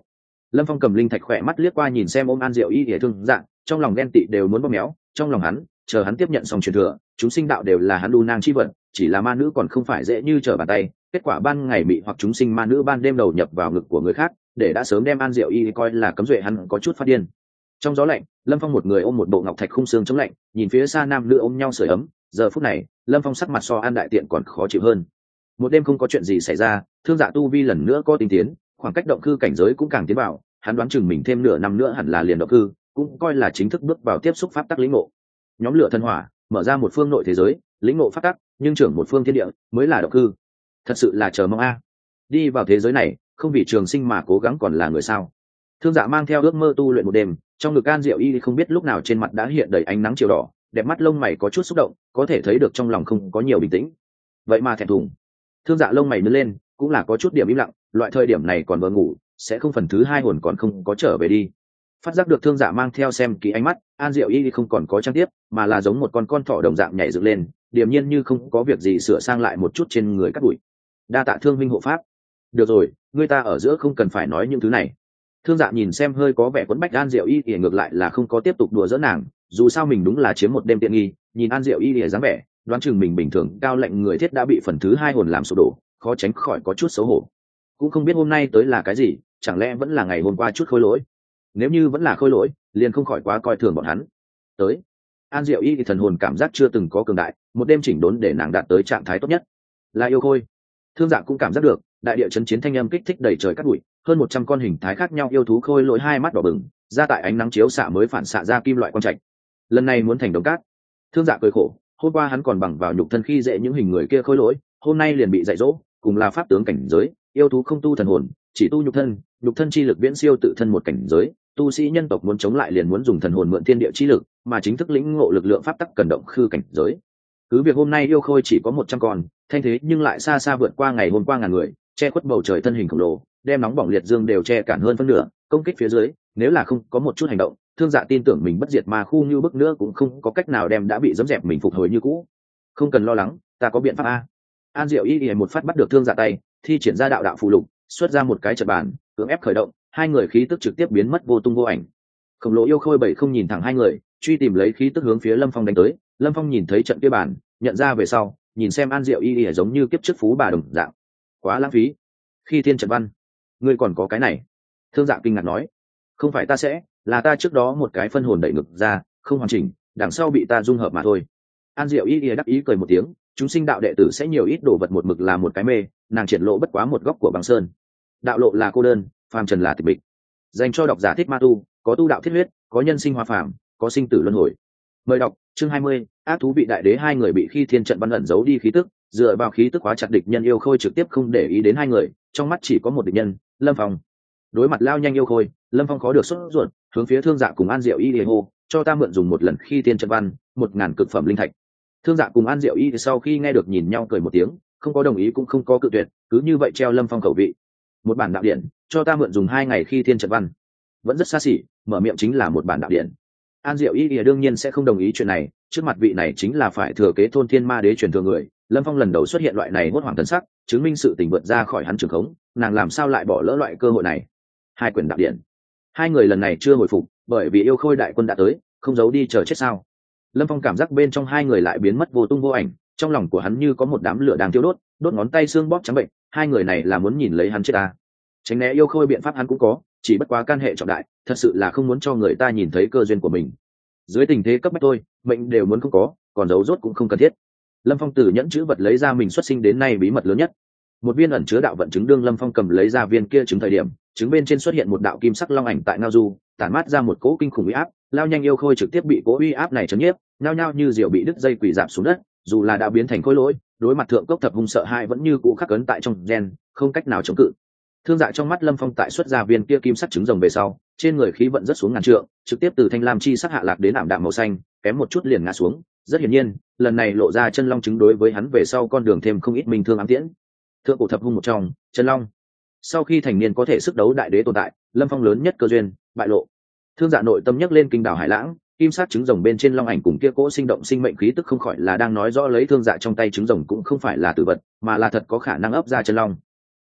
Lâm Phong cầm linh thạch khỏe mắt liếc qua nhìn xem ôm An Diệu Y ỉa thương dạ, trong lòng ghen tị đều muốn bóp méo. Trong lòng hắn, chờ hắn tiếp nhận xong truyền thừa, chúng sinh đạo đều là hắn đu nang chi vật, chỉ là ma nữ còn không phải dễ như trở bàn tay. Kết quả ban ngày bị hoặc chúng sinh ma nữ ban đêm đầu nhập vào ngực của người khác, để đã sớm đem An Diệu Y coi là cấm duệ, hắn có chút phát điên. Trong gió lạnh, Lâm Phong một người ôm một bộ ngọc thạch khung xương chống lạnh, nhìn phía xa nam nữ ôm nhau sưởi ấm. Giờ phút này, Lâm Phong sắc mặt so An đại tiện còn khó chịu hơn. Một đêm không có chuyện gì xảy ra, thương dạ tu vi lần nữa có tinh tiến, khoảng cách động cư cảnh giới cũng càng tiến vào. Hắn đoán chừng mình thêm nửa năm nữa hẳn là liền động cư, cũng coi là chính thức bước vào tiếp xúc pháp tắc lĩnh ngộ. Nhóm lửa thân hỏa mở ra một phương nội thế giới, lĩnh ngộ pháp tắc, nhưng trưởng một phương thiên địa mới là động cư. Thật sự là chờ mong a. Đi vào thế giới này, không vì trường sinh mà cố gắng còn là người sao? Thương dạ mang theo ước mơ tu luyện một đêm, trong ngực An Diệu Y không biết lúc nào trên mặt đã hiện đầy ánh nắng chiều đỏ, đẹp mắt lông mày có chút xúc động, có thể thấy được trong lòng không có nhiều bình tĩnh. Vậy mà thẹn thùng. Thương dạ lông mày nứt lên, cũng là có chút điểm im lặng, loại thời điểm này còn vừa ngủ, sẽ không phần thứ hai hồn còn không có trở về đi. Phát giác được thương dạ mang theo xem kỹ ánh mắt, An Diệu Y không còn có trang tiếp, mà là giống một con con thỏ đồng dạng nhảy dựng lên, điềm nhiên như không có việc gì sửa sang lại một chút trên người cắt bụi. Đa tạ thương minh hộ pháp. Được rồi, người ta ở giữa không cần phải nói những thứ này. Thương dạ nhìn xem hơi có vẻ quấn bách An Diệu Y thì ngược lại là không có tiếp tục đùa giỡn nàng, dù sao mình đúng là chiếm một đêm tiện nghi. Nhìn An Diệu Y thì dáng vẻ, đoán chừng mình bình thường cao lệnh người thiết đã bị phần thứ hai hồn làm sụp đổ, khó tránh khỏi có chút xấu hổ. Cũng không biết hôm nay tới là cái gì, chẳng lẽ vẫn là ngày hôm qua chút khôi lỗi? Nếu như vẫn là khôi lỗi, liền không khỏi quá coi thường bọn hắn. Tới, An Diệu Y thì thần hồn cảm giác chưa từng có cường đại, một đêm chỉnh đốn để nàng đạt tới trạng thái tốt nhất. Là yêu khôi. Thương dạ cũng cảm giác được, đại địa chấn chiến thanh âm kích thích đầy trời cát bụi, hơn một trăm con hình thái khác nhau yêu thú khôi lỗi hai mắt đỏ bừng, ra tại ánh nắng chiếu xạ mới phản xạ ra kim loại quang trạch. Lần này muốn thành đống cát. Thương dạ cười khổ, hôm qua hắn còn bằng vào nhục thân khi dễ những hình người kia khôi lỗi, hôm nay liền bị dạy dỗ, cùng là pháp tướng cảnh giới, yêu thú không tu thần hồn, chỉ tu nhục thân, nhục thân chi lực viễn siêu tự thân một cảnh giới, tu sĩ nhân tộc muốn chống lại liền muốn dùng thần hồn mượn thiên địa chi lực, mà chính thức lĩnh ngộ lực lượng pháp tắc cần động khư cảnh giới. Cứ việc hôm nay yêu khôi chỉ có một trăm con, thanh thế nhưng lại xa xa vượt qua ngày hôm qua ngàn người, che khuất bầu trời thân hình khổng lồ, đem nóng bỏng liệt dương đều che cản hơn phân nửa, công kích phía dưới, nếu là không có một chút hành động, thương dạ tin tưởng mình bất diệt ma khu như bức nữa cũng không có cách nào đem đã bị giẫm dẹp mình phục hồi như cũ. Không cần lo lắng, ta có biện pháp a. An Diệu Y Y một phát bắt được thương dạ tay, thi triển ra đạo đạo phù lục, xuất ra một cái trận bàn, cưỡng ép khởi động, hai người khí tức trực tiếp biến mất vô tung vô ảnh. Khổng lồ yêu khôi bảy không nhìn thẳng hai người, truy tìm lấy khí tức hướng phía Lâm Phong đánh tới. Lâm Phong nhìn thấy trận kia bàn, nhận ra về sau, nhìn xem An Diệu Y Y giống như kiếp trước phú bà đồng dạng, quá lãng phí. Khi thiên trận văn, ngươi còn có cái này? Thương dạ kinh ngạc nói, không phải ta sẽ, là ta trước đó một cái phân hồn đẩy ngực ra, không hoàn chỉnh, đằng sau bị ta dung hợp mà thôi. An Diệu Y Y đắc ý cười một tiếng, chúng sinh đạo đệ tử sẽ nhiều ít đồ vật một mực là một cái mê, nàng triển lộ bất quá một góc của băng sơn. Đạo lộ là cô đơn, phàm trần là tịch mịch. Dành cho độc giả thích ma tu, có tu đạo thiết huyết, có nhân sinh hoa phàm, có sinh tử luân hồi. Mời đọc chương hai mươi, ác thú vị đại đế. Hai người bị khi thiên trận văn ẩn giấu đi khí tức, dựa vào khí tức hóa chặt địch nhân yêu khôi trực tiếp không để ý đến hai người, trong mắt chỉ có một địch nhân, Lâm Phong. Đối mặt lao nhanh yêu khôi, Lâm Phong khó được sốt ruột, hướng phía Thương Dạ cùng An Diệu Y hô, cho ta mượn dùng một lần khi thiên trận văn, một ngàn cực phẩm linh thạch. Thương Dạ cùng An Diệu Y sau khi nghe được nhìn nhau cười một tiếng, không có đồng ý cũng không có cự tuyệt, cứ như vậy treo Lâm Phong khẩu vị. Một bản đạo điển, cho ta mượn dùng hai ngày khi thiên trận văn. Vẫn rất xa xỉ, mở miệng chính là một bản đạo điển. An Diệu Y đương nhiên sẽ không đồng ý chuyện này, trước mặt vị này chính là phải thừa kế thôn thiên ma đế truyền thừa người. Lâm Phong lần đầu xuất hiện loại này hốt hoảng thần sắc, chứng minh sự tình vượt ra khỏi hắn trường khống, nàng làm sao lại bỏ lỡ loại cơ hội này. Hai quyển đạo điển, hai người lần này chưa hồi phục, bởi vì yêu khôi đại quân đã tới, không giấu đi chờ chết sao? Lâm Phong cảm giác bên trong hai người lại biến mất vô tung vô ảnh, trong lòng của hắn như có một đám lửa đang thiêu đốt, đốt ngón tay xương bóp trắng bệnh, hai người này là muốn nhìn lấy hắn chết ta. Tránh né yêu khôi biện pháp hắn cũng có, chỉ bất quá can hệ trọng đại, thật sự là không muốn cho người ta nhìn thấy cơ duyên của mình. Dưới tình thế cấp bách thôi, mệnh đều muốn không có, còn giấu rốt cũng không cần thiết. Lâm Phong từ nhẫn chữ vật lấy ra mình xuất sinh đến nay bí mật lớn nhất, một viên ẩn chứa đạo vận trứng. Đương Lâm Phong cầm lấy ra viên kia trứng thời điểm, trứng bên trên xuất hiện một đạo kim sắc long ảnh tại ngao du, tản mát ra một cỗ kinh khủng uy áp, lao nhanh yêu khôi trực tiếp bị cỗ uy áp này chấn nhiếp, nhao nhao như diều bị đứt dây quỳ rạp xuống đất. Dù là đã biến thành khối lỗi, đối mặt thượng cốc thập hung sợ hãi vẫn như cũ khắc ấn tại trong gen, không cách nào chống cự. Thương Dạ trong mắt Lâm Phong tại xuất ra viên kia kim sắc trứng rồng về sau, trên người khí vận rất xuống ngàn trượng, trực tiếp từ thanh lam chi sắc hạ lạc đến ảm đạm màu xanh, kém một chút liền ngã xuống. Rất hiển nhiên, lần này lộ ra chân long trứng đối với hắn về sau con đường thêm không ít minh thương ám tiễn. Thượng cổ thập hung một trong, chân long. Sau khi thành niên có thể sức đấu đại đế tồn tại, Lâm Phong lớn nhất cơ duyên, bại lộ. Thương Dạ nội tâm nhấc lên kinh đảo hải lãng, kim sắc trứng rồng bên trên long ảnh cùng kia cỗ sinh động sinh mệnh khí tức không khỏi là đang nói rõ lấy Thương Dạ trong tay trứng rồng cũng không phải là tử vật, mà là thật có khả năng ấp ra chân long.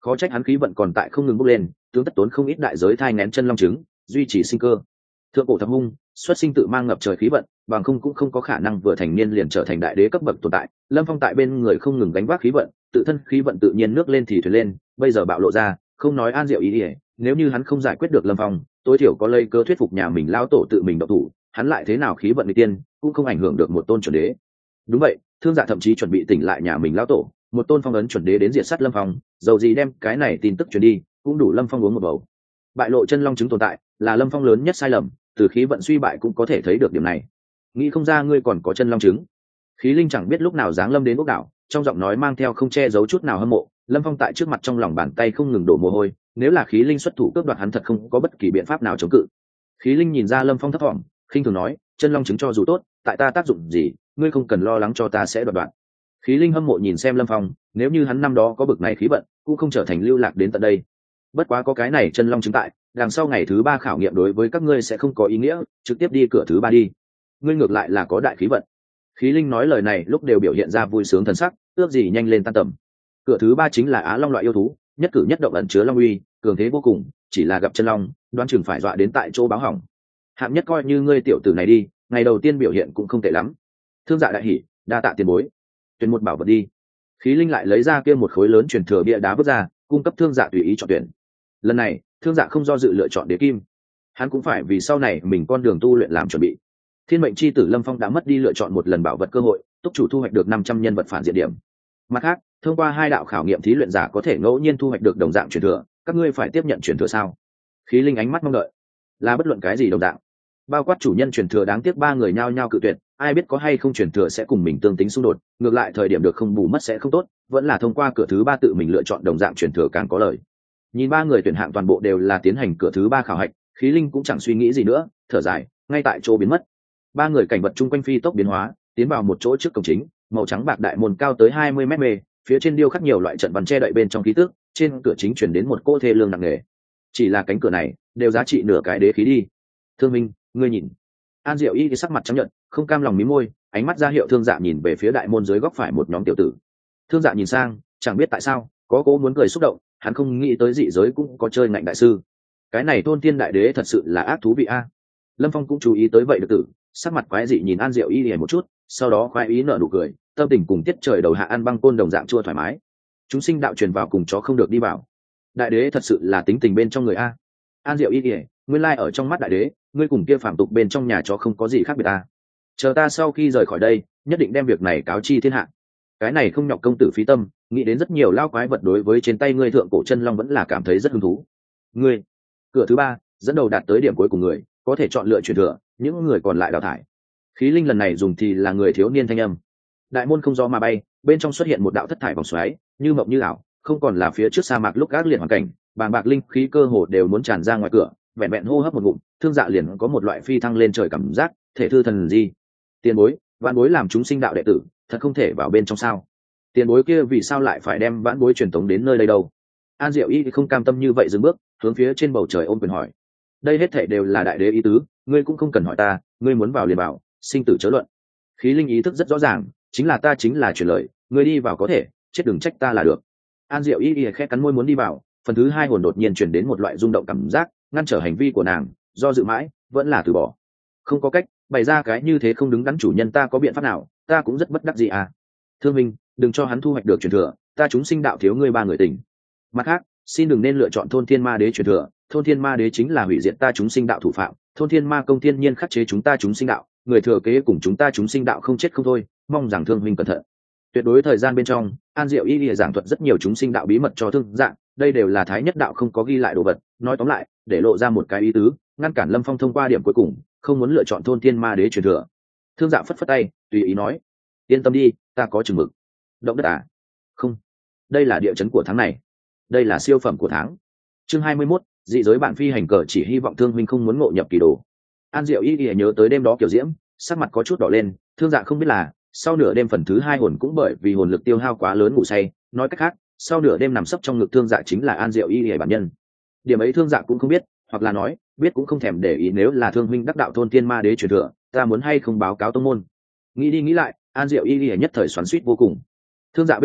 khó trách hắn khí vận còn tại không ngừng bốc lên, tướng tất tốn không ít đại giới thai ngén chân long trứng duy trì sinh cơ. Thượng cổ thập hung xuất sinh tự mang ngập trời khí vận, bằng không cũng không có khả năng vừa thành niên liền trở thành đại đế cấp bậc tồn tại. Lâm Phong tại bên người không ngừng gánh vác khí vận, tự thân khí vận tự nhiên nước lên thì thuyền lên, bây giờ bạo lộ ra, không nói An Diệu ý ỉa, nếu như hắn không giải quyết được Lâm Phong, tối thiểu có lấy cớ thuyết phục nhà mình lao tổ tự mình động thủ, hắn lại thế nào khí vận người tiên cũng không ảnh hưởng được một tôn chuẩn đế. Đúng vậy, Thương Dạ thậm chí chuẩn bị tỉnh lại nhà mình lao tổ, một tôn phong ấn chuẩn đế đến diệt sát Lâm Phong, dầu gì đem cái này tin tức truyền đi, cũng đủ Lâm Phong uống một bầu. Bại lộ chân long chứng tồn tại là Lâm Phong lớn nhất sai lầm, từ khí vận suy bại cũng có thể thấy được điểm này. Nghĩ không ra ngươi còn có chân long chứng. Khí linh chẳng biết lúc nào giáng lâm đến ốc đảo, trong giọng nói mang theo không che giấu chút nào hâm mộ. Lâm Phong tại trước mặt trong lòng bàn tay không ngừng đổ mồ hôi, nếu là khí linh xuất thủ cướp đoạt hắn thật không có bất kỳ biện pháp nào chống cự. Khí linh nhìn ra Lâm Phong thấp thỏm, khinh thường nói, chân long chứng cho dù tốt, tại ta tác dụng gì, ngươi không cần lo lắng cho ta sẽ đoạt đoạn. Khí linh hâm mộ nhìn xem Lâm Phong, nếu như hắn năm đó có bực này khí vận, cũng không trở thành lưu lạc đến tận đây. Bất quá có cái này chân long chứng tại, đằng sau ngày thứ ba khảo nghiệm đối với các ngươi sẽ không có ý nghĩa, trực tiếp đi cửa thứ ba đi. Ngươi ngược lại là có đại khí vận. Khí linh nói lời này lúc đều biểu hiện ra vui sướng thần sắc, ước gì nhanh lên tan tầm. Cửa thứ ba chính là Á Long loại yêu thú, nhất cử nhất động ẩn chứa long uy, cường thế vô cùng, chỉ là gặp chân long, đoán chừng phải dọa đến tại chỗ báo hỏng. Hạng nhất coi như ngươi tiểu tử này đi, ngày đầu tiên biểu hiện cũng không tệ lắm. Thương Dạ đại hỉ, đa tạ tiền bối. Tuyển một bảo vật đi. Khí linh lại lấy ra kia một khối lớn truyền thừa bia đá vứt ra, cung cấp Thương Dạ tùy ý chọn tuyển. Lần này, Thương Dạ không do dự lựa chọn đế kim. Hắn cũng phải vì sau này mình con đường tu luyện làm chuẩn bị. Thiên mệnh chi tử Lâm Phong đã mất đi lựa chọn một lần bảo vật cơ hội, túc chủ thu hoạch được năm trăm nhân vật phản diện điểm. Mặt khác, thông qua hai đạo khảo nghiệm thí luyện giả có thể ngẫu nhiên thu hoạch được đồng dạng truyền thừa, các ngươi phải tiếp nhận truyền thừa sao? Khí linh ánh mắt mong đợi. Là bất luận cái gì đồng dạng. Bao quát chủ nhân truyền thừa đáng tiếc ba người nhao nhao cự tuyệt, ai biết có hay không truyền thừa sẽ cùng mình tương tính xung đột, ngược lại thời điểm được không bù mất sẽ không tốt, vẫn là thông qua cửa thứ ba tự mình lựa chọn đồng dạng truyền thừa càng có lợi. Nhìn ba người tuyển hạng toàn bộ đều là tiến hành cửa thứ ba khảo hạch, khí linh cũng chẳng suy nghĩ gì nữa, thở dài, ngay tại chỗ biến mất. Ba người cảnh vật chung quanh phi tốc biến hóa, tiến vào một chỗ trước cổng chính, màu trắng bạc đại môn cao tới hai mươi mét mê, phía trên điêu khắc nhiều loại trận văn che đậy bên trong khí tức, trên cửa chính chuyển đến một cỗ thê lương nặng nề. Chỉ là cánh cửa này, đều giá trị nửa cái đế khí đi. Thương Minh, ngươi nhìn. An Diệu Y thì sắc mặt trắng nhợt, không cam lòng mím môi, ánh mắt ra hiệu Thương Dạ nhìn về phía đại môn dưới góc phải một nhóm tiểu tử. Thương Dạ nhìn sang, chẳng biết tại sao, có cố muốn cười xúc động, hắn không nghĩ tới dị giới cũng có chơi ngạnh đại sư. Cái này Thôn Thiên đại đế thật sự là ác thú vị a. Lâm Phong cũng chú ý tới vậy được tử, sắc mặt quái dị nhìn An Diệu Y một chút, sau đó khoái ý nở nụ cười, tâm tình cùng tiết trời đầu hạ ăn băng côn đồng dạng chua thoải mái. Chúng sinh đạo truyền vào cùng chó không được đi vào. Đại đế thật sự là tính tình bên trong người a. An Diệu Y nguyên lai ở trong mắt đại đế, ngươi cùng kia phạm tục bên trong nhà chó không có gì khác biệt ta. Chờ ta sau khi rời khỏi đây, nhất định đem việc này cáo chi thiên hạ. Cái này không nhọc công tử phí tâm, nghĩ đến rất nhiều lao quái vật đối với trên tay ngươi thượng cổ chân long vẫn là cảm thấy rất hứng thú. Ngươi, cửa thứ ba, dẫn đầu đạt tới điểm cuối cùng người, có thể chọn lựa truyền thừa, những người còn lại đào thải. Khí linh lần này dùng thì là người thiếu niên thanh âm. Đại môn không gió mà bay, bên trong xuất hiện một đạo thất thải vòng xoáy, như mộng như ảo, không còn là phía trước sa mạc lúc ác liệt hoàn cảnh, bàng bạc linh khí cơ hồ đều muốn tràn ra ngoài cửa, vẹn vẹn hô hấp một ngụm, Thương Dạ liền có một loại phi thăng lên trời cảm giác, thể thư thần di. Tiền bối, vãn bối làm chúng sinh đạo đệ tử, thật không thể vào bên trong sao? Tiền bối kia vì sao lại phải đem vãn bối truyền tống đến nơi đây đâu? An Diệu Y không cam tâm như vậy dừng bước, hướng phía trên bầu trời ôm quyền hỏi. Đây hết thảy đều là đại đế ý tứ, ngươi cũng không cần hỏi ta, ngươi muốn vào liền vào, sinh tử chớ luận. Khí linh ý thức rất rõ ràng, chính là ta chính là truyền lời, ngươi đi vào có thể, chết đừng trách ta là được. An Diệu Y khẽ cắn môi muốn đi vào, phần thứ hai hồn đột nhiên truyền đến một loại rung động cảm giác, ngăn trở hành vi của nàng, do dự mãi, vẫn là từ bỏ. Không có cách, bày ra cái như thế không đứng đắn chủ nhân ta có biện pháp nào, ta cũng rất bất đắc dĩ à. Thương Minh, đừng cho hắn thu hoạch được truyền thừa, ta chúng sinh đạo thiếu ngươi ba người tình. Mặt khác, xin đừng nên lựa chọn Thôn Thiên Ma Đế truyền thừa, Thôn Thiên Ma Đế chính là hủy diệt ta chúng sinh đạo thủ phạm, Thôn Thiên Ma công thiên nhiên khắc chế chúng ta chúng sinh đạo, người thừa kế cùng chúng ta chúng sinh đạo không chết không thôi, mong rằng Thương Minh cẩn thận. Tuyệt đối thời gian bên trong, An Diệu Y lìa giảng thuật rất nhiều chúng sinh đạo bí mật cho Thương Dạ, đây đều là thái nhất đạo không có ghi lại đồ vật, nói tóm lại, để lộ ra một cái ý tứ, ngăn cản Lâm Phong thông qua điểm cuối cùng, không muốn lựa chọn Thôn Thiên Ma Đế truyền thừa. Thương Dạ phất phất tay, tùy ý nói, yên tâm đi, ta có chừng mực. Động đất à? Không, đây là địa chấn của tháng này, đây là siêu phẩm của tháng. Chương hai mươi mốt, dị giới bạn phi hành cờ chỉ hy vọng Thương Minh không muốn ngộ nhập kỳ đồ. An Diệu Y lìa nhớ tới đêm đó kiểu diễm, sắc mặt có chút đỏ lên, Thương Dạ không biết là sau nửa đêm phần thứ hai hồn cũng bởi vì hồn lực tiêu hao quá lớn ngủ say, nói cách khác, sau nửa đêm nằm sấp trong ngực Thương Dạ chính là An Diệu Y lìa bản nhân. Điểm ấy Thương Dạ cũng không biết, hoặc là nói biết cũng không thèm để ý, nếu là Thương Minh đắc đạo Thôn Thiên Ma Đế truyền thừa, ta muốn hay không báo cáo tông môn. Nghĩ đi nghĩ lại, An Diệu Y lìa nhất thời xoắn xuýt vô cùng. Thương Dạ bên này,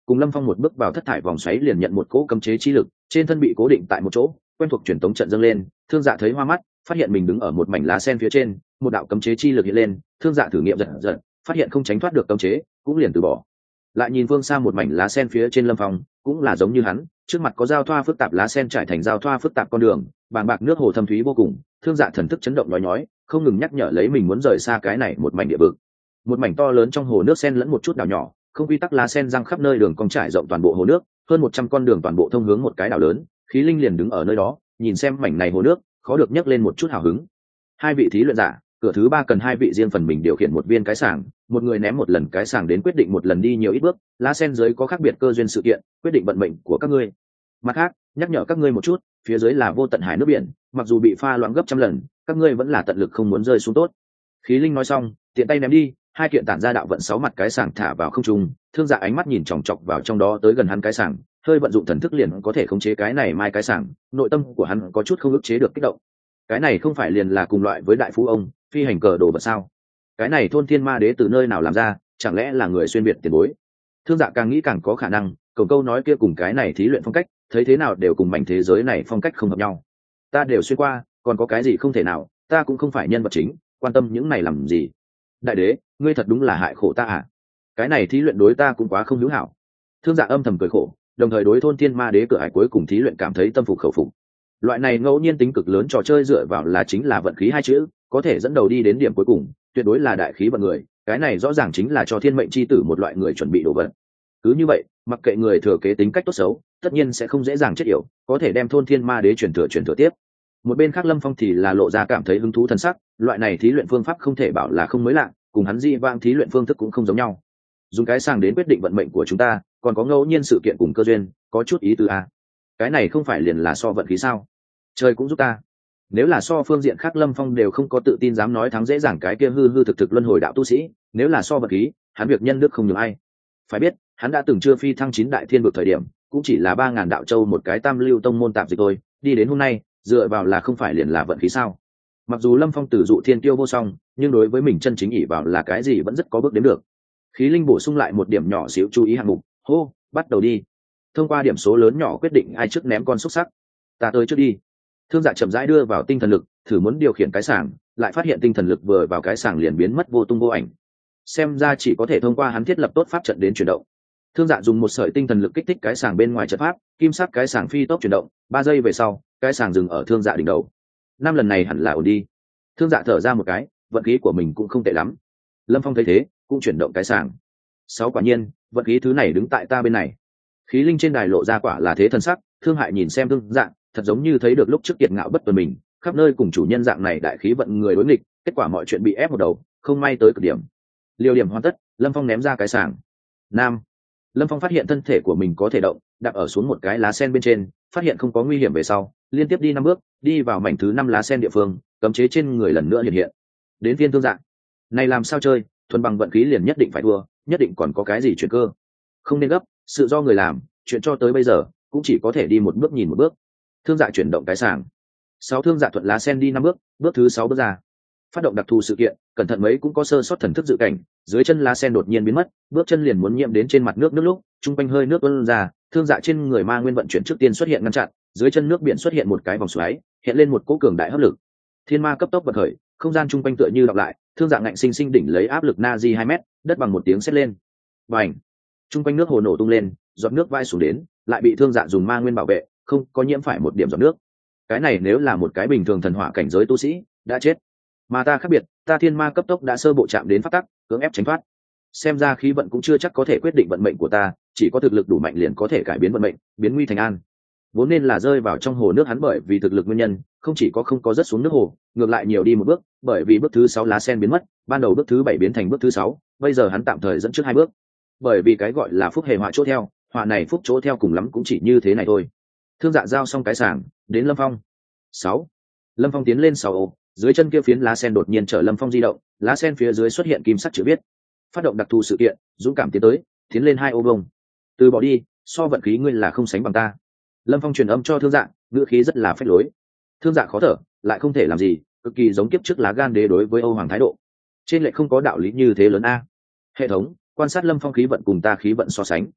cùng Lâm Phong một bước vào thất thải vòng xoáy liền nhận một cỗ cấm chế chi lực, trên thân bị cố định tại một chỗ, quen thuộc truyền tống trận dâng lên, Thương Dạ thấy hoa mắt, phát hiện mình đứng ở một mảnh lá sen phía trên, một đạo cấm chế chi lực hiện lên, Thương Dạ thử nghiệm giật giật, phát hiện không tránh thoát được cấm chế, cũng liền từ bỏ. Lại nhìn phương xa một mảnh lá sen phía trên Lâm Phong, cũng là giống như hắn, trước mặt có giao thoa phức tạp lá sen trải thành giao thoa phức tạp con đường, bàng bạc nước hồ thâm thúy vô cùng, Thương Dạ thần thức chấn động nhói nhói, không ngừng nhắc nhở lấy mình muốn rời xa cái này một mảnh địa vực. Một mảnh to lớn trong hồ nước sen lẫn một chút đảo nhỏ, không quy tắc lá sen răng khắp nơi, đường cong trải rộng toàn bộ hồ nước, hơn một trăm con đường toàn bộ thông hướng một cái đảo lớn. Khí Linh liền đứng ở nơi đó, nhìn xem mảnh này hồ nước, khó được nhấc lên một chút hào hứng. Hai vị thí luyện giả, cửa thứ ba cần hai vị riêng phần mình điều khiển một viên cái sàng, một người ném một lần cái sàng đến quyết định một lần đi nhiều ít bước, lá sen dưới có khác biệt cơ duyên sự kiện, quyết định vận mệnh của các ngươi. Mặt khác, nhắc nhở các ngươi một chút, phía dưới là vô tận hải nước biển, mặc dù bị pha loãng gấp trăm lần, các ngươi vẫn là tận lực không muốn rơi xuống tốt. Khí Linh nói xong, tiện tay ném đi, hai kiện tản ra đạo vận sáu mặt cái sàng thả vào không trung. Thương Dạ ánh mắt nhìn chòng chọc vào trong đó tới gần hắn cái sàng, hơi vận dụng thần thức liền có thể khống chế cái này mai cái sàng, nội tâm của hắn có chút không ức chế được kích động. Cái này không phải liền là cùng loại với đại phú ông phi hành cờ đồ vật sao? Cái này thôn thiên ma đế từ nơi nào làm ra, chẳng lẽ là người xuyên việt tiền bối? Thương Dạ càng nghĩ càng có khả năng, cổng câu nói kia cùng cái này thí luyện phong cách, thấy thế nào đều cùng mảnh thế giới này phong cách không hợp nhau. Ta đều xuyên qua, còn có cái gì không thể nào, ta cũng không phải nhân vật chính, quan tâm những này làm gì? Đại đế, ngươi thật đúng là hại khổ ta à? Cái này thí luyện đối ta cũng quá không hữu hảo. Thương Dạ âm thầm cười khổ, đồng thời đối thôn thiên ma đế cửa ải cuối cùng thí luyện cảm thấy tâm phục khẩu phục. Loại này ngẫu nhiên tính cực lớn trò chơi dựa vào là chính là vận khí hai chữ, có thể dẫn đầu đi đến điểm cuối cùng, tuyệt đối là đại khí vận người, cái này rõ ràng chính là cho thiên mệnh chi tử một loại người chuẩn bị đồ vật. Cứ như vậy, mặc kệ người thừa kế tính cách tốt xấu, tất nhiên sẽ không dễ dàng chết yểu, có thể đem thôn thiên ma đế truyền thừa truyền thừa tiếp. Một bên khác Lâm Phong thì là lộ ra cảm thấy hứng thú thần sắc, loại này thí luyện phương pháp không thể bảo là không mới lạ, cùng hắn di vang thí luyện phương thức cũng không giống nhau. Dùng cái sàng đến quyết định vận mệnh của chúng ta, còn có ngẫu nhiên sự kiện cùng cơ duyên, có chút ý tứ a. Cái này không phải liền là so vận khí sao? Trời cũng giúp ta. Nếu là so phương diện khác Lâm Phong đều không có tự tin dám nói thắng dễ dàng cái kia hư hư thực thực luân hồi đạo tu sĩ, nếu là so vật khí, hắn việc nhân đức không nhường ai. Phải biết, hắn đã từng chưa phi thăng chín đại thiên vực thời điểm, cũng chỉ là ba ngàn đạo châu một cái tam lưu tông môn tạp dịch thôi, đi đến hôm nay, dựa vào là không phải liền là vận khí sao? Mặc dù Lâm Phong tử dụ thiên tiêu vô song, nhưng đối với mình chân chính ỷ vào là cái gì vẫn rất có bước đến được. Khí Linh bổ sung lại một điểm nhỏ xíu chú ý hạng mục, hô, bắt đầu đi. Thông qua điểm số lớn nhỏ quyết định ai trước ném con xúc sắc. Ta tới trước đi. Thương Dạ chậm rãi đưa vào tinh thần lực, thử muốn điều khiển cái sàng, lại phát hiện tinh thần lực vừa vào cái sàng liền biến mất vô tung vô ảnh. Xem ra chỉ có thể thông qua hắn thiết lập tốt pháp trận đến chuyển động. Thương Dạ dùng một sợi tinh thần lực kích thích cái sàng bên ngoài trận pháp, kim sắc cái sàng phi tốc chuyển động, ba giây về sau, cái sàng dừng ở Thương Dạ đỉnh đầu. Năm lần này hẳn là ổn đi. Thương Dạ thở ra một cái, vận khí của mình cũng không tệ lắm. Lâm Phong thấy thế, cũng chuyển động cái sàng. Sáu quả nhiên, vận khí thứ này đứng tại ta bên này. Khí Linh trên đài lộ ra quả là thế thần sắc, Thương Hại nhìn xem Thương Dạ, thật giống như thấy được lúc trước kiệt ngạo bất tuần mình, khắp nơi cùng chủ nhân dạng này đại khí vận người đối nghịch, kết quả mọi chuyện bị ép một đầu, không may tới cực điểm. Liều điểm hoàn tất, Lâm Phong ném ra cái sàng. Nam. Lâm Phong phát hiện thân thể của mình có thể động, đạp ở xuống một cái lá sen bên trên, phát hiện không có nguy hiểm về sau, liên tiếp đi năm bước, đi vào mảnh thứ năm lá sen địa phương, cấm chế trên người lần nữa hiện hiện. Đến phiên Thương Dạ. Này làm sao chơi, thuần bằng vận khí liền nhất định phải thua, nhất định còn có cái gì chuyển cơ. Không nên gấp, sự do người làm, chuyện cho tới bây giờ, cũng chỉ có thể đi một bước nhìn một bước. Thương Dạ chuyển động cái sàng. Sáu Thương Dạ thuận lá sen đi năm bước, bước thứ sáu bước ra. Phát động đặc thù sự kiện, cẩn thận mấy cũng có sơ sót thần thức dự cảnh, dưới chân lá sen đột nhiên biến mất, bước chân liền muốn nhiễm đến trên mặt nước nước lúc, trung quanh hơi nước tuôn ra, Thương Dạ trên người ma nguyên vận chuyển trước tiên xuất hiện ngăn chặn, dưới chân nước biển xuất hiện một cái vòng xoáy, hiện lên một cỗ cường đại hấp lực. Thiên ma cấp tốc vận khởi, không gian trung quanh tựa như đọc lại, Thương Dạ ngạnh sinh sinh đỉnh lấy áp lực na di hai mét, đất bằng một tiếng sét lên. Bành! Trung quanh nước hồ nổ tung lên, giọt nước vai xuống đến, lại bị Thương Dạ dùng ma nguyên bảo vệ, không có nhiễm phải một điểm giọt nước. Cái này nếu là một cái bình thường thần hỏa cảnh giới tu sĩ, đã chết. Mà ta khác biệt, ta thiên ma cấp tốc đã sơ bộ chạm đến pháp tắc, cưỡng ép tránh thoát. Xem ra khí vận cũng chưa chắc có thể quyết định vận mệnh của ta, chỉ có thực lực đủ mạnh liền có thể cải biến vận mệnh, biến nguy thành an. Vốn nên là rơi vào trong hồ nước hắn bởi vì thực lực nguyên nhân, không chỉ có không có rớt xuống nước hồ, ngược lại nhiều đi một bước, bởi vì bước thứ sáu lá sen biến mất, ban đầu bước thứ bảy biến thành bước thứ sáu, bây giờ hắn tạm thời dẫn trước hai bước. Bởi vì cái gọi là phúc hề họa chỗ theo, họa này phúc chỗ theo cùng lắm cũng chỉ như thế này thôi. Thương Dạ giao xong cái sàng, đến Lâm Phong. Sáu. Lâm Phong tiến lên sáu ô, dưới chân kia phiến lá sen đột nhiên chở Lâm Phong di động, lá sen phía dưới xuất hiện kim sắc chữ viết. Phát động đặc thù sự kiện, dũng cảm tiến tới, tiến lên hai ô vông. Từ bỏ đi, so vận khí ngươi là không sánh bằng ta. Lâm Phong truyền âm cho Thương Dạ, ngữ khí rất là phách lối. Thương Dạ khó thở, lại không thể làm gì, cực kỳ giống kiếp trước lá gan đế đối với Âu Hoàng thái độ. Trên lệ không có đạo lý như thế lớn a. Hệ thống, quan sát Lâm Phong khí vận cùng ta khí vận so sánh.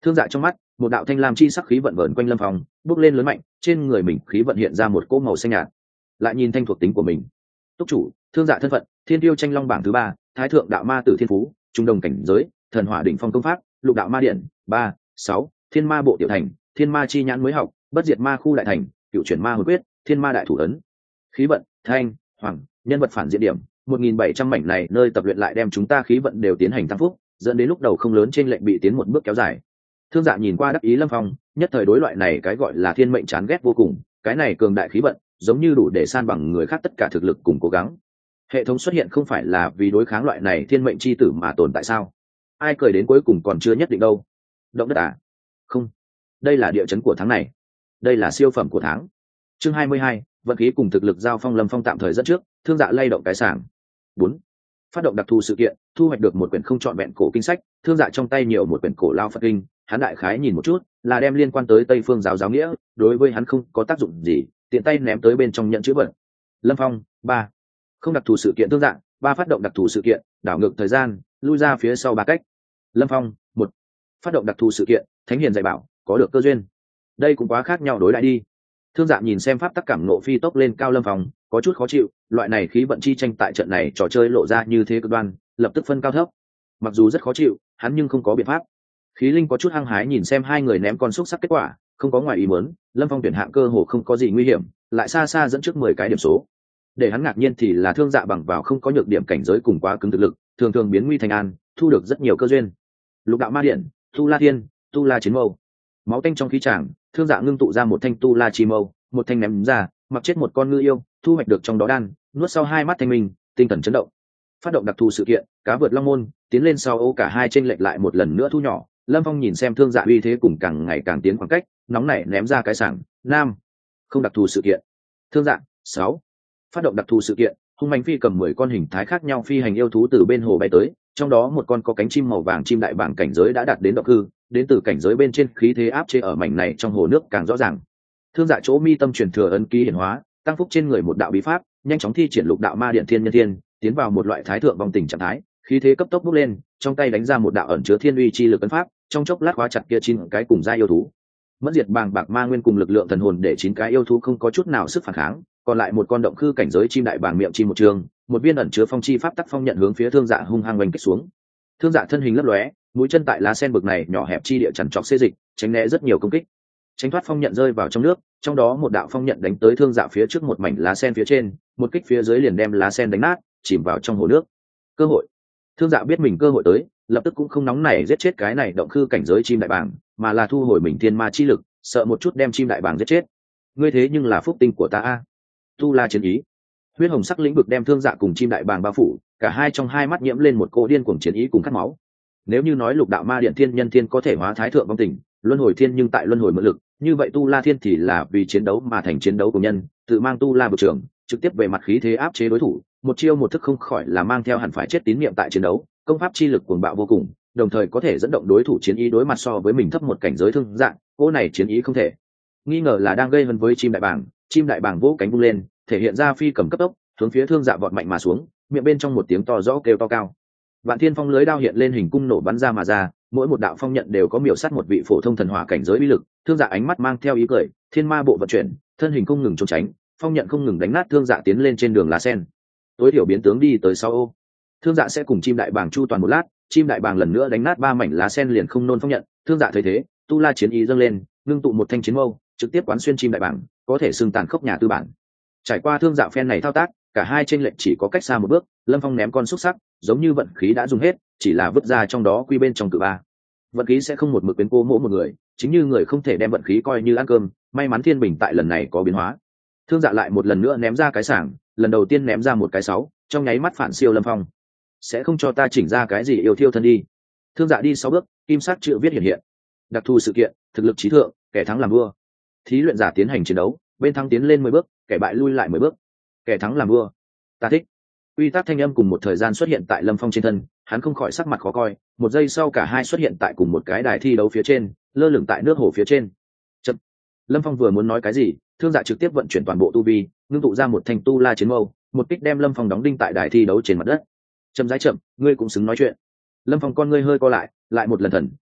Thương Dạ trong mắt một đạo thanh lam chi sắc khí vận vờn quanh lâm phong, bước lên lớn mạnh, trên người mình khí vận hiện ra một cỗ màu xanh nhạt. Lại nhìn thanh thuộc tính của mình, túc chủ Thương Dạ thân phận thiên tiêu tranh long bảng thứ ba, thái thượng đạo ma tử thiên phú, trung đồng cảnh giới, thần hỏa đỉnh phong công pháp, lục đạo ma điện ba sáu, thiên ma bộ tiểu thành, thiên ma chi nhãn mới học, bất diệt ma khu đại thành, cựu chuyển ma hồi quyết, thiên ma đại thủ ấn. Khí vận thanh hoàng, nhân vật phản diện điểm một nghìn bảy trăm mảnh này nơi tập luyện lại đem chúng ta khí vận đều tiến hành tăng phúc, dẫn đến lúc đầu không lớn trên lệnh bị tiến một bước kéo dài. Thương Dạ nhìn qua đắc ý lâm phong, nhất thời đối loại này cái gọi là thiên mệnh chán ghét vô cùng. Cái này cường đại khí vận giống như đủ để san bằng người khác tất cả thực lực cùng cố gắng. Hệ thống xuất hiện không phải là vì đối kháng loại này thiên mệnh chi tử mà tồn tại sao? Ai cười đến cuối cùng còn chưa nhất định đâu. Động đất à? Không, đây là địa chấn của tháng này, đây là siêu phẩm của tháng. Chương hai mươi hai, vận khí cùng thực lực giao phong. Lâm phong tạm thời dẫn trước. Thương Dạ lay động cái sảng. Bốn, phát động đặc thù sự kiện, thu hoạch được một quyển không trọn vẹn cổ kinh sách. Thương Dạ trong tay nhiều một quyển cổ lao Phật kinh, hắn đại khái nhìn một chút là đem liên quan tới Tây phương giáo giáo nghĩa, đối với hắn không có tác dụng gì, tiện tay ném tới bên trong nhận chữ vật. Lâm phong ba, không đặc thù sự kiện. Thương Dạ ba, phát động đặc thù sự kiện, đảo ngược thời gian, lui ra phía sau ba cách. Lâm phong một, phát động đặc thù sự kiện, thánh hiền dạy bảo, có được cơ duyên. Đây cũng quá khác nhau đối lại đi. Thương Dạ nhìn xem pháp tắc cảm nộ phi tốc lên cao lâm phong, có chút khó chịu. Loại này khí vận chi tranh tại trận này trò chơi lộ ra như thế cực đoan, lập tức phân cao thấp. Mặc dù rất khó chịu, hắn nhưng không có biện pháp. Khí linh có chút hăng hái nhìn xem hai người ném con xúc sắc kết quả, không có ngoài ý muốn, lâm phong tuyển hạng cơ hồ không có gì nguy hiểm, lại xa xa dẫn trước mười cái điểm số. Để hắn ngạc nhiên thì là Thương Dạ bằng vào không có nhược điểm cảnh giới cùng quá cứng thực lực, thường thường biến nguy thành an, thu được rất nhiều cơ duyên. Lục đạo ma điện, tu la thiên, tu la chiến mâu. Máu tanh trong khí tràng, Thương Dạ ngưng tụ ra một thanh tu la chi mâu, một thanh ném ra, mặc chết một con ngư yêu, thu hoạch được trong đó đan, nuốt sau hai mắt thanh minh, tinh thần chấn động. Phát động đặc thù sự kiện, cá vượt long môn, tiến lên sau ô cả hai trên lệch lại một lần nữa thu nhỏ. Lâm phong nhìn xem Thương Dạ uy thế cùng càng ngày càng tiến khoảng cách, nóng nảy ném ra cái sảng. Nam, không đặc thù sự kiện. Thương Dạ sáu, phát động đặc thù sự kiện, hung mãnh phi cầm mười con hình thái khác nhau phi hành yêu thú từ bên hồ bay tới, trong đó một con có cánh chim màu vàng chim đại bảng cảnh giới đã đạt đến động hư, đến từ cảnh giới bên trên khí thế áp chế ở mảnh này trong hồ nước càng rõ ràng. Thương Dạ chỗ mi tâm truyền thừa ấn ký hiển hóa, tăng phúc trên người một đạo bí pháp, nhanh chóng thi triển lục đạo ma điện thiên nhân thiên, tiến vào một loại thái thượng vong tình trạng thái, khí thế cấp tốc bốc lên, trong tay đánh ra một đạo ẩn chứa thiên uy chi lực ấn pháp, trong chốc lát khóa chặt kia chín cái cùng gia yêu thú. Mẫn diệt bàng bạc ma nguyên cùng lực lượng thần hồn để chín cái yêu thú không có chút nào sức phản kháng, còn lại một con động khư cảnh giới chim đại bàng miệng chim một trường, một viên ẩn chứa phong chi pháp tắc phong nhận hướng phía Thương Dạ hung hăng oanh kích xuống. Thương Dạ thân hình lấp lóe, mũi chân tại lá sen bực này nhỏ hẹp chi địa chằn trọc xê dịch, tránh né rất nhiều công kích, tránh thoát phong nhận rơi vào trong nước, trong đó một đạo phong nhận đánh tới Thương Dạ phía trước một mảnh lá sen phía trên, một kích phía dưới liền đem lá sen đánh nát, chìm vào trong hồ nước. Cơ hội. Thương Dạ biết mình cơ hội tới, lập tức cũng không nóng nảy giết chết cái này động khư cảnh giới chim đại bàng, mà là thu hồi mình thiên ma chi lực, sợ một chút đem chim đại bàng giết chết. Ngươi thế nhưng là phúc tinh của ta a. Tu La chiến ý. Huyết hồng sắc lĩnh vực đem Thương Dạ cùng chim đại bàng bao phủ, cả hai trong hai mắt nhiễm lên một cỗ điên cuồng chiến ý cùng khát máu. Nếu như nói lục đạo ma điện thiên nhân thiên có thể hóa thái thượng vong tình, luân hồi thiên nhưng tại luân hồi mượn lực, như vậy Tu La thiên thì là vì chiến đấu mà thành chiến đấu của nhân, tự mang Tu La vực trưởng, trực tiếp về mặt khí thế áp chế đối thủ, một chiêu một thức không khỏi là mang theo hẳn phải chết tín niệm tại chiến đấu, công pháp chi lực cuồng bạo vô cùng, đồng thời có thể dẫn động đối thủ chiến ý đối mặt so với mình thấp một cảnh giới Thương Dạ, cỗ này chiến ý không thể nghi ngờ là đang gây hấn với chim đại bàng. Chim đại bàng vỗ cánh vung lên, thể hiện ra phi cầm cấp tốc, hướng phía Thương Dạ vọt mạnh mà xuống, miệng bên trong một tiếng to rõ kêu to cao. Vạn Thiên Phong lưới đao hiện lên hình cung nổ bắn ra mà ra, mỗi một đạo phong nhận đều có miểu sát một vị phổ thông thần hỏa cảnh giới uy lực. Thương Dạ ánh mắt mang theo ý cười, thiên ma bộ vận chuyển, thân hình không ngừng trốn tránh, phong nhận không ngừng đánh nát Thương Dạ tiến lên trên đường lá sen. Tối thiểu biến tướng đi tới sau ô. Thương Dạ sẽ cùng chim đại bàng chu toàn một lát, chim đại bàng lần nữa đánh nát ba mảnh lá sen liền không nôn phong nhận. Thương Dạ thấy thế, tu la chiến ý dâng lên, ngưng tụ một thanh chiến mâu, trực tiếp quán xuyên chim đại bàng, có thể xưng tàn khốc nhà tư bản. Trải qua Thương Dạ phen này thao tác, cả hai trên lệnh chỉ có cách xa một bước. Lâm Phong ném con xúc sắc, giống như vận khí đã dùng hết, chỉ là vứt ra trong đó quy bên trong cự ba. Vận khí sẽ không một mực biến cố mỗi một người, chính như người không thể đem vận khí coi như ăn cơm. May mắn thiên bình tại lần này có biến hóa. Thương Dạ lại một lần nữa ném ra cái sảng, lần đầu tiên ném ra một cái sáu, trong nháy mắt phản siêu Lâm Phong. Sẽ không cho ta chỉnh ra cái gì yêu thiêu thân đi. Thương Dạ đi sáu bước, kim sắc chữ viết hiện hiện. Đặc thù sự kiện, thực lực trí thượng, kẻ thắng làm vua. Thí luyện giả tiến hành chiến đấu, bên thắng tiến lên mười bước, kẻ bại lui lại mười bước. Kẻ thắng làm vua. Ta thích. Quy tắc thanh âm cùng một thời gian xuất hiện tại Lâm Phong trên thân, hắn không khỏi sắc mặt khó coi. Một giây sau cả hai xuất hiện tại cùng một cái đài thi đấu phía trên, lơ lửng tại nước hồ phía trên. Chậm. Lâm Phong vừa muốn nói cái gì, Thương Dạ trực tiếp vận chuyển toàn bộ tu vi, ngưng tụ ra một thanh tu la chiến mâu, một kích đem Lâm Phong đóng đinh tại đài thi đấu trên mặt đất. Chậm rãi chậm, ngươi cũng xứng nói chuyện. Lâm Phong con ngươi hơi co lại, lại một lần thần,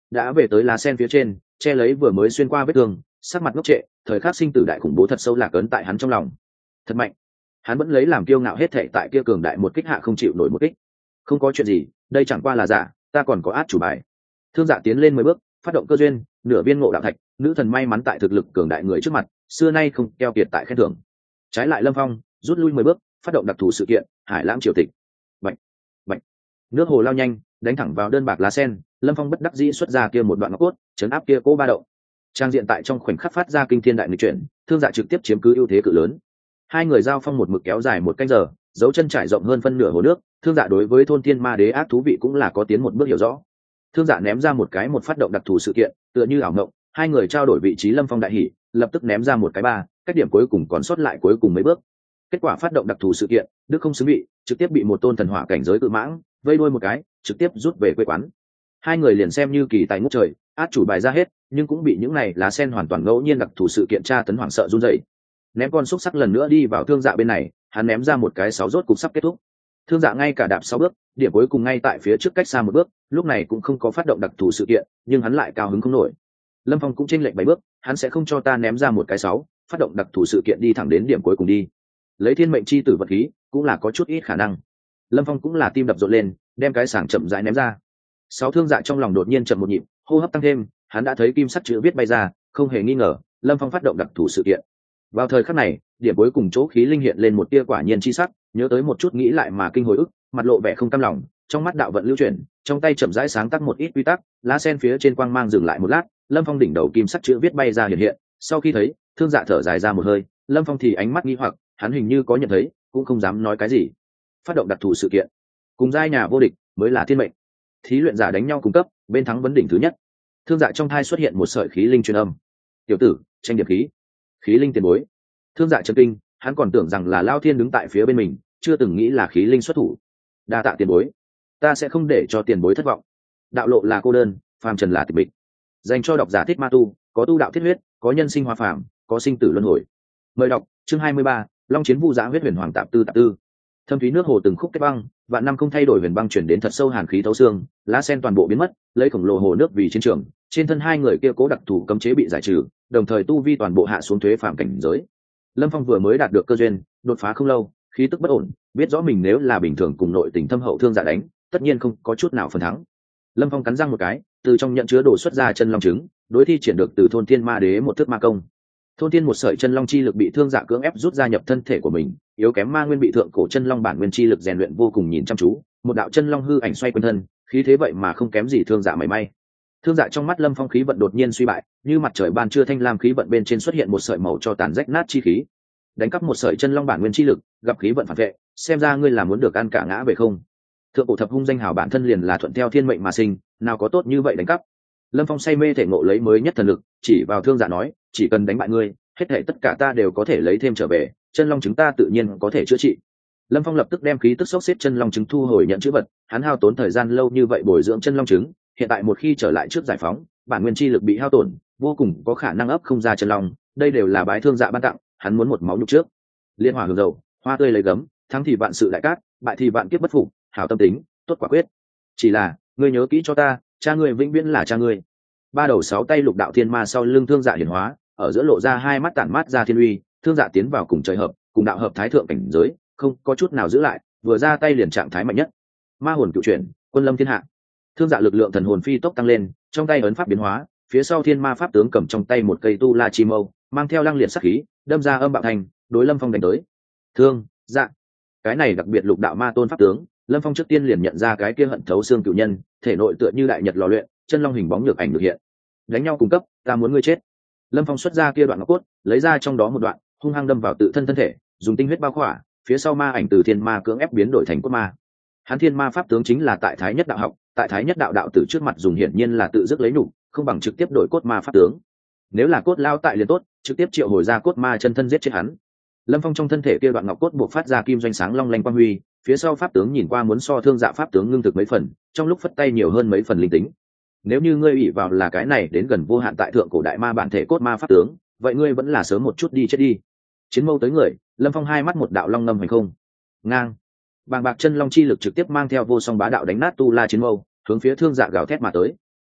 đã về tới lá sen phía trên, che lấy vừa mới xuyên qua vết thương, sắc mặt ngốc trệ, thời khắc sinh tử đại khủng bố thật sâu lạc ấn tại hắn trong lòng. Thật mạnh. Hắn vẫn lấy làm kiêu ngạo hết thệ tại kia cường đại một kích hạ không chịu nổi một kích. Không có chuyện gì, đây chẳng qua là giả, ta còn có át chủ bài. Thương Dạ tiến lên mười bước, phát động cơ duyên, nửa viên ngộ đạo thạch, nữ thần may mắn tại thực lực cường đại người trước mặt, xưa nay không keo kiệt tại khen thưởng. Trái lại Lâm Phong, rút lui mười bước, phát động đặc thù sự kiện, Hải Lãng triều tịch. Bạch, bạch. Nước hồ lao nhanh, đánh thẳng vào đơn bạc lá sen, Lâm Phong bất đắc dĩ xuất ra kia một đoạn ngọc cốt, chấn áp kia cố ba động. Trang diện tại trong khoảnh khắc phát ra kinh thiên đại nghịch chuyển, Thương Dạ trực tiếp chiếm cứ ưu thế cự lớn. Hai người giao phong một mực kéo dài một canh giờ, dấu chân trải rộng hơn phân nửa hồ nước, Thương Dạ đối với thôn thiên ma đế ác thú vị cũng là có tiến một bước hiểu rõ. Thương Dạ ném ra một cái một phát động đặc thù sự kiện, tựa như ảo ngộng, hai người trao đổi vị trí. Lâm Phong đại hỉ, lập tức ném ra một cái ba, cách điểm cuối cùng còn sót lại cuối cùng mấy bước. Kết quả phát động đặc thù sự kiện, đức không xứng vị, trực tiếp bị một tôn thần hỏa cảnh giới cự mãng vây đuôi một cái, trực tiếp rút về quê quán. Hai người liền xem như kỳ tài ngút trời, át chủ bài ra hết, nhưng cũng bị những này lá sen hoàn toàn ngẫu nhiên đặc thù sự kiện tra tấn hoảng sợ run rẩy. Ném con xúc sắc lần nữa đi vào Thương Dạ bên này, hắn ném ra một cái sáu rốt cục sắp kết thúc. Thương Dạ ngay cả đạp sáu bước, điểm cuối cùng ngay tại phía trước cách xa một bước, lúc này cũng không có phát động đặc thù sự kiện, nhưng hắn lại cao hứng không nổi. Lâm Phong cũng chênh lệch bảy bước, hắn sẽ không cho ta ném ra một cái sáu, phát động đặc thù sự kiện đi thẳng đến điểm cuối cùng đi. Lấy thiên mệnh chi tử vật khí, cũng là có chút ít khả năng. Lâm Phong cũng là tim đập rộn lên, đem cái sảng chậm rãi ném ra. Sáu Thương Dạ trong lòng đột nhiên chậm một nhịp, hô hấp tăng thêm, hắn đã thấy kim sắc chữ viết bay ra, không hề nghi ngờ, Lâm Phong phát động đặc thù sự kiện. Vào thời khắc này, điểm cuối cùng chỗ khí linh hiện lên một tia quả nhiên chi sắc, nhớ tới một chút nghĩ lại mà kinh hồi ức, mặt lộ vẻ không cam lòng, trong mắt đạo vận lưu chuyển, trong tay chậm rãi sáng tác một ít quy tắc, lá sen phía trên quang mang dừng lại một lát, Lâm Phong đỉnh đầu kim sắc chữ viết bay ra hiện hiện, sau khi thấy, Thương Dạ thở dài ra một hơi, Lâm Phong thì ánh mắt nghi hoặc, hắn hình như có nhận thấy, cũng không dám nói cái gì. Phát động đặc thù sự kiện, cùng giai nhà vô địch mới là thiên mệnh. Thí luyện giả đánh nhau cùng cấp, bên thắng vấn đỉnh thứ nhất. Thương Dạ trong thai xuất hiện một sợi khí linh truyền âm. Tiểu tử, tranh điểm khí. Khí linh tiền bối. Thương Dạ chấn kinh, hắn còn tưởng rằng là Lao Thiên đứng tại phía bên mình, chưa từng nghĩ là khí linh xuất thủ. Đa tạ tiền bối, ta sẽ không để cho tiền bối thất vọng. Đạo lộ là cô đơn, phàm trần là tịch mịch. Dành cho độc giả thích ma tu, có tu đạo thiết huyết, có nhân sinh hoa phàm, có sinh tử luân hồi. Mời đọc chương hai mươi ba, Long chiến vu dã huyết huyền hoàng tạp tư tạp tư. Thâm thúy nước hồ từng khúc kết băng, vạn năm không thay đổi huyền băng chuyển đến thật sâu hàn khí thấu xương, lá sen toàn bộ biến mất, lấy khổng lồ hồ nước vì chiến trường, trên thân hai người kia cố đặc thủ cấm chế bị giải trừ, đồng thời tu vi toàn bộ hạ xuống thuế phạm cảnh giới. Lâm Phong vừa mới đạt được cơ duyên, đột phá không lâu, khí tức bất ổn, biết rõ mình nếu là bình thường cùng nội tình thâm hậu Thương Dạ đánh, tất nhiên không có chút nào phần thắng. Lâm Phong cắn răng một cái, từ trong nhận chứa đồ xuất ra chân long trứng, đối thi triển được từ thôn thiên ma đế một thức ma công. Thôn thiên một sợi chân long chi lực bị Thương Dạ cưỡng ép rút ra nhập thân thể của mình, yếu kém ma nguyên bị thượng cổ chân long bản nguyên chi lực rèn luyện vô cùng nhìn chăm chú, một đạo chân long hư ảnh xoay quanh thân, khí thế vậy mà không kém gì Thương Dạ mảy may. Thương Dạ trong mắt Lâm Phong khí vận đột nhiên suy bại, như mặt trời ban trưa thanh lam khí vận bên trên xuất hiện một sợi màu cho tàn rách nát chi khí. Đánh cắp một sợi chân long bản nguyên chi lực, gặp khí vận phản vệ, xem ra ngươi là muốn được ăn cả ngã về không? Thượng cổ thập hung danh hào bản thân liền là thuận theo thiên mệnh mà sinh, nào có tốt như vậy đánh cắp. Lâm Phong say mê thể ngộ lấy mới nhất thần lực, chỉ vào Thương Dạ nói, chỉ cần đánh bại ngươi, hết thảy tất cả ta đều có thể lấy thêm trở về, chân long trứng ta tự nhiên có thể chữa trị. Lâm Phong lập tức đem khí tức sốc xếp chân long trứng thu hồi nhận chữ vật, hắn hao tốn thời gian lâu như vậy bồi dưỡng chân long trứng, hiện tại một khi trở lại trước giải phóng, bản nguyên chi lực bị hao tổn, vô cùng có khả năng ấp không ra chân long, đây đều là bái Thương Dạ ban tặng, hắn muốn một máu nhục trước. Liên hỏa hương dầu, hoa tươi lấy gấm, thắng thì vạn sự đại cát, bại thì vạn kiếp bất phục, hảo tâm tính, tốt quả quyết. Chỉ là, ngươi nhớ kỹ cho ta, cha ngươi vĩnh viễn là cha ngươi. Ba đầu sáu tay lục đạo thiên ma sau lưng Thương Dạ hiển hóa, ở giữa lộ ra hai mắt tản mát ra thiên uy, Thương Dạ tiến vào cùng trời hợp, cùng đạo hợp thái thượng cảnh giới, không có chút nào giữ lại, vừa ra tay liền trạng thái mạnh nhất. Ma hồn cựu chuyển, quân lâm thiên hạ. Thương Dạ lực lượng thần hồn phi tốc tăng lên, trong tay ấn pháp biến hóa, phía sau thiên ma pháp tướng cầm trong tay một cây tu la chi mâu, mang theo lăng liệt sát khí, đâm ra âm bạo thành, đối Lâm Phong đánh tới. Thương Dạ, cái này đặc biệt lục đạo ma tôn pháp tướng, Lâm Phong trước tiên liền nhận ra cái kia hận thấu xương cựu nhân, thể nội tựa như đại nhật lò luyện, chân long hình bóng nhược ảnh được hiện. Đánh nhau cùng cấp, ta muốn ngươi chết. Lâm Phong xuất ra kia đoạn ngọc cốt, lấy ra trong đó một đoạn, hung hăng đâm vào tự thân thân thể, dùng tinh huyết bao khỏa, phía sau ma ảnh từ thiên ma cưỡng ép biến đổi thành cốt ma. Hắn thiên ma pháp tướng chính là tại thái nhất đạo học, tại thái nhất đạo đạo tử trước mặt dùng hiển nhiên là tự dứt lấy nhục, không bằng trực tiếp đổi cốt ma pháp tướng. Nếu là cốt lao tại liền tốt, trực tiếp triệu hồi ra cốt ma chân thân giết chết hắn. Lâm Phong trong thân thể kia đoạn ngọc cốt buộc phát ra kim doanh sáng long lanh quang huy, phía sau pháp tướng nhìn qua muốn so Thương Dạ pháp tướng ngưng thực mấy phần, trong lúc phất tay nhiều hơn mấy phần linh tính. Nếu như ngươi ủy vào là cái này đến gần vô hạn tại thượng cổ đại ma bản thể cốt ma pháp tướng, vậy ngươi vẫn là sớm một chút đi chết đi. Chiến mâu tới người, Lâm Phong hai mắt một đạo long ngâm hành không ngang, bàng bạc chân long chi lực trực tiếp mang theo vô song bá đạo đánh nát tu la chiến mâu, hướng phía Thương Dạ gào thét mà tới.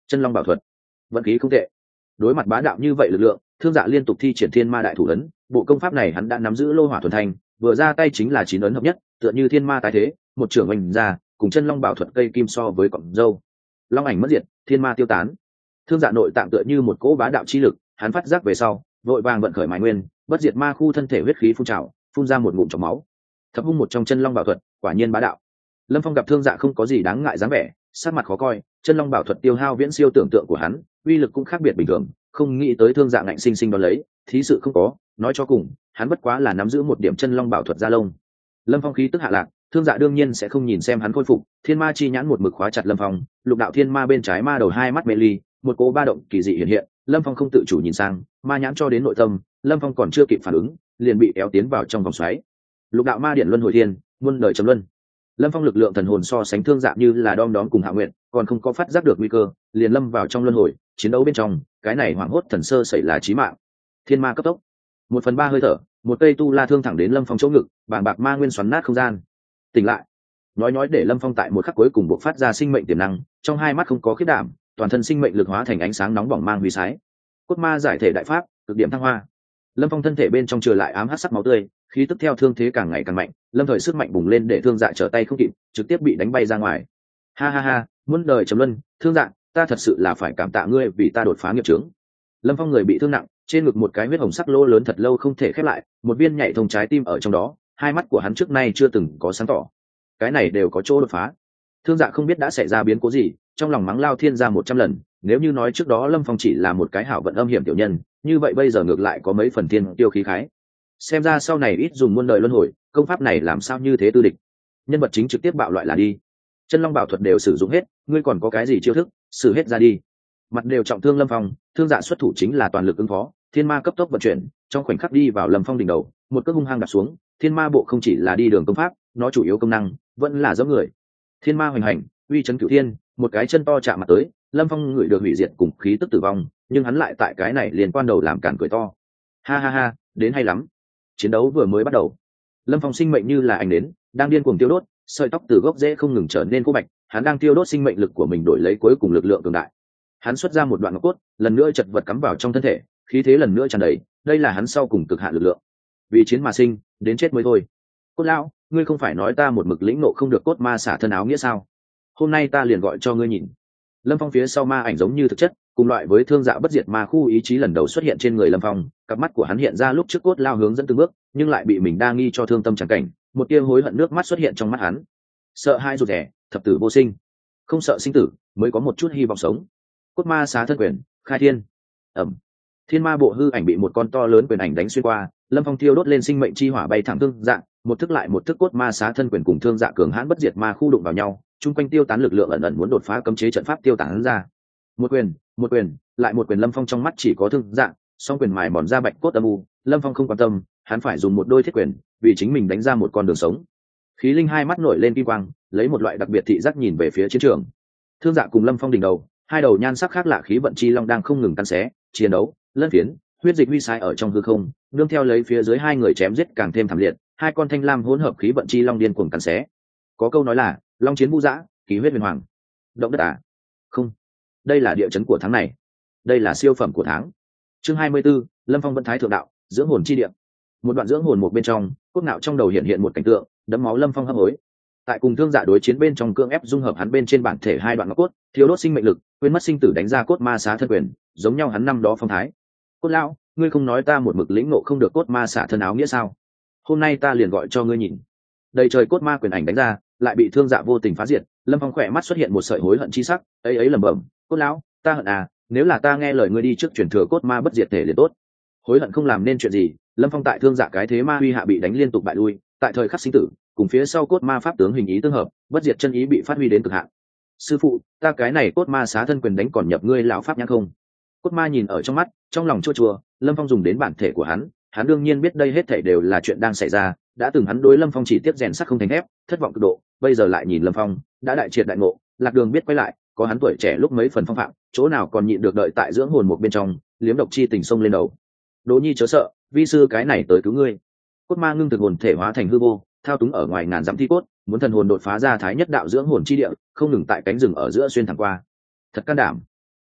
Chân long bảo thuật, vận khí không tệ. Đối mặt bá đạo như vậy lực lượng, Thương Dạ liên tục thi triển thiên ma đại thủ ấn, bộ công pháp này hắn đã nắm giữ lô hỏa thuần thành, vừa ra tay chính là chín ấn hợp nhất, tựa như thiên ma tái thế, một trưởng oanh ra, cùng chân long bảo thuật cây kim so với cọng dâu. Long ảnh mất diệt, thiên ma tiêu tán. Thương Dạ nội tạng tựa như một cỗ bá đạo chi lực, hắn phát giác về sau, vội vàng vận khởi mài nguyên, bất diệt ma khu thân thể huyết khí phun trào, phun ra một ngụm trọc máu. Thập hung một trong chân long bảo thuật, quả nhiên bá đạo. Lâm Phong gặp Thương Dạ không có gì đáng ngại dáng vẻ, sắc mặt khó coi, chân long bảo thuật tiêu hao viễn siêu tưởng tượng của hắn, uy lực cũng khác biệt bình thường, không nghĩ tới Thương Dạ ngạnh sinh sinh đón lấy, thí sự không có, nói cho cùng, hắn bất quá là nắm giữ một điểm chân long bảo thuật gia lông. Lâm Phong khí tức hạ lạc, Thương Dạ đương nhiên sẽ không nhìn xem hắn khôi phục, thiên ma chi nhãn một mực khóa chặt Lâm Phong, lục đạo thiên ma bên trái ma đầu hai mắt mê ly, một cỗ ba động kỳ dị hiện hiện, Lâm Phong không tự chủ nhìn sang, ma nhãn cho đến nội tâm, Lâm Phong còn chưa kịp phản ứng, liền bị kéo tiến vào trong vòng xoáy. Lục đạo ma điện luân hồi thiên, muôn đời trầm luân. Lâm Phong lực lượng thần hồn so sánh Thương Dạ như là đom đóm cùng Hạ Nguyện, còn không có phát giác được nguy cơ, liền lâm vào trong luân hồi, chiến đấu bên trong, cái này hoảng hốt thần sơ xảy là chí mạng. Thiên ma cấp tốc, một phần ba hơi thở, một cây tu la thương thẳng đến Lâm Phong chỗ ngực, bàng bạc ma nguyên xoắn nát không gian. Tỉnh lại, nói nói để Lâm Phong tại một khắc cuối cùng bộc phát ra sinh mệnh tiềm năng, trong hai mắt không có khiết đảm, toàn thân sinh mệnh lực hóa thành ánh sáng nóng bỏng mang huy sái. Cốt ma giải thể đại pháp, cực điểm thăng hoa. Lâm Phong thân thể bên trong trừ lại ám hắc sắc máu tươi, khí tức theo thương thế càng ngày càng mạnh, lâm thời sức mạnh bùng lên để Thương Dạ trở tay không kịp, trực tiếp bị đánh bay ra ngoài. Ha ha ha, muôn đời trầm luân, Thương Dạ, ta thật sự là phải cảm tạ ngươi vì ta đột phá nghiệp chướng. Lâm Phong người bị thương nặng, trên ngực một cái huyết hồng sắc lỗ lớn thật lâu không thể khép lại, một viên nhảy thông trái tim ở trong đó, hai mắt của hắn trước nay chưa từng có sáng tỏ. Cái này đều có chỗ đột phá. Thương Dạ không biết đã xảy ra biến cố gì, trong lòng mắng lao thiên ra một trăm lần, nếu như nói trước đó Lâm Phong chỉ là một cái hảo vận âm hiểm tiểu nhân, như vậy bây giờ ngược lại có mấy phần thiên tiêu khí khái. Xem ra sau này ít dùng muôn đời luân hồi, công pháp này làm sao như thế tư địch. Nhân vật chính trực tiếp bạo loại là đi. Chân long bảo thuật đều sử dụng hết, ngươi còn có cái gì chiêu thức, sử hết ra đi. Mặt đều trọng thương Lâm Phong, Thương Dạ xuất thủ chính là toàn lực ứng phó, thiên ma cấp tốc vận chuyển, trong khoảnh khắc đi vào Lâm Phong đỉnh đầu, một cước hung hăng đặt xuống, thiên ma bộ không chỉ là đi đường công pháp, nó chủ yếu công năng vẫn là giẫm người. Thiên ma hoành hành, uy chấn cửu thiên, một cái chân to chạm mặt tới, Lâm Phong ngửi được hủy diệt cùng khí tức tử vong, nhưng hắn lại tại cái này liền quan đầu làm cản cười to. Ha ha ha, đến hay lắm. Chiến đấu vừa mới bắt đầu, Lâm Phong sinh mệnh như là ánh nến, đang điên cuồng tiêu đốt, sợi tóc từ gốc rễ không ngừng trở nên khô bạch, hắn đang tiêu đốt sinh mệnh lực của mình đổi lấy cuối cùng lực lượng cường đại. Hắn xuất ra một đoạn ngọc cốt, lần nữa chật vật cắm vào trong thân thể, khí thế lần nữa tràn đầy, đây là hắn sau cùng cực hạn lực lượng. Vì chiến mà sinh, đến chết mới thôi. Cốt lão, ngươi không phải nói ta một mực lĩnh nộ không được cốt ma xả thân áo nghĩa sao? Hôm nay ta liền gọi cho ngươi nhìn. Lâm Phong phía sau ma ảnh giống như thực chất, cùng loại với Thương Dạ bất diệt ma khu ý chí lần đầu xuất hiện trên người Lâm Phong, cặp mắt của hắn hiện ra lúc trước cốt lao hướng dẫn từng bước, nhưng lại bị mình đa nghi cho thương tâm chẳng cảnh, một tia hối hận nước mắt xuất hiện trong mắt hắn. Sợ hai rụt rẻ, thập tử vô sinh, không sợ sinh tử, mới có một chút hy vọng sống. Cốt ma xá thân quyền, khai thiên. Ẩm. Thiên ma bộ hư ảnh bị một con to lớn quyền ảnh đánh xuyên qua, Lâm Phong thiêu đốt lên sinh mệnh chi hỏa bay thẳng Thương Dạ, một thức lại một thức cốt ma xá thân quyền cùng Thương Dạ cường hãn bất diệt ma khu đụng vào nhau, chung quanh tiêu tán lực lượng ẩn ẩn muốn đột phá cấm chế trận pháp tiêu tán ra. Một quyền, một quyền, lại một quyền, Lâm Phong trong mắt chỉ có Thương Dạ, song quyền mài mòn ra bạch cốt âm u, Lâm Phong không quan tâm, hắn phải dùng một đôi thiết quyền, vì chính mình đánh ra một con đường sống. Khí linh hai mắt nổi lên kim quang, lấy một loại đặc biệt thị giác nhìn về phía chiến trường. Thương Dạ cùng Lâm Phong đỉnh đầu, hai đầu nhan sắc khác lạ khí vận chi long đang không ngừng cắn xé, chiến đấu, lân phiến, huyết dịch huy sai ở trong hư không, nương theo lấy phía dưới hai người chém giết càng thêm thảm liệt, hai con thanh lam hỗn hợp khí vận chi long điên cuồng cắn xé. Có câu nói là, long chiến vũ dã, khí huyết huyền hoàng. Động đất à? Không, đây là địa chấn của tháng này, đây là siêu phẩm của tháng. Chương hai mươi 24, Lâm Phong vận thái thượng đạo, dưỡng hồn chi địa. Một đoạn dưỡng hồn một bên trong, cốt nạo trong đầu hiện hiện một cảnh tượng, đấm máu Lâm Phong hấp hối. Tại cùng Thương Dạ đối chiến bên trong cưỡng ép dung hợp hắn bên trên bản thể hai đoạn ngọc cốt, thiếu đốt sinh mệnh lực, quên mất sinh tử đánh ra cốt ma xá thân quyền, giống nhau hắn năm đó phong thái. Cốt lão, ngươi không nói ta một mực lĩnh ngộ không được cốt ma xả thân áo nghĩa sao? Hôm nay ta liền gọi cho ngươi nhìn. Đầy trời cốt ma quyền ảnh đánh ra, lại bị Thương Dạ vô tình phá diệt. Lâm Phong khỏe mắt xuất hiện một sợi hối hận chi sắc, ấy ấy lẩm bẩm, cốt lão, ta hận à, nếu là ta nghe lời ngươi đi trước truyền thừa cốt ma bất diệt thể liền tốt. Hối hận không làm nên chuyện gì, Lâm Phong tại Thương Dạ cái thế ma uy hạ bị đánh liên tục bại lui, tại thời khắc sinh tử, cùng phía sau cốt ma pháp tướng hình ý tương hợp, bất diệt chân ý bị phát huy đến cực hạn. Sư phụ, ta cái này cốt ma xá thân quyền đánh còn nhập ngươi lão pháp nhãn không? Cốt ma nhìn ở trong mắt, trong lòng chua chua, Lâm Phong dùng đến bản thể của hắn, hắn đương nhiên biết đây hết thảy đều là chuyện đang xảy ra, đã từng hắn đối Lâm Phong chỉ tiếp rèn sắt không thành thép, thất vọng cực độ, bây giờ lại nhìn Lâm Phong, đã đại triệt đại ngộ, lạc đường biết quay lại, có hắn tuổi trẻ lúc mấy phần phong phạm, chỗ nào còn nhịn được đợi tại dưỡng hồn một bên trong, liếm độc chi tình sông lên đầu. Đỗ Nhi chớ sợ, vi sư cái này tới cứu ngươi. Cốt ma ngưng thực hồn thể hóa thành hư vô, thao túng ở ngoài ngàn dặm thi cốt, muốn thần hồn đột phá ra thái nhất đạo dưỡng hồn chi địa, không ngừng tại cánh rừng ở giữa xuyên thẳng qua. Thật can đảm.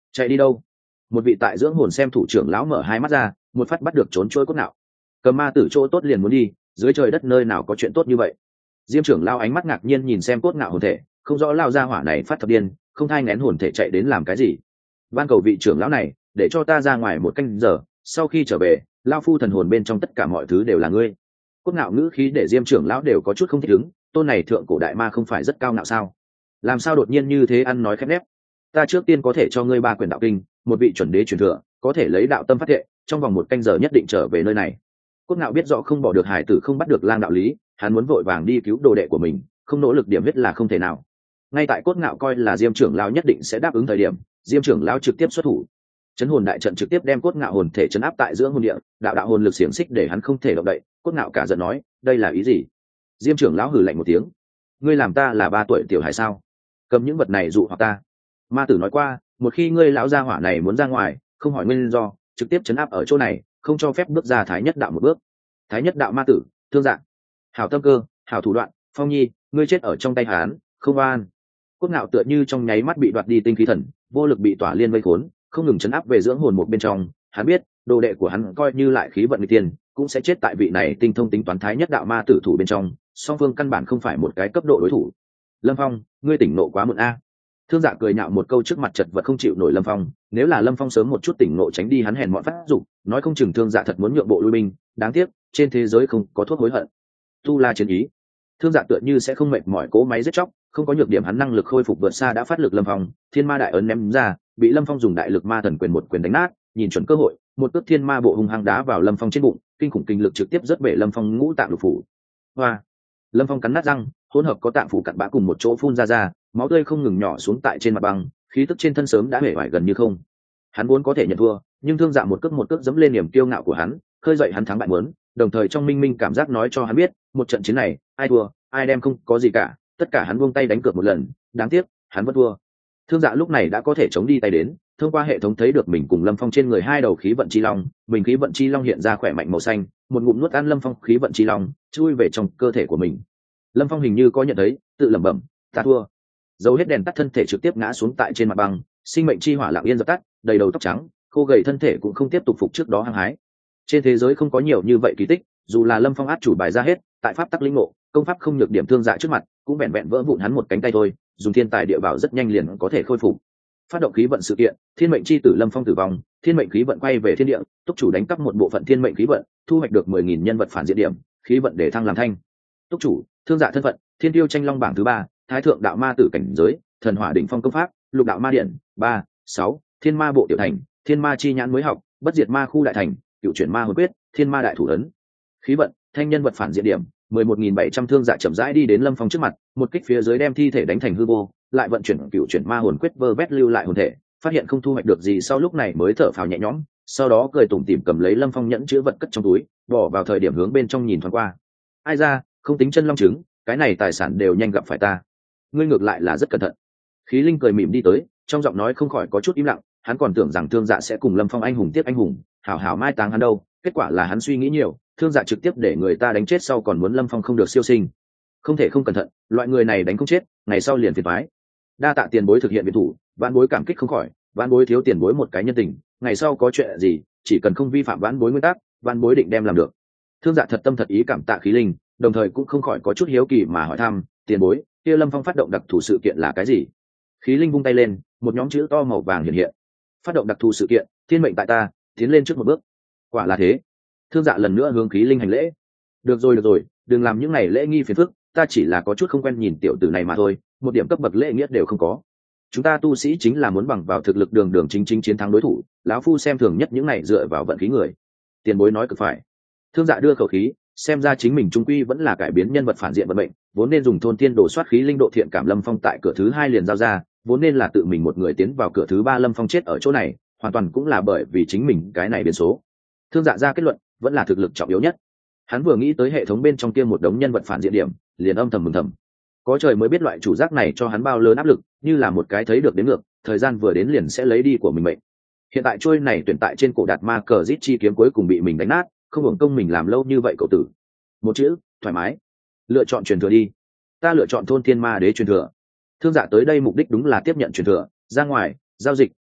Chạy đi đâu? Một vị tại dưỡng hồn xem thủ trưởng lão mở hai mắt ra, một phát bắt được trốn trôi cốt ngạo. Cầm ma tử chỗ tốt liền muốn đi, dưới trời đất nơi nào có chuyện tốt như vậy? Diêm trưởng lão ánh mắt ngạc nhiên nhìn xem cốt ngạo hồn thể, không rõ lao ra hỏa này phát thập điên, không thai nén hồn thể chạy đến làm cái gì. Van cầu vị trưởng lão này, để cho ta ra ngoài một canh giờ, sau khi trở về, lao phu thần hồn bên trong tất cả mọi thứ đều là ngươi. Cốt ngạo ngữ khí để Diêm trưởng lão đều có chút không thích ứng, tôn này thượng cổ đại ma không phải rất cao ngạo sao? Làm sao đột nhiên như thế ăn nói khép nép? Ta trước tiên có thể cho ngươi ba quyển đạo kinh, một vị chuẩn đế truyền thừa, có thể lấy đạo tâm phát thệ, trong vòng một canh giờ nhất định trở về nơi này. Cốt ngạo biết rõ không bỏ được hải tử không bắt được lang đạo lý, hắn muốn vội vàng đi cứu đồ đệ của mình, không nỗ lực điểm huyết là không thể nào. Ngay tại cốt ngạo coi là Diêm trưởng lão nhất định sẽ đáp ứng thời điểm, Diêm trưởng lão trực tiếp xuất thủ. Chấn hồn đại trận trực tiếp đem cốt ngạo hồn thể chấn áp tại giữa hồn địa, đạo đạo hồn lực xiềng xích để hắn không thể động đậy. Cốt ngạo cả giận nói, đây là ý gì? Diêm trưởng lão hừ lạnh một tiếng, ngươi làm ta là ba tuổi tiểu hải sao? Cầm những vật này dụ hoặc ta. Ma tử nói qua, một khi ngươi lão gia hỏa này muốn ra ngoài, không hỏi nguyên do, trực tiếp chấn áp ở chỗ này, không cho phép bước ra thái nhất đạo một bước. Thái nhất đạo ma tử, thương dạng, hảo tâm cơ, hảo thủ đoạn, Phong Nhi, ngươi chết ở trong tay hán, không oan. Cốt ngạo tựa như trong nháy mắt bị đoạt đi tinh khí thần, vô lực bị tỏa liên vây khốn, không ngừng chấn áp về dưỡng hồn một bên trong. Hắn biết, đồ đệ của hắn coi như lại khí vận người tiền, cũng sẽ chết tại vị này tinh thông tính toán thái nhất đạo ma tử thủ bên trong. Song phương căn bản không phải một cái cấp độ đối thủ. Lâm Phong, ngươi tỉnh nộ quá muộn a. Thương Dạ cười nhạo một câu trước mặt chật vật không chịu nổi Lâm Phong, nếu là Lâm Phong sớm một chút tỉnh nộ tránh đi hắn hèn mọn phát dục, nói không chừng Thương Dạ thật muốn nhượng bộ lui binh, đáng tiếc, trên thế giới không có thuốc hối hận. Tu La chiến ý. Thương Dạ tựa như sẽ không mệt mỏi cố máy giết chóc, không có nhược điểm hắn năng lực khôi phục vượt xa đã phát lực Lâm Phong, Thiên Ma đại ấn ném ra, bị Lâm Phong dùng đại lực ma thần quyền một quyền đánh nát, nhìn chuẩn cơ hội, một cước Thiên Ma bộ hung hăng đá vào Lâm Phong trên bụng, kinh khủng kinh lực trực tiếp rất bể Lâm Phong ngũ tạng lục phủ. Hoa. Lâm Phong cắn nát răng, hỗn hợp có tạng phủ cặn bã cùng một chỗ phun ra ra, máu tươi không ngừng nhỏ xuống tại trên mặt băng, khí tức trên thân sớm đã hể vải gần như không. Hắn vốn có thể nhận thua, nhưng Thương Dạ một cước một cước dẫm lên niềm kiêu ngạo của hắn, khơi dậy hắn thắng bại muốn, đồng thời trong minh minh cảm giác nói cho hắn biết, một trận chiến này, ai thua, ai đem không có gì cả, tất cả hắn buông tay đánh cược một lần, đáng tiếc, hắn vẫn thua. Thương Dạ lúc này đã có thể chống đi tay đến, thông qua hệ thống thấy được mình cùng Lâm Phong trên người hai đầu khí vận chi long, mình khí vận chi long hiện ra khỏe mạnh màu xanh, một ngụm nuốt ăn Lâm Phong khí vận chi long, chui về trong cơ thể của mình. Lâm Phong hình như có nhận thấy, tự lẩm bẩm, ta thua. Dấu hết đèn tắt thân thể trực tiếp ngã xuống tại trên mặt băng, sinh mệnh chi hỏa lặng yên dập tắt, đầy đầu tóc trắng, khô gầy thân thể cũng không tiếp tục phục trước đó hăng hái. Trên thế giới không có nhiều như vậy kỳ tích, dù là Lâm Phong át chủ bài ra hết, tại pháp tắc linh ngộ, công pháp không nhược điểm Thương Dạ trước mặt, cũng vẹn vẹn vỡ vụn hắn một cánh tay thôi, dùng thiên tài địa bảo rất nhanh liền có thể khôi phục. Phát động khí vận sự kiện, thiên mệnh chi tử Lâm Phong tử vong, thiên mệnh khí vận quay về thiên địa, túc chủ đánh cắp một bộ phận thiên mệnh khí vận, thu hoạch được mười nghìn nhân vật phản diện điểm, khí vận để thăng làm thanh. Túc chủ, Thương Dạ thân phận, thiên tiêu tranh long bảng thứ ba, thái thượng đạo ma tử cảnh giới, thần hỏa đỉnh phong công pháp, lục đạo ma điện, ba, sáu, thiên ma bộ tiểu thành, thiên ma chi nhãn mới học, bất diệt ma khu đại thành, cựu chuyển ma hồn quyết, thiên ma đại thủ ấn. Khí vận, thanh nhân vật phản diện điểm, mười một nghìn bảy trăm. Thương Dạ chậm rãi đi đến Lâm Phong trước mặt, một kích phía dưới đem thi thể đánh thành hư vô, lại vận chuyển cựu chuyển ma hồn quyết vơ vét lưu lại hồn thể, phát hiện không thu hoạch được gì sau lúc này mới thở phào nhẹ nhõm, sau đó cười tủm tỉm cầm lấy Lâm Phong nhẫn chứa vật cất trong túi, bỏ vào thời điểm hướng bên trong nhìn thoáng qua. Ai ra, không tính chân long trứng, cái này tài sản đều nhanh gặp phải ta. Ngươi ngược lại là rất cẩn thận. Khí Linh cười mỉm đi tới, trong giọng nói không khỏi có chút im lặng, hắn còn tưởng rằng Thương Dạ sẽ cùng Lâm Phong anh hùng tiếp anh hùng, hảo hảo mai táng hắn đâu, kết quả là hắn suy nghĩ nhiều, Thương Dạ trực tiếp để người ta đánh chết sau còn muốn Lâm Phong không được siêu sinh. Không thể không cẩn thận, loại người này đánh không chết, ngày sau liền phiền toái. Đa tạ tiền bối thực hiện viện thủ, vãn bối cảm kích không khỏi, vãn bối thiếu tiền bối một cái nhân tình, ngày sau có chuyện gì, chỉ cần không vi phạm vãn bối nguyên tắc, vãn bối định đem làm được. Thương Dạ thật tâm thật ý cảm tạ Khí Linh, đồng thời cũng không khỏi có chút hiếu kỳ mà hỏi thăm, tiền bối, kia Lâm Phong phát động đặc thù sự kiện là cái gì? Khí Linh vung tay lên, một nhóm chữ to màu vàng hiện hiện. Phát động đặc thù sự kiện, thiên mệnh tại ta, tiến lên trước một bước. Quả là thế. Thương Dạ lần nữa hướng Khí Linh hành lễ. Được rồi được rồi, đừng làm những này lễ nghi phiền phức, ta chỉ là có chút không quen nhìn tiểu tử này mà thôi, một điểm cấp bậc lễ nghĩa đều không có. Chúng ta tu sĩ chính là muốn bằng vào thực lực đường đường chính chính chiến thắng đối thủ, lão phu xem thường nhất những này dựa vào vận khí người. Tiền bối nói cực phải. Thương Dạ đưa khẩu khí, xem ra chính mình trung quy vẫn là cải biến nhân vật phản diện vận mệnh, vốn nên dùng thôn tiên đồ soát khí linh độ thiện cảm Lâm Phong tại cửa thứ hai liền giao ra, vốn nên là tự mình một người tiến vào cửa thứ ba Lâm Phong chết ở chỗ này, hoàn toàn cũng là bởi vì chính mình cái này biến số. Thương Dạ ra kết luận, vẫn là thực lực trọng yếu nhất. Hắn vừa nghĩ tới hệ thống bên trong kia một đống nhân vật phản diện điểm, liền âm thầm mừng thầm. Có trời mới biết loại chủ giác này cho hắn bao lớn áp lực, như là một cái thấy được đến ngược, thời gian vừa đến liền sẽ lấy đi của mình mệnh. Hiện tại trôi này tuyển tại trên cổ đạt ma cờ giết chi kiếm cuối cùng bị mình đánh nát, không hưởng công mình làm lâu như vậy cậu tử. Một chữ, thoải mái. Lựa chọn truyền thừa đi. Ta lựa chọn thôn thiên ma đế truyền thừa. Thương Dạ tới đây mục đích đúng là tiếp nhận truyền thừa, ra ngoài, giao dịch,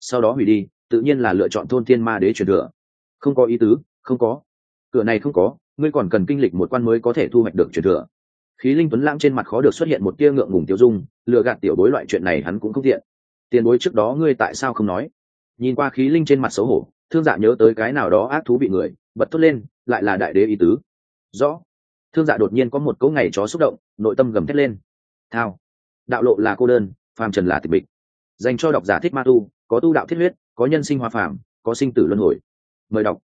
sau đó hủy đi, tự nhiên là lựa chọn thôn thiên ma đế truyền thừa. Không có ý tứ, không có. Cửa này không có, ngươi còn cần kinh lịch một quan mới có thể thu hoạch được truyền thừa. Khí Linh Tuấn Lãng trên mặt khó được xuất hiện một tia ngượng ngùng tiêu dung, lừa gạt tiểu bối loại chuyện này hắn cũng không tiện. Tiền bối trước đó ngươi tại sao không nói? Nhìn qua Khí Linh trên mặt xấu hổ, Thương Dạ nhớ tới cái nào đó ác thú bị người bật thốt lên, lại là đại đế ý tứ. Rõ. Thương Dạ đột nhiên có một cỗ ngày chó xúc động, nội tâm gầm thét lên. Thao. Đạo lộ là cô đơn, phàm trần là tịch mịch. Dành cho độc giả thích ma tu, có tu đạo thiết huyết, có nhân sinh hoa phàm, có sinh tử luân hồi. Mời đọc.